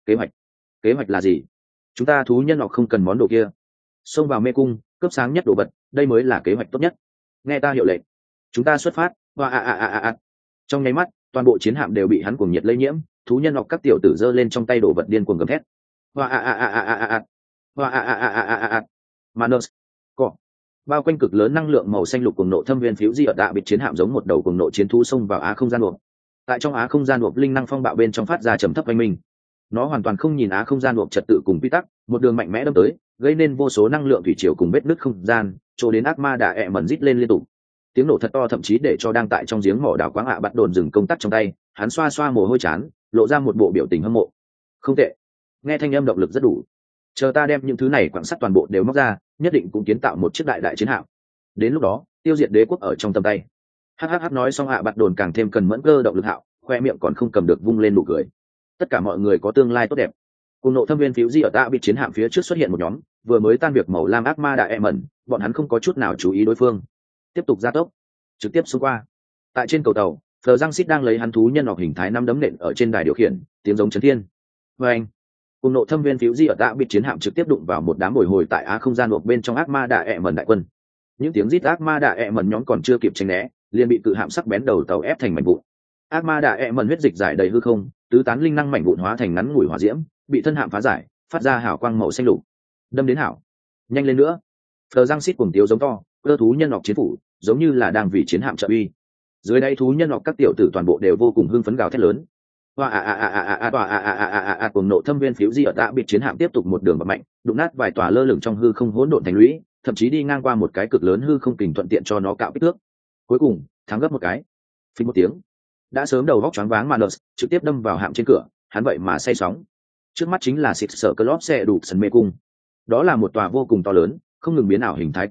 Kế hoạch là gì? Chúng ta thú nhân họ không cần món đồ kia. Xông vào mê cung, cướp sáng nhất đồ vật, đây mới là kế hoạch tốt nhất. Nghe ta hiệu lệnh. Chúng ta xuất phát. Hoa. Trong nháy mắt, toàn bộ chiến hạm đều bị hắn cuồng nhiệt lây nhiễm, thú nhân hoặc các tiểu tử giơ lên trong tay đồ vật điên cuồng gầm thét. Hoa. Manus, cọ. Bao quanh cực lớn năng lượng màu xanh lục cuồng nộ thâm viên phiếu di ở đạ bịt chiến hạm giống một đầu cuồng nộ chiến thú xông vào Á không gian luộc. Tại trong Á không gian luộc linh năng phong bạo bên trong phát ra trầm thấp oanh minh. Nó hoàn toàn không nhìn Á không gian luộc trật tự cùng quy tắc, một đường mạnh mẽ đâm tới, gây nên vô số năng lượng thủy triều cùng vết nứt không gian, chỗ đến ác ma đạ mẩn rít lên liên tục. Tiếng nổ thật to thậm chí để cho đang tại trong giếng mỏ đào quáng bắt đồn dừng công tắc trong tay, hắn xoa xoa mồ hôi chán, lộ ra một bộ biểu tình hâm mộ. Không tệ, nghe thanh âm động lực rất đủ. Chờ ta đem những thứ này quặng sắt toàn bộ đều móc ra, nhất định cũng kiến tạo một chiếc đại chiến hạm. Đến lúc đó, tiêu diệt đế quốc ở trong tầm tay. Hắc nói xong bắt đồn càng thêm cần mẫn cơ động lực hạo, khoe miệng còn không cầm được vung lên nụ cười. Tất cả mọi người có tương lai tốt đẹp. Cùng nộ thâm viên phiếu di ở tạ bị chiến hạm phía trước xuất hiện một nhóm, vừa mới tan việc màu lam ác ma đại mẩn, bọn hắn không có chút nào chú ý đối phương, tiếp tục gia tốc, trực tiếp xông qua. Tại trên cầu tàu, Phờ Giang Sít đang lấy hắn thú nhân hoặc hình thái năm đấm nện ở trên đài điều khiển, tiếng giống chấn thiên. Và anh, cùng nộ thâm viên phiếu di ở tạ bị chiến hạm trực tiếp đụng vào một đám bồi hồi tại Á không gian luộc bên trong ác ma đại mẩn đại quân. Những tiếng rít ác ma đại mẩn nhóm còn chưa kịp tránh né, liền bị cự hạm sắc bén đầu tàu ép thành mảnh vụn. Ác ma đại mẩn huyết dịch giải đầy hư không, tứ tán linh năng mảnh vụn hóa thành ngắn ngủi hỏa diễm, bị thân hạm phá giải, phát ra hào quang màu xanh lục. Đâm đến hảo, nhanh lên nữa. Phờ Giang Sít cuồng tiếu giống to, cơ thú nhân ngọc chiến phủ, giống như là đang vì chiến hạm trợ uy. Dưới đây thú nhân ngọc các tiểu tử toàn bộ đều vô cùng hưng phấn gào thét lớn. Hoa. Cuồng nộ thâm viên phiếu di ở tạ biệt chiến hạm tiếp tục một đường bật mạnh, đụng nát vài tòa lơ lửng trong hư không hỗn độn thành lũy, thậm chí đi ngang qua một cái cực lớn hư không kình thuận tiện cho nó cạo kích thước. Cuối cùng, thắng gấp một cái. Phình một tiếng, đã sớm đầu vóc choáng váng Manus trực tiếp đâm vào hạm trên cửa, hắn vậy mà say sóng. Trước mắt chính là xịt sở cơ lóp xe đủ sân mê cung. Đó là một tòa vô cùng to lớn, không ngừng biến ảo hình thái kiến trúc,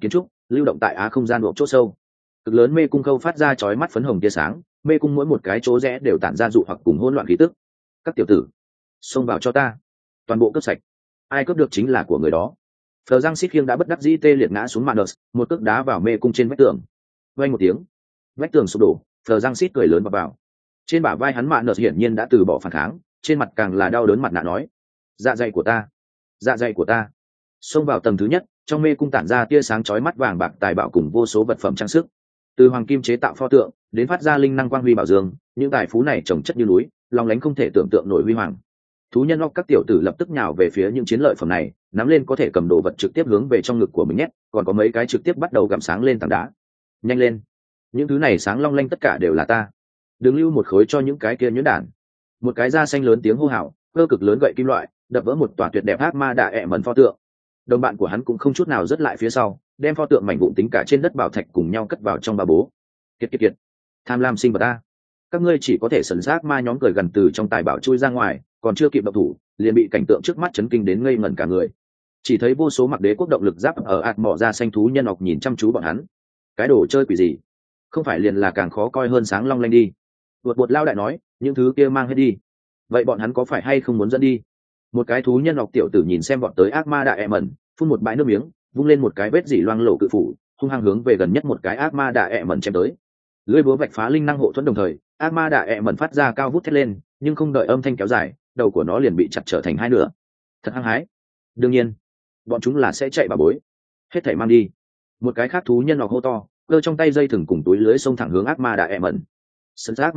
lưu động tại á không gian độ chỗ sâu. Cực lớn mê cung khâu phát ra chói mắt phấn hồng tia sáng, mê cung mỗi một cái chỗ rẽ đều tản ra dụ hoặc cùng hỗn loạn khí tức. Các tiểu tử, xông vào cho ta, toàn bộ cướp sạch, ai cướp được chính là của người đó. Phờ răng xít khiêng đã bất đắc dĩ tê liệt ngã xuống Manus, một cước đá vào mê cung trên vách tường. Vang một tiếng, vách tường sụp đổ, Phờ răng xít cười lớn vào. Trên bả vai hắn Manus hiển nhiên đã từ bỏ phản kháng, trên mặt càng là đau đớn mặt nạ nói: "Dạ dày của ta, dạ dày của ta." Xông vào tầng thứ nhất, trong mê cung tản ra tia sáng chói mắt vàng bạc tài bảo cùng vô số vật phẩm trang sức. Từ hoàng kim chế tạo pho tượng, đến phát ra linh năng quang huy bảo dương, những tài phú này chồng chất như núi, long lánh không thể tưởng tượng nổi huy hoàng. Thú nhân óc các tiểu tử lập tức nhào về phía những chiến lợi phẩm này, nắm lên có thể cầm đồ vật trực tiếp hướng về trong ngực của mình nhét, còn có mấy cái trực tiếp bắt đầu gặm sáng lên tảng đá. Nhanh lên, những thứ này sáng long lanh tất cả đều là ta, đừng lưu một khối cho những cái kia nhuyễn đản. Một cái da xanh lớn tiếng hô hào, cơ cực lớn gậy kim loại đập vỡ một tòa tuyệt đẹp ác ma đạ ẹ mẩn pho tượng. Đồng bạn của hắn cũng không chút nào rớt lại phía sau, đem pho tượng mảnh vụn tính cả trên đất bảo thạch cùng nhau cất vào trong ba bố. Kiệt, tham lam sinh vật ta, các ngươi chỉ có thể sần xác ma nhóm cười gần từ trong tài bảo chui ra ngoài, còn chưa kịp động thủ liền bị cảnh tượng trước mắt chấn kinh đến ngây ngẩn cả người. Chỉ thấy vô số mặc đế quốc động lực giáp ở ạt mỏ ra xanh thú nhân ọc nhìn chăm chú bọn hắn. Cái đồ chơi quỷ gì, không phải liền là càng khó coi hơn sáng long lanh đi. Bột lao đại nói, những thứ kia mang hết đi. Vậy bọn hắn có phải hay không muốn dẫn đi? Một cái thú nhân ọc tiểu tử nhìn xem bọn tới ác ma đại ẹ mẩn, phun một bãi nước miếng, vung lên một cái vết dỉ loang lổ cự phủ, hung hăng hướng về gần nhất một cái ác ma đại ẹ mẩn chém tới. Lưỡi búa vạch phá linh năng hộ thuẫn đồng thời, ác ma đại ẹ mẩn phát ra cao vút thét lên, nhưng không đợi âm thanh kéo dài, đầu của nó liền bị chặt trở thành hai nửa. Thật hăng hái. Đương nhiên, bọn chúng là sẽ chạy bà bối. Hết thảy mang đi. Một cái khác thú nhân ọc hô to, cơ trong tay dây thừng cùng túi lưới xông thẳng hướng ác ma đại ẹ mẩn. Sân ác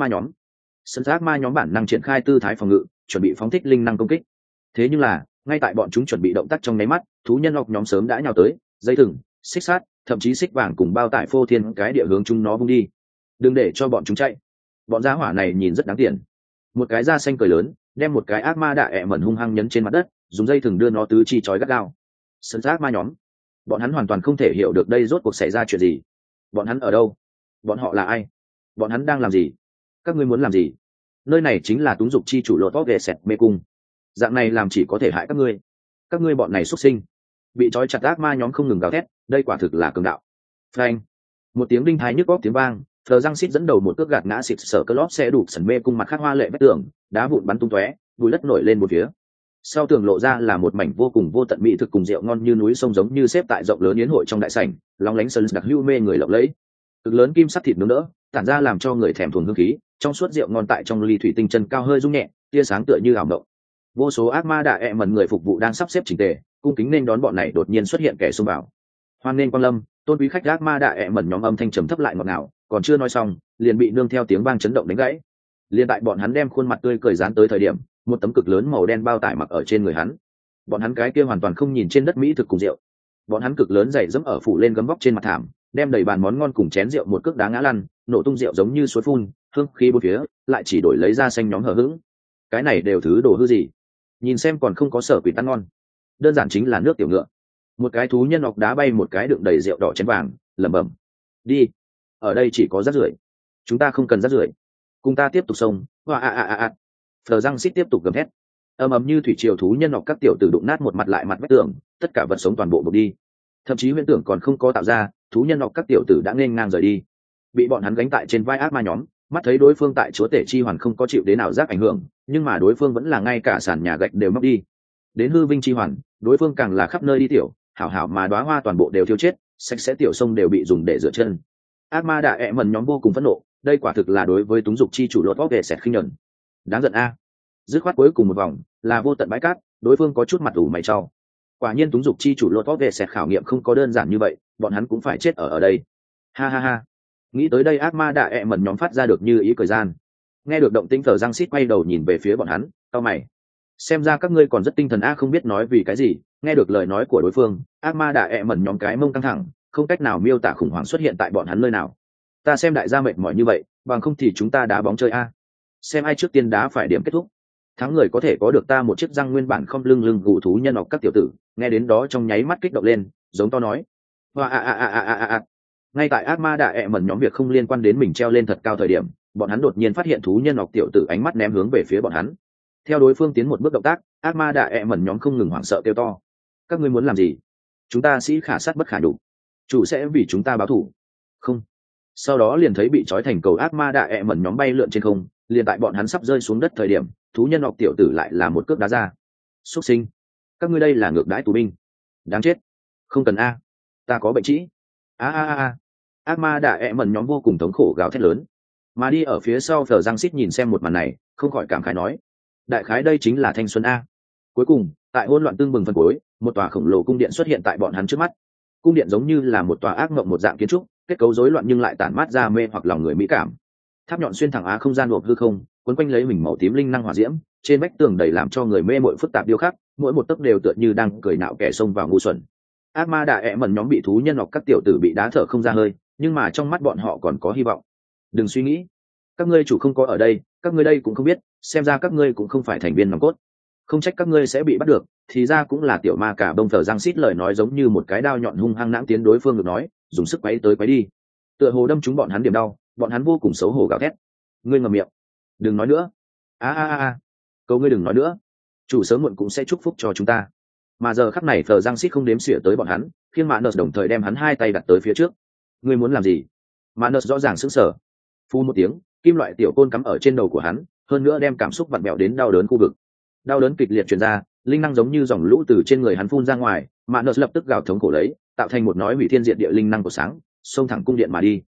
ma nhóm bản năng triển khai tư thái phòng ngự, chuẩn bị phóng thích linh năng công kích. Thế nhưng là, ngay tại bọn chúng chuẩn bị động tác trong nháy mắt, thú nhân ọc nhóm sớm đã nhào tới, dây thừng, xích sắt, thậm chí xích vàng cùng bao tải phô thiên cái địa hướng chúng nó vung đi. Đừng để cho bọn chúng chạy. Bọn gia hỏa này nhìn rất đáng tiền. Một cái da xanh cười lớn, đem một cái ác ma đại ẹ mẩn hung hăng nhấn trên mặt đất, dùng dây thừng đưa nó tứ chi trói gắt gao. Sân ác ma nhóm, bọn hắn hoàn toàn không thể hiểu được đây rốt cuộc xảy ra chuyện gì. Bọn hắn ở đâu? Bọn họ là ai? Bọn hắn đang làm gì? Các ngươi muốn làm gì? Nơi này chính là túng dục chi chủ lột vóc ghệ sẹt mê cung. Dạng này làm chỉ có thể hại các ngươi. Các ngươi bọn này xuất sinh. Bị trói chặt ác ma nhóm không ngừng gào thét, đây quả thực là cường đạo. Phanh! Một tiếng đinh thái nhức óc tiếng vang, Phờ răng xít dẫn đầu một cước gạt ngã xịt sở cơ lóp xe đủ sần mê cung mặt khắc hoa lệ vách tường, đá vụn bắn tung tóe, bùi đất nổi lên một phía. Sau tường lộ ra là một mảnh vô cùng vô tận mỹ thực cùng rượu ngon như núi sông giống như xếp tại rộng lớn yến hội trong đại sảnh, lóng lánh sơn đặc hữu mê người lộng lẫy. Cực lớn kim sắt thịt nướng đỡ, tản ra làm cho người thèm thuồng hương khí, trong suốt rượu ngon tại trong ly thủy tinh chân cao hơi rung nhẹ, tia sáng tựa như ảo mộng. Vô số ác ma đạ ẹ mẩn người phục vụ đang sắp xếp chỉnh tề, cung kính nên đón bọn này đột nhiên xuất hiện kẻ xông vào. Hoan nên quang lâm, tôn quý khách ác ma đạ ẹ mẩn nhóm âm thanh trầm thấp lại ngọt ngào, còn chưa nói xong, liền bị nương theo tiếng vang chấn động đánh gãy. Liên tại bọn hắn đem khuôn mặt tươi cười dán tới thời điểm, một tấm cực lớn màu đen bao tải mặc ở trên người hắn. Bọn hắn cái kia hoàn toàn không nhìn trên đất mỹ thực cùng rượu. Bọn hắn cực lớn dày dẫm ở phủ lên gấm vóc trên mặt thảm, đem đầy bàn món ngon cùng chén rượu một cước đá ngã lăn, nổ tung rượu giống như suối phun, hương khí bốn phía, lại chỉ đổi lấy ra xanh nhóm hờ hững. Cái này đều thứ đồ hư gì? Nhìn xem còn không có sở quỷ tan ngon. Đơn giản chính là nước tiểu ngựa. Một cái thú nhân ọc đá bay một cái đựng đầy rượu đỏ chén vàng, lẩm bẩm: đi, ở đây chỉ có rác rưởi, chúng ta không cần rác rưởi, cùng ta tiếp tục xông. Phờ răng xít tiếp tục gầm thét, ầm ầm như thủy triều thú nhân ọc các tiểu tử đụng nát một mặt lại mặt vách tường, tất cả vật sống toàn bộ bộc đi. Thậm chí huyễn tưởng còn không có tạo ra, thú nhân ọc các tiểu tử đã nên ngang rời đi, bị bọn hắn gánh tại trên vai ác ma nhóm. Mắt thấy đối phương tại chúa tể chi hoàn không có chịu đến nào giác ảnh hưởng, nhưng mà đối phương vẫn là ngay cả sàn nhà gạch đều móc đi. Đến hư vinh chi hoàn, đối phương càng là khắp nơi đi tiểu, hảo hảo mà đóa hoa toàn bộ đều thiêu chết, sạch sẽ tiểu sông đều bị dùng để rửa chân. Ác ma đạ ẹ mẩn nhóm vô cùng phẫn nộ, đây quả thực là đối với túng dục chi chủ lột vóc ghệ sẹt khinh nhẫn. Đáng giận a. Dứt khoát cuối cùng một vòng là vô tận bãi cát, đối phương có chút mặt ủ mày trao. Quả nhiên túng dục chi chủ lột vóc ghệ sẹt khảo nghiệm không có đơn giản như vậy, bọn hắn cũng phải chết ở đây. Ha ha ha. Nghĩ tới đây ác ma đạ ẹ mẩn nhóm phát ra được như ý cười gian. Nghe được động tĩnh Phờ răng xít quay đầu nhìn về phía bọn hắn, cau mày. Xem ra các ngươi còn rất tinh thần a, không biết nói vì cái gì. Nghe được lời nói của đối phương, ác ma đạ ẹ mẩn nhóm cái mông căng thẳng, không cách nào miêu tả khủng hoảng xuất hiện tại bọn hắn nơi nào. Ta xem đại gia mệt mỏi như vậy, bằng không thì chúng ta đá bóng chơi a. Xem ai trước tiên đá phải điểm kết thúc. Thắng người có thể có được ta một chiếc răng nguyên bản không lưng lưng gù thú nhân ọc các tiểu tử. Nghe đến đó trong nháy mắt kích động lên, giống to nói. Ngay tại ác ma đạ ẹ mẩn nhóm việc không liên quan đến mình treo lên thật cao thời điểm, bọn hắn đột nhiên phát hiện thú nhân ọc tiểu tử ánh mắt ném hướng về phía bọn hắn. Theo đối phương tiến một bước động tác, ác ma đạ ẹ mẩn nhóm không ngừng hoảng sợ kêu to. Các ngươi muốn làm gì? Chúng ta sĩ khả sát bất khả đủ. chủ sẽ vì chúng ta báo thù. Không. Sau đó liền thấy bị trói thành cầu ác ma đạ ẹ mẩn nhóm bay lượn trên không, liền tại bọn hắn sắp rơi xuống đất thời điểm, thú nhân học tiểu tử lại là một cước đá ra. Xuất sinh, các ngươi đây là ngược đãi tù binh, đáng chết. Không cần a, ta có bệnh trĩ. A. Ác ma đạ ẹ mẩn nhóm vô cùng thống khổ gào thét lớn, mà đi ở phía sau Phở Giang Xít nhìn xem một màn này, không khỏi cảm khái nói: đại khái đây chính là thanh xuân a. Cuối cùng, tại hỗn loạn tương bừng phân cuối, một tòa khổng lồ cung điện xuất hiện tại bọn hắn trước mắt. Cung điện giống như là một tòa ác mộng một dạng kiến trúc, kết cấu rối loạn nhưng lại tản mát ra mê hoặc lòng người mỹ cảm. Tháp nhọn xuyên thẳng á không gian hộp hư không, quấn quanh lấy mình màu tím linh năng hỏa diễm, trên vách tường đầy làm cho người mê mội phức tạp điêu khắc, mỗi một tấc đều tựa như đang cười nạo kẻ xông vào ngu xuẩn. Ác ma đạ ẹ mẩn nhóm bị thú nhân hoặc các tiểu tử bị đá thở không ra hơi, nhưng mà trong mắt bọn họ còn có hy vọng. Đừng suy nghĩ, các ngươi chủ không có ở đây, các ngươi đây cũng không biết, xem ra các ngươi cũng không phải thành viên nòng cốt. Không trách các ngươi sẽ bị bắt được, thì ra cũng là tiểu ma cả bông. Thở Giang Xít lời nói giống như một cái đao nhọn hung hăng nãng tiến đối phương được nói, dùng sức quấy tới quấy đi, tựa hồ đâm chúng bọn hắn điểm đau. Bọn hắn vô cùng xấu hổ gào thét: ngươi ngậm miệng, đừng nói nữa. A. Câu ngươi đừng nói nữa, chủ sớm muộn cũng sẽ chúc phúc cho chúng ta. Mà giờ khắc này Thở Giang Xít không đếm xỉa tới bọn hắn, khiến Mạn Nợ đồng thời đem hắn hai tay đặt tới phía trước. Ngươi muốn làm gì? Mạn Nợ rõ ràng sững sờ. Phu một tiếng, kim loại tiểu côn cắm ở trên đầu của hắn, hơn nữa đem cảm xúc vặn bẹo đến đau đớn khu vực. Đau đớn kịch liệt truyền ra, linh năng giống như dòng lũ từ trên người hắn phun ra ngoài. Mạn Nợ lập tức gào thống cổ lấy, tạo thành một nói hủy thiên diệt địa linh năng của sáng, xông thẳng cung điện mà đi.